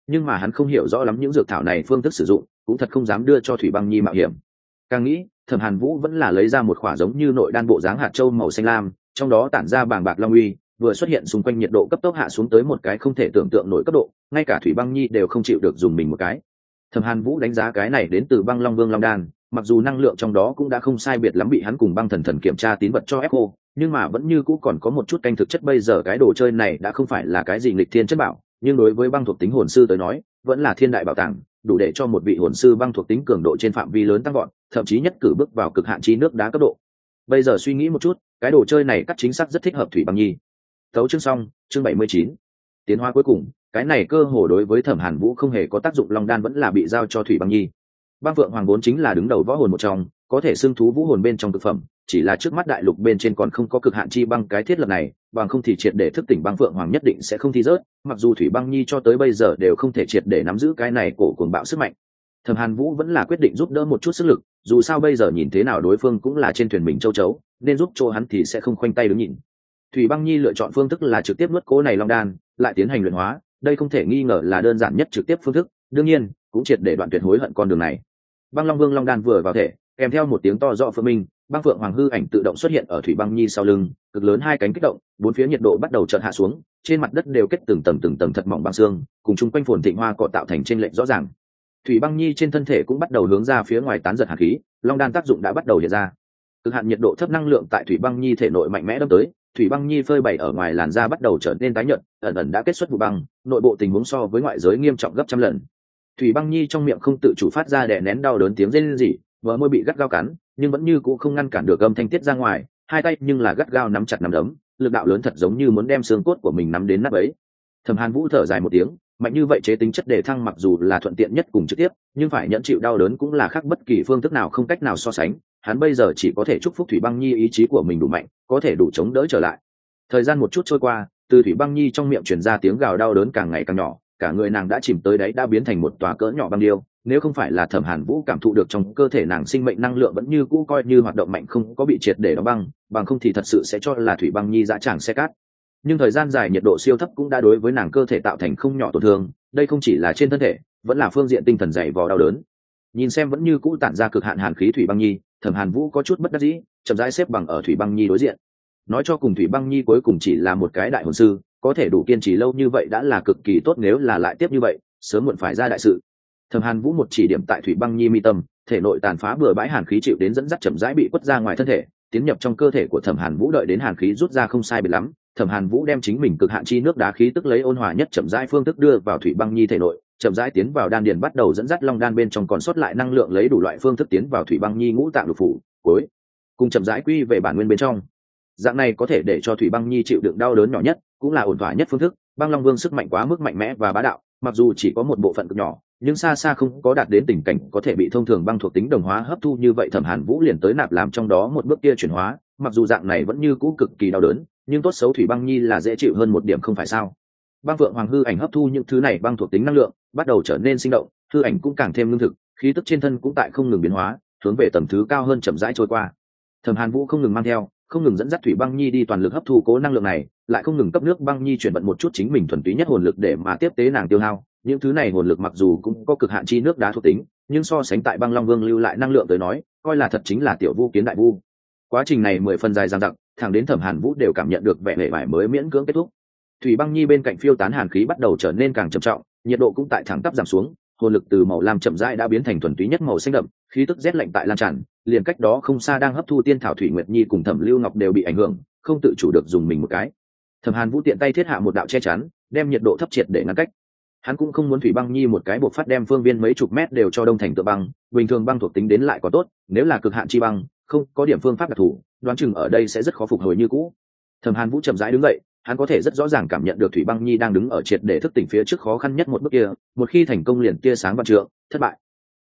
nhưng mà hắn không hiểu rõ lắm những dược thảo này phương thức sử dụng, cũng thật không dám đưa cho Thủy Băng Nhi mạo hiểm. Càng nghĩ, Thẩm Hàn Vũ vẫn là lấy ra một khỏa giống như nội đan bộ dáng hạt châu màu xanh lam, trong đó tản ra bàng bạc long uy, vừa xuất hiện xung quanh nhiệt độ cấp tốc hạ xuống tới một cái không thể tưởng tượng nổi cấp độ, ngay cả Thủy Băng Nhi đều không chịu được dùng mình một cái. Thẩm Hàn Vũ đánh giá cái này đến từ Băng Long Vương Long Đan, mặc dù năng lượng trong đó cũng đã không sai biệt lắm bị hắn cùng Băng Thần Thần kiểm tra tín vật cho ép khô, nhưng mà vẫn như cũ còn có một chút canh thực chất. Bây giờ cái đồ chơi này đã không phải là cái gì nghịch thiên chất bảo, nhưng đối với băng thuộc tính hồn sư tới nói, vẫn là thiên đại bảo tàng, đủ để cho một vị hồn sư băng thuộc tính cường độ trên phạm vi lớn tăng vọt, thậm chí nhất cử bước vào cực hạn chi nước đá cấp độ. Bây giờ suy nghĩ một chút, cái đồ chơi này cắt chính xác rất thích hợp Thủy Băng Nhi. Tấu chương xong, chương 79. Tiến hóa cuối cùng, cái này cơ hồ đối với Thẩm Hàn Vũ không hề có tác dụng, Long Đan vẫn là bị giao cho Thủy Băng Nhi. Băng Phượng Hoàng vốn chính là đứng đầu võ hồn một trong, có thể xưng thú vũ hồn bên trong cực phẩm, chỉ là trước mắt đại lục bên trên còn không có cực hạn chi băng cái thiết lập này, bằng không thì triệt để thức tỉnh Băng Phượng Hoàng nhất định sẽ không thi rớt, mặc dù Thủy Băng Nhi cho tới bây giờ đều không thể triệt để nắm giữ cái này cổ cuồng bạo sức mạnh. Thẩm Hàn Vũ vẫn là quyết định giúp đỡ một chút sức lực, dù sao bây giờ nhìn thế nào đối phương cũng là trên thuyền mình châu chấu, nên giúp cho hắn thì sẽ không khoanh tay đứng nhìn. Thủy Băng Nhi lựa chọn phương thức là trực tiếp nuốt cố này long đan, lại tiến hành luyện hóa, đây không thể nghi ngờ là đơn giản nhất trực tiếp phương thức, đương nhiên cũng triệt để đoạn tuyệt hối hận con đường này. Băng Long Vương Long Đan vừa vào thể, kèm theo một tiếng to rõ phượng minh, Băng Phượng Hoàng hư ảnh tự động xuất hiện ở Thủy Băng Nhi sau lưng, cực lớn hai cánh kích động, bốn phía nhiệt độ bắt đầu chợt hạ xuống, trên mặt đất đều kết từng tầng thật mỏng băng xương, cùng chung quanh phồn thịnh hoa cỏ tạo thành trên lệch rõ ràng. Thủy Băng Nhi trên thân thể cũng bắt đầu hướng ra phía ngoài tán giật hàn khí, Long Đan tác dụng đã bắt đầu hiện ra. Cực hạn nhiệt độ thấp năng lượng tại Thủy Băng Nhi thể nội mạnh mẽ đâm tới, Thủy Băng Nhi phơi bày ở ngoài làn da bắt đầu trở nên tái nhợt, ẩn ẩn đã kết xuất vụ băng, nội bộ tình huống so với ngoại giới nghiêm trọng gấp trăm lần. Thủy Băng Nhi trong miệng không tự chủ phát ra đè nén đau đớn tiếng rên rỉ, bờ môi bị gắt gao cắn, nhưng vẫn như cũ không ngăn cản được âm thanh tiết ra ngoài, hai tay nhưng là gắt gao nắm chặt nắm đấm, lực đạo lớn thật giống như muốn đem xương cốt của mình nắm đến nát bấy. Thẩm Hàn Vũ thở dài một tiếng, mạnh như vậy chế tính chất đề thăng mặc dù là thuận tiện nhất cùng trực tiếp, nhưng phải nhận chịu đau đớn cũng là khác bất kỳ phương thức nào không cách nào so sánh, hắn bây giờ chỉ có thể chúc phúc Thủy Băng Nhi ý chí của mình đủ mạnh, có thể đủ chống đỡ trở lại. Thời gian một chút trôi qua, từ Thủy Băng Nhi trong miệng truyền ra tiếng gào đau đớn càng ngày càng nhỏ, cả người nàng đã chìm tới đáy, đã biến thành một tòa cỡ nhỏ băng điêu. Nếu không phải là Thẩm Hàn Vũ cảm thụ được trong cơ thể nàng sinh mệnh năng lượng vẫn như cũ coi như hoạt động mạnh, không có bị triệt để đóng băng, bằng không thì thật sự sẽ cho là Thủy Băng Nhi dã tràng xe cát. Nhưng thời gian dài nhiệt độ siêu thấp cũng đã đối với nàng cơ thể tạo thành không nhỏ tổn thương, đây không chỉ là trên thân thể, vẫn là phương diện tinh thần dày vò đau đớn. Nhìn xem vẫn như cũ tản ra cực hạn hàn khí Thủy Băng Nhi, Thẩm Hàn Vũ có chút bất đắc dĩ, chậm rãi xếp bằng ở Thủy Băng Nhi đối diện. Nói cho cùng Thủy Băng Nhi cuối cùng chỉ là một cái đại hồn sư, có thể đủ kiên trì lâu như vậy đã là cực kỳ tốt, nếu là lại tiếp như vậy, sớm muộn phải ra đại sự. Thẩm Hàn Vũ một chỉ điểm tại Thủy Băng Nhi mi tâm, thể nội tàn phá bừa bãi hàn khí chịu đến dẫn dắt chậm rãi bị quất ra ngoài thân thể, tiến nhập trong cơ thể của Thẩm Hàn Vũ. Đợi đến hàn khí rút ra không sai biệt lắm, Thẩm Hàn Vũ đem chính mình cực hạn chi nước đá khí tức lấy ôn hòa nhất chậm rãi phương thức đưa vào Thủy Băng Nhi thể nội, chậm rãi tiến vào đan điền, bắt đầu dẫn dắt long đan bên trong còn sót lại năng lượng lấy đủ loại phương thức tiến vào Thủy Băng Nhi ngũ tạng lục phủ, cuối cùng chậm rãi quy về bản nguyên bên trong. Dạng này có thể để cho Thủy Băng Nhi chịu đựng đau đớn nhỏ nhất, cũng là ổn thỏa nhất phương thức. Băng Long Vương sức mạnh quá mức mạnh mẽ và bá đạo, mặc dù chỉ có một bộ phận cực nhỏ, nhưng xa xa không có đạt đến tình cảnh có thể bị thông thường băng thuộc tính đồng hóa hấp thu như vậy. Thẩm Hàn Vũ liền tới nạp làm trong đó một bước kia chuyển hóa, mặc dù dạng này vẫn như cũ cực kỳ đau đớn, nhưng tốt xấu Thủy Băng Nhi là dễ chịu hơn một điểm không phải sao. Băng Phượng Hoàng hư ảnh hấp thu những thứ này băng thuộc tính năng lượng, bắt đầu trở nên sinh động, hư ảnh cũng càng thêm lương thực, khí tức trên thân cũng tại không ngừng biến hóa, hướng về tầm thứ cao hơn chậm rãi trôi qua. Thẩm Hàn Vũ không ngừng mang theo, không ngừng dẫn dắt Thủy Băng Nhi đi toàn lực hấp thu cố năng lượng này, lại không ngừng cấp nước Băng Nhi chuyển vận một chút chính mình thuần túy nhất hồn lực để mà tiếp tế nàng tiêu hao. Những thứ này hồn lực mặc dù cũng có cực hạn chi nước đá thuộc tính, nhưng so sánh tại Băng Long Vương lưu lại năng lượng tới nói, coi là thật chính là tiểu vu kiến đại vu. Quá trình này 10 phần dài dằng dặc, thẳng đến Thẩm Hàn Vũ đều cảm nhận được vẻ hề vải mới miễn cưỡng kết thúc. Thủy Băng Nhi bên cạnh phiêu tán hàn khí bắt đầu trở nên càng trầm trọng, nhiệt độ cũng tại thẳng tắp giảm xuống, hồn lực từ màu lam chậm rãi đã biến thành thuần túy nhất màu xanh đậm, khí tức rét lạnh tại lan tràn, liền cách đó không xa đang hấp thu tiên thảo Thủy Nguyệt Nhi cùng Thẩm Lưu Ngọc đều bị ảnh hưởng, không tự chủ được dùng mình một cái. Thẩm Hàn Vũ tiện tay thiết hạ một đạo che chắn, đem nhiệt độ thấp triệt để ngăn cách. Hắn cũng không muốn Thủy Băng Nhi một cái bộc phát đem phương viên mấy chục mét đều cho đông thành tựa băng, bình thường băng thuộc tính đến lại có tốt, nếu là cực hạn chi băng, không có điểm phương pháp đặc thù, đoán chừng ở đây sẽ rất khó phục hồi như cũ. Thẩm Hàn Vũ chậm rãi đứng dậy, hắn có thể rất rõ ràng cảm nhận được Thủy Băng Nhi đang đứng ở triệt để thức tỉnh phía trước khó khăn nhất một bước kia, một khi thành công liền tia sáng vạn trượng, thất bại.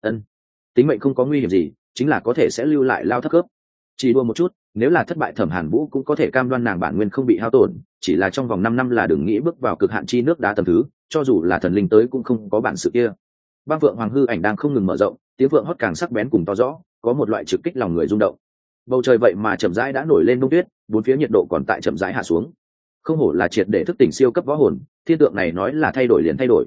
Tính mệnh không có nguy hiểm gì, chính là có thể sẽ lưu lại lao thất cướp. Chỉ đua một chút, nếu là thất bại Thẩm Hàn Vũ cũng có thể cam đoan nàng bản nguyên không bị hao tổn, chỉ là trong vòng 5 năm là đừng nghĩ bước vào cực hạn chi nước đá tầm thứ, cho dù là thần linh tới cũng không có bản sự kia. Băng Phượng Hoàng hư ảnh đang không ngừng mở rộng, tiếng vượng hót càng sắc bén cùng to rõ, có một loại trực kích lòng người rung động. Bầu trời vậy mà chậm rãi đã nổi lên đông tuyết, bốn phía nhiệt độ còn tại chậm rãi hạ xuống. Không hổ là triệt để thức tỉnh siêu cấp võ hồn, thiên tượng này nói là thay đổi liền thay đổi.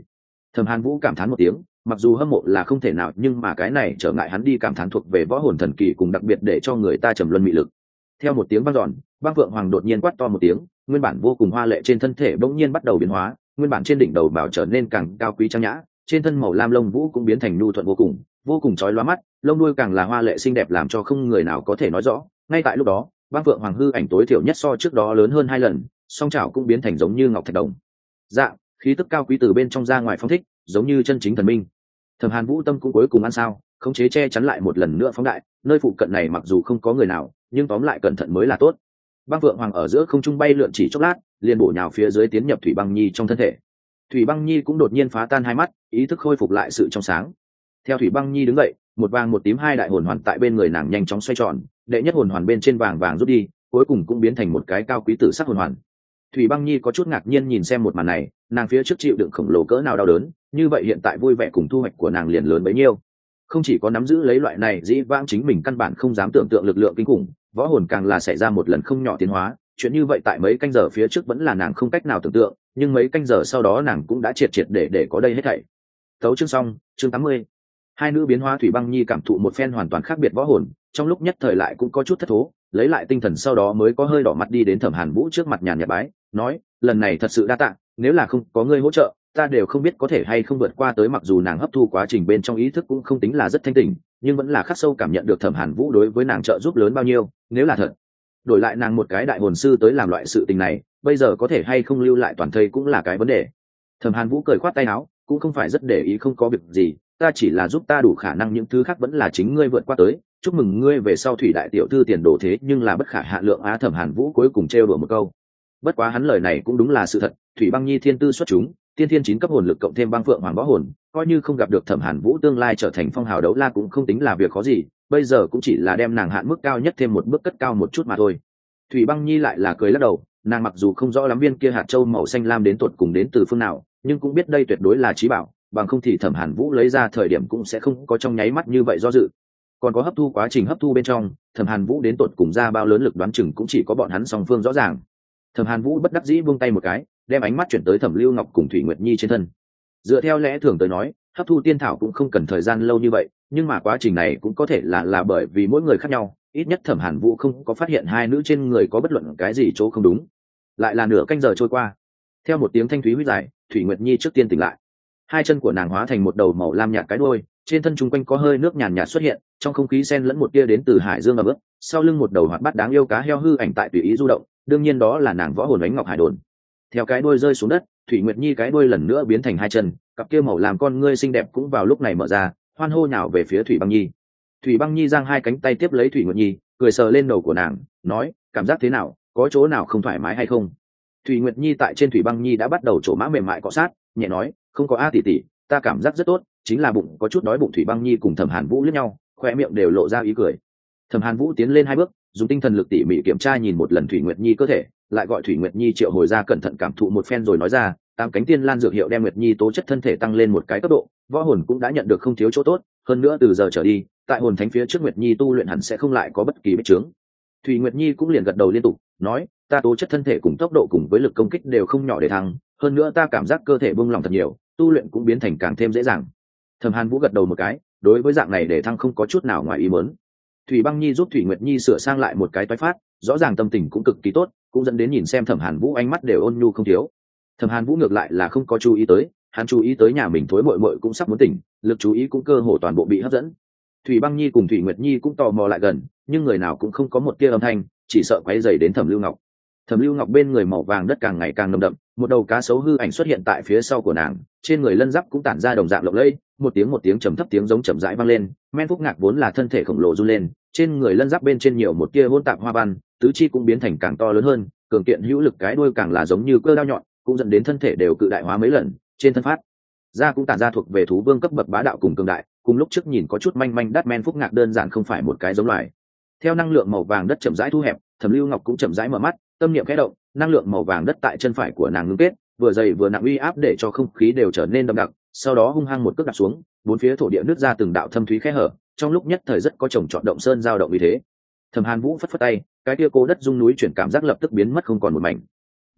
Thẩm Hàn Vũ cảm thán một tiếng, mặc dù hâm mộ là không thể nào, nhưng mà cái này trở ngại hắn đi cảm thán thuộc về võ hồn thần kỳ cùng đặc biệt để cho người ta trầm luân mị lực. Theo một tiếng vang dọn, băng phượng hoàng đột nhiên quát to một tiếng, nguyên bản vô cùng hoa lệ trên thân thể bỗng nhiên bắt đầu biến hóa, nguyên bản trên đỉnh đầu bảo trở nên càng cao quý trang nhã, trên thân màu lam lông vũ cũng biến thành nhu thuận vô cùng chói lóa mắt, lông đuôi càng là hoa lệ xinh đẹp làm cho không người nào có thể nói rõ. Ngay tại lúc đó, băng phượng hoàng hư ảnh tối thiểu nhất so trước đó lớn hơn 2 lần, song chảo cũng biến thành giống như ngọc thạch đồng dạng, khí tức cao quý từ bên trong ra ngoài phong thích, giống như chân chính thần minh. Thẩm Hàn Vũ tâm cũng cuối cùng ăn sao, khống chế che chắn lại một lần nữa phóng đại, nơi phụ cận này mặc dù không có người nào, nhưng tóm lại cẩn thận mới là tốt. Băng Phượng Hoàng ở giữa không trung bay lượn chỉ chốc lát, liền bổ nhào phía dưới tiến nhập Thủy Băng Nhi trong thân thể. Thủy Băng Nhi cũng đột nhiên phá tan hai mắt, ý thức khôi phục lại sự trong sáng. Theo Thủy Băng Nhi đứng dậy, một vàng một tím hai đại hồn hoàn tại bên người nàng nhanh chóng xoay tròn, đệ nhất hồn hoàn bên trên vàng vàng rút đi, cuối cùng cũng biến thành một cái cao quý tử sắc hồn hoàn. Thủy Băng Nhi có chút ngạc nhiên nhìn xem một màn này, nàng phía trước chịu đựng khổng lồ cỡ nào đau đớn, như vậy hiện tại vui vẻ cùng thu hoạch của nàng liền lớn bấy nhiêu. Không chỉ có nắm giữ lấy loại này dĩ vãng chính mình căn bản không dám tưởng tượng lực lượng kinh khủng, võ hồn càng là xảy ra một lần không nhỏ tiến hóa, chuyện như vậy tại mấy canh giờ phía trước vẫn là nàng không cách nào tưởng tượng, nhưng mấy canh giờ sau đó nàng cũng đã triệt để có đây hết thảy. Tấu chương xong, chương 80. Hai nữ biến hóa. Thủy Băng Nhi cảm thụ một phen hoàn toàn khác biệt võ hồn, trong lúc nhất thời lại cũng có chút thất thố, lấy lại tinh thần sau đó mới có hơi đỏ mặt đi đến Thẩm Hàn Vũ trước mặt nhàn nhạt bái, nói, lần này thật sự đa tạ, nếu là không có ngươi hỗ trợ, ta đều không biết có thể hay không vượt qua tới. Mặc dù nàng hấp thu quá trình bên trong ý thức cũng không tính là rất thanh tỉnh, nhưng vẫn là khắc sâu cảm nhận được Thẩm Hàn Vũ đối với nàng trợ giúp lớn bao nhiêu. Nếu là thật, đổi lại nàng một cái đại hồn sư tới làm loại sự tình này, bây giờ có thể hay không lưu lại toàn thây cũng là cái vấn đề. Thẩm Hàn Vũ cười khoát tay áo, cũng không phải rất để ý, không có việc gì, ta chỉ là giúp ta đủ khả năng, những thứ khác vẫn là chính ngươi vượt qua tới. Chúc mừng ngươi về sau Thủy đại tiểu thư tiền đồ thế nhưng là bất khả hạ lượng á. Thẩm Hàn Vũ cuối cùng trêu đùa một câu, bất quá hắn lời này cũng đúng là sự thật. Thủy Băng Nhi thiên tư xuất chúng, tiên thiên 9 cấp hồn lực cộng thêm băng phượng hoàng võ hồn, coi như không gặp được Thẩm Hàn Vũ tương lai trở thành phong hào đấu la cũng không tính là việc khó gì, bây giờ cũng chỉ là đem nàng hạn mức cao nhất thêm một bước cất cao một chút mà thôi. Thủy Băng Nhi lại là cười lắc đầu, nàng mặc dù không rõ lắm viên kia hạt châu màu xanh lam đến tột cùng đến từ phương nào, nhưng cũng biết đây tuyệt đối là chí bảo, bằng không thì Thẩm Hàn Vũ lấy ra thời điểm cũng sẽ không có trong nháy mắt như vậy do dự. Còn có hấp thu, quá trình hấp thu bên trong, Thẩm Hàn Vũ đến tột cùng ra bao lớn lực đoán chừng cũng chỉ có bọn hắn song phương rõ ràng. Thẩm Hàn Vũ bất đắc dĩ buông tay một cái, đem ánh mắt chuyển tới Thẩm Lưu Ngọc cùng Thủy Nguyệt Nhi trên thân. Dựa theo lẽ thường tới nói, hấp thu tiên thảo cũng không cần thời gian lâu như vậy, nhưng mà quá trình này cũng có thể là bởi vì mỗi người khác nhau, ít nhất Thẩm Hàn Vũ không có phát hiện hai nữ trên người có bất luận cái gì chỗ không đúng. Lại là nửa canh giờ trôi qua, theo một tiếng thanh thúy huýt dài, Thủy Nguyệt Nhi trước tiên tỉnh lại. Hai chân của nàng hóa thành một đầu màu lam nhạt cái đuôi, trên thân chung quanh có hơi nước nhàn nhạt xuất hiện, trong không khí xen lẫn một tia đến từ hải dương ấm ướt, sau lưng một đầu hoạt bát đáng yêu cá heo hư ảnh tại tùy ý du động, đương nhiên đó là nàng võ hồn Ánh Ngọc Hải Đồn. Theo cái đuôi rơi xuống đất, Thủy Nguyệt Nhi cái đuôi lần nữa biến thành hai chân, cặp kia màu làm con ngươi xinh đẹp cũng vào lúc này mở ra, hoan hô nhào về phía Thủy Băng Nhi. Thủy Băng Nhi giang hai cánh tay tiếp lấy Thủy Nguyệt Nhi, cười sờ lên đầu của nàng, nói, cảm giác thế nào, có chỗ nào không thoải mái hay không? Thủy Nguyệt Nhi tại trên Thủy Băng Nhi đã bắt đầu trổ mã mềm mại cọ sát, nhẹ nói, không có a tỷ tỷ, ta cảm giác rất tốt, chính là bụng có chút đói bụng. Thủy Băng Nhi cùng Thẩm Hàn Vũ liếc nhau, khoe miệng đều lộ ra ý cười. Thẩm Hàn Vũ tiến lên hai bước, dùng tinh thần lực tỉ mỉ kiểm tra nhìn một lần Thủy Nguyệt Nhi cơ thể, lại gọi Thủy Nguyệt Nhi triệu hồi ra cẩn thận cảm thụ một phen rồi nói ra, tám cánh tiên lan dược hiệu đem Nguyệt Nhi tố chất thân thể tăng lên một cái cấp độ, võ hồn cũng đã nhận được không thiếu chỗ tốt, hơn nữa từ giờ trở đi, tại hồn thánh phía trước Nguyệt Nhi tu luyện hẳn sẽ không lại có bất kỳ bích trướng. Thủy Nguyệt Nhi cũng liền gật đầu liên tục, nói, ta tố chất thân thể cùng tốc độ cùng với lực công kích đều không nhỏ để thăng, hơn nữa ta cảm giác cơ thể buông lỏng thật nhiều, tu luyện cũng biến thành càng thêm dễ dàng. Thẩm Hàn Vũ gật đầu một cái, đối với dạng này để thăng không có chút nào ngoài ý muốn. Thủy Băng Nhi giúp Thủy Nguyệt Nhi sửa sang lại một cái toái phát, rõ ràng tâm tình cũng cực kỳ tốt, cũng dẫn đến nhìn xem Thẩm Hàn Vũ ánh mắt đều ôn nhu không thiếu. Thẩm Hàn Vũ ngược lại là không có chú ý tới, hắn chú ý tới nhà mình thối muội muội cũng sắp muốn tỉnh, lực chú ý cũng cơ hồ toàn bộ bị hấp dẫn. Thủy Băng Nhi cùng Thủy Nguyệt Nhi cũng tò mò lại gần, nhưng người nào cũng không có một tia âm thanh, chỉ sợ quấy rầy đến Thẩm Lưu Ngọc. Thẩm Lưu Ngọc bên người màu vàng đất càng ngày càng nồng đậm, một đầu cá sấu hư ảnh xuất hiện tại phía sau của nàng, trên người lân giáp cũng tản ra đồng dạng lộng lẫy, một tiếng trầm thấp tiếng giống chậm rãi vang lên. Men Phúc Ngạc vốn là thân thể khổng lồ run lên, trên người lân giáp bên trên nhiều một tia hỗn tạp hoa văn, tứ chi cũng biến thành càng to lớn hơn, cường kiện hữu lực, cái đuôi càng là giống như cơ đao nhọn, cũng dẫn đến thân thể đều cự đại hóa mấy lần, trên thân phát ra cũng tản ra thuộc về thú vương cấp bậc bá đạo cùng cường đại, cùng lúc trước nhìn có chút manh manh đắt Men Phúc Ngạc đơn giản không phải một cái giống loài. Theo năng lượng màu vàng đất chậm rãi thu hẹp, Thẩm Lưu Ngọc cũng chậm rãi mở mắt, tâm niệm khẽ động, năng lượng màu vàng đất tại chân phải của nàng ngưng kết, vừa dày vừa nặng uy áp để cho không khí đều trở nên đậm đặc, sau đó hung hăng một cước đạp xuống, bốn phía thổ địa nứt ra từng đạo thâm thúy khe hở, trong lúc nhất thời rất có chồng trọt động sơn giao động như thế. Thẩm Hàn Vũ phất phất tay, cái kia cố đất rung núi chuyển cảm giác lập tức biến mất không còn một mảnh.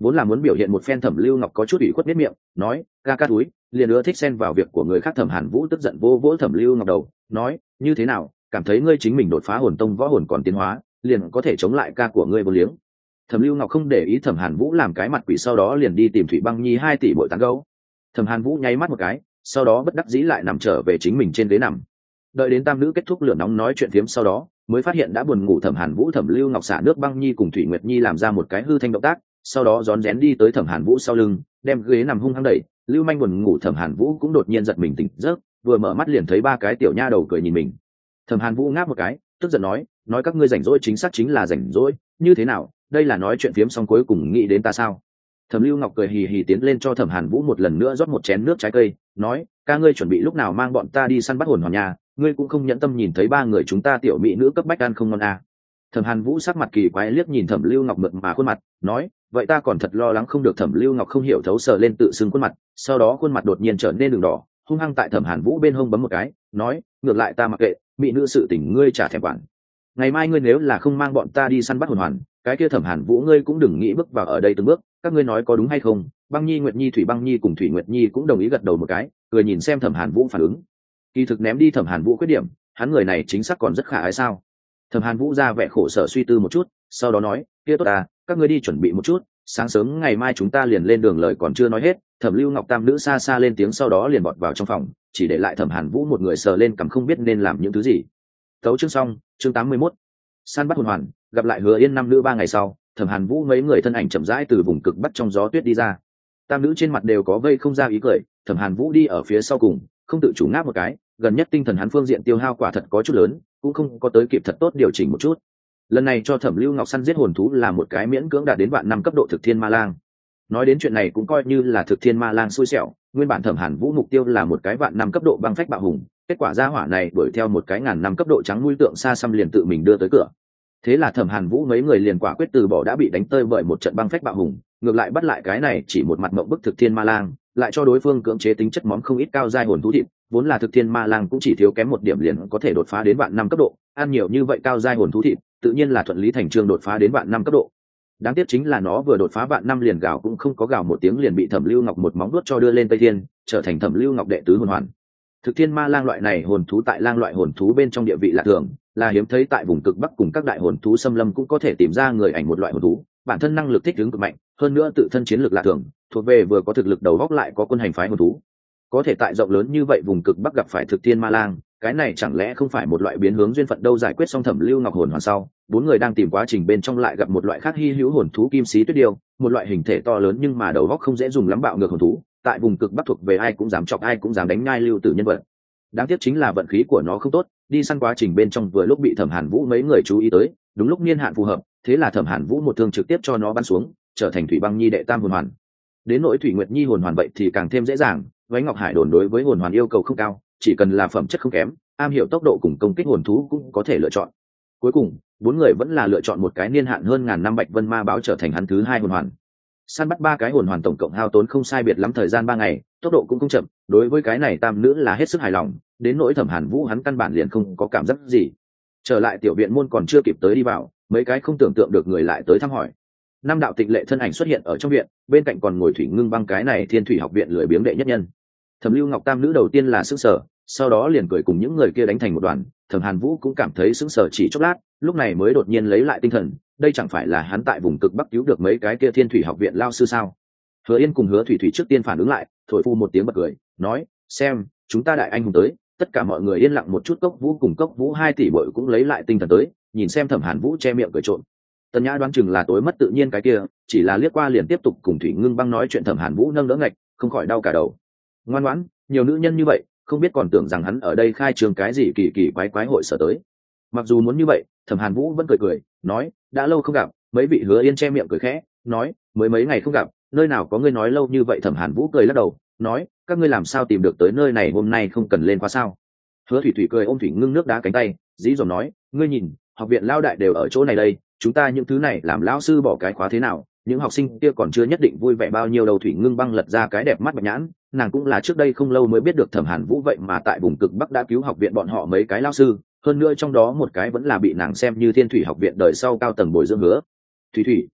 vốn là muốn biểu hiện một phen Thẩm Lưu Ngọc có chút ủy khuất biết miệng nói ca ca túi liền ưa thích xen vào việc của người khác. Thẩm Hàn Vũ tức giận vô vỗ Thẩm Lưu Ngọc đầu nói như thế nào, cảm thấy ngươi chính mình đột phá hồn tông võ hồn còn tiến hóa liền có thể chống lại ca của ngươi vô liếng. Thẩm Lưu Ngọc không để ý Thẩm Hàn Vũ làm cái mặt quỷ, sau đó liền đi tìm Thủy Băng Nhi 2 tỷ bội tán gấu. Thẩm Hàn Vũ nháy mắt một cái, sau đó bất đắc dĩ lại nằm trở về chính mình trên ghế nằm. Đợi đến tam nữ kết thúc lửa nóng nói chuyện phiếm sau đó mới phát hiện đã buồn ngủ Thẩm Hàn Vũ, Thẩm Lưu Ngọc xả nước Băng Nhi cùng Thủy Nguyệt Nhi làm ra một cái hư thanh động tác, sau đó rón rén đi tới Thẩm Hàn Vũ sau lưng đem ghế nằm hung hăng đẩy. Lưu manh buồn ngủ Thẩm Hàn Vũ cũng đột nhiên giật mình tỉnh giấc, vừa mở mắt liền thấy 3 cái tiểu nha đầu cười nhìn mình. Thẩm Hàn Vũ ngáp một cái tức giận nói các ngươi rảnh rỗi chính xác chính là rảnh rỗi, như thế nào, đây là nói chuyện phiếm xong cuối cùng nghĩ đến ta sao? Thẩm Lưu Ngọc cười hì hì tiến lên cho Thẩm Hàn Vũ một lần nữa rót một chén nước trái cây, nói ca ngươi chuẩn bị lúc nào mang bọn ta đi săn bắt hồn hoàn nhà, ngươi cũng không nhẫn tâm nhìn thấy 3 người chúng ta tiểu mỹ nữ cấp bách ăn không ngon à. Thẩm Hàn Vũ sắc mặt kỳ quái liếc nhìn Thẩm Lưu Ngọc mượt mà khuôn mặt, nói vậy ta còn thật lo lắng không được. Thẩm Lưu Ngọc không hiểu thấu sờ lên tự xưng khuôn mặt, sau đó khuôn mặt đột nhiên trở nên đường đỏ, hung hăng tại Thẩm Hàn Vũ bên hông bấm một cái, nói ngược lại ta mặc kệ, mỹ nữ sự tình ngươi chả thèm quản. Ngày mai ngươi nếu là không mang bọn ta đi săn bắt hồn hoàn, cái kia Thẩm Hàn Vũ ngươi cũng đừng nghĩ bước vào ở đây từng bước, các ngươi nói có đúng hay không? Băng Nhi, Nguyệt Nhi, Thủy Băng Nhi cùng Thủy Nguyệt Nhi cũng đồng ý gật đầu một cái, cười nhìn xem Thẩm Hàn Vũ phản ứng. Kỳ thực ném đi Thẩm Hàn Vũ khuyết điểm, hắn người này chính xác còn rất khả ái sao? Thẩm Hàn Vũ ra vẻ khổ sở suy tư một chút, sau đó nói kia tốt à, các ngươi đi chuẩn bị một chút, sáng sớm ngày mai chúng ta liền lên đường. Lời còn chưa nói hết, Thẩm Lưu Ngọc tam nữ xa xa lên tiếng, sau đó liền bọt vào trong phòng, chỉ để lại Thẩm Hàn Vũ một người sờ lên cằm không biết nên làm những thứ gì. Tấu chương xong, chương 81. Săn bắt hồn hoàn, gặp lại Hứa Yên năm nữ 3 ngày sau, Thẩm Hàn Vũ mấy người thân ảnh chậm rãi từ vùng cực bắc trong gió tuyết đi ra. Tam nữ trên mặt đều có vây không ra ý cười, Thẩm Hàn Vũ đi ở phía sau cùng, không tự chủ ngáp một cái, gần nhất tinh thần hắn phương diện tiêu hao quả thật có chút lớn, cũng không có tới kịp thật tốt điều chỉnh một chút. Lần này cho Thẩm Lưu Ngọc săn giết hồn thú là một cái miễn cưỡng đạt đến vạn 5 cấp độ thực thiên ma lang. Nói đến chuyện này cũng coi như là thực thiên ma lang xui xẻo, nguyên bản Thẩm Hàn Vũ mục tiêu là một cái vạn 5 cấp độ băng phách bạo hùng, kết quả ra hỏa này đuổi theo một cái ngàn 5 cấp độ trắng mũi tượng xa xăm liền tự mình đưa tới cửa. Thế là Thẩm Hàn Vũ mấy người liền quả quyết từ bỏ, đã bị đánh tơi bởi một trận băng phách bạo hùng, ngược lại bắt lại cái này chỉ một mặt mộng bức thực thiên ma lang, lại cho đối phương cưỡng chế tính chất món không ít cao giai hồn thú thịt, vốn là thực thiên ma lang cũng chỉ thiếu kém một điểm liền có thể đột phá đến vạn 5 cấp độ, ăn nhiều như vậy cao giai hồn thú thịt, tự nhiên là thuận lý thành chương đột phá đến vạn 5 cấp độ. Đáng tiếc chính là nó vừa đột phá vạn 5 liền gào cũng không có gào một tiếng liền bị Thẩm Lưu Ngọc một móng vuốt cho đưa lên Tây Thiên, trở thành Thẩm Lưu Ngọc đệ tứ hồn hoàn. Thực thiên ma lang loại này hồn thú tại lang loại hồn thú bên trong địa vị lạ thường, là hiếm thấy, tại vùng cực bắc cùng các đại hồn thú xâm lâm cũng có thể tìm ra người ảnh một loại hồn thú, bản thân năng lực thích ứng cực mạnh, hơn nữa tự thân chiến lược lạ thường, thuộc về vừa có thực lực đầu góc lại có quân hành phái hồn thú. Có thể tại rộng lớn như vậy vùng cực bắc gặp phải thực thiên ma lang, cái này chẳng lẽ không phải một loại biến hướng duyên phận đâu? Giải quyết xong Thẩm Lưu Ngọc hồn hoàn sau, 4 người đang tìm quá trình bên trong lại gặp một loại khác hy hữu hồn thú kim sĩ tuyết điêu, một loại hình thể to lớn nhưng mà đầu góc không dễ dùng lắm bạo ngược hồn thú, tại vùng cực bắc thuộc về ai cũng dám chọc ai cũng dám đánh nhai lưu tử nhân vật. Đáng tiếc chính là vận khí của nó không tốt, đi săn quá trình bên trong vừa lúc bị Thẩm Hàn Vũ mấy người chú ý tới, đúng lúc niên hạn phù hợp, thế là Thẩm Hàn Vũ một thương trực tiếp cho nó bắn xuống, trở thành Thủy Băng Nhi đệ tam hồn hoàn. Đến nỗi Thủy Nguyệt Nhi hồn hoàn vậy thì càng thêm dễ dàng, Vánh Ngọc Hải đồn đối với hồn hoàn yêu cầu không cao, chỉ cần là phẩm chất không kém, am hiểu tốc độ cùng công kích hồn thú cũng có thể lựa chọn. Cuối cùng, 4 người vẫn là lựa chọn một cái niên hạn hơn ngàn năm Bạch Vân Ma báo trở thành hắn thứ 2 hồn hoàn. Săn bắt 3 cái hồn hoàn tổng cộng hao tốn không sai biệt lắm thời gian 3 ngày, tốc độ cũng không chậm, đối với cái này tam nữ là hết sức hài lòng, đến nỗi Thẩm Hàn Vũ hắn căn bản liền không có cảm giác gì. Trở lại tiểu viện môn còn chưa kịp tới đi vào, mấy cái không tưởng tượng được người lại tới thăm hỏi. 5 đạo tịnh lệ thân ảnh xuất hiện ở trong viện, bên cạnh còn ngồi Thủy Ngưng Băng cái này Thiên Thủy học viện lười biếng đệ nhất nhân. Thẩm Lưu Ngọc tam nữ đầu tiên là sững sờ, sau đó liền cười cùng những người kia đánh thành một đoàn. Thẩm Hàn Vũ cũng cảm thấy sững sờ chỉ chốc lát, lúc này mới đột nhiên lấy lại tinh thần, đây chẳng phải là hắn tại vùng cực bắc cứu được mấy cái kia Thiên Thủy học viện lao sư sao? Hứa Yên cùng Hứa Thủy Thủy trước tiên phản ứng lại, thổi phu một tiếng bật cười, nói: "Xem, chúng ta đại anh hùng tới." Tất cả mọi người yên lặng một chút, Cốc Vũ cùng Cốc Vũ 2 tỷ bội cũng lấy lại tinh thần tới, nhìn xem Thẩm Hàn Vũ che miệng cười trộm. Tần Nhã đoán chừng là tối mất tự nhiên cái kia, chỉ là liếc qua liền tiếp tục cùng Thủy Ngưng Băng nói chuyện. Thẩm Hàn Vũ nâng đỡ ngạch, không khỏi đau cả đầu. Ngoan ngoãn, nhiều nữ nhân như vậy, không biết còn tưởng rằng hắn ở đây khai trường cái gì kỳ kỳ quái quái hội sở tới. Mặc dù muốn như vậy, Thẩm Hàn Vũ vẫn cười cười, nói: "Đã lâu không gặp." Mấy vị Hứa Yên che miệng cười khẽ, nói: "Mới mấy ngày không gặp, nơi nào có ngươi nói lâu như vậy." Thẩm Hàn Vũ cười lắc đầu, nói: "Các ngươi làm sao tìm được tới nơi này, hôm nay không cần lên khóa sao?" Hứa Thủy Thủy cười ôm Thủy Ngưng nước đá cánh tay, dí dỏm nói: "Ngươi nhìn, học viện lao đại đều ở chỗ này đây, chúng ta những thứ này làm lão sư bỏ cái khóa thế nào, những học sinh kia còn chưa nhất định vui vẻ bao nhiêu đâu." Thủy Ngưng Băng lật ra cái đẹp mắt bạch nhãn, nàng cũng là trước đây không lâu mới biết được Thẩm Hàn Vũ vậy mà tại vùng cực bắc đã cứu học viện bọn họ mấy cái lão sư, hơn nữa trong đó một cái vẫn là bị nàng xem như Thiên Thủy học viện đời sau cao tầng bồi dưỡng. Hứa Thủy Thủy,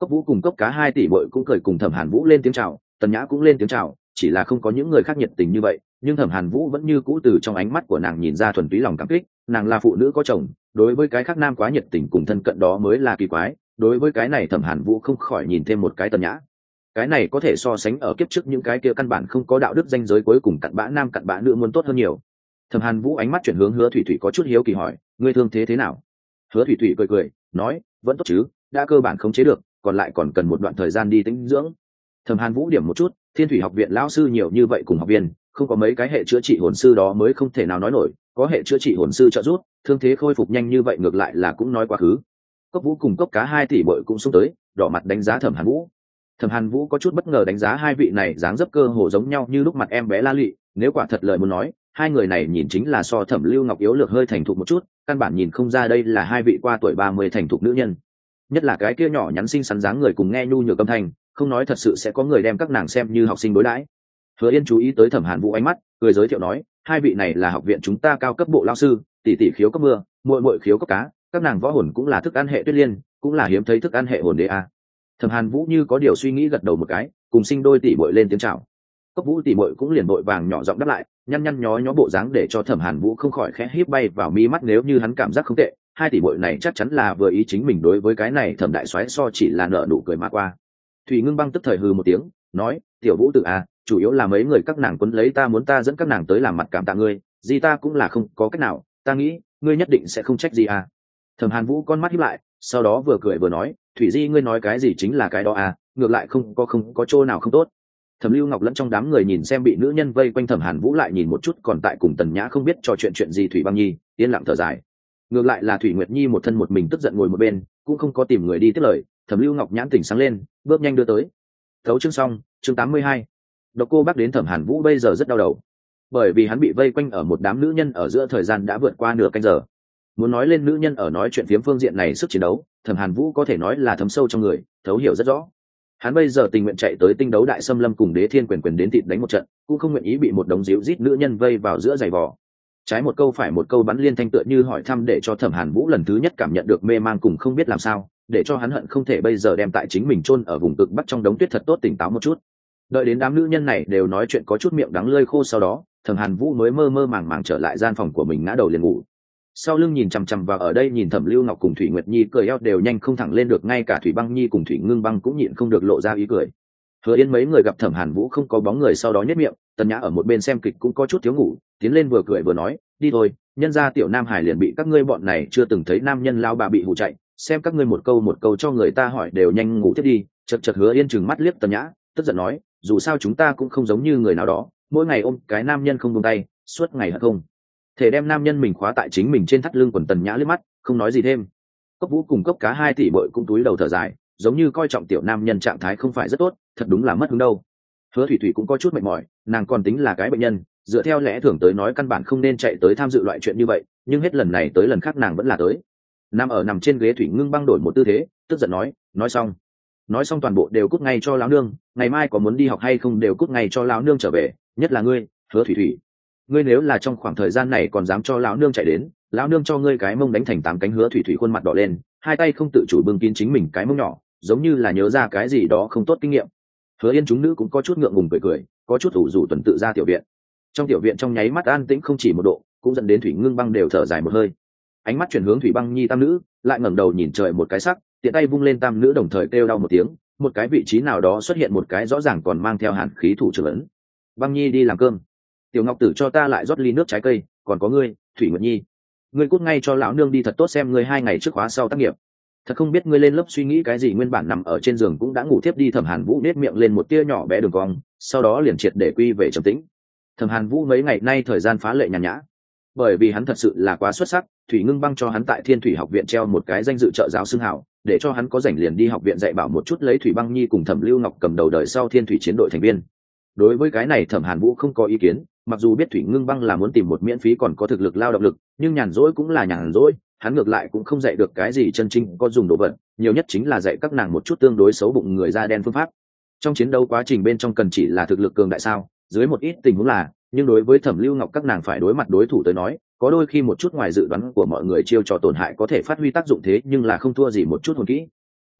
Cốc Vũ cùng Cốc Cá hai tỷ bội cũng cười cùng Thẩm Hàn Vũ lên tiếng chào, Tần Nhã cũng lên tiếng chào, chỉ là không có những người khác nhiệt tình như vậy, nhưng Thẩm Hàn Vũ vẫn như cũ từ trong ánh mắt của nàng nhìn ra thuần túy lòng cảm kích, nàng là phụ nữ có chồng, đối với cái khác nam quá nhiệt tình cùng thân cận đó mới là kỳ quái, đối với cái này Thẩm Hàn Vũ không khỏi nhìn thêm một cái Tần Nhã. Cái này có thể so sánh ở kiếp trước những cái kia căn bản không có đạo đức danh giới cuối cùng cặn bã nam cặn bã nữ muốn tốt hơn nhiều. Thẩm Hàn Vũ ánh mắt chuyển hướng Hứa Thủy Thủy có chút hiếu kỳ hỏi, ngươi thương thế nào? Hứa Thủy Thủy cười cười, nói, vẫn tốt chứ, đã cơ bản khống chế được, còn lại còn cần một đoạn thời gian đi tĩnh dưỡng. Thẩm Hàn Vũ điểm một chút, Thiên Thủy học viện lão sư nhiều như vậy cùng học viên, không có mấy cái hệ chữa trị hồn sư đó mới không thể nào nói nổi, có hệ chữa trị hồn sư trợ giúp, thương thế khôi phục nhanh như vậy ngược lại là cũng nói quá khứ. Cốc Vũ cùng Cốc Cá hai tỷ bội cũng xông tới, đỏ mặt đánh giá Thẩm Hàn Vũ. Thẩm Hàn Vũ có chút bất ngờ đánh giá hai vị này dáng dấp cơ hồ giống nhau như lúc mặt em bé La Lị, nếu quả thật lời muốn nói, hai người này nhìn chính là so Thẩm Lưu Ngọc yếu lược hơi thành thục một chút, căn bản nhìn không ra đây là hai vị qua tuổi 30 thành thục nữ nhân. Nhất là cái kia nhỏ nhắn xinh xắn dáng người cùng nghe nhu nhược âm thanh, không nói thật sự sẽ có người đem các nàng xem như học sinh đối đãi. Hứa Yên chú ý tới Thẩm Hàn Vũ ánh mắt, cười giới thiệu nói, hai vị này là học viện chúng ta cao cấp bộ lão sư, tỷ tỷ khiếu cấp mưa, muội muội khiếu cấp cá, các nàng võ hồn cũng là thức ăn hệ tuyết liên, cũng là hiếm thấy thức ăn hệ hồn đế a. Thẩm Hàn Vũ như có điều suy nghĩ gật đầu một cái, cùng sinh đôi tỷ muội lên tiếng chào. Cốc Vũ tỷ muội cũng liền vội vàng nhỏ giọng đáp lại, nhăn nhăn nhó nhó bộ dáng để cho Thẩm Hàn Vũ không khỏi khẽ híp bay vào mi mắt, nếu như hắn cảm giác không tệ, hai tỷ muội này chắc chắn là vừa ý chính mình, đối với cái này Thẩm đại soái so chỉ là nợ nụ cười mà qua. Thủy Ngưng Băng tức thời hừ một tiếng, nói, tiểu Vũ tử à, chủ yếu là mấy người các nàng quấn lấy ta muốn ta dẫn các nàng tới làm mặt cảm tạ ngươi, gì ta cũng là không có cách nào, ta nghĩ ngươi nhất định sẽ không trách gì à. Thẩm Hàn Vũ con mắt híp lại, sau đó vừa cười vừa nói, Thủy Di ngươi nói cái gì chính là cái đó à, ngược lại không có chỗ nào không tốt. Thẩm Lưu Ngọc lẫn trong đám người nhìn xem bị nữ nhân vây quanh Thẩm Hàn Vũ lại nhìn một chút còn tại cùng Tần Nhã không biết trò chuyện gì Thủy Băng Nhi, yên lặng thở dài. Ngược lại là Thủy Nguyệt Nhi một thân một mình tức giận ngồi một bên, cũng không có tìm người đi tiếp lời. Thẩm Lưu Ngọc nhãn tỉnh sáng lên, bước nhanh đưa tới. Thấu chương xong, chương 82. Độc Cô Bác đến Thẩm Hàn Vũ bây giờ rất đau đầu, bởi vì hắn bị vây quanh ở một đám nữ nhân ở giữa thời gian đã vượt qua nửa canh giờ. Muốn nói lên nữ nhân ở nói chuyện phiếm phương diện này sức chiến đấu, Thẩm Hàn Vũ có thể nói là thấm sâu trong người, thấu hiểu rất rõ. Hắn bây giờ tình nguyện chạy tới Tinh Đấu Đại Xâm Lâm cùng Đế Thiên Quyền đến thịt đánh một trận, cũng không nguyện ý bị một đống díu rít nữ nhân vây vào giữa giày vò. Trái một câu phải một câu bắn liên thanh tựa như hỏi thăm, để cho Thẩm Hàn Vũ lần thứ nhất cảm nhận được mê mang cùng không biết làm sao, để cho hắn hận không thể bây giờ đem tại chính mình chôn ở vùng cực bắc trong đống tuyết thật tốt tỉnh táo một chút. Đợi đến đám nữ nhân này đều nói chuyện có chút miệng đắng lưỡi khô, sau đó Thẩm Hàn Vũ mới mơ mơ màng màng trở lại gian phòng của mình, ngã đầu liền ngủ. Sau lưng nhìn chằm chằm vào ở đây nhìn Thẩm Lưu Ngọc cùng Thủy Nguyệt Nhi cười eo đều nhanh không thẳng lên được, ngay cả Thủy Băng Nhi cùng Thủy Ngưng Băng cũng nhịn không được lộ ra ý cười. Hứa Yên mấy người gặp Thẩm Hàn Vũ không có bóng người sau đó nhếch miệng, Tần Nhã ở một bên xem kịch cũng có chút thiếu ngủ, tiến lên vừa cười vừa nói, đi thôi, nhân gia tiểu Nam Hải liền bị các ngươi bọn này chưa từng thấy nam nhân lao bà bị hù chạy, xem các ngươi một câu cho người ta hỏi đều nhanh ngủ tiếp đi. Chật Hứa Yên trừng mắt liếc Tần Nhã, tức giận nói, dù sao chúng ta cũng không giống như người nào đó, mỗi ngày ôm cái nam nhân không buông tay, suốt ngày hận không thể đem nam nhân mình khóa tại chính mình trên thắt lưng quần. Tần Nhã liếc mắt, không nói gì thêm. Cốc Vũ cùng Cốc Cá hai tỷ bội cũng túi đầu thở dài, giống như coi trọng tiểu nam nhân trạng thái không phải rất tốt, thật đúng là mất hứng đâu. Hứa Thủy Thủy cũng có chút mệt mỏi, nàng còn tính là cái bệnh nhân, dựa theo lẽ thường tới nói căn bản không nên chạy tới tham dự loại chuyện như vậy, nhưng hết lần này tới lần khác nàng vẫn là tới. Nằm trên ghế, Thủy Ngưng Băng đổi một tư thế, tức giận nói xong toàn bộ đều cút ngay cho lão nương, ngày mai có muốn đi học hay không đều cút ngay cho lão nương trở về, nhất là ngươi, Hứa Thủy Thủy, ngươi nếu là trong khoảng thời gian này còn dám cho lão nương chạy đến, lão nương cho ngươi cái mông đánh thành 8 cánh. Hứa Thủy Thủy khuôn mặt đỏ lên, hai tay không tự chủ bưng kín chính mình cái mông nhỏ, giống như là nhớ ra cái gì đó không tốt kinh nghiệm. Hứa Yên chúng nữ cũng có chút ngượng ngùng cười, có chút ủ rũ tuần tự ra tiểu viện. Trong tiểu viện trong nháy mắt an tĩnh không chỉ một độ, cũng dẫn đến Thủy Ngưng Băng đều thở dài một hơi. Ánh mắt chuyển hướng Thủy Băng Nhi tam nữ, lại ngẩng đầu nhìn trời một cái sắc, tiện tay vung lên tam nữ đồng thời kêu đau một tiếng, một cái vị trí nào đó xuất hiện một cái rõ ràng còn mang theo hàn khí thủ trưởng ấn. Băng Nhi đi làm cơm, tiểu Ngọc Tử cho ta lại rót ly nước trái cây, còn có ngươi, Thủy Nguyệt Nhi, ngươi cút ngay cho lão nương đi, thật tốt xem ngươi 2 ngày trước khóa sau tác nghiệp. Thật không biết ngươi lên lớp suy nghĩ cái gì, nguyên bản nằm ở trên giường cũng đã ngủ thiếp đi. Thẩm Hàn Vũ nết miệng lên một tia nhỏ bé đường cong, sau đó liền triệt để quy về trầm tĩnh. Thẩm Hàn Vũ mấy ngày nay thời gian phá lệ nhàn nhã, bởi vì hắn thật sự là quá xuất sắc. Thủy Ngưng Băng cho hắn tại Thiên Thủy học viện treo một cái danh dự trợ giáo xưng hào, để cho hắn có rảnh liền đi học viện dạy bảo một chút, lấy Thủy Băng Nhi cùng Thẩm Lưu Ngọc cầm đầu đời sau Thiên Thủy chiến đội thành viên. Đối với cái này Thẩm Hàn Vũ không có ý kiến, mặc dù biết Thủy Ngưng Băng là muốn tìm một miễn phí còn có thực lực lao động lực, nhưng nhàn rỗi cũng là nhàn rỗi, hắn ngược lại cũng không dạy được cái gì chân chính có dùng đồ vật, nhiều nhất chính là dạy các nàng một chút tương đối xấu bụng người da đen phương pháp. Trong chiến đấu quá trình bên trong cần chỉ là thực lực cường đại sao, dưới một ít tình huống là, nhưng đối với Thẩm Lưu Ngọc các nàng phải đối mặt đối thủ tới nói, có đôi khi một chút ngoài dự đoán của mọi người chiêu trò tổn hại có thể phát huy tác dụng, thế nhưng là không thua gì một chút hồn kỹ.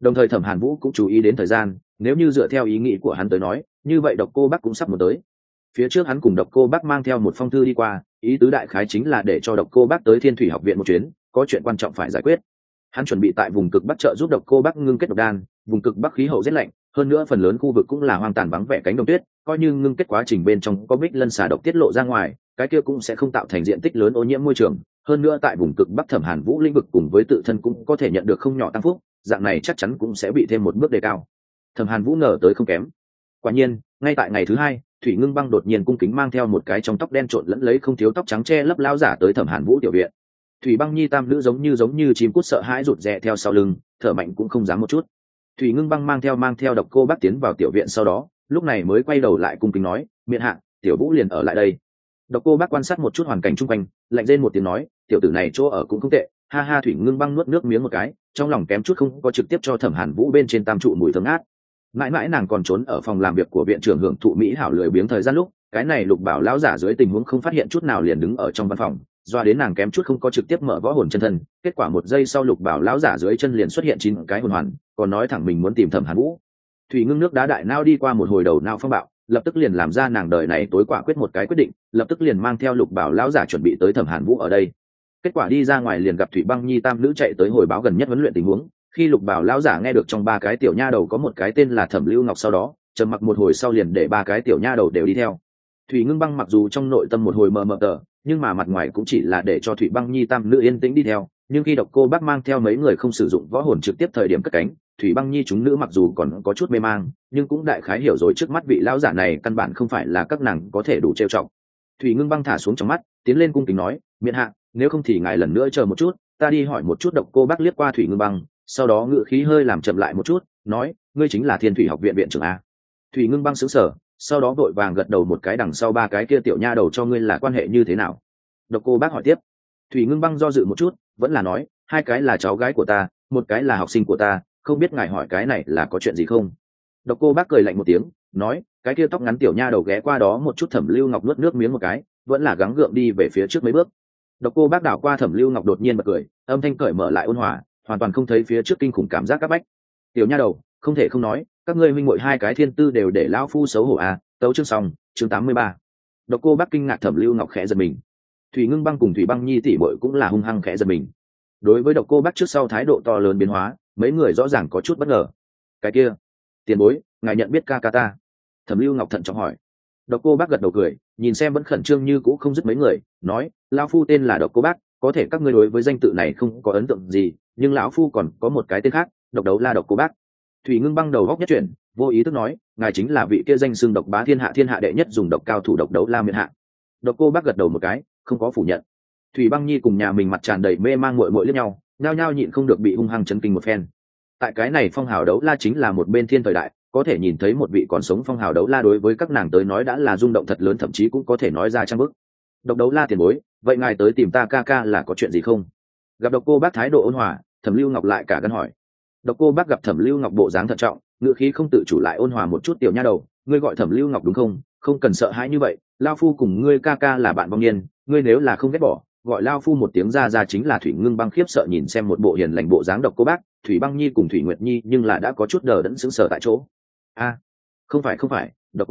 Đồng thời Thẩm Hàn Vũ cũng chú ý đến thời gian, nếu như dựa theo ý nghĩ của hắn tới nói, như vậy Độc Cô Bác cũng sắp muốn tới. Phía trước hắn cùng Độc Cô Bác mang theo một phong thư đi qua, ý tứ đại khái chính là để cho Độc Cô Bác tới Thiên Thủy học viện một chuyến, có chuyện quan trọng phải giải quyết. Hắn chuẩn bị tại vùng cực Bắc trợ giúp Độc Cô Bác ngưng kết độc đan, vùng cực Bắc khí hậu rét lạnh, hơn nữa phần lớn khu vực cũng là hoang tàn vắng vẻ cánh đồng tuyết, coi như ngưng kết quá trình bên trong có Bích Lân xà độc tiết lộ ra ngoài, cái kia cũng sẽ không tạo thành diện tích lớn ô nhiễm môi trường. Hơn nữa tại vùng cực Bắc Thẩm Hàn Vũ lĩnh vực cùng với tự thân cũng có thể nhận được không nhỏ tăng phúc, dạng này chắc chắn cũng sẽ bị thêm một bước đề cao. Thẩm Hàn Vũ ngờ tới không kém. Quả nhiên, ngay tại ngày thứ hai, Thủy Ngưng Băng đột nhiên cung kính mang theo một cái trong tóc đen trộn lẫn lấy không thiếu tóc trắng che lấp lao giả tới Thẩm Hàn Vũ tiểu viện. Thủy Băng Nhi tam nữ giống như chim cút sợ hãi rụt rè theo sau lưng, thở mạnh cũng không dám một chút. Thủy Ngưng Băng mang theo Độc Cô Bác tiến vào tiểu viện sau đó, lúc này mới quay đầu lại cung kính nói, miện hạ, tiểu Vũ liền ở lại đây. Độc Cô Bác quan sát một chút hoàn cảnh xung quanh, lạnh rên một tiếng nói, tiểu tử này chỗ ở cũng không tệ. Ha ha. Thủy Ngưng Băng nuốt nước miếng một cái, trong lòng kém chút không có trực tiếp cho Thẩm Hàn Vũ bên trên tam trụ mùi thơm ngát. Mãi mãi nàng còn trốn ở phòng làm việc của viện trưởng hưởng thụ mỹ hảo lười biếng thời gian lúc, cái này Lục Bảo lão giả dưới tình huống không phát hiện chút nào liền đứng ở trong văn phòng, doa đến nàng kém chút không có trực tiếp mở võ hồn chân thân. Kết quả một giây sau Lục Bảo lão giả dưới chân liền xuất hiện 9 cái hồn hoàn, còn nói thẳng mình muốn tìm Thẩm Hàn Vũ. Thủy Ngưng nước đá đại nao đi qua một hồi đầu nao phong bạo, lập tức liền làm ra nàng đời này tối quả quyết một cái quyết định, lập tức liền mang theo Lục Bảo lão giả chuẩn bị tới Thẩm Hàn Vũ ở đây. Kết quả đi ra ngoài liền gặp Thủy Băng Nhi tam nữ chạy tới hồi báo gần nhất huấn luyện tình huống. Khi Lục Bảo lão giả nghe được trong 3 cái tiểu nha đầu có một cái tên là Thẩm Lưu Ngọc, sau đó trầm mặc một hồi sau liền để 3 cái tiểu nha đầu đều đi theo. Thủy Ngưng Băng mặc dù trong nội tâm một hồi mờ mờ tờ, nhưng mà mặt ngoài cũng chỉ là để cho Thủy Băng Nhi tam nữ yên tĩnh đi theo. Nhưng khi Độc Cô Bác mang theo mấy người không sử dụng võ hồn trực tiếp thời điểm cất cánh, Thủy Băng Nhi chúng nữ mặc dù còn có chút mê mang, nhưng cũng đại khái hiểu rồi trước mắt vị lão giả này căn bản không phải là các nàng có thể đủ trêu chọc. Thủy Ngưng Băng thả xuống trong mắt, tiến lên cung kính nói, miện hạ, nếu không thì ngài lần nữa chờ một chút, ta đi hỏi một chút. Độc Cô Bác liếc qua Thủy Ngưng Băng, sau đó ngữ khí hơi làm chậm lại một chút, nói, ngươi chính là Thiên Thủy học viện viện trưởng a? Thủy Ngưng Băng sững sờ, sau đó vội vàng gật đầu một cái, đằng sau 3 cái kia tiểu nha đầu cho ngươi là quan hệ như thế nào? Độc Cô Bác hỏi tiếp. Thủy Ngưng Băng do dự một chút, vẫn là nói, 2 cái là cháu gái của ta, 1 cái là học sinh của ta, không biết ngài hỏi cái này là có chuyện gì không? Độc Cô Bác cười lạnh một tiếng, nói, cái kia tóc ngắn tiểu nha đầu ghé qua đó một chút. Thẩm Lưu Ngọc nuốt nước miếng một cái, vẫn là gắng gượng đi về phía trước mấy bước. Độc Cô Bác đảo qua Thẩm Lưu Ngọc đột nhiên bật cười, âm thanh cởi mở lại ôn hòa, hoàn toàn không thấy phía trước kinh khủng cảm giác các bách. Tiểu nha đầu, không thể không nói, các ngươi huynh muội 2 cái thiên tư đều để lão phu xấu hổ à. Tấu chương xong, chương 83. Độc Cô Bác kinh ngạc, Thẩm Lưu Ngọc khẽ giật mình. Thủy Ngưng Băng cùng Thủy Băng Nhi tỷ muội cũng là hung hăng khẽ giật mình. Đối với Độc Cô Bác trước sau thái độ to lớn biến hóa, mấy người rõ ràng có chút bất ngờ. Cái kia, tiền bối, ngài nhận biết ca ca ta? Thẩm Lưu Ngọc thận trọng hỏi. Độc Cô Bác gật đầu cười, nhìn xem vẫn khẩn trương như cũ không dứt mấy người, nói, lão phu tên là Độc Cô Bác, có thể các ngươi đối với danh tự này không có ấn tượng gì, nhưng lão phu còn có một cái tên khác, Độc Đấu La Độc Cô Bác. Thủy Ngưng Băng đầu góc nhất chuyển, vô ý thức nói, ngài chính là vị kia danh xưng độc bá thiên hạ đệ nhất dùng độc cao thủ Độc Đấu La miện hạ? Độc Cô Bác gật đầu một cái, không có phủ nhận. Thủy Băng Nhi cùng nhà mình mặt tràn đầy mê mang muội muội liếc nhau, nhao nhao nhịn không được bị hung hăng chấn kinh một phen. Tại cái này phong hào đấu la chính là một bên thiên thời đại, có thể nhìn thấy một vị còn sống phong hào đấu la đối với các nàng tới nói đã là rung động thật lớn, thậm chí cũng có thể nói ra trang bức. Độc Đấu La tiền bối, vậy ngài tới tìm ta ca ca là có chuyện gì không? Gặp Độc Cô Bác thái độ ôn hòa, Thẩm Lưu Ngọc lại cả gan hỏi. Độc Cô Bác gặp Thẩm Lưu Ngọc bộ dáng thận trọng, ngữ khí không tự chủ lại ôn hòa một chút, tiểu nha đầu, ngươi gọi Thẩm Lưu Ngọc đúng không? Không cần sợ hãi như vậy, lão phu cùng ngươi ca ca là bạn vong niên, ngươi nếu là không ghét bỏ, gọi lão phu một tiếng ra chính là. Thủy Ngưng Băng khiếp sợ nhìn xem một bộ hiền lành bộ dáng Độc Cô Bác, Thủy Băng Nhi cùng Thủy Nguyệt Nhi nhưng là đã có chút đờ đẫn sững sờ tại chỗ. A, không phải,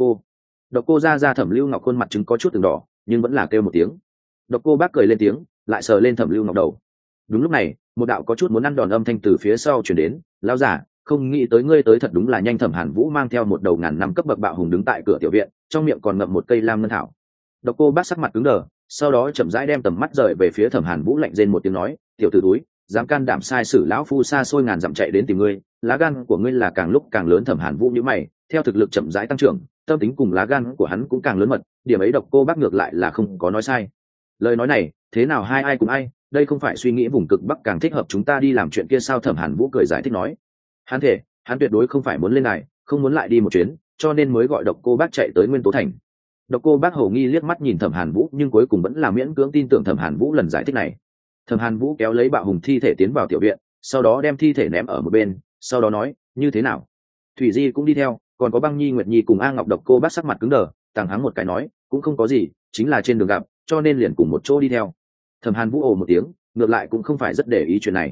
Độc Cô ra. Thẩm Lưu Ngọc khuôn mặt chứng có chút từng đỏ, nhưng vẫn là kêu một tiếng. Độc Cô Bác cười lên tiếng, lại sờ lên Thẩm Lưu Ngọc đầu. Đúng lúc này, một đạo có chút muốn ăn đòn âm thanh từ phía sau truyền đến, lão giả, không nghĩ tới ngươi tới thật đúng là nhanh. Thẩm Hàn Vũ mang theo một đầu ngàn năm cấp bậc bạo hùng đứng tại cửa tiểu viện, trong miệng còn ngậm một cây lam ngân thảo. Độc Cô Bác sắc mặt cứng đờ, sau đó chậm rãi đem tầm mắt rời về phía Thẩm Hàn Vũ, lạnh rên một tiếng nói, tiểu tử túi, dám can đảm sai sử lão phu xa xôi ngàn dặm chạy đến tìm ngươi, lá gan của ngươi là càng lúc càng lớn. Thẩm Hàn Vũ nhíu mày, theo thực lực chậm rãi tăng trưởng, tâm tính cùng lá gan của hắn cũng càng lớn mật, điểm ấy Độc Cô Bác ngược lại là không có nói sai. Lời nói này, thế nào hai ai cùng ai, đây không phải suy nghĩ vùng cực Bắc càng thích hợp chúng ta đi làm chuyện kia sao? Thẩm Hàn Vũ cười giải thích nói, hắn tuyệt đối không phải muốn lên này, không muốn lại đi một chuyến, cho nên mới gọi Độc Cô Bác chạy tới Nguyên Tố Thành. Độc Cô Bác hầu nghi liếc mắt nhìn Thẩm Hàn Vũ, nhưng cuối cùng vẫn là miễn cưỡng tin tưởng Thẩm Hàn Vũ lần giải thích này. Thẩm Hàn Vũ kéo lấy bạo hùng thi thể tiến vào tiểu viện, sau đó đem thi thể ném ở một bên, sau đó nói, như thế nào? Thủy Di cũng đi theo, còn có Băng Nhi, Nguyệt Nhi cùng A Ngọc. Độc Cô Bác sắc mặt cứng đờ, tàng hắng một cái nói, cũng không có gì, chính là trên đường gặp, cho nên liền cùng một chỗ đi theo. Thẩm Hàn Vũ ồ một tiếng, ngược lại cũng không phải rất để ý chuyện này.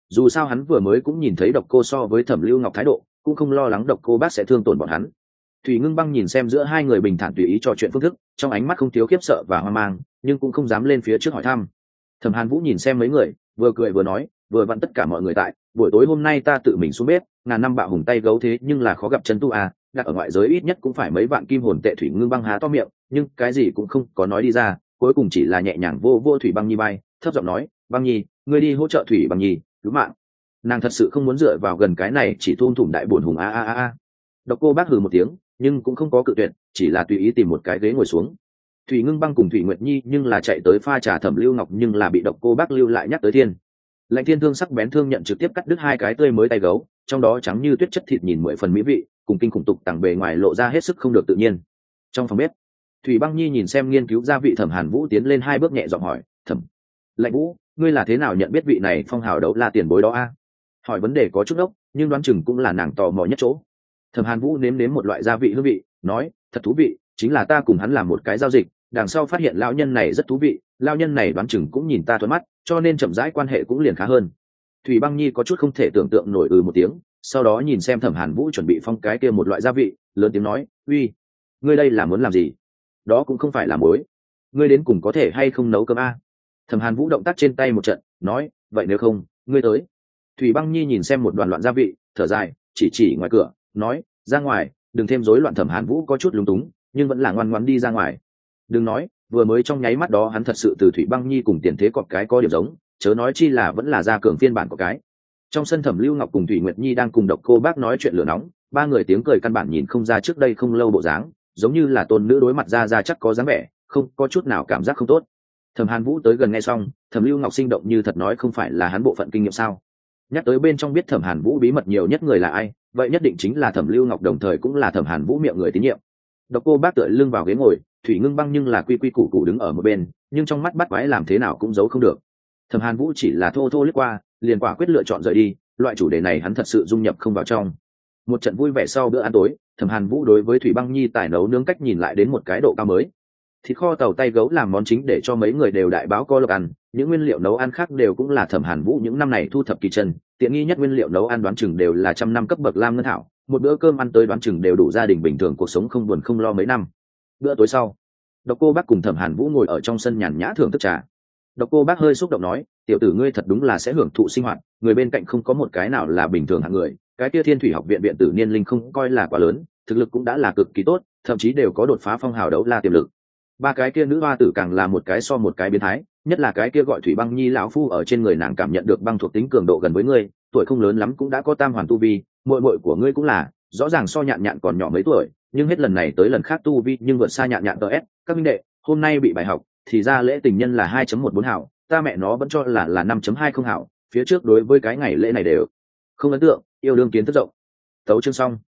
dù sao hắn vừa mới cũng nhìn thấy độc cô so với Thẩm Lưu Ngọc thái độ, cũng không lo lắng độc cô bác sẽ thương tổn bọn hắn. Thủy Ngưng Băng nhìn xem giữa hai người bình thản tùy ý trò chuyện phương thức, trong ánh mắt không thiếu khiếp sợ và hoang mang, nhưng cũng không dám lên phía trước hỏi thăm. Thẩm Hàn Vũ nhìn xem mấy người, vừa cười vừa nói, vừa vặn tất cả mọi người tại, buổi tối hôm nay ta tự mình xuống bếp, ngàn năm bạo hùng tay gấu thế nhưng là khó gặp chân tu à, đặt ở ngoại giới ít nhất cũng phải mấy vạn kim hồn tệ. Thủy Ngưng Băng há to miệng, nhưng cái gì cũng không có nói đi ra, cuối cùng chỉ là nhẹ nhàng vô vô Thủy Băng Nhi bay, thấp giọng nói, Băng Nhi, ngươi đi hỗ trợ Thủy Băng Nhi, cứu mạng. Nàng thật sự không muốn dựa vào gần cái này chỉ thôn thủng đại bổn hùng a. Độc Cô Bác hừ một tiếng, nhưng cũng không có cự tuyệt, chỉ là tùy ý tìm một cái ghế ngồi xuống. Thủy Ngưng Băng cùng Thủy Nguyệt Nhi nhưng là chạy tới pha trà Thẩm Lưu Ngọc, nhưng là bị Độc Cô Bác lưu lại nhắc tới thiên. Lạnh Thiên thương sắc bén thương nhận trực tiếp cắt đứt hai cái tươi mới tay gấu, trong đó trắng như tuyết chất thịt nhìn 10 phần mỹ vị, cùng kinh khủng tục tàng bề ngoài lộ ra hết sức không được tự nhiên. Trong phòng bếp, Thủy Băng Nhi nhìn xem nghiên cứu gia vị Thẩm Hàn Vũ tiến lên 2 bước nhẹ giọng hỏi, "Thẩm Lạnh Vũ, ngươi là thế nào nhận biết vị này phong hào đấu la tiền bối đó a?" Hỏi vấn đề có chút ốc, nhưng đoán chừng cũng là nàng tò mò nhất chỗ. Thẩm Hàn Vũ nếm một loại gia vị hương vị, nói, "Thật thú vị, chính là ta cùng hắn làm một cái giao dịch, đằng sau phát hiện lão nhân này rất thú vị, lão nhân này đoán chừng cũng nhìn ta thuận mắt, cho nên chậm rãi quan hệ cũng liền khá hơn." Thủy Băng Nhi có chút không thể tưởng tượng nổi một tiếng, sau đó nhìn xem Thẩm Hàn Vũ chuẩn bị phong cái kia một loại gia vị, lớn tiếng nói, "Uy, ngươi đây là muốn làm gì? Đó cũng không phải là muối, ngươi đến cùng có thể hay không nấu cơm a?" Thẩm Hàn Vũ động tác trên tay một trận, nói, "Vậy nếu không, ngươi tới." Thủy Băng Nhi nhìn xem một đoàn loạn gia vị, thở dài, chỉ ngoài cửa, nói, "Ra ngoài, đừng thêm rối loạn." Thẩm Hàn Vũ có chút lúng túng, nhưng vẫn là ngoan ngoãn đi ra ngoài. Đừng nói, vừa mới trong nháy mắt đó hắn thật sự từ Thủy Băng Nhi cùng tiền thế cọp cái có điểm giống, chớ nói chi là vẫn là gia cường phiên bản của cái. Trong sân Thẩm Lưu Ngọc cùng Thủy Nguyệt Nhi đang cùng Độc Cô Bác nói chuyện lửa nóng, ba người tiếng cười căn bản nhìn không ra trước đây không lâu bộ dáng, giống như là tôn nữ đối mặt ra chắc có dáng vẻ, không có chút nào cảm giác không tốt. Thẩm Hàn Vũ tới gần nghe xong, Thẩm Lưu Ngọc sinh động như thật nói, không phải là hắn bộ phận kinh nghiệm sao? Nhắc tới bên trong biết Thẩm Hàn Vũ bí mật nhiều nhất người là ai, vậy nhất định chính là Thẩm Lưu Ngọc, đồng thời cũng là Thẩm Hàn Vũ miệng người tín nhiệm. Độc Cô Bác tựa lưng vào ghế ngồi, Thủy Ngưng Băng nhưng là quy quy củ củ đứng ở một bên, nhưng trong mắt bắt quái làm thế nào cũng giấu không được. Thẩm Hàn Vũ chỉ là thô lướt qua, liền quả quyết lựa chọn rời đi, loại chủ đề này hắn thật sự dung nhập không vào trong. Một trận vui vẻ sau bữa ăn tối, Thẩm Hàn Vũ đối với Thủy Băng Nhi tài nấu nướng cách nhìn lại đến một cái độ cao mới. Thịt kho tàu tay gấu làm món chính để cho mấy người đều đại báo co lộc ăn, những nguyên liệu nấu ăn khác đều cũng là Thẩm Hàn Vũ những năm này thu thập kỳ chân, tiện nghi nhất nguyên liệu nấu ăn đoán chừng đều là trăm năm cấp bậc lam ngân thảo, một bữa cơm ăn tới đoán chừng đều đủ gia đình bình thường cuộc sống không buồn không lo mấy năm. Bữa tối sau, Độc Cô Bác cùng Thẩm Hàn Vũ ngồi ở trong sân nhàn nhã thưởng thức trà. Độc Cô Bác hơi xúc động nói, "Tiểu tử ngươi thật đúng là sẽ hưởng thụ sinh hoạt, người bên cạnh không có một cái nào là bình thường hạng người, cái kia Thiên Thủy học viện viện tử niên linh không coi là quá lớn, thực lực cũng đã là cực kỳ tốt, thậm chí đều có đột phá phong hào đấu la tiềm lực. Ba cái kia nữ hoa tử càng là một cái so một cái biến thái, nhất là cái kia gọi Thủy Băng Nhi lão phu ở trên người nàng cảm nhận được băng thuộc tính cường độ gần với ngươi, tuổi không lớn lắm cũng đã có tam hoàn tu vi, muội muội của ngươi cũng là, rõ ràng so Nhạn Nhạn còn nhỏ mấy tuổi, nhưng hết lần này tới lần khác tu vi nhưng vượt xa Nhạn Nhạn. TS, các minh đệ, hôm nay bị bài học, thì ra lễ tình nhân là 2.14 hảo, ta mẹ nó vẫn cho là 5.20 hảo, phía trước đối với cái ngày lễ này đều không ấn tượng, yêu đương kiến thức rộng." Tấu chương xong.